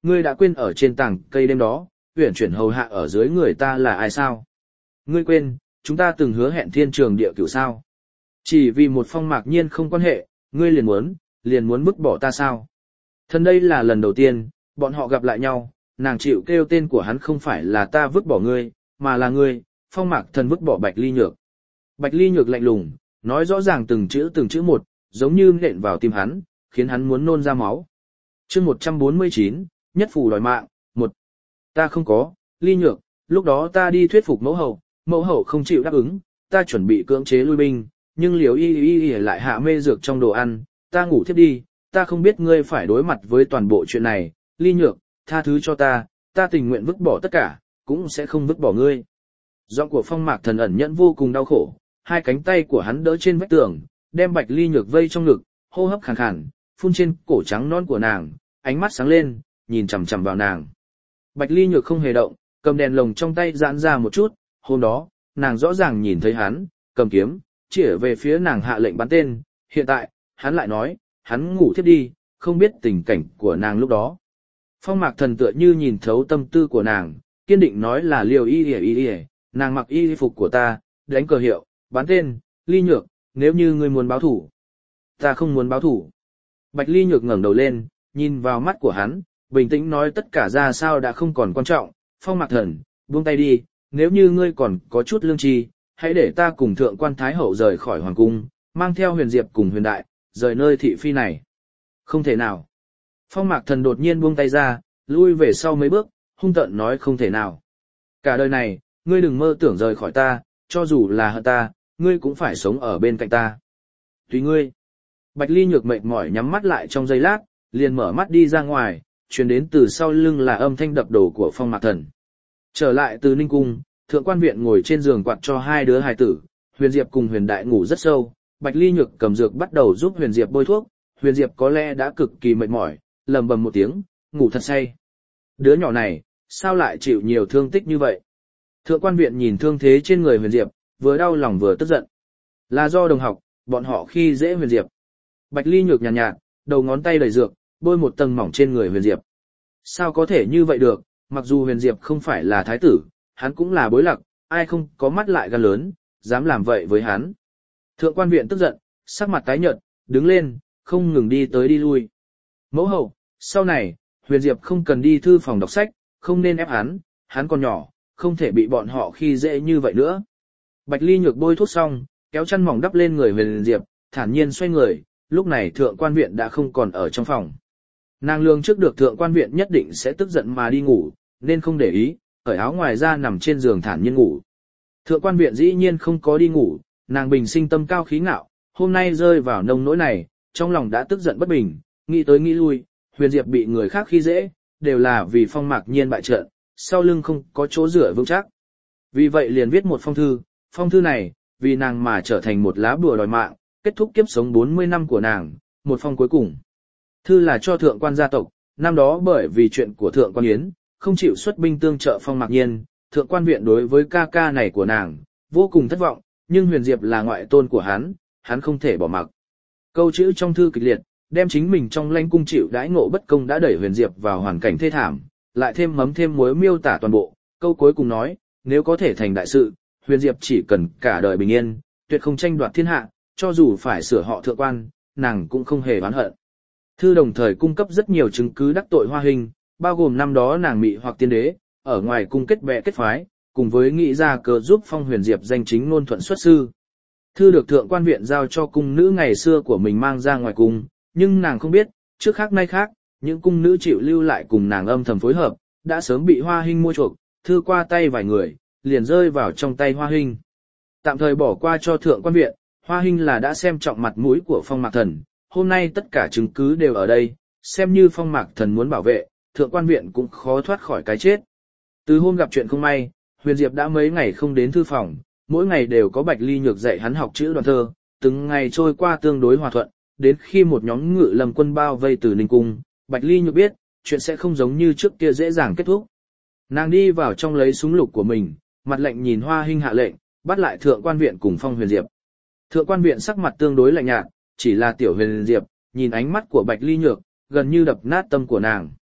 S1: ngươi đã quên ở trên tảng cây đêm đó, uyển chuyển hầu hạ ở dưới người ta là ai sao? Ngươi quên, chúng ta từng hứa hẹn thiên trường địa cửu sao? Chỉ vì một phong mạc nhiên không quan hệ, ngươi liền muốn, liền muốn vứt bỏ ta sao? Thân đây là lần đầu tiên, bọn họ gặp lại nhau, nàng chịu kêu tên của hắn không phải là ta vứt bỏ ngươi, mà là ngươi, phong mạc thần vứt bỏ Bạch Ly Nhược. Bạch Ly Nhược lạnh lùng, nói rõ ràng từng chữ từng chữ một, giống như nện vào tim hắn, khiến hắn muốn nôn ra máu. Chương một trăm bốn mươi chín, nhất phù đòi mạng, một. Ta không có, Ly Nhược, lúc đó ta đi thuyết phục mẫu hậu, mẫu hậu không chịu đáp ứng, ta chuẩn bị cưỡng chế lui binh, nhưng liều y y y lại hạ mê dược trong đồ ăn, ta ngủ thiếp đi, ta không biết ngươi phải đối mặt với toàn bộ chuyện này, Ly Nhược, tha thứ cho ta, ta tình nguyện vứt bỏ tất cả, cũng sẽ không vứt bỏ ngươi. Giọng của Phong Mạc Thần ẩn nhẫn vô cùng đau khổ, hai cánh tay của hắn đỡ trên vách tường, đem Bạch Ly Nhược vây trong ngực, hô hấp khàn khàn, phun trên cổ trắng non của nàng, ánh mắt sáng lên, nhìn chằm chằm vào nàng. Bạch Ly Nhược không hề động, cầm đèn lồng trong tay giãn ra một chút, hôm đó, nàng rõ ràng nhìn thấy hắn, cầm kiếm, chĩa về phía nàng hạ lệnh bắn tên, hiện tại, hắn lại nói, hắn ngủ thiếp đi, không biết tình cảnh của nàng lúc đó. Phong Mạc Thần tựa như nhìn thấu tâm tư của nàng, kiên định nói là liều y y y y, nàng mặc y phục của ta, đánh cờ hiệu, bắn tên, Ly Nhược, nếu như ngươi muốn báo thủ. Ta không muốn báo thủ. Bạch Ly Nhược ngẩng đầu lên, nhìn vào mắt của hắn, bình tĩnh nói tất cả ra sao đã không còn quan trọng, Phong Mạc Thần, buông tay đi, nếu như ngươi còn có chút lương tri, hãy để ta cùng thượng quan thái hậu rời khỏi hoàng cung, mang theo Huyền Diệp cùng Huyền Đại, rời nơi thị phi này. Không thể nào. Phong Mạc Thần đột nhiên buông tay ra, lui về sau mấy bước, hung tợn nói không thể nào. Cả đời này, ngươi đừng mơ tưởng rời khỏi ta, cho dù là hận ta, ngươi cũng phải sống ở bên cạnh ta. Tùy ngươi. Bạch Ly Nhược mệt mỏi nhắm mắt lại trong giây lát, liền mở mắt đi ra ngoài, truyền đến từ sau lưng là âm thanh đập đồ của Phong Mạc Thần. Trở lại từ Ninh Cung, thượng quan viện ngồi trên giường quạt cho hai đứa hài tử, Huyền Diệp cùng Huyền Đại ngủ rất sâu, Bạch Ly Nhược cầm dược bắt đầu giúp Huyền Diệp bôi thuốc, Huyền Diệp có lẽ đã cực kỳ mệt mỏi, lầm bầm một tiếng, ngủ thật say. Đứa nhỏ này, sao lại chịu nhiều thương tích như vậy? Thượng quan viện nhìn thương thế trên người Huyền Diệp, vừa đau lòng vừa tức giận. Là do đồng học, bọn họ khi dễ Huyền Diệp. Bạch Ly Nhược nhàn nhạt, nhạt, đầu ngón tay đầy dược, bôi một tầng mỏng trên người Huyền Diệp. Sao có thể như vậy được, mặc dù Huyền Diệp không phải là thái tử, hắn cũng là bối lạc, ai không có mắt lại gan lớn, dám làm vậy với hắn. Thượng quan viện tức giận, sắc mặt tái nhợt, đứng lên, không ngừng đi tới đi lui. Mẫu hậu, sau này, Huyền Diệp không cần đi thư phòng đọc sách, không nên ép hắn, hắn còn nhỏ, không thể bị bọn họ khi dễ như vậy nữa. Bạch Ly Nhược bôi thuốc xong, kéo chăn mỏng đắp lên người Huyền Diệp, thản nhiên xoay người, lúc này thượng quan viện đã không còn ở trong phòng. Nàng lương trước được thượng quan viện nhất định sẽ tức giận mà đi ngủ, nên không để ý, cởi áo ngoài ra nằm trên giường thản nhiên ngủ. Thượng quan viện dĩ nhiên không có đi ngủ, nàng bình sinh tâm cao khí ngạo, hôm nay rơi vào nông nỗi này, trong lòng đã tức giận bất bình, nghĩ tới nghĩ lui, Huyền Diệp bị người khác khi dễ, đều là vì Phong Mạc Nhiên bại trận, sau lưng không có chỗ dựa vững chắc. Vì vậy liền viết một phong thư, phong thư này, vì nàng mà trở thành một lá bùa đòi mạng, kết thúc kiếp sống bốn mươi năm của nàng, một phong cuối cùng. Thư là cho thượng quan gia tộc, năm đó bởi vì chuyện của thượng quan Yến, không chịu xuất binh tương trợ Phong Mạc Nhiên, thượng quan viện đối với ca ca này của nàng, vô cùng thất vọng, nhưng Huyền Diệp là ngoại tôn của hắn, hắn không thể bỏ mặc. Câu chữ trong thư kịch liệt, đem chính mình trong lãnh cung chịu đãi ngộ bất công đã đẩy Huyền Diệp vào hoàn cảnh thê thảm, lại thêm mắm thêm muối miêu tả toàn bộ, câu cuối cùng nói, nếu có thể thành đại sự, Huyền Diệp chỉ cần cả đời bình yên, tuyệt không tranh đoạt thiên hạ, cho dù phải sửa họ thượng quan, nàng cũng không hề oán hận. Thư đồng thời cung cấp rất nhiều chứng cứ đắc tội Hoa Hình, bao gồm năm đó nàng mị hoặc tiên đế, ở ngoài cung kết bè kết phái, cùng với nghĩ ra cớ giúp Phong Huyền Diệp danh chính ngôn thuận xuất sư. Thư được thượng quan viện giao cho cung nữ ngày xưa của mình mang ra ngoài cung, nhưng nàng không biết, trước khác nay khác, những cung nữ chịu lưu lại cùng nàng âm thầm phối hợp, đã sớm bị Hoa Hình mua chuộc, thư qua tay vài người, liền rơi vào trong tay Hoa Hình. Tạm thời bỏ qua cho thượng quan viện, Hoa Hình là đã xem trọng mặt mũi của Phong Mạc Thần, hôm nay tất cả chứng cứ đều ở đây, xem như Phong Mạc Thần muốn bảo vệ, thượng quan viện cũng khó thoát khỏi cái chết. Từ hôm gặp chuyện không may, Huyền Diệp đã mấy ngày không đến thư phòng, mỗi ngày đều có Bạch Ly Nhược dạy hắn học chữ đoàn thơ, từng ngày trôi qua tương đối hòa thuận, đến khi một nhóm ngự lâm quân bao vây từ Ninh Cung, Bạch Ly Nhược biết, chuyện sẽ không giống như trước kia dễ dàng kết thúc. Nàng đi vào trong lấy súng lục của mình, mặt lạnh nhìn Hoa Hình hạ lệnh, bắt lại thượng quan viện cùng Phong Huyền Diệp. Thượng quan viện sắc mặt tương đối lạnh nhạt, chỉ là tiểu Huyền Diệp, nhìn ánh mắt của Bạch Ly Nhược, gần như đập nát tâm của nàng.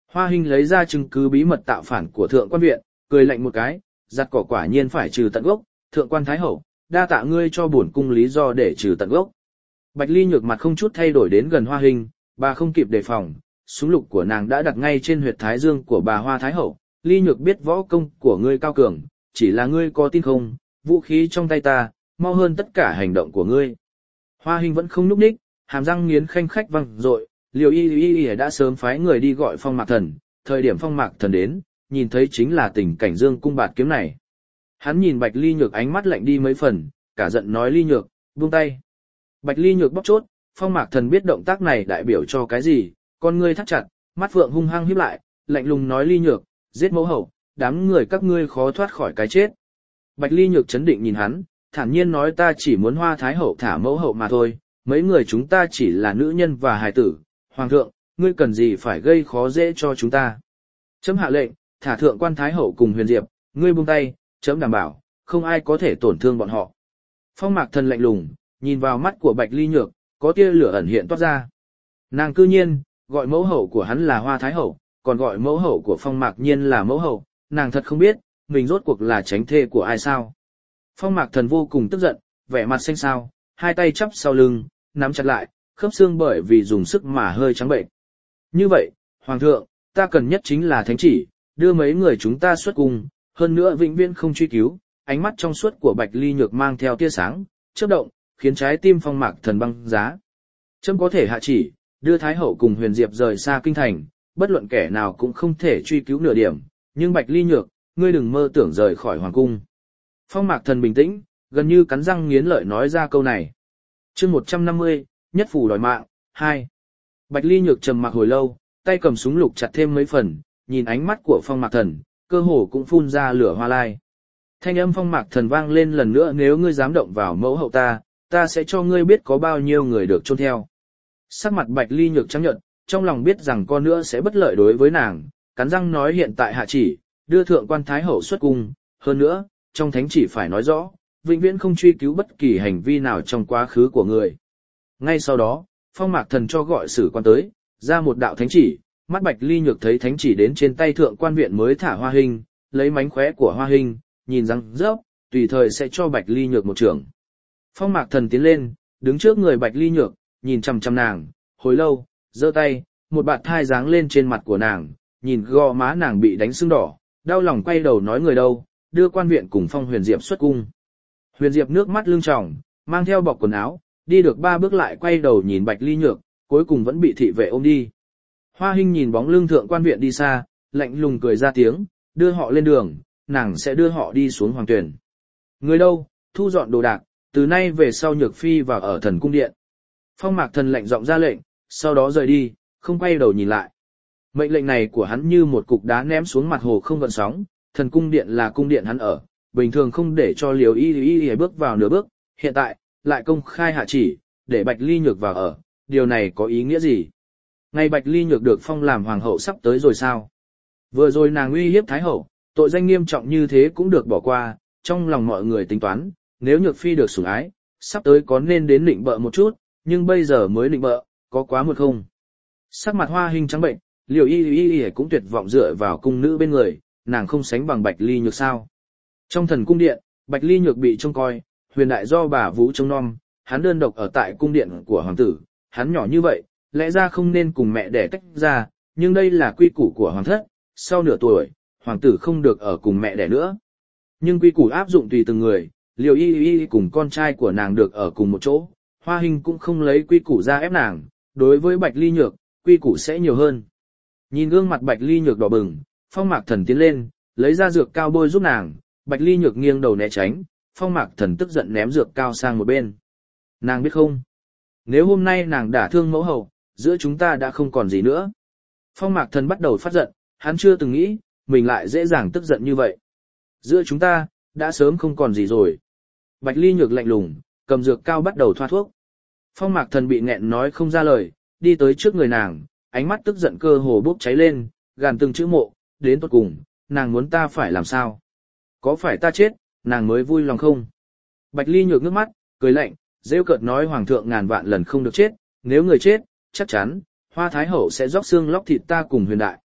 S1: Hoa Hinh lấy ra chứng cứ bí mật tạo phản của thượng quan viện, cười lạnh một cái, giặt cỏ quả nhiên phải trừ tận gốc, thượng quan thái hậu, đa tạ ngươi cho bổn cung lý do để trừ tận gốc. Bạch Ly Nhược mặt không chút thay đổi đến gần Hoa Hinh, bà không kịp đề phòng, súng lục của nàng đã đặt ngay trên huyệt thái dương của bà Hoa Thái hậu. Ly Nhược biết võ công của ngươi cao cường, chỉ là ngươi có tin không, vũ khí trong tay ta, mau hơn tất cả hành động của ngươi. Hoa Hinh vẫn không nhúc nhích, hàm răng nghiến khanh khách vang dội, Liều Y Y Y đã sớm phái người đi gọi Phong Mạc Thần, thời điểm Phong Mạc Thần đến, nhìn thấy chính là tình cảnh dương cung bạt kiếm này. Hắn nhìn Bạch Ly Nhược ánh mắt lạnh đi mấy phần, cả giận nói Ly Nhược, buông tay. Bạch Ly Nhược bóp chốt, Phong Mạc Thần biết động tác này đại biểu cho cái gì, con ngươi thắt chặt, mắt phượng hung hăng híp lại, lạnh lùng nói Ly Nhược, giết mẫu hậu, đám người các ngươi khó thoát khỏi cái chết. Bạch Ly Nhược chấn định nhìn hắn, thản nhiên nói ta chỉ muốn Hoa Thái hậu thả mẫu hậu mà thôi, mấy người chúng ta chỉ là nữ nhân và hài tử, hoàng thượng, ngươi cần gì phải gây khó dễ cho chúng ta. Chấm hạ lệnh, thả thượng quan Thái hậu cùng Huyền Diệp, ngươi buông tay, chấm đảm bảo, không ai có thể tổn thương bọn họ. Phong Mạc Thần lạnh lùng, nhìn vào mắt của Bạch Ly Nhược, có tia lửa ẩn hiện toát ra. Nàng cư nhiên, gọi mẫu hậu của hắn là Hoa Thái hậu, còn gọi mẫu hậu của Phong Mạc Nhiên là mẫu hậu, nàng thật không biết, mình rốt cuộc là tránh thê của ai sao. Phong Mạc Thần vô cùng tức giận, vẻ mặt xanh xao, hai tay chắp sau lưng, nắm chặt lại, khớp xương bởi vì dùng sức mà hơi trắng bệnh. Như vậy, Hoàng thượng, ta cần nhất chính là thánh chỉ, đưa mấy người chúng ta xuất cung, hơn nữa vĩnh viễn không truy cứu. Ánh mắt trong suốt của Bạch Ly Nhược mang theo tia sáng, chớp động, khiến trái tim Phong Mạc Thần băng giá. Chấm có thể hạ chỉ, đưa Thái hậu cùng Huyền Diệp rời xa kinh thành, bất luận kẻ nào cũng không thể truy cứu nửa điểm, nhưng Bạch Ly Nhược, ngươi đừng mơ tưởng rời khỏi hoàng cung. Phong Mạc Thần bình tĩnh, gần như cắn răng nghiến lợi nói ra câu này. Chương một trăm năm mươi, nhất phủ đòi mạng, hai. Bạch Ly Nhược trầm mặc hồi lâu, tay cầm súng lục chặt thêm mấy phần, nhìn ánh mắt của Phong Mạc Thần, cơ hồ cũng phun ra lửa hoa lai. Thanh âm Phong Mạc Thần vang lên lần nữa, nếu ngươi dám động vào mẫu hậu ta, ta sẽ cho ngươi biết có bao nhiêu người được chôn theo. Sắc mặt Bạch Ly Nhược trắng nhợt, trong lòng biết rằng con nữa sẽ bất lợi đối với nàng, cắn răng nói hiện tại hạ chỉ, đưa thượng quan Thái hậu xuất cung, hơn nữa, trong thánh chỉ phải nói rõ, vĩnh viễn không truy cứu bất kỳ hành vi nào trong quá khứ của người. Ngay sau đó, Phong Mạc Thần cho gọi sử quan tới, ra một đạo thánh chỉ, mắt Bạch Ly Nhược thấy thánh chỉ đến trên tay thượng quan viện mới thả Hoa Hinh, lấy mánh khóe của Hoa Hinh, nhìn răng rớp, tùy thời sẽ cho Bạch Ly Nhược một trưởng. Phong Mạc Thần tiến lên, đứng trước người Bạch Ly Nhược, nhìn chằm chằm nàng, hồi lâu, giơ tay, một bạt thai giáng lên trên mặt của nàng, nhìn gò má nàng bị đánh sưng đỏ, đau lòng quay đầu nói người đâu, đưa quan viện cùng Phong Huyền Diệp xuất cung. Huyền Diệp nước mắt lưng tròng, mang theo bọc quần áo, đi được ba bước lại quay đầu nhìn Bạch Ly Nhược, cuối cùng vẫn bị thị vệ ôm đi. Hoa Hinh nhìn bóng lưng thượng quan viện đi xa, lạnh lùng cười ra tiếng, đưa họ lên đường, nàng sẽ đưa họ đi xuống hoàng tuyển. Người đâu, thu dọn đồ đạc, từ nay về sau Nhược Phi vào ở thần cung điện. Phong Mạc Thần lạnh giọng ra lệnh, sau đó rời đi, không quay đầu nhìn lại. Mệnh lệnh này của hắn như một cục đá ném xuống mặt hồ không gợn sóng, thần cung điện là cung điện hắn ở, bình thường không để cho Liều Y Y Y bước vào nửa bước, hiện tại, lại công khai hạ chỉ, để Bạch Ly Nhược vào ở, điều này có ý nghĩa gì? Ngày Bạch Ly Nhược được phong làm hoàng hậu sắp tới rồi sao? Vừa rồi nàng uy hiếp Thái hậu, tội danh nghiêm trọng như thế cũng được bỏ qua, trong lòng mọi người tính toán, nếu Nhược Phi được sủng ái, sắp tới có nên đến định bợ một chút, nhưng bây giờ mới định bợ, có quá một không? Sắc mặt Hoa Hinh trắng bệnh, Liều Y Y Y cũng tuyệt vọng dựa vào cung nữ bên người, nàng không sánh bằng Bạch Ly Nhược sao? Trong thần cung điện, Bạch Ly Nhược bị trông coi, Huyền đại do bà Vũ trông nom, hắn đơn độc ở tại cung điện của hoàng tử, hắn nhỏ như vậy, lẽ ra không nên cùng mẹ đẻ tách ra, nhưng đây là quy củ của hoàng thất, sau nửa tuổi, hoàng tử không được ở cùng mẹ đẻ nữa. Nhưng quy củ áp dụng tùy từng người, Liều Y Y cùng con trai của nàng được ở cùng một chỗ, Hoa Hinh cũng không lấy quy củ ra ép nàng, đối với Bạch Ly Nhược, quy củ sẽ nhiều hơn. Nhìn gương mặt Bạch Ly Nhược đỏ bừng, Phong Mạc Thần tiến lên, lấy ra dược cao bôi giúp nàng, Bạch Ly Nhược nghiêng đầu né tránh, Phong Mạc Thần tức giận ném dược cao sang một bên. Nàng biết không? Nếu hôm nay nàng đả thương mẫu hậu, giữa chúng ta đã không còn gì nữa. Phong Mạc Thần bắt đầu phát giận, hắn chưa từng nghĩ, mình lại dễ dàng tức giận như vậy. Giữa chúng ta, đã sớm không còn gì rồi. Bạch Ly Nhược lạnh lùng, cầm dược cao bắt đầu thoa thuốc. Phong Mạc Thần bị nghẹn nói không ra lời, đi tới trước người nàng, ánh mắt tức giận cơ hồ bốc cháy lên, gàn từng chữ mộ, đến tột cùng, nàng muốn ta phải làm sao? Có phải ta chết, nàng mới vui lòng không? Bạch Ly Nhược nước mắt, cười lạnh, rêu cợt nói hoàng thượng ngàn vạn lần không được chết, nếu người chết, chắc chắn, Hoa Thái hậu sẽ róc xương lóc thịt ta cùng Huyền đại.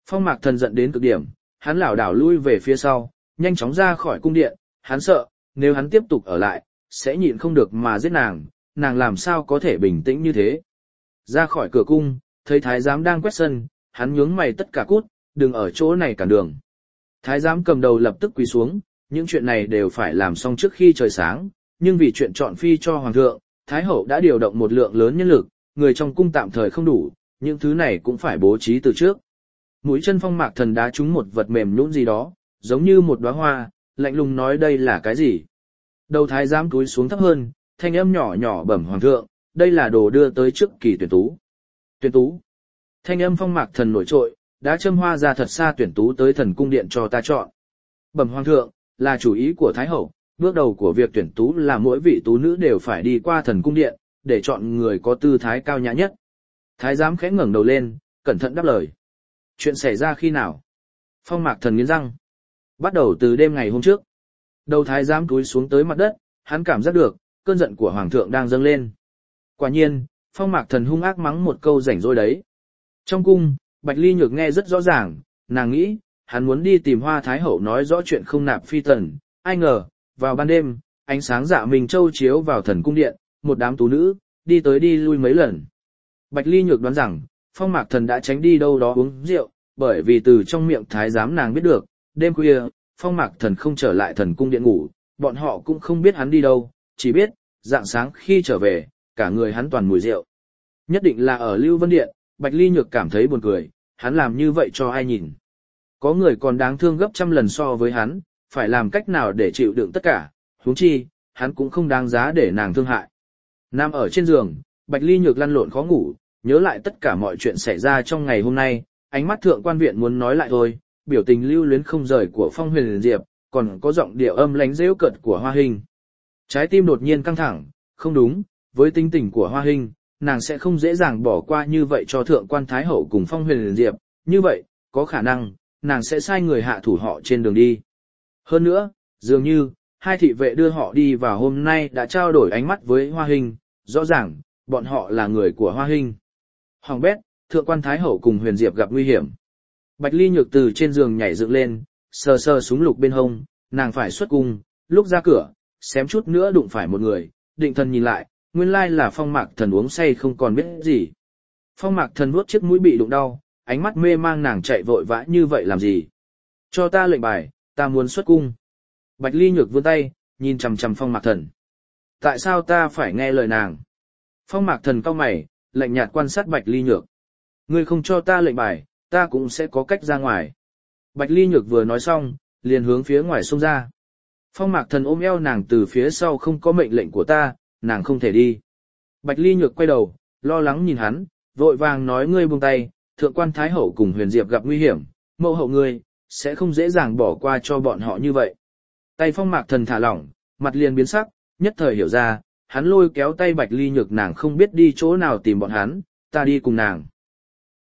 S1: Phong Mạc Thần giận đến cực điểm, hắn lảo đảo lui về phía sau, nhanh chóng ra khỏi cung điện, hắn sợ, nếu hắn tiếp tục ở lại, sẽ nhịn không được mà giết nàng, nàng làm sao có thể bình tĩnh như thế. Ra khỏi cửa cung, thấy thái giám đang quét sân, hắn nhướng mày tất cả cút, đừng ở chỗ này cản đường. Thái giám cầm đầu lập tức quỳ xuống, những chuyện này đều phải làm xong trước khi trời sáng, nhưng vì chuyện chọn phi cho hoàng thượng, thái hậu đã điều động một lượng lớn nhân lực, người trong cung tạm thời không đủ, những thứ này cũng phải bố trí từ trước. Mũi chân Phong Mạc Thần đá trúng một vật mềm nhũn gì đó, giống như một đóa hoa, lạnh lùng nói đây là cái gì. Đầu thái giám cúi xuống thấp hơn, thanh âm nhỏ nhỏ bẩm hoàng thượng, đây là đồ đưa tới trước kỳ tuyển tú. Tuyển tú. Thanh âm Phong Mạc Thần nổi trội, đã châm hoa ra thật xa tuyển tú tới thần cung điện cho ta chọn. Bẩm hoàng thượng, là chủ ý của thái hậu, bước đầu của việc tuyển tú là mỗi vị tú nữ đều phải đi qua thần cung điện, để chọn người có tư thái cao nhã nhất. Thái giám khẽ ngẩng đầu lên, cẩn thận đáp lời. Chuyện xảy ra khi nào? Phong Mạc Thần nghiến răng. Bắt đầu từ đêm ngày hôm trước. Đầu thái giám cúi xuống tới mặt đất, hắn cảm giác được, cơn giận của hoàng thượng đang dâng lên. Quả nhiên, Phong Mạc Thần hung ác mắng một câu rảnh rỗi đấy. Trong cung, Bạch Ly Nhược nghe rất rõ ràng, nàng nghĩ, hắn muốn đi tìm Hoa Thái Hậu nói rõ chuyện không nạp phi tần, ai ngờ, vào ban đêm, ánh sáng dạ mình châu chiếu vào thần cung điện, một đám tú nữ, đi tới đi lui mấy lần. Bạch Ly Nhược đoán rằng, Phong Mạc Thần đã tránh đi đâu đó uống rượu, bởi vì từ trong miệng thái giám nàng biết được, đêm khuya, Phong Mạc Thần không trở lại thần cung điện ngủ, bọn họ cũng không biết hắn đi đâu, chỉ biết, dạng sáng khi trở về, cả người hắn toàn mùi rượu. Nhất định là ở Lưu Vân Điện, Bạch Ly Nhược cảm thấy buồn cười, hắn làm như vậy cho ai nhìn. Có người còn đáng thương gấp trăm lần so với hắn, phải làm cách nào để chịu đựng tất cả, huống chi, hắn cũng không đáng giá để nàng thương hại. Nằm ở trên giường, Bạch Ly Nhược lăn lộn khó ngủ, nhớ lại tất cả mọi chuyện xảy ra trong ngày hôm nay, ánh mắt thượng quan viện muốn nói lại thôi, biểu tình lưu luyến không rời của Phong Huyền Diệp, còn có giọng điệu âm lánh rêu cợt của Hoa Hinh. Trái tim đột nhiên căng thẳng, không đúng, với tính tình của Hoa Hinh, nàng sẽ không dễ dàng bỏ qua như vậy cho thượng quan Thái Hậu cùng Phong Huyền Diệp, như vậy, có khả năng, nàng sẽ sai người hạ thủ họ trên đường đi. Hơn nữa, dường như, hai thị vệ đưa họ đi vào hôm nay đã trao đổi ánh mắt với Hoa Hinh, rõ ràng, bọn họ là người của Hoa Hinh. Hoàng bét, thượng quan Thái Hậu cùng Huyền Diệp gặp nguy hiểm. Bạch Ly Nhược từ trên giường nhảy dựng lên, sờ sờ súng lục bên hông, nàng phải xuất cung, lúc ra cửa, xém chút nữa đụng phải một người, định thần nhìn lại, nguyên lai là Phong Mạc Thần uống say không còn biết gì. Phong Mạc Thần vuốt chiếc mũi bị đụng đau, ánh mắt mê mang nàng chạy vội vã như vậy làm gì? Cho ta lệnh bài, ta muốn xuất cung. Bạch Ly Nhược vươn tay, nhìn chằm chằm Phong Mạc Thần. Tại sao ta phải nghe lời nàng? Phong Mạc Thần cau mày, lạnh nhạt quan sát Bạch Ly Nhược. Ngươi không cho ta lệnh bài, ta cũng sẽ có cách ra ngoài. Bạch Ly Nhược vừa nói xong, liền hướng phía ngoài xông ra. Phong Mạc Thần ôm eo nàng từ phía sau, không có mệnh lệnh của ta, nàng không thể đi. Bạch Ly Nhược quay đầu, lo lắng nhìn hắn, vội vàng nói ngươi buông tay, thượng quan Thái Hậu cùng Huyền Diệp gặp nguy hiểm, mẫu hậu ngươi, sẽ không dễ dàng bỏ qua cho bọn họ như vậy. Tay Phong Mạc Thần thả lỏng, mặt liền biến sắc, nhất thời hiểu ra, hắn lôi kéo tay Bạch Ly Nhược nàng không biết đi chỗ nào tìm bọn hắn, ta đi cùng nàng.